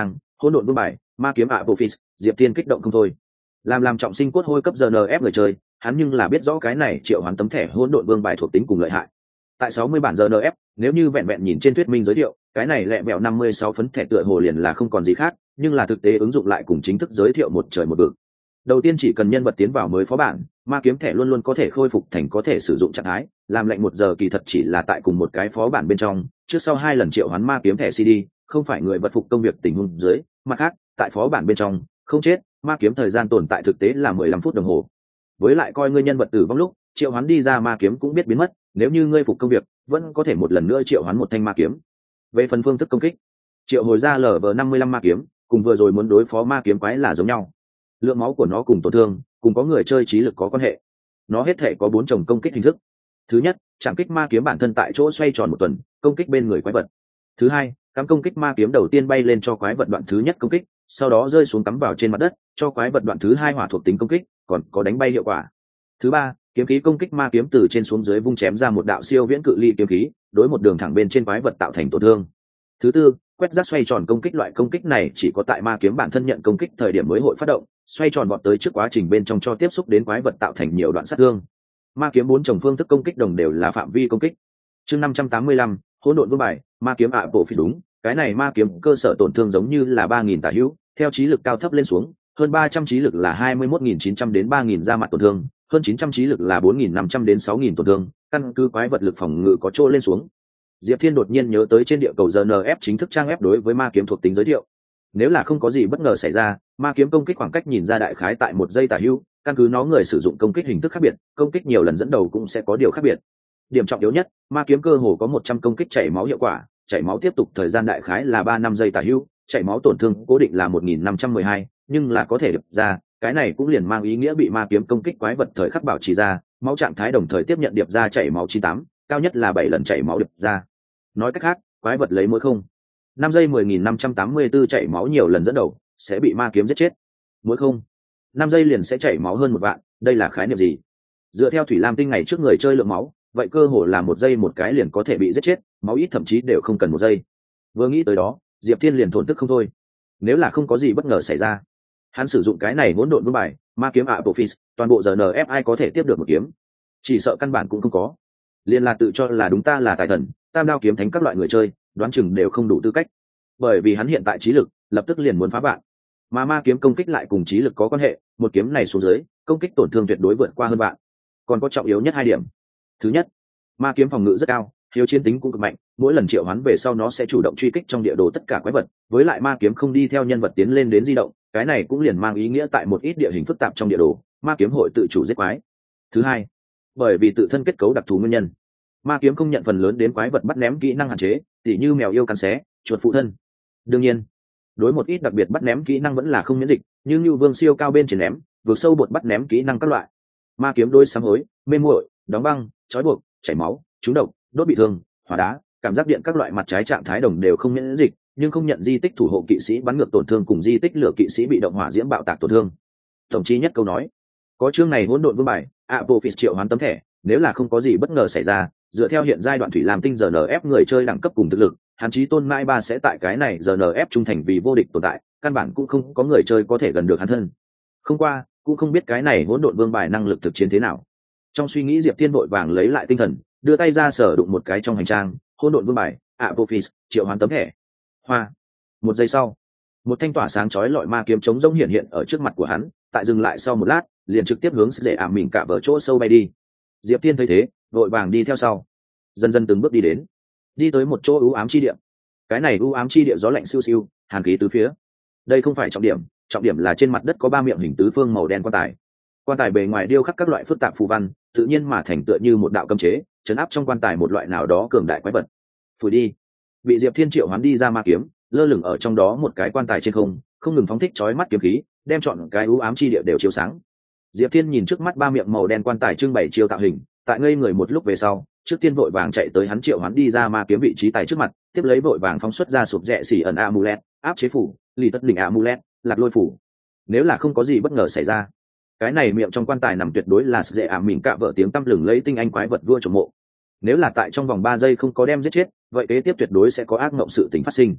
S1: hỗn độn vương bài ma kiếm Apophis. Diệp Thiên kích động không thôi. Làm làm trọng sinh cốt hôi cấp rờ en ép người chơi, hắn nhưng là biết rõ cái này triệu hoán tấm thẻ hỗn độn vương bài thuộc tính cùng lợi hại. Tại sáu mươi bản rờ en ép, nếu như vẹn vẹn nhìn trên thuyết minh giới thiệu, cái này lẹ mẹo năm mươi sáu phấn thẻ tựa hồ liền là không còn gì khác, nhưng là thực tế ứng dụng lại cùng chính thức giới thiệu một trời một vực. Đầu tiên chỉ cần nhân vật tiến vào mới phó bản, ma kiếm thẻ luôn luôn có thể khôi phục thành có thể sử dụng trạng thái, làm lệnh một giờ kỳ thật chỉ là tại cùng một cái phó bản bên trong, trước sau hai lần triệu hoán ma kiếm thẻ xê đê, không phải người vật phục công việc tình huống dưới, mặt khác, tại phó bản bên trong, không chết, ma kiếm thời gian tồn tại thực tế là mười lăm phút đồng hồ. Với lại coi ngươi nhân vật tử vong lúc, triệu hoán đi ra ma kiếm cũng biết biến mất, nếu như ngươi phục công việc, vẫn có thể một lần nữa triệu hoán một thanh ma kiếm. Về phần phương thức công kích, triệu hồi ra lở vờ năm mươi lăm ma kiếm, cùng vừa rồi muốn đối phó ma kiếm quái là giống nhau. Lượng máu của nó cùng tổn thương, cùng có người chơi trí lực có quan hệ. Nó hết thể có bốn chồng công kích hình thức. Thứ nhất, chạm kích ma kiếm bản thân tại chỗ xoay tròn một tuần, công kích bên người quái vật. Thứ hai, cắm công kích ma kiếm đầu tiên bay lên cho quái vật đoạn thứ nhất công kích, sau đó rơi xuống cắm vào trên mặt đất, cho quái vật đoạn thứ hai hỏa thuộc tính công kích, còn có đánh bay hiệu quả. Thứ ba, kiếm khí công kích ma kiếm từ trên xuống dưới vung chém ra một đạo siêu viễn cự ly kiếm khí, đối một đường thẳng bên trên quái vật tạo thành tổn thương. Thứ tư, quét rác xoay tròn công kích. Loại công kích này chỉ có tại ma kiếm bản thân nhận công kích thời điểm mới hội phát động, xoay tròn vọt tới trước quá trình bên trong cho tiếp xúc đến quái vật tạo thành nhiều đoạn sát thương. Ma kiếm bốn chồng phương thức công kích đồng đều là phạm vi công kích. Chương năm trăm tám mươi lăm, hỗn độn vương bài, ma kiếm ạ bộ phi. Đúng, cái này ma kiếm cơ sở tổn thương giống như là ba nghìn tả hữu, theo trí lực cao thấp lên xuống, hơn ba trăm trí lực là hai mươi mốt nghìn chín trăm đến ba nghìn ra mặt tổn thương, hơn chín trăm trí lực là bốn nghìn năm trăm đến sáu nghìn tổn thương, căn cứ quái vật lực phòng ngự có chỗ lên xuống. Diệp Thiên đột nhiên nhớ tới trên địa cầu rờ en ép chính thức trang web đối với ma kiếm thuộc tính giới thiệu. Nếu là không có gì bất ngờ xảy ra, ma kiếm công kích khoảng cách nhìn ra đại khái tại một giây tả hữu, căn cứ nó người sử dụng công kích hình thức khác biệt, công kích nhiều lần dẫn đầu cũng sẽ có điều khác biệt. Điểm trọng yếu nhất, ma kiếm cơ hồ có một trăm công kích chảy máu hiệu quả, chảy máu tiếp tục thời gian đại khái là ba năm giây tả hữu, chảy máu tổn thương cố định là một nghìn năm trăm mười hai, nhưng là có thể được ra, cái này cũng liền mang ý nghĩa bị ma kiếm công kích quái vật thời khắc bảo trì ra, máu trạng thái đồng thời tiếp nhận điệp ra chảy máu chín tám, cao nhất là bảy lần chảy máu điệp ra. Nói cách khác, quái vật lấy mỗi không năm giây mười nghìn năm trăm tám mươi tư chảy máu nhiều lần dẫn đầu sẽ bị ma kiếm giết chết. Mỗi không năm giây liền sẽ chảy máu hơn một vạn, đây là khái niệm gì? Dựa theo Thủy Lam Tinh ngày trước người chơi lượng máu, vậy cơ hồ là một giây một cái liền có thể bị giết chết, máu ít thậm chí đều không cần một giây. Vừa nghĩ tới đó, Diệp Thiên liền thổn thức không thôi. Nếu là không có gì bất ngờ xảy ra, hắn sử dụng cái này hỗn độn vương bài ma kiếm Apophis, toàn bộ rờ en ép ai có thể tiếp được một kiếm? Chỉ sợ căn bản cũng không có. Liên là tự cho là đúng ta là tài thần, tam đao kiếm thánh các loại người chơi, đoán chừng đều không đủ tư cách. Bởi vì hắn hiện tại trí lực, lập tức liền muốn phá bạn. Mà ma kiếm công kích lại cùng trí lực có quan hệ, một kiếm này xuống dưới, công kích tổn thương tuyệt đối vượt qua hơn bạn. Còn có trọng yếu nhất hai điểm. Thứ nhất, ma kiếm phòng ngự rất cao, hiếu chiến tính cũng cực mạnh, mỗi lần triệu hoán về sau nó sẽ chủ động truy kích trong địa đồ tất cả quái vật, với lại ma kiếm không đi theo nhân vật tiến lên đến di động, cái này cũng liền mang ý nghĩa tại một ít địa hình phức tạp trong địa đồ, ma kiếm hội tự chủ giết quái. Thứ hai, bởi vì tự thân kết cấu đặc thù nguyên nhân, ma kiếm không nhận phần lớn đến quái vật bắt ném kỹ năng hạn chế, tỉ như mèo yêu cắn xé, chuột phụ thân. Đương nhiên, đối một ít đặc biệt bắt ném kỹ năng vẫn là không miễn dịch, như như vương siêu cao bên trên ném, vượt sâu bột bắt ném kỹ năng các loại. Ma kiếm đôi sám hối, mê muội, đóng băng, trói buộc, chảy máu, trúng độc, đốt bị thương, hỏa đá, cảm giác điện các loại mặt trái trạng thái đồng đều không miễn dịch, nhưng không nhận di tích thủ hộ kỵ sĩ bắn ngược tổn thương cùng di tích lửa kỵ sĩ bị động hỏa diễm bạo tạc tổn thương. Tổng chi nhất câu nói, có chương này hỗn độn vương bài, Apophis triệu hoán tấm thẻ, nếu là không có gì bất ngờ xảy ra, dựa theo hiện giai đoạn Thủy Lam Tinh rờ en ép người chơi đẳng cấp cùng thực lực, hắn chí tôn mãi ba sẽ tại cái này rờ en ép trung thành vì vô địch tồn tại, căn bản cũng không có người chơi có thể gần được hắn thân. Không qua, cũng không biết cái này hỗn độn vương bài năng lực thực chiến thế nào. Trong suy nghĩ Diệp Thiên vội vàng lấy lại tinh thần, đưa tay ra sở đụng một cái trong hành trang, hỗn độn vương bài, Apophis, triệu hoán tấm thẻ. Hoa. Một giây sau, một thanh tỏa sáng chói lọi ma kiếm chống rỗng hiện hiện ở trước mặt của hắn, tại dừng lại sau một lát, liền trực tiếp hướng dễ ảm mình cả vở chỗ sâu bay đi. Diệp Thiên thấy thế, vội vàng đi theo sau, dần dần từng bước đi đến, đi tới một chỗ u ám chi địa. Cái này u ám chi địa gió lạnh siêu siêu, hàn khí tứ phía. Đây không phải trọng điểm, trọng điểm là trên mặt đất có ba miệng hình tứ phương màu đen quan tài. Quan tài bề ngoài điêu khắc các loại phức tạp phù văn, tự nhiên mà thành tựa như một đạo cấm chế, trấn áp trong quan tài một loại nào đó cường đại quái vật. Phủi đi. Bị Diệp Thiên triệu hoán đi ra ma kiếm, lơ lửng ở trong đó một cái quan tài trên không, không ngừng phóng thích chói mắt kiếm khí, đem chọn cái u ám chi địa đều chiếu sáng. Diệp Thiên nhìn trước mắt ba miệng màu đen quan tài trưng bày chiêu tạo hình, tại ngây người một lúc về sau, trước tiên vội vàng chạy tới hắn triệu hoán đi ra ma kiếm vị trí tài trước mặt, tiếp lấy vội vàng phóng xuất ra sụp rẽ xỉ ẩn amulet, áp chế phủ, lì tất đỉnh amulet, lạc lôi phủ. Nếu là không có gì bất ngờ xảy ra, cái này miệng trong quan tài nằm tuyệt đối là dễ ảm mình cạ vợ tiếng tăm lừng lấy tinh anh quái vật vua trộm mộ. Nếu là tại trong vòng ba giây không có đem giết chết, vậy kế tiếp tuyệt đối sẽ có ác mộng sự tình phát sinh.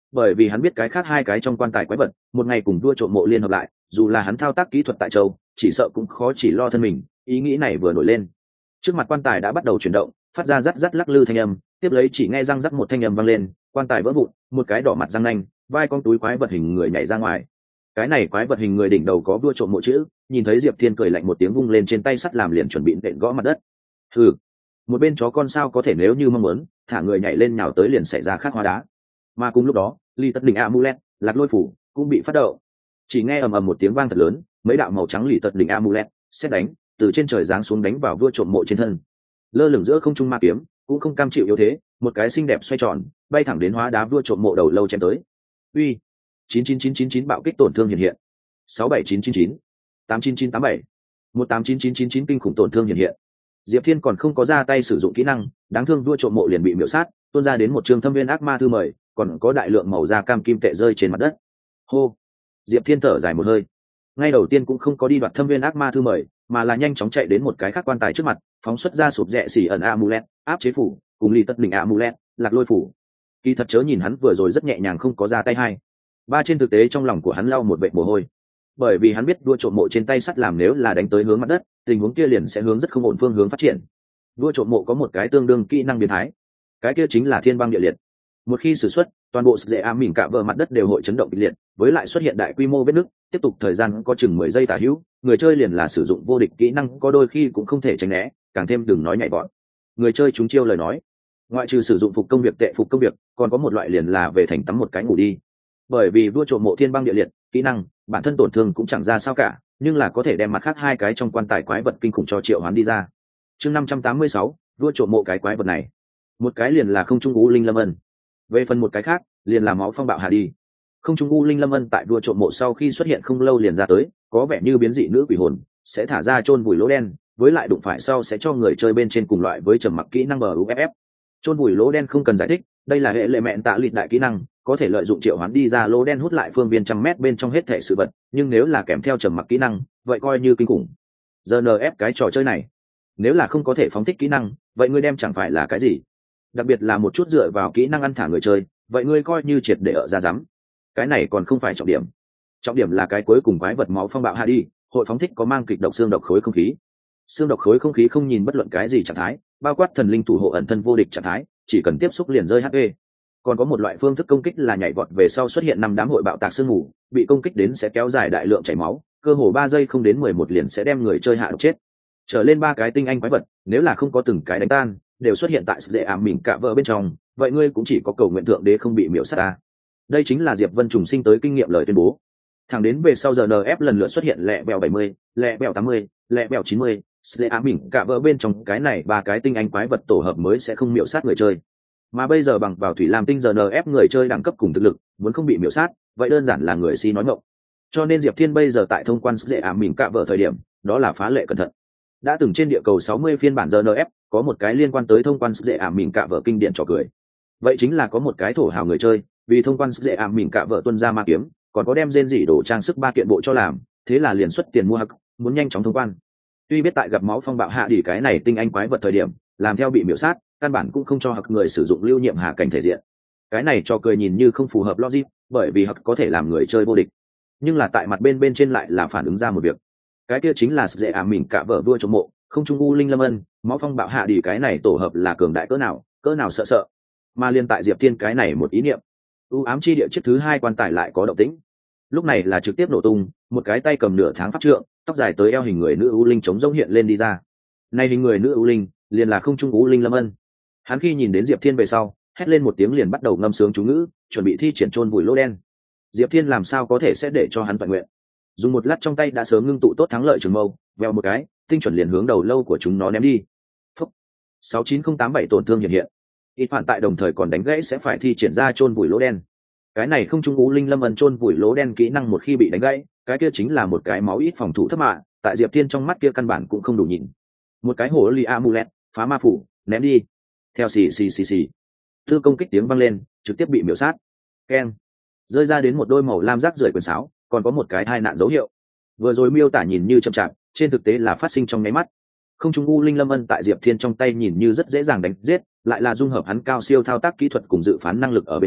S1: bởi vì hắn biết cái khác hai cái trong quan tài quái vật một ngày cùng vua trộm mộ liên hợp lại, dù là hắn thao tác kỹ thuật tại châu chỉ sợ cũng khó chỉ lo thân mình. Ý nghĩ này vừa nổi lên, trước mặt quan tài đã bắt đầu chuyển động, phát ra rắt rắt lắc lư thanh âm, tiếp lấy chỉ nghe răng rắc một thanh âm vang lên, quan tài vỡ vụn, một cái đỏ mặt răng nanh vai con túi quái vật hình người nhảy ra ngoài. Cái này quái vật hình người đỉnh đầu có vua trộm mộ chữ, nhìn thấy Diệp Thiên cười lạnh một tiếng vung lên trên tay sắt làm liền chuẩn bị nện gõ mặt đất. Hừ, một bên chó con sao có thể nếu như mong muốn thả người nhảy lên nhào tới liền xảy ra khác hóa đá. Mà cùng lúc đó ly tật đỉnh amulet lạc lôi phủ cũng bị phát động, chỉ nghe ầm ầm một tiếng vang thật lớn, mấy đạo màu trắng lì tật đỉnh amulet xét đánh từ trên trời giáng xuống đánh vào vua trộm mộ trên thân. Lơ lửng giữa không trung ma kiếm cũng không cam chịu yếu thế, một cái xinh đẹp xoay tròn bay thẳng đến hóa đá vua trộm mộ đầu lâu chém tới. Uy, chín chín chín chín chín bạo kích tổn thương hiện hiện, sáu bảy chín chín chín tám chín chín tám bảy một tám chín chín chín chín kinh khủng tổn thương hiện hiện. Diệp Thiên còn không có ra tay sử dụng kỹ năng, đáng thương vua trộm mộ liền bị miểu sát, tuôn ra đến một trường thâm viên ác ma thư mời, còn có đại lượng màu da cam kim tệ rơi trên mặt đất. Hô, Diệp Thiên thở dài một hơi, ngay đầu tiên cũng không có đi đoạt thâm viên ác ma thư mời, mà là nhanh chóng chạy đến một cái khác quan tài trước mặt, phóng xuất ra sụp rẽ xỉ ẩn amulet áp chế phủ cùng ly tất đỉnh amulet lạc lôi phủ. Kỳ thật chớ nhìn hắn vừa rồi rất nhẹ nhàng không có ra tay hay ba, trên thực tế trong lòng của hắn lau một vệt mồ hôi, bởi vì hắn biết vua trộm mộ trên tay sắt làm nếu là đánh tới hướng mặt đất, tình huống kia liền sẽ hướng rất không ổn phương hướng phát triển. Vua trộm mộ có một cái tương đương kỹ năng biến thái, cái kia chính là thiên băng địa liệt. một khi sử xuất, toàn bộ dễ ám mỉn cả vợ mặt đất đều hội chấn động kịch liệt, với lại xuất hiện đại quy mô vết nứt, tiếp tục thời gian có chừng mười giây tả hữu, người chơi liền là sử dụng vô địch kỹ năng có đôi khi cũng không thể tránh né, càng thêm đừng nói nhảy vọt. Người chơi chúng chiêu lời nói, ngoại trừ sử dụng phục công việc tệ phục công việc, còn có một loại liền là về thành tắm một cái ngủ đi. Bởi vì vua trộm mộ thiên băng địa liệt kỹ năng bản thân tổn thương cũng chẳng ra sao cả, nhưng là có thể đem mặt khác hai cái trong quan tài quái vật kinh khủng cho triệu hoán đi ra. Chương năm trăm tám mươi sáu, vua trộm mộ cái quái vật này, một cái liền là không trung u linh lâm ân, về phần một cái khác liền là máu phong bạo hà đi. Không trung u linh lâm ân tại vua trộm mộ sau khi xuất hiện không lâu liền ra tới, có vẻ như biến dị nữ quỷ hồn, sẽ thả ra chôn vùi lỗ đen, với lại đụng phải sau sẽ cho người chơi bên trên cùng loại với trầm mặc kỹ năng buff. Chôn vùi lỗ đen không cần giải thích, đây là hệ lệ mẹn tạ lịt đại kỹ năng, có thể lợi dụng triệu hoán đi ra lỗ đen hút lại phương viên trăm mét bên trong hết thể sự vật, nhưng nếu là kèm theo trầm mặc kỹ năng vậy coi như kinh khủng. Giờ en ép cái trò chơi này nếu là không có thể phóng thích kỹ năng, vậy ngươi đem chẳng phải là cái gì, đặc biệt là một chút dựa vào kỹ năng ăn thả người chơi, vậy ngươi coi như triệt để ở ra rắm. Cái này còn không phải trọng điểm, trọng điểm là cái cuối cùng quái vật máu phong bạo hạ đi, hội phóng thích có mang kịch độc xương độc khối không khí. Xương độc khối không khí không nhìn bất luận cái gì trạng thái, bao quát thần linh thủ hộ ẩn thân vô địch trạng thái, chỉ cần tiếp xúc liền rơi hát pê. Còn có một loại phương thức công kích là nhảy vọt về sau xuất hiện năm đám hội bạo tạc sương mù, bị công kích đến sẽ kéo dài đại lượng chảy máu, cơ hồ ba giây không đến mười một liền sẽ đem người chơi hạ độc chết. Trở lên ba cái tinh anh quái vật, nếu là không có từng cái đánh tan, đều xuất hiện tại dễ ảm mỉn cả vợ bên trong, vậy ngươi cũng chỉ có cầu nguyện thượng đế không bị miểu sát ta. Đây chính là Diệp Vân trùng sinh tới kinh nghiệm lời tuyên bố. Thẳng đến về sau giờ en ép lần lượt xuất hiện lẹ bèo bảy mươi, lẹ bèo tám mươi, lẹ bèo chín mươi, dễ ảm mỉn cả vợ bên trong cái này ba cái tinh anh quái vật tổ hợp mới sẽ không miểu sát người chơi. Mà bây giờ bằng vào thủy lam tinh giờ en ép người chơi đẳng cấp cùng thực lực, muốn không bị miểu sát, vậy đơn giản là người si nói ngọng. Cho nên Diệp Thiên bây giờ tại thông quan dễ ảm mỉn cả vợ thời điểm, đó là phá lệ cẩn thận. Đã từng trên địa cầu sáu mươi phiên bản giờ en ép có một cái liên quan tới thông quan dễ ảm mỉn cả vợ kinh điển trò cười. Vậy chính là có một cái thổ hào người chơi, vì thông quan dễ ảm mỉn cả vợ tuân ra ma kiếm, còn có đem rên rỉ đồ trang sức ba kiện bộ cho làm, thế là liền xuất tiền mua hắc, muốn nhanh chóng thông quan. Tuy biết tại gặp máu phong bạo hạ đỉ cái này tinh anh quái vật thời điểm, làm theo bị miểu sát, căn bản cũng không cho hắc người sử dụng lưu nhiệm hạ cảnh thể diện. Cái này trò cười nhìn như không phù hợp logic, bởi vì hắc có thể làm người chơi vô địch, nhưng là tại mặt bên bên trên lại là phản ứng ra một việc. Cái kia chính là dễ ảm mỉn cả vợ vua trộm mộ, không trung u linh lâm ân, máu phong bạo hạ đỉ cái này tổ hợp là cường đại cỡ nào, cỡ nào sợ sợ. Mà liên tại Diệp Thiên cái này một ý niệm, u ám chi địa chiếc thứ hai quan tài lại có động tĩnh. Lúc này là trực tiếp nổ tung, một cái tay cầm nửa tháng pháp trượng, tóc dài tới eo hình người nữ u linh chống rỗng hiện lên đi ra. Này hình người nữ u linh, liền là không trung u linh lâm ân. Hắn khi nhìn đến Diệp Thiên về sau, hét lên một tiếng liền bắt đầu ngâm sướng chú ngữ, chuẩn bị thi triển chôn vùi lỗ đen. Diệp Thiên làm sao có thể sẽ để cho hắn toàn nguyện? Dùng một lát trong tay đã sớm ngưng tụ tốt thắng lợi trường mâu, vèo một cái, tinh chuẩn liền hướng đầu lâu của chúng nó ném đi. Phúc. sáu chín không tám bảy tổn thương hiện hiện. Ít phản tại đồng thời còn đánh gãy sẽ phải thi triển ra chôn vùi lỗ đen. Cái này không trung u linh lâm ân chôn vùi lỗ đen kỹ năng một khi bị đánh gãy, cái kia chính là một cái máu ít phòng thủ thấp mạ, tại Diệp Thiên trong mắt kia căn bản cũng không đủ nhìn. Một cái hổ li amulet, phá ma phủ, ném đi. Theo xì xì xì xì. Tư công kích tiếng vang lên, trực tiếp bị miểu sát. Keng. Rơi ra đến một đôi màu lam rác rưởi quyền sáo, còn có một cái tai nạn dấu hiệu. Vừa rồi miêu tả nhìn như chậm chạp, trên thực tế là phát sinh trong nháy mắt. Không trung u linh lâm ân tại Diệp Thiên trong tay nhìn như rất dễ dàng đánh giết, lại là dung hợp hắn cao siêu thao tác kỹ thuật cùng dự phán năng lực ở bên trong,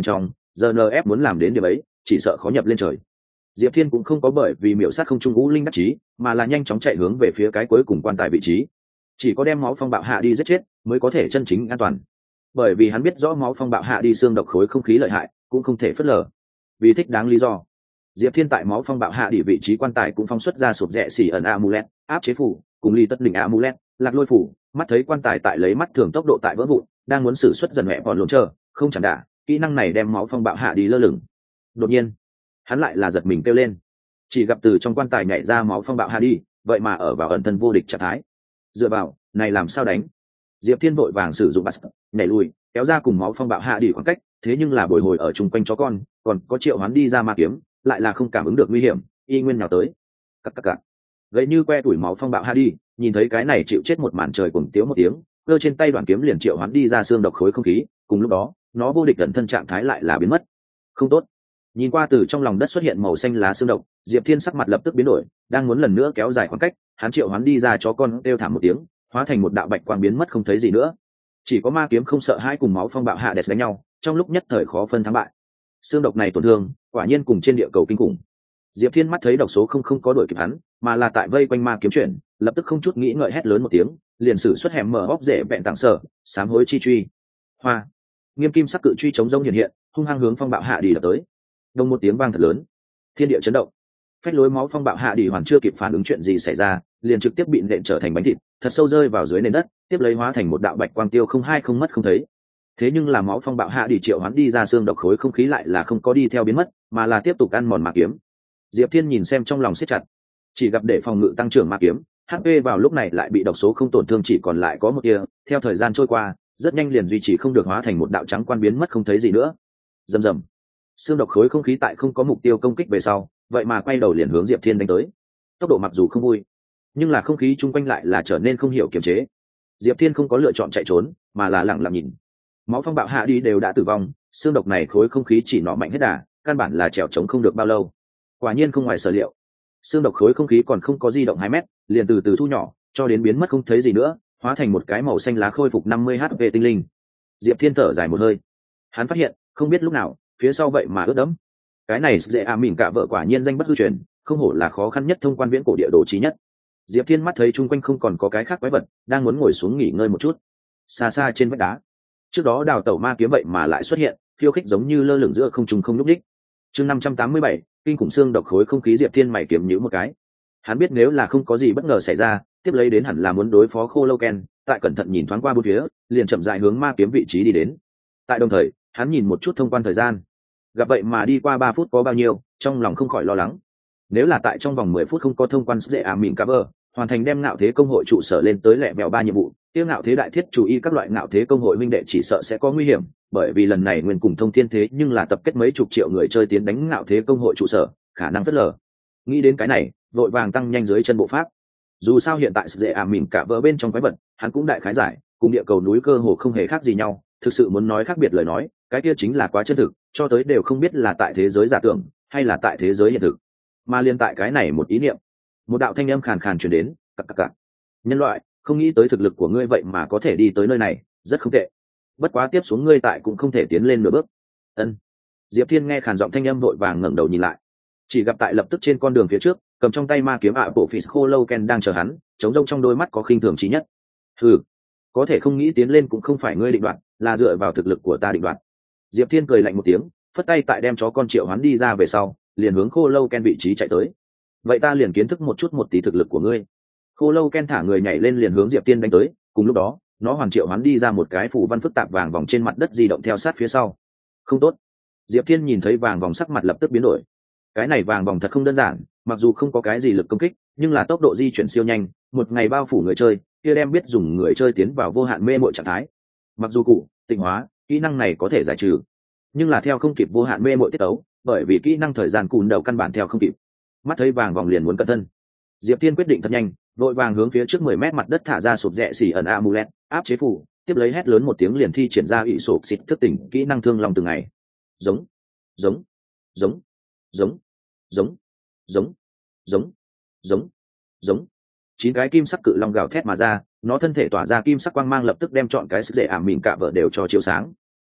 S1: giờ en ép muốn làm đến điểm ấy chỉ sợ khó nhập lên trời. Diệp Thiên cũng không có bởi vì miểu sát không trung ngũ linh đắc chí, mà là nhanh chóng chạy hướng về phía cái cuối cùng quan tài vị trí. Chỉ có đem máu phong bạo hạ đi giết chết mới có thể chân chính an toàn, bởi vì hắn biết rõ máu phong bạo hạ đi xương độc khối không khí lợi hại cũng không thể phớt lờ. Vì thích đáng lý do, Diệp Thiên tại máu phong bạo hạ đi vị trí quan tài cũng phóng xuất ra sụp rẽ xỉ ẩn amulet, áp chế phủ cùng ly tất đỉnh amulet, lạc lôi phủ. Mắt thấy quan tài tại lấy mắt thường tốc độ tại vỡ vụn, đang muốn sử xuất dần mẹ còn lộn chờ không chẳng đả, kỹ năng này đem máu phong bạo hạ đi lơ lửng. Đột nhiên hắn lại là giật mình kêu lên, chỉ gặp từ trong quan tài nhảy ra máu phong bạo hạ đi, vậy mà ở vào ẩn thân vô địch trạng thái. Dựa vào này làm sao đánh? Diệp Thiên vội vàng sử dụng bắt nhảy lùi kéo ra cùng máu phong bạo hạ đi khoảng cách, thế nhưng là bồi hồi ở chung quanh chó con, còn có triệu hoán đi ra ma kiếm lại là không cảm ứng được nguy hiểm, y nguyên nhào tới. Cặc cặc cặc. Gậy như que tuổi máu phong bạo hạ đi, nhìn thấy cái này chịu chết một màn trời cùng tiếu một tiếng, cơ trên tay đoạn kiếm liền triệu hoán đi ra xương độc khối không khí, cùng lúc đó nó vô địch ẩn thân trạng thái lại là biến mất. Không tốt. Nhìn qua từ trong lòng đất xuất hiện màu xanh lá xương độc, Diệp Thiên sắc mặt lập tức biến đổi, đang muốn lần nữa kéo dài khoảng cách, hắn triệu hoán đi ra chó con kêu thảm một tiếng, hóa thành một đạo bạch quang biến mất không thấy gì nữa. Chỉ có ma kiếm không sợ hai cùng máu phong bạo hạ đẹp đánh nhau, trong lúc nhất thời khó phân thắng bại. Xương độc này tổn thương quả nhiên cùng trên địa cầu kinh khủng. Diệp Thiên mắt thấy độc số không không có đuổi kịp hắn, mà là tại vây quanh ma kiếm chuyển, lập tức không chút nghĩ ngợi hét lớn một tiếng, liền sử xuất hẻm mở óc rễ bẹn tặng sở, sám hối chi truy. Hoa. Nghiêm kim sắc cự truy chống rông hiện hiện, hung hăng hướng phong bạo hạ đi đập tới. Đông một tiếng vang thật lớn, thiên địa chấn động. Phách lối máu phong bạo hạ đi hoàn chưa kịp phản ứng chuyện gì xảy ra, liền trực tiếp bị nện trở thành bánh thịt, thật sâu rơi vào dưới nền đất, tiếp lấy hóa thành một đạo bạch quang tiêu không hai không mất không thấy. Thế nhưng là máu phong bạo hạ đi triệu hoán đi ra xương độc khối không khí lại là không có đi theo biến mất, mà là tiếp tục ăn mòn ma kiếm. Diệp Thiên nhìn xem trong lòng siết chặt, chỉ gặp để phòng ngự tăng trưởng ma kiếm, hát pê vào lúc này lại bị độc số không tổn thương chỉ còn lại có một tia, theo thời gian trôi qua, rất nhanh liền duy trì không được hóa thành một đạo trắng quan biến mất không thấy gì nữa. Rầm rầm. Xương độc khối không khí tại không có mục tiêu công kích về sau, vậy mà quay đầu liền hướng Diệp Thiên đánh tới. Tốc độ mặc dù không vui, nhưng là không khí chung quanh lại là trở nên không hiểu kiềm chế. Diệp Thiên không có lựa chọn chạy trốn, mà là lặng lặng nhìn. Máu phong bạo hạ đi đều đã tử vong, xương độc này khối không khí chỉ nọ mạnh hết đà, căn bản là trèo trống không được bao lâu. Quả nhiên không ngoài sở liệu, xương độc khối không khí còn không có di động hai mét, liền từ từ thu nhỏ, cho đến biến mất không thấy gì nữa, hóa thành một cái màu xanh lá khôi phục năm mươi hát pê tinh linh. Diệp Thiên thở dài một hơi, hắn phát hiện, không biết lúc nào, phía sau vậy mà ướt đẫm. Cái này dễ à mỉn cả vợ quả nhiên danh bất hư truyền, không hổ là khó khăn nhất thông quan viễn cổ địa đồ chí nhất. Diệp Thiên mắt thấy chung quanh không còn có cái khác quái vật, đang muốn ngồi xuống nghỉ ngơi một chút. Xa xa trên vách đá, trước đó đào tẩu ma kiếm vậy mà lại xuất hiện, khiêu khích giống như lơ lửng giữa không trung không nhúc nhích. Chương năm trăm tám mươi bảy, kinh khủng xương độc khối không khí. Diệp Thiên mày kiếm nhíu một cái. Hắn biết nếu là không có gì bất ngờ xảy ra, tiếp lấy đến hẳn là muốn đối phó Khô Lâu Ken, tại cẩn thận nhìn thoáng qua bốn phía, liền chậm rãi hướng ma kiếm vị trí đi đến. Tại đồng thời, hắn nhìn một chút thông quan thời gian, gặp vậy mà đi qua ba phút có bao nhiêu, trong lòng không khỏi lo lắng. Nếu là tại trong vòng mười phút không có thông quan dễ à mỉn cover, hoàn thành đem ngạo thế công hội trụ sở lên tới lẹ mèo ba nhiệm vụ, tiêu ngạo thế đại thiết chú ý các loại ngạo thế công hội minh đệ chỉ sợ sẽ có nguy hiểm, bởi vì lần này nguyên cùng thông thiên thế nhưng là tập kết mấy chục triệu người chơi tiến đánh ngạo thế công hội trụ sở, khả năng phớt lờ. Nghĩ đến cái này, vội vàng tăng nhanh dưới chân bộ pháp. Dù sao hiện tại dễ à mỉn cả vỡ bên trong quái vật, hắn cũng đại khái giải, cùng địa cầu núi cơ hồ không hề khác gì nhau, thực sự muốn nói khác biệt lời nói, cái kia chính là quá chân thực, cho tới đều không biết là tại thế giới giả tưởng hay là tại thế giới hiện thực. Mà liên tại cái này một ý niệm, một đạo thanh âm khàn khàn truyền đến, cặc cặc cặc. Nhân loại, không nghĩ tới thực lực của ngươi vậy mà có thể đi tới nơi này, rất không tệ. Bất quá tiếp xuống ngươi tại cũng không thể tiến lên nửa bước. Ân. Diệp Thiên nghe khàn giọng thanh âm vội vàng ngẩng đầu nhìn lại, chỉ gặp tại lập tức trên con đường phía trước, cầm trong tay ma kiếm ạ bộ phỉ Khô Lâu Ken đang chờ hắn, trống rông trong đôi mắt có khinh thường chí nhất. Hừ, có thể không nghĩ tiến lên cũng không phải ngươi định đoạt, là dựa vào thực lực của ta định đoạt. Diệp Thiên cười lạnh một tiếng, phất tay tại đem chó con triệu hoán đi ra về sau, liền hướng Khô Lâu Ken vị trí chạy tới. Vậy ta liền kiến thức một chút một tí thực lực của ngươi. Khô Lâu Ken thả người nhảy lên liền hướng Diệp Thiên đánh tới, cùng lúc đó, nó hoàn triệu hoán đi ra một cái phủ văn phức tạp vàng vòng trên mặt đất di động theo sát phía sau. Không tốt. Diệp Thiên nhìn thấy vàng vòng sắc mặt lập tức biến đổi. Cái này vàng vòng thật không đơn giản, mặc dù không có cái gì lực công kích, nhưng là tốc độ di chuyển siêu nhanh, một ngày bao phủ người chơi, kia đem biết dùng người chơi tiến vào vô hạn mê mội trạng thái. Mặc dù cụ tịnh hóa kỹ năng này có thể giải trừ, nhưng là theo không kịp vô hạn mê mội tiết tấu, bởi vì kỹ năng thời gian cùn đầu căn bản theo không kịp. Mắt thấy vàng vòng liền muốn cẩn thân, Diệp Thiên quyết định thật nhanh, vội vàng hướng phía trước mười mét mặt đất thả ra sụp rẽ xỉ ẩn amulet, áp chế phủ, tiếp lấy hét lớn một tiếng liền thi triển ra ỷ sụp xịt thức tỉnh kỹ năng thương lòng từng ngày. Giống, giống, giống, giống, giống, giống, giống, giống, giống. Chín cái kim sắc cự long gào thét mà ra, nó thân thể tỏa ra kim sắc quang mang lập tức đem chọn cái sức dễ ảm mìn cả vợ đều cho chiếu sáng.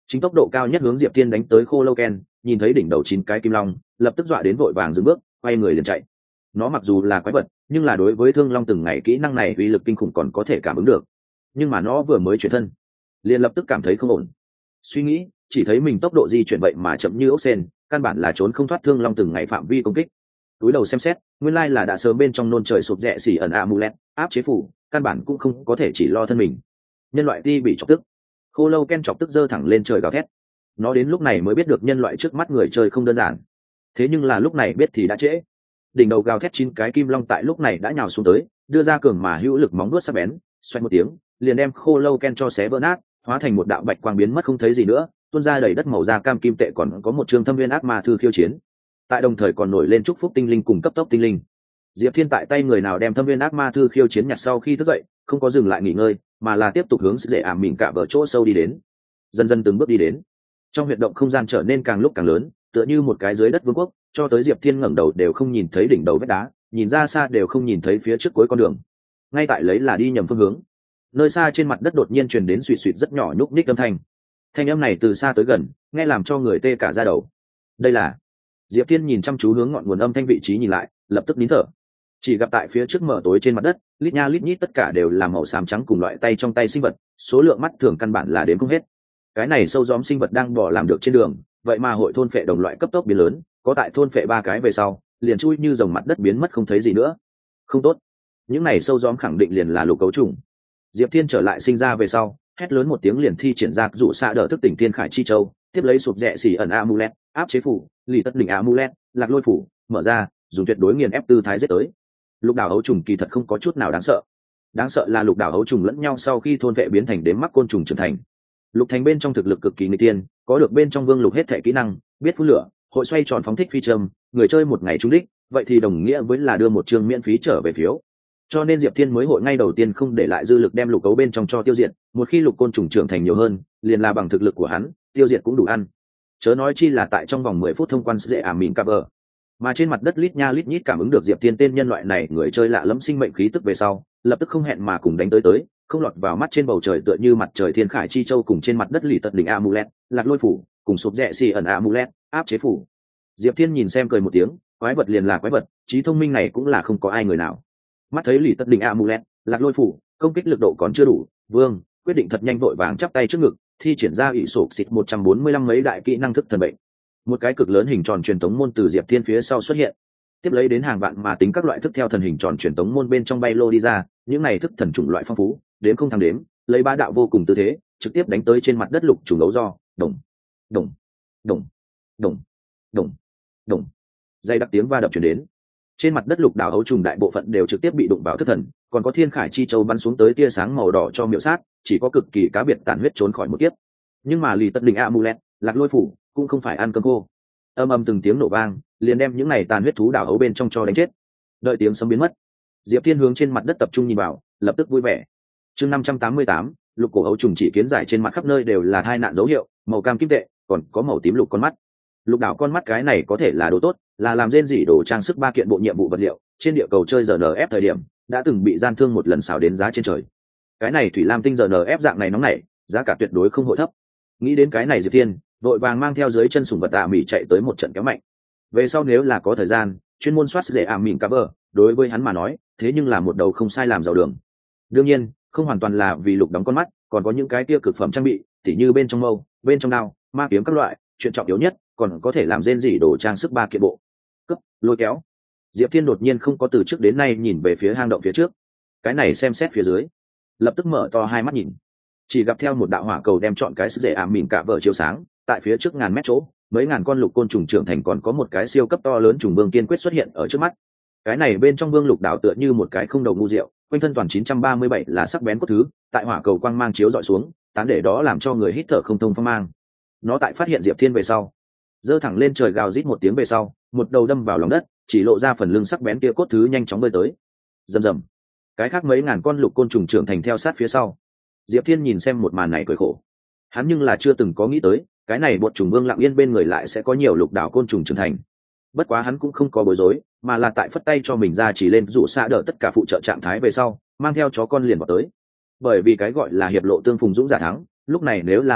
S1: chính tốc độ cao nhất hướng Diệp Thiên đánh tới khô lâu ken, nhìn thấy đỉnh đầu chín cái kim long, lập tức dọa đến vội vàng dừng bước, quay người liền chạy. Nó mặc dù là quái vật, nhưng là đối với thương long từng ngày kỹ năng này uy lực kinh khủng còn có thể cảm ứng được. Nhưng mà nó vừa mới chuyển thân, liền lập tức cảm thấy không ổn. Suy nghĩ, chỉ thấy mình tốc độ di chuyển vậy mà chậm như ốc sên, căn bản là trốn không thoát thương long từng ngày phạm vi công kích. Túi đầu xem xét, nguyên lai là đã sớm bên trong nôn trời sụp rẽ xỉ ẩn amulet, áp chế phủ, căn bản cũng không có thể chỉ lo thân mình. Nhân loại ti bị chọc tức, khô lâu ken chọc tức giơ thẳng lên trời gào thét. Nó đến lúc này mới biết được nhân loại trước mắt người chơi không đơn giản. Thế nhưng là lúc này biết thì đã trễ. Đỉnh đầu gào thét chín cái kim long tại lúc này đã nhào xuống tới, đưa ra cường mà hữu lực móng vuốt sắc bén, xoẹt một tiếng, liền đem khô lâu ken cho xé vỡ nát, hóa thành một đạo bạch quang biến mất không thấy gì nữa, tuôn ra đầy đất màu da cam kim tệ, còn có một chương thâm viên ác ma thư khiêu chiến. Tại đồng thời còn nổi lên chúc phúc tinh linh cùng cấp tốc tinh linh. Diệp Thiên tại tay người nào đem thâm viên ác ma thư khiêu chiến nhặt sau khi thức dậy, không có dừng lại nghỉ ngơi, mà là tiếp tục hướng dễ ảm mỉn cả vở chỗ sâu đi đến. Dần dần từng bước đi đến, trong huyệt động không gian trở nên càng lúc càng lớn, tựa như một cái dưới đất vương quốc, cho tới Diệp Thiên ngẩng đầu đều không nhìn thấy đỉnh đầu vách đá, nhìn ra xa đều không nhìn thấy phía trước cuối con đường. Ngay tại lấy là đi nhầm phương hướng. Nơi xa trên mặt đất đột nhiên truyền đến suỵt suỵt rất nhỏ nhúc nhích âm thanh. Thanh âm này từ xa tới gần, nghe làm cho người tê cả da đầu. Đây là Diệp Thiên nhìn chăm chú hướng ngọn nguồn âm thanh vị trí nhìn lại, lập tức nín thở. Chỉ gặp tại phía trước mở tối trên mặt đất, lít nha lít nhít tất cả đều là màu xám trắng cùng loại tay trong tay sinh vật, số lượng mắt thường căn bản là đếm không hết. Cái này sâu gióm sinh vật đang bò làm được trên đường, vậy mà hội thôn phệ đồng loại cấp tốc biến lớn, có tại thôn phệ ba cái về sau, liền chui như dòng mặt đất biến mất không thấy gì nữa. Không tốt, những này sâu gióm khẳng định liền là lục cấu trùng. Diệp Thiên trở lại sinh ra về sau, hét lớn một tiếng liền thi triển ra dụ xạ đỡ thức tỉnh thiên khải chi châu, tiếp lấy sụp rẽ xỉ ẩn amulet, áp chế phủ, lì tất đỉnh amulet, lạc lôi phủ, mở ra, dùng tuyệt đối nghiền ép tư thái giết tới. Lục đảo ấu trùng kỳ thật không có chút nào đáng sợ. Đáng sợ là lục đảo ấu trùng lẫn nhau sau khi thôn vệ biến thành đếm mắc côn trùng trưởng thành. Lục thành bên trong thực lực cực kỳ nguy tiên, có được bên trong vương lục hết thể kỹ năng, biết phun lửa, hội xoay tròn phóng thích phi châm, người chơi một ngày trúng đích, vậy thì đồng nghĩa với là đưa một chương miễn phí trở về phiếu. Cho nên Diệp Thiên mới hội ngay đầu tiên không để lại dư lực đem lục cấu bên trong cho tiêu diệt, một khi lục côn trùng trưởng thành nhiều hơn, liền là bằng thực lực của hắn, tiêu diệt cũng đủ ăn. Chớ nói chi là tại trong vòng mười phút thông quan dễ ảm mịn cover. Mà trên mặt đất lít nha lít nhít cảm ứng được Diệp Thiên tên nhân loại này người chơi lạ lẫm sinh mệnh khí tức về sau, lập tức không hẹn mà cùng đánh tới tới, không lọt vào mắt trên bầu trời tựa như mặt trời thiên khải chi châu cùng trên mặt đất lì tật đỉnh amulet, lạc lôi phủ, cùng sụp rẽ xì ẩn amulet, áp chế phủ. Diệp Thiên nhìn xem cười một tiếng, quái vật liền là quái vật, trí thông minh này cũng là không có ai người nào. Mắt thấy lì tật đỉnh amulet, lạc lôi phủ, công kích lực độ còn chưa đủ, vương quyết định thật nhanh vội vàng chắp tay trước ngực, thi triển ra ỷ sổ xịt một trăm bốn mươi lăm mấy đại kỹ năng thức thần bệnh. Một cái cực lớn hình tròn truyền tống môn từ Diệp Thiên phía sau xuất hiện, tiếp lấy đến hàng vạn mà tính các loại thức theo thần hình tròn truyền tống môn bên trong bay lô đi ra, những này thức thần chủng loại phong phú, đến không thắng đếm, lấy ba đạo vô cùng tư thế, trực tiếp đánh tới trên mặt đất lục trùng đấu do, đồng, đồng, đồng, đồng, đồng, đồng. Dây đặc tiếng va đập truyền đến. Trên mặt đất lục đảo ấu trùng đại bộ phận đều trực tiếp bị đụng vào thức thần, còn có thiên khải chi châu bắn xuống tới tia sáng màu đỏ cho miểu sát, chỉ có cực kỳ cá biệt tàn huyết trốn khỏi một kiếp. Nhưng mà lì tất đỉnh amulet, lạc lôi phủ cũng không phải ăn cơm khô. Âm âm từng tiếng nổ vang, liền đem những này tàn huyết thú đảo ấu bên trong cho đánh chết. Đợi tiếng sấm biến mất, Diệp Thiên hướng trên mặt đất tập trung nhìn vào, lập tức vui vẻ. Chương năm trăm tám mươi tám, lục cổ ấu trùng chỉ kiến giải trên mặt khắp nơi đều là tai nạn dấu hiệu, màu cam kim tệ, còn có màu tím lục con mắt. Lục đảo con mắt cái này có thể là đồ tốt, là làm rên rỉ đồ trang sức ba kiện bộ nhiệm vụ vật liệu, trên địa cầu chơi giê en ép thời điểm, đã từng bị gian thương một lần xào đến giá trên trời. Cái này thủy lam tinh giê en ép dạng này nóng nảy, giá cả tuyệt đối không hội thấp. Nghĩ đến cái này Diệp Thiên, vội vàng mang theo dưới chân sủng vật tạ mỹ chạy tới một trận kéo mạnh. Về sau nếu là có thời gian, chuyên môn soát dễ ảm mịn cover, đối với hắn mà nói, thế nhưng là một đầu không sai làm giàu đường. Đương nhiên, không hoàn toàn là vì lục đóng con mắt, còn có những cái kia cực phẩm trang bị, tỉ như bên trong mâu, bên trong đao, ma kiếm các loại, chuyện trọng yếu nhất, còn có thể làm rên rỉ đồ trang sức ba kiện bộ. Cấp, lôi kéo. Diệp Thiên đột nhiên không có từ trước đến nay nhìn về phía hang động phía trước. Cái này xem xét phía dưới, lập tức mở to hai mắt nhìn. Chỉ gặp theo một đạo hỏa cầu đem chọn cái sức dễ ảm mịn cả vở chiếu sáng, tại phía trước ngàn mét chỗ, mấy ngàn con lục côn trùng trưởng thành, còn có một cái siêu cấp to lớn trùng vương kiên quyết xuất hiện ở trước mắt. Cái này bên trong vương lục đảo tựa như một cái không đầu ngu rượu, quanh thân toàn chín trăm ba mươi bảy là sắc bén cốt thứ, tại hỏa cầu quang mang chiếu dọi xuống, tán để đó làm cho người hít thở không thông phong mang. Nó tại phát hiện Diệp Thiên về sau, giơ thẳng lên trời gào rít một tiếng về sau, một đầu đâm vào lòng đất, chỉ lộ ra phần lưng sắc bén kia cốt thứ nhanh chóng bơi tới. Rầm rầm. Cái khác mấy ngàn con lục côn trùng trưởng thành theo sát phía sau. Diệp Thiên nhìn xem một màn này cười khổ. Hắn nhưng là chưa từng có nghĩ tới, cái này bột trùng vương lặng yên bên người lại sẽ có nhiều lục đảo côn trùng trưởng thành. Bất quá hắn cũng không có bối rối, mà là tại phất tay cho mình ra chỉ lên dụ xạ đỡ tất cả phụ trợ trạng thái về sau, mang theo chó con liền vào tới. Bởi vì cái gọi là hiệp lộ tương phùng dũng giả thắng, lúc này nếu là lùi bước,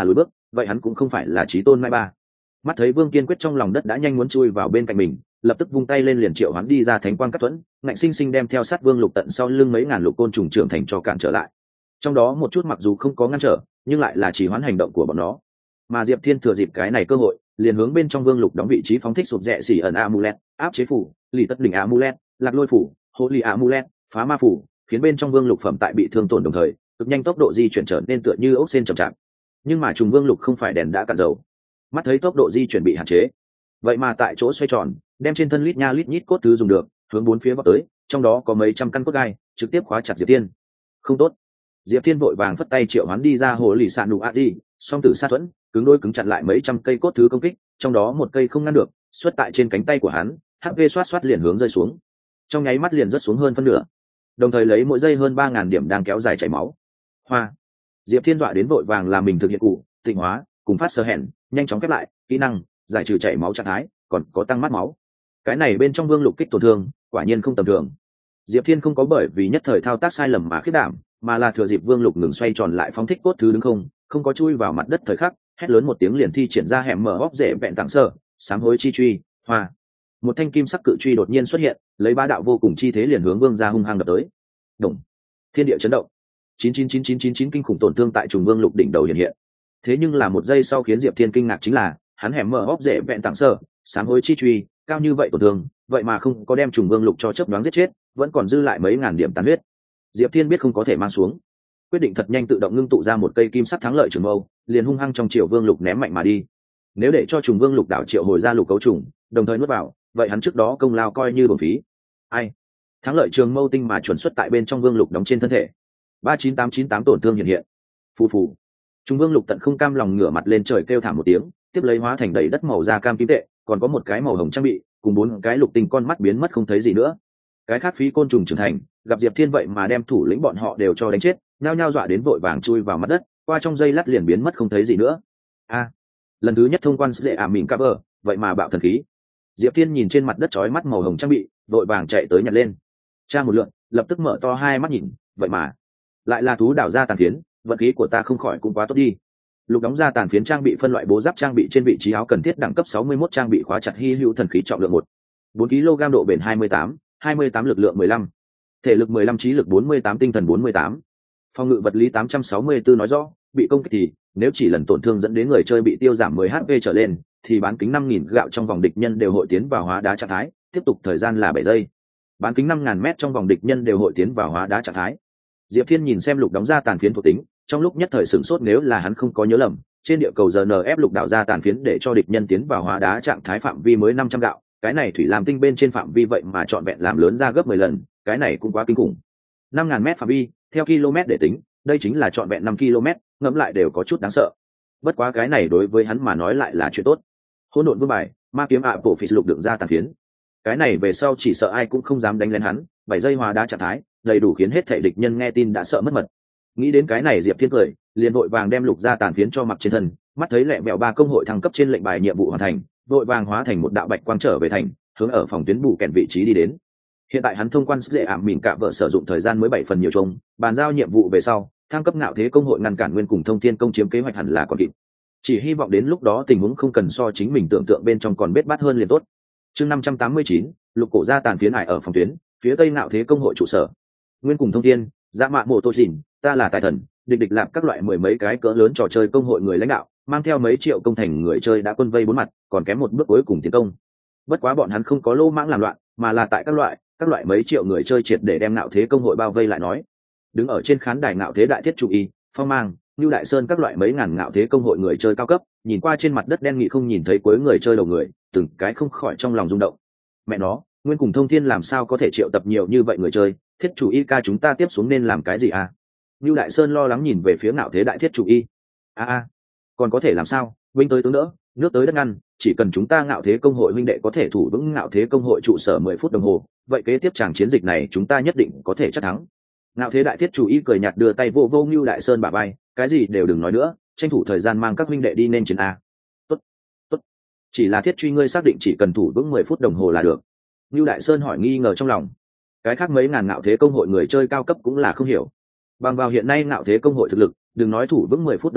S1: vậy hắn cũng không phải là chí tôn mai ba. Mắt thấy Vương Kiên Quyết trong lòng đất đã nhanh muốn chui vào bên cạnh mình, lập tức vung tay lên liền triệu hắn đi ra thánh quang cắt thuẫn, ngạnh sinh sinh đem theo sát Vương Lục tận sau lưng mấy ngàn lục côn trùng trưởng thành cho cản trở lại. Trong đó một chút mặc dù không có ngăn trở, nhưng lại là chỉ hoãn hành động của bọn nó. Mà Diệp Thiên thừa dịp cái này cơ hội, liền hướng bên trong Vương Lục đóng vị trí phóng thích sụp rẽ xỉ ẩn amulet, áp chế phủ, lì tất đỉnh amulet, lạc lôi phủ, hộ lì amulet, phá ma phủ, khiến bên trong Vương Lục phẩm tại bị thương tổn đồng thời, cực nhanh tốc độ di chuyển trở nên tựa như ốc sên chậm chạp. Nhưng mà trùng Vương Lục không phải đèn đã cạn dầu, mắt thấy tốc độ di chuyển bị hạn chế, vậy mà tại chỗ xoay tròn, đem trên thân lít nha lít nhít cốt thứ dùng được, hướng bốn phía vọt tới, trong đó có mấy trăm căn cốt gai, trực tiếp khóa chặt Diệp Thiên. Không tốt. Diệp Thiên vội vàng phất tay triệu hoán đi ra hồ lì sạn nụ a di, song tử sát thuẫn, cứng đôi cứng chặn lại mấy trăm cây cốt thứ công kích, trong đó một cây không ngăn được, xuất tại trên cánh tay của hắn, hát pê xoát xoát liền hướng rơi xuống, trong nháy mắt liền rớt xuống hơn phân nửa, đồng thời lấy mỗi giây hơn ba ngàn điểm đang kéo dài chảy máu. Hoa. Diệp Thiên dọa đến vội vàng làm mình thực hiện cụ tịnh hóa, cùng phát sơ hẹn, nhanh chóng khép lại kỹ năng giải trừ chảy máu trạng thái, còn có tăng mắt máu. Cái này bên trong Vương Lục kích tổn thương, quả nhiên không tầm thường. Diệp Thiên không có bởi vì nhất thời thao tác sai lầm mà khiết đảm, mà là thừa dịp Vương Lục ngừng xoay tròn lại phóng thích cốt thứ đứng không, không có chui vào mặt đất thời khắc, hét lớn một tiếng liền thi triển ra hẻm mở hốc rễ vẹn tặng sơ, sám hối chi truy, hoa. Một thanh kim sắc cự truy đột nhiên xuất hiện, lấy ba đạo vô cùng chi thế liền hướng Vương gia hung hăng đập tới. Động. Thiên địa chấn động. chín chín chín chín chín chín kinh khủng tổn thương tại trùng Vương Lục đỉnh đầu hiện hiện. Thế nhưng là một giây sau khiến Diệp Thiên kinh ngạc chính là, hắn hẻm mở hốc rễ vẹn tặng sơ, sám hối chi truy, cao như vậy tổn thương, vậy mà không có đem trùng Vương Lục cho chớp nhoáng giết chết, vẫn còn dư lại mấy ngàn điểm tàn huyết. Diệp Thiên biết không có thể mang xuống, quyết định thật nhanh tự động ngưng tụ ra một cây kim sắc thắng lợi trường mâu, liền hung hăng trong Triệu Vương Lục ném mạnh mà đi. Nếu để cho trùng Vương Lục đảo triệu hồi ra lục cấu trùng, đồng thời nuốt vào, vậy hắn trước đó công lao coi như bổng phí. Ai? Thắng lợi trường mâu tinh mà chuẩn xuất tại bên trong Vương Lục đóng trên thân thể. ba chín tám chín tám tổn thương hiện hiện. Phù phù. Trùng Vương Lục tận không cam lòng ngửa mặt lên trời kêu thảm một tiếng, tiếp lấy hóa thành đầy đất màu da cam kim tệ, còn có một cái màu hồng trang bị, cùng bốn cái lục tinh con mắt biến mất không thấy gì nữa. Cái khác phí côn trùng trưởng thành, gặp Diệp Thiên vậy mà đem thủ lĩnh bọn họ đều cho đánh chết, nhao nhao dọa đến vội vàng chui vào mặt đất, qua trong giây lát liền biến mất không thấy gì nữa. A, lần thứ nhất thông quan dễ ảm mịn cover, vậy mà bạo thần khí. Diệp Thiên nhìn trên mặt đất chói mắt màu hồng trang bị, vội vàng chạy tới nhặt lên. Tra một lượt, lập tức mở to hai mắt nhìn, vậy mà lại là thú đảo ra tàn phiến, vận khí của ta không khỏi cũng quá tốt đi. Lục đóng ra tàn phiến trang bị phân loại bố giáp trang bị trên vị trí áo cần thiết đẳng cấp sáu mươi mốt trang bị khóa chặt hy hữu thần khí trọng lượng một, bốn ki lô gam độ bền hai mươi tám, hai mươi tám lực lượng mười lăm, thể lực mười lăm trí lực bốn mươi tám tinh thần bốn mươi tám, phòng ngự vật lý tám trăm sáu mươi tư nói rõ, bị công kích thì nếu chỉ lần tổn thương dẫn đến người chơi bị tiêu giảm mười hát pê trở lên, thì bán kính năm nghìn gạo trong vòng địch nhân đều hội tiến vào hóa đá trạng thái, tiếp tục thời gian là bảy giây. Bán kính năm nghìn mét trong vòng địch nhân đều hội tiến vào hóa đá trạng thái. Diệp Thiên nhìn xem lục đóng ra tàn phiến thuộc tính, trong lúc nhất thời sửng sốt, nếu là hắn không có nhớ lầm, trên địa cầu giê en ép lục đảo ra tàn phiến để cho địch nhân tiến vào hóa đá trạng thái phạm vi mới năm trăm gạo, cái này thủy làm tinh bên trên phạm vi vậy mà trọn vẹn làm lớn ra gấp mười lần, cái này cũng quá kinh khủng. năm nghìn mét phạm vi, theo km để tính, đây chính là trọn vẹn năm ki lô mét, ngẫm lại đều có chút đáng sợ. Bất quá cái này đối với hắn mà nói lại là chuyện tốt. Hỗn độn vương bài, ma kiếm ạ bộ phỉ lục đựng ra tàn phiến. Cái này về sau chỉ sợ ai cũng không dám đánh lên hắn, bảy giây hóa đá trạng thái, đầy đủ khiến hết thảy địch nhân nghe tin đã sợ mất mật. Nghĩ đến cái này Diệp Thiên cười, liền vội vàng đem lục ra tàn phiến cho mặc trên thân, mắt thấy lẹ mẹo ba công hội thăng cấp trên lệnh bài nhiệm vụ hoàn thành, vội vàng hóa thành một đạo bạch quang trở về thành, hướng ở phòng tuyến bù kèn vị trí đi đến. Hiện tại hắn thông quan dễ ảm mìn cả vợ sử dụng thời gian mới bảy phần nhiều chung, bàn giao nhiệm vụ về sau, thăng cấp ngạo thế công hội ngăn cản nguyên cùng thông thiên công chiếm kế hoạch hẳn là còn kịp. Chỉ hy vọng đến lúc đó tình huống không cần so chính mình tưởng tượng bên trong còn bết bát hơn liền tốt. Chương năm trăm tám mươi chín, lục cổ ra tàn phiến ải ở phòng tuyến, phía tây ngạo thế công hội trụ sở. Nguyên cùng thông thiên, dạ mạ mộ tô dìn, ta là tài thần, địch địch làm các loại mười mấy cái cỡ lớn trò chơi công hội người lãnh đạo, mang theo mấy triệu công thành người chơi đã quân vây bốn mặt, còn kém một bước cuối cùng tiến công. Bất quá bọn hắn không có lô mãng làm loạn, mà là tại các loại các loại mấy triệu người chơi triệt để đem ngạo thế công hội bao vây lại nói. Đứng ở trên khán đài ngạo thế đại thiết chủ y, Phong Mang, Nưu Đại Sơn các loại mấy ngàn ngạo thế công hội người chơi cao cấp, nhìn qua trên mặt đất đen nghị không nhìn thấy cuối người chơi đầu người, từng cái không khỏi trong lòng rung động. Mẹ nó, Nguyên cùng thông thiên làm sao có thể triệu tập nhiều như vậy người chơi, thiết chủ y ca chúng ta tiếp xuống nên làm cái gì à? Nưu Đại Sơn lo lắng nhìn về phía ngạo thế đại thiết chủ y. A a, còn có thể làm sao? Vinh tới tướng đỡ, nước tới đất ngăn, chỉ cần chúng ta ngạo thế công hội huynh đệ có thể thủ vững ngạo thế công hội trụ sở mười phút đồng hồ, vậy kế tiếp tràng chiến dịch này chúng ta nhất định có thể chắc thắng. Ngạo thế đại thiết chủ y cười nhạt đưa tay vô vô Nưu Đại Sơn bả vai, cái gì đều đừng nói nữa, tranh thủ thời gian mang các huynh đệ đi nên chiến a. Tốt, tốt. Chỉ là thiết truy ngươi xác định chỉ cần thủ vững mười phút đồng hồ là được. Nưu Đại Sơn hỏi nghi ngờ trong lòng. Cái khác mấy ngàn ngạo thế công hội người chơi cao cấp cũng là không hiểu. Bằng vào hiện nay ngạo thế công hội thực lực, đừng nói thủ vững mười phút đồng hồ,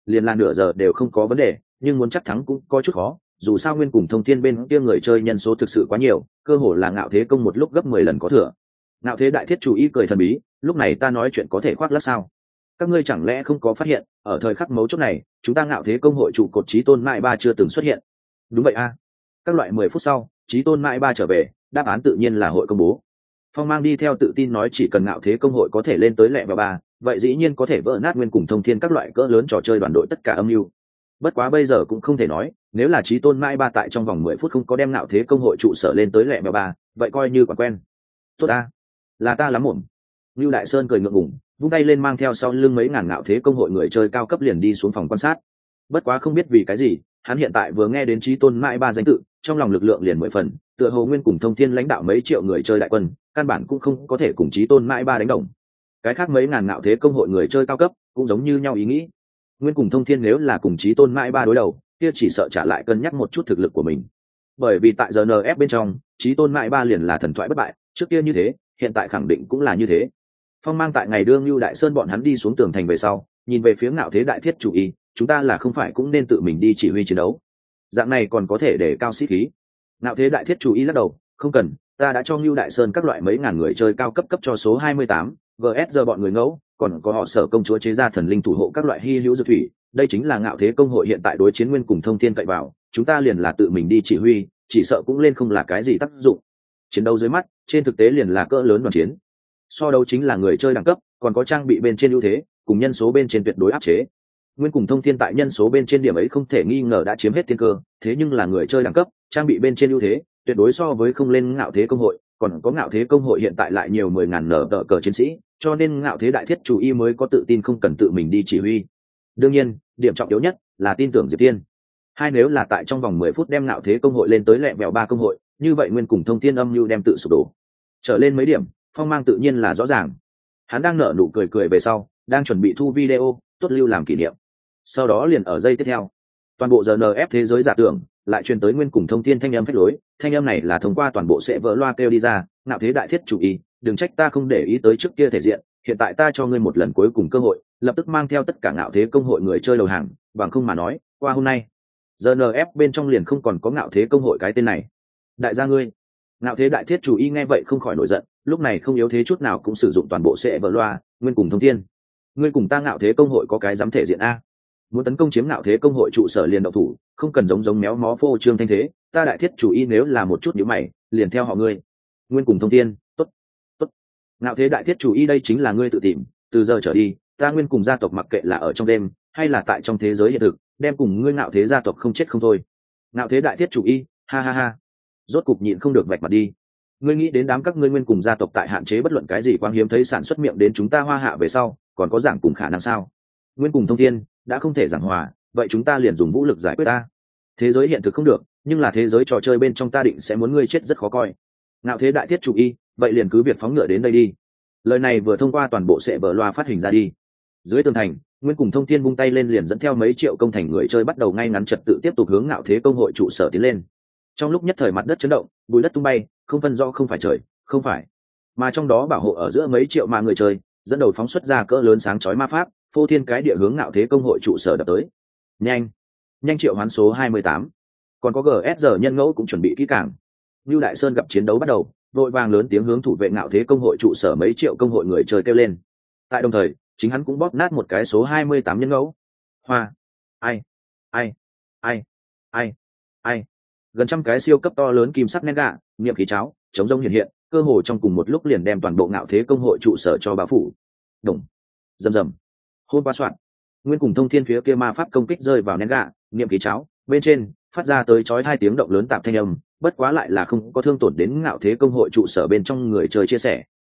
S1: liền là nửa giờ đều không có vấn đề, nhưng muốn chắc thắng cũng có chút khó, dù sao Nguyên cùng Thông Thiên bên kia người chơi nhân số thực sự quá nhiều, cơ hồ là Ngạo Thế Công một lúc gấp mười lần có thừa. Ngạo Thế Đại Thiết chủ ý cười thần bí, lúc này ta nói chuyện có thể khoác lác sao? Các ngươi chẳng lẽ không có phát hiện, ở thời khắc mấu chốt này, chúng ta Ngạo Thế Công hội trụ cột Chí Tôn Mãi Ba chưa từng xuất hiện. Đúng vậy a. Các loại mười phút sau, Chí Tôn Mãi Ba trở về, đáp án tự nhiên là hội công bố. Phong Mang đi theo tự tin nói chỉ cần Ngạo Thế Công hội có thể lên tới lẹ vào ba, vậy dĩ nhiên có thể vỡ nát Nguyên cùng Thông Thiên các loại cỡ lớn trò chơi đoàn đội tất cả âm mưu. Bất quá bây giờ cũng không thể nói, nếu là Chí Tôn Mãi Ba tại trong vòng mười phút không có đem Ngạo Thế Công hội trụ sở lên tới lẹ vào ba, vậy coi như quả quen. Tốt a, là ta lắm mồm. Lưu Đại Sơn cười ngượng ngùng, vung tay lên mang theo sau lưng mấy ngàn Ngạo Thế Công hội người chơi cao cấp liền đi xuống phòng quan sát. Bất quá không biết vì cái gì, hắn hiện tại vừa nghe đến Chí Tôn Mãi Ba danh tự, trong lòng lực lượng liền mười phần, tựa hồ Nguyên cùng Thông Thiên lãnh đạo mấy triệu người chơi đại quân, căn bản cũng không có thể cùng Chí Tôn Mãi Ba đánh đồng. Cái khác mấy ngàn Ngạo Thế Công hội người chơi cao cấp cũng giống như nhau ý nghĩ. Nguyên cùng Thông Thiên nếu là cùng Chí Tôn Mãi Ba đối đầu, kia chỉ sợ trả lại cân nhắc một chút thực lực của mình. Bởi vì tại giờ en ép bên trong, Chí Tôn Mãi Ba liền là thần thoại bất bại, trước kia như thế, hiện tại khẳng định cũng là như thế. Phong Mang tại ngày đương Lưu Đại Sơn bọn hắn đi xuống tường thành về sau, nhìn về phía Ngạo Thế Đại Thiết chủ ý, chúng ta là không phải cũng nên tự mình đi chỉ huy chiến đấu. Dạng này còn có thể để cao sĩ khí. Ngạo Thế Đại Thiết chủ ý lắc đầu, không cần, ta đã cho Lưu Đại Sơn các loại mấy ngàn người chơi cao cấp cấp cho số hai mươi tám, vê ét giờ bọn người ngẫu, còn có họ Sở công chúa chế ra thần linh thủ hộ các loại hy hữu dược thủy, đây chính là Ngạo Thế Công hội hiện tại đối chiến Nguyên cùng Thông Thiên cậy vào, chúng ta liền là tự mình đi chỉ huy, chỉ sợ cũng lên không là cái gì tác dụng. Chiến đấu dưới mắt, trên thực tế liền là cỡ lớn đoàn chiến. So đấu chính là người chơi đẳng cấp, còn có trang bị bên trên ưu thế, cùng nhân số bên trên tuyệt đối áp chế. Nguyên cùng Thông Thiên tại nhân số bên trên điểm ấy không thể nghi ngờ đã chiếm hết tiên cơ, thế nhưng là người chơi đẳng cấp, trang bị bên trên ưu thế, tuyệt đối so với không lên Ngạo Thế Công hội, còn có Ngạo Thế Công hội hiện tại lại nhiều mười ngàn nở tờ cờ chiến sĩ, cho nên Ngạo Thế Đại Thiết chủ y mới có tự tin không cần tự mình đi chỉ huy. Đương nhiên, điểm trọng yếu nhất là tin tưởng Diệp Tiên. Hai nếu là tại trong vòng mười phút đem Ngạo Thế Công hội lên tới lẹ vẹo ba công hội, như vậy Nguyên cùng Thông Thiên âm mưu đem tự sụp đổ. Trở lên mấy điểm, Phong Mang tự nhiên là rõ ràng. Hắn đang nở nụ cười cười về sau, đang chuẩn bị thu video, tốt lưu làm kỷ niệm. Sau đó liền ở giây tiếp theo, toàn bộ giờ en ép thế giới giả tưởng lại truyền tới Nguyên cùng Thông Thiên thanh âm phách lối, thanh âm này là thông qua toàn bộ sẽ vỡ loa kêu đi ra, Ngạo Thế Đại Thiết chủ ý, đừng trách ta không để ý tới trước kia thể diện, hiện tại ta cho ngươi một lần cuối cùng cơ hội, lập tức mang theo tất cả Ngạo Thế Công hội người chơi đầu hàng, bằng không mà nói, qua hôm nay, giờ en ép bên trong liền không còn có Ngạo Thế Công hội cái tên này. Đại gia ngươi, Ngạo Thế Đại Thiết chủ ý nghe vậy không khỏi nổi giận, lúc này không yếu thế chút nào cũng sử dụng toàn bộ sẽ vỡ loa, Nguyên cùng Thông Thiên, ngươi cùng ta Ngạo Thế Công hội có cái dám thể diện a? Muốn tấn công chiếm Ngạo Thế Công hội trụ sở liền động thủ, không cần giống giống méo mó phô trương thanh thế, ta Đại Thiết chủ ý nếu là một chút nhíu mày, liền theo họ ngươi. Nguyên cùng Thông Thiên, tốt, tốt. Ngạo Thế Đại Thiết chủ ý đây chính là ngươi tự tìm, từ giờ trở đi, ta Nguyên cùng gia tộc mặc kệ là ở trong đêm hay là tại trong thế giới hiện thực, đem cùng ngươi Ngạo Thế gia tộc không chết không thôi. Ngạo Thế Đại Thiết chủ ý, ha ha ha. Rốt cục nhịn không được vạch mặt đi. Ngươi nghĩ đến đám các ngươi Nguyên cùng gia tộc tại hạn chế bất luận cái gì quang hiếm thấy sản xuất miệng đến chúng ta Hoa Hạ về sau, còn có giảng cùng khả năng sao? Nguyên cùng Thông Thiên đã không thể giảng hòa, vậy chúng ta liền dùng vũ lực giải quyết ta. Thế giới hiện thực không được, nhưng là thế giới trò chơi bên trong ta định sẽ muốn ngươi chết rất khó coi. Ngạo Thế Đại Thiết chủ ý, vậy liền cứ việc phóng ngựa đến đây đi. Lời này vừa thông qua toàn bộ sẽ bờ loa phát hình ra đi. Dưới tường thành, Nguyên cùng Thông Thiên vung tay lên liền dẫn theo mấy triệu công thành người chơi bắt đầu ngay ngắn trật tự tiếp tục hướng Ngạo Thế Công hội trụ sở tiến lên. Trong lúc nhất thời mặt đất chấn động, bụi đất tung bay, không phân rõ không phải trời, không phải. Mà trong đó bảo hộ ở giữa mấy triệu mà người chơi, dẫn đầu phóng xuất ra cỡ lớn sáng chói ma pháp, phô thiên cái địa hướng Ngạo Thế Công hội trụ sở đập tới. Nhanh, nhanh triệu hoán số hai mươi tám. Còn có giê ét giờ nhân ngẫu cũng chuẩn bị kỹ càng. Lưu Đại Sơn gặp chiến đấu bắt đầu, vội vàng lớn tiếng hướng thủ vệ Ngạo Thế Công hội trụ sở mấy triệu công hội người chơi kêu lên. Tại đồng thời, chính hắn cũng bóp nát một cái số hai mươi tám nhân ngẫu. Hoa, ai, ai, ai, ai, ai. Gần trăm cái siêu cấp to lớn kim sắc nén gạ, niệm khí cháo, chống rông hiện hiện, cơ hồ trong cùng một lúc liền đem toàn bộ Ngạo Thế Công hội trụ sở cho bao phủ. Đùng, rầm rầm. Hôn qua soạn. Nguyên cùng Thông Thiên phía kia ma pháp công kích rơi vào nén gạ, niệm khí cháo, bên trên phát ra tới chói hai tiếng động lớn tạp thanh âm, bất quá lại là không có thương tổn đến Ngạo Thế Công hội trụ sở bên trong người chơi chia sẻ.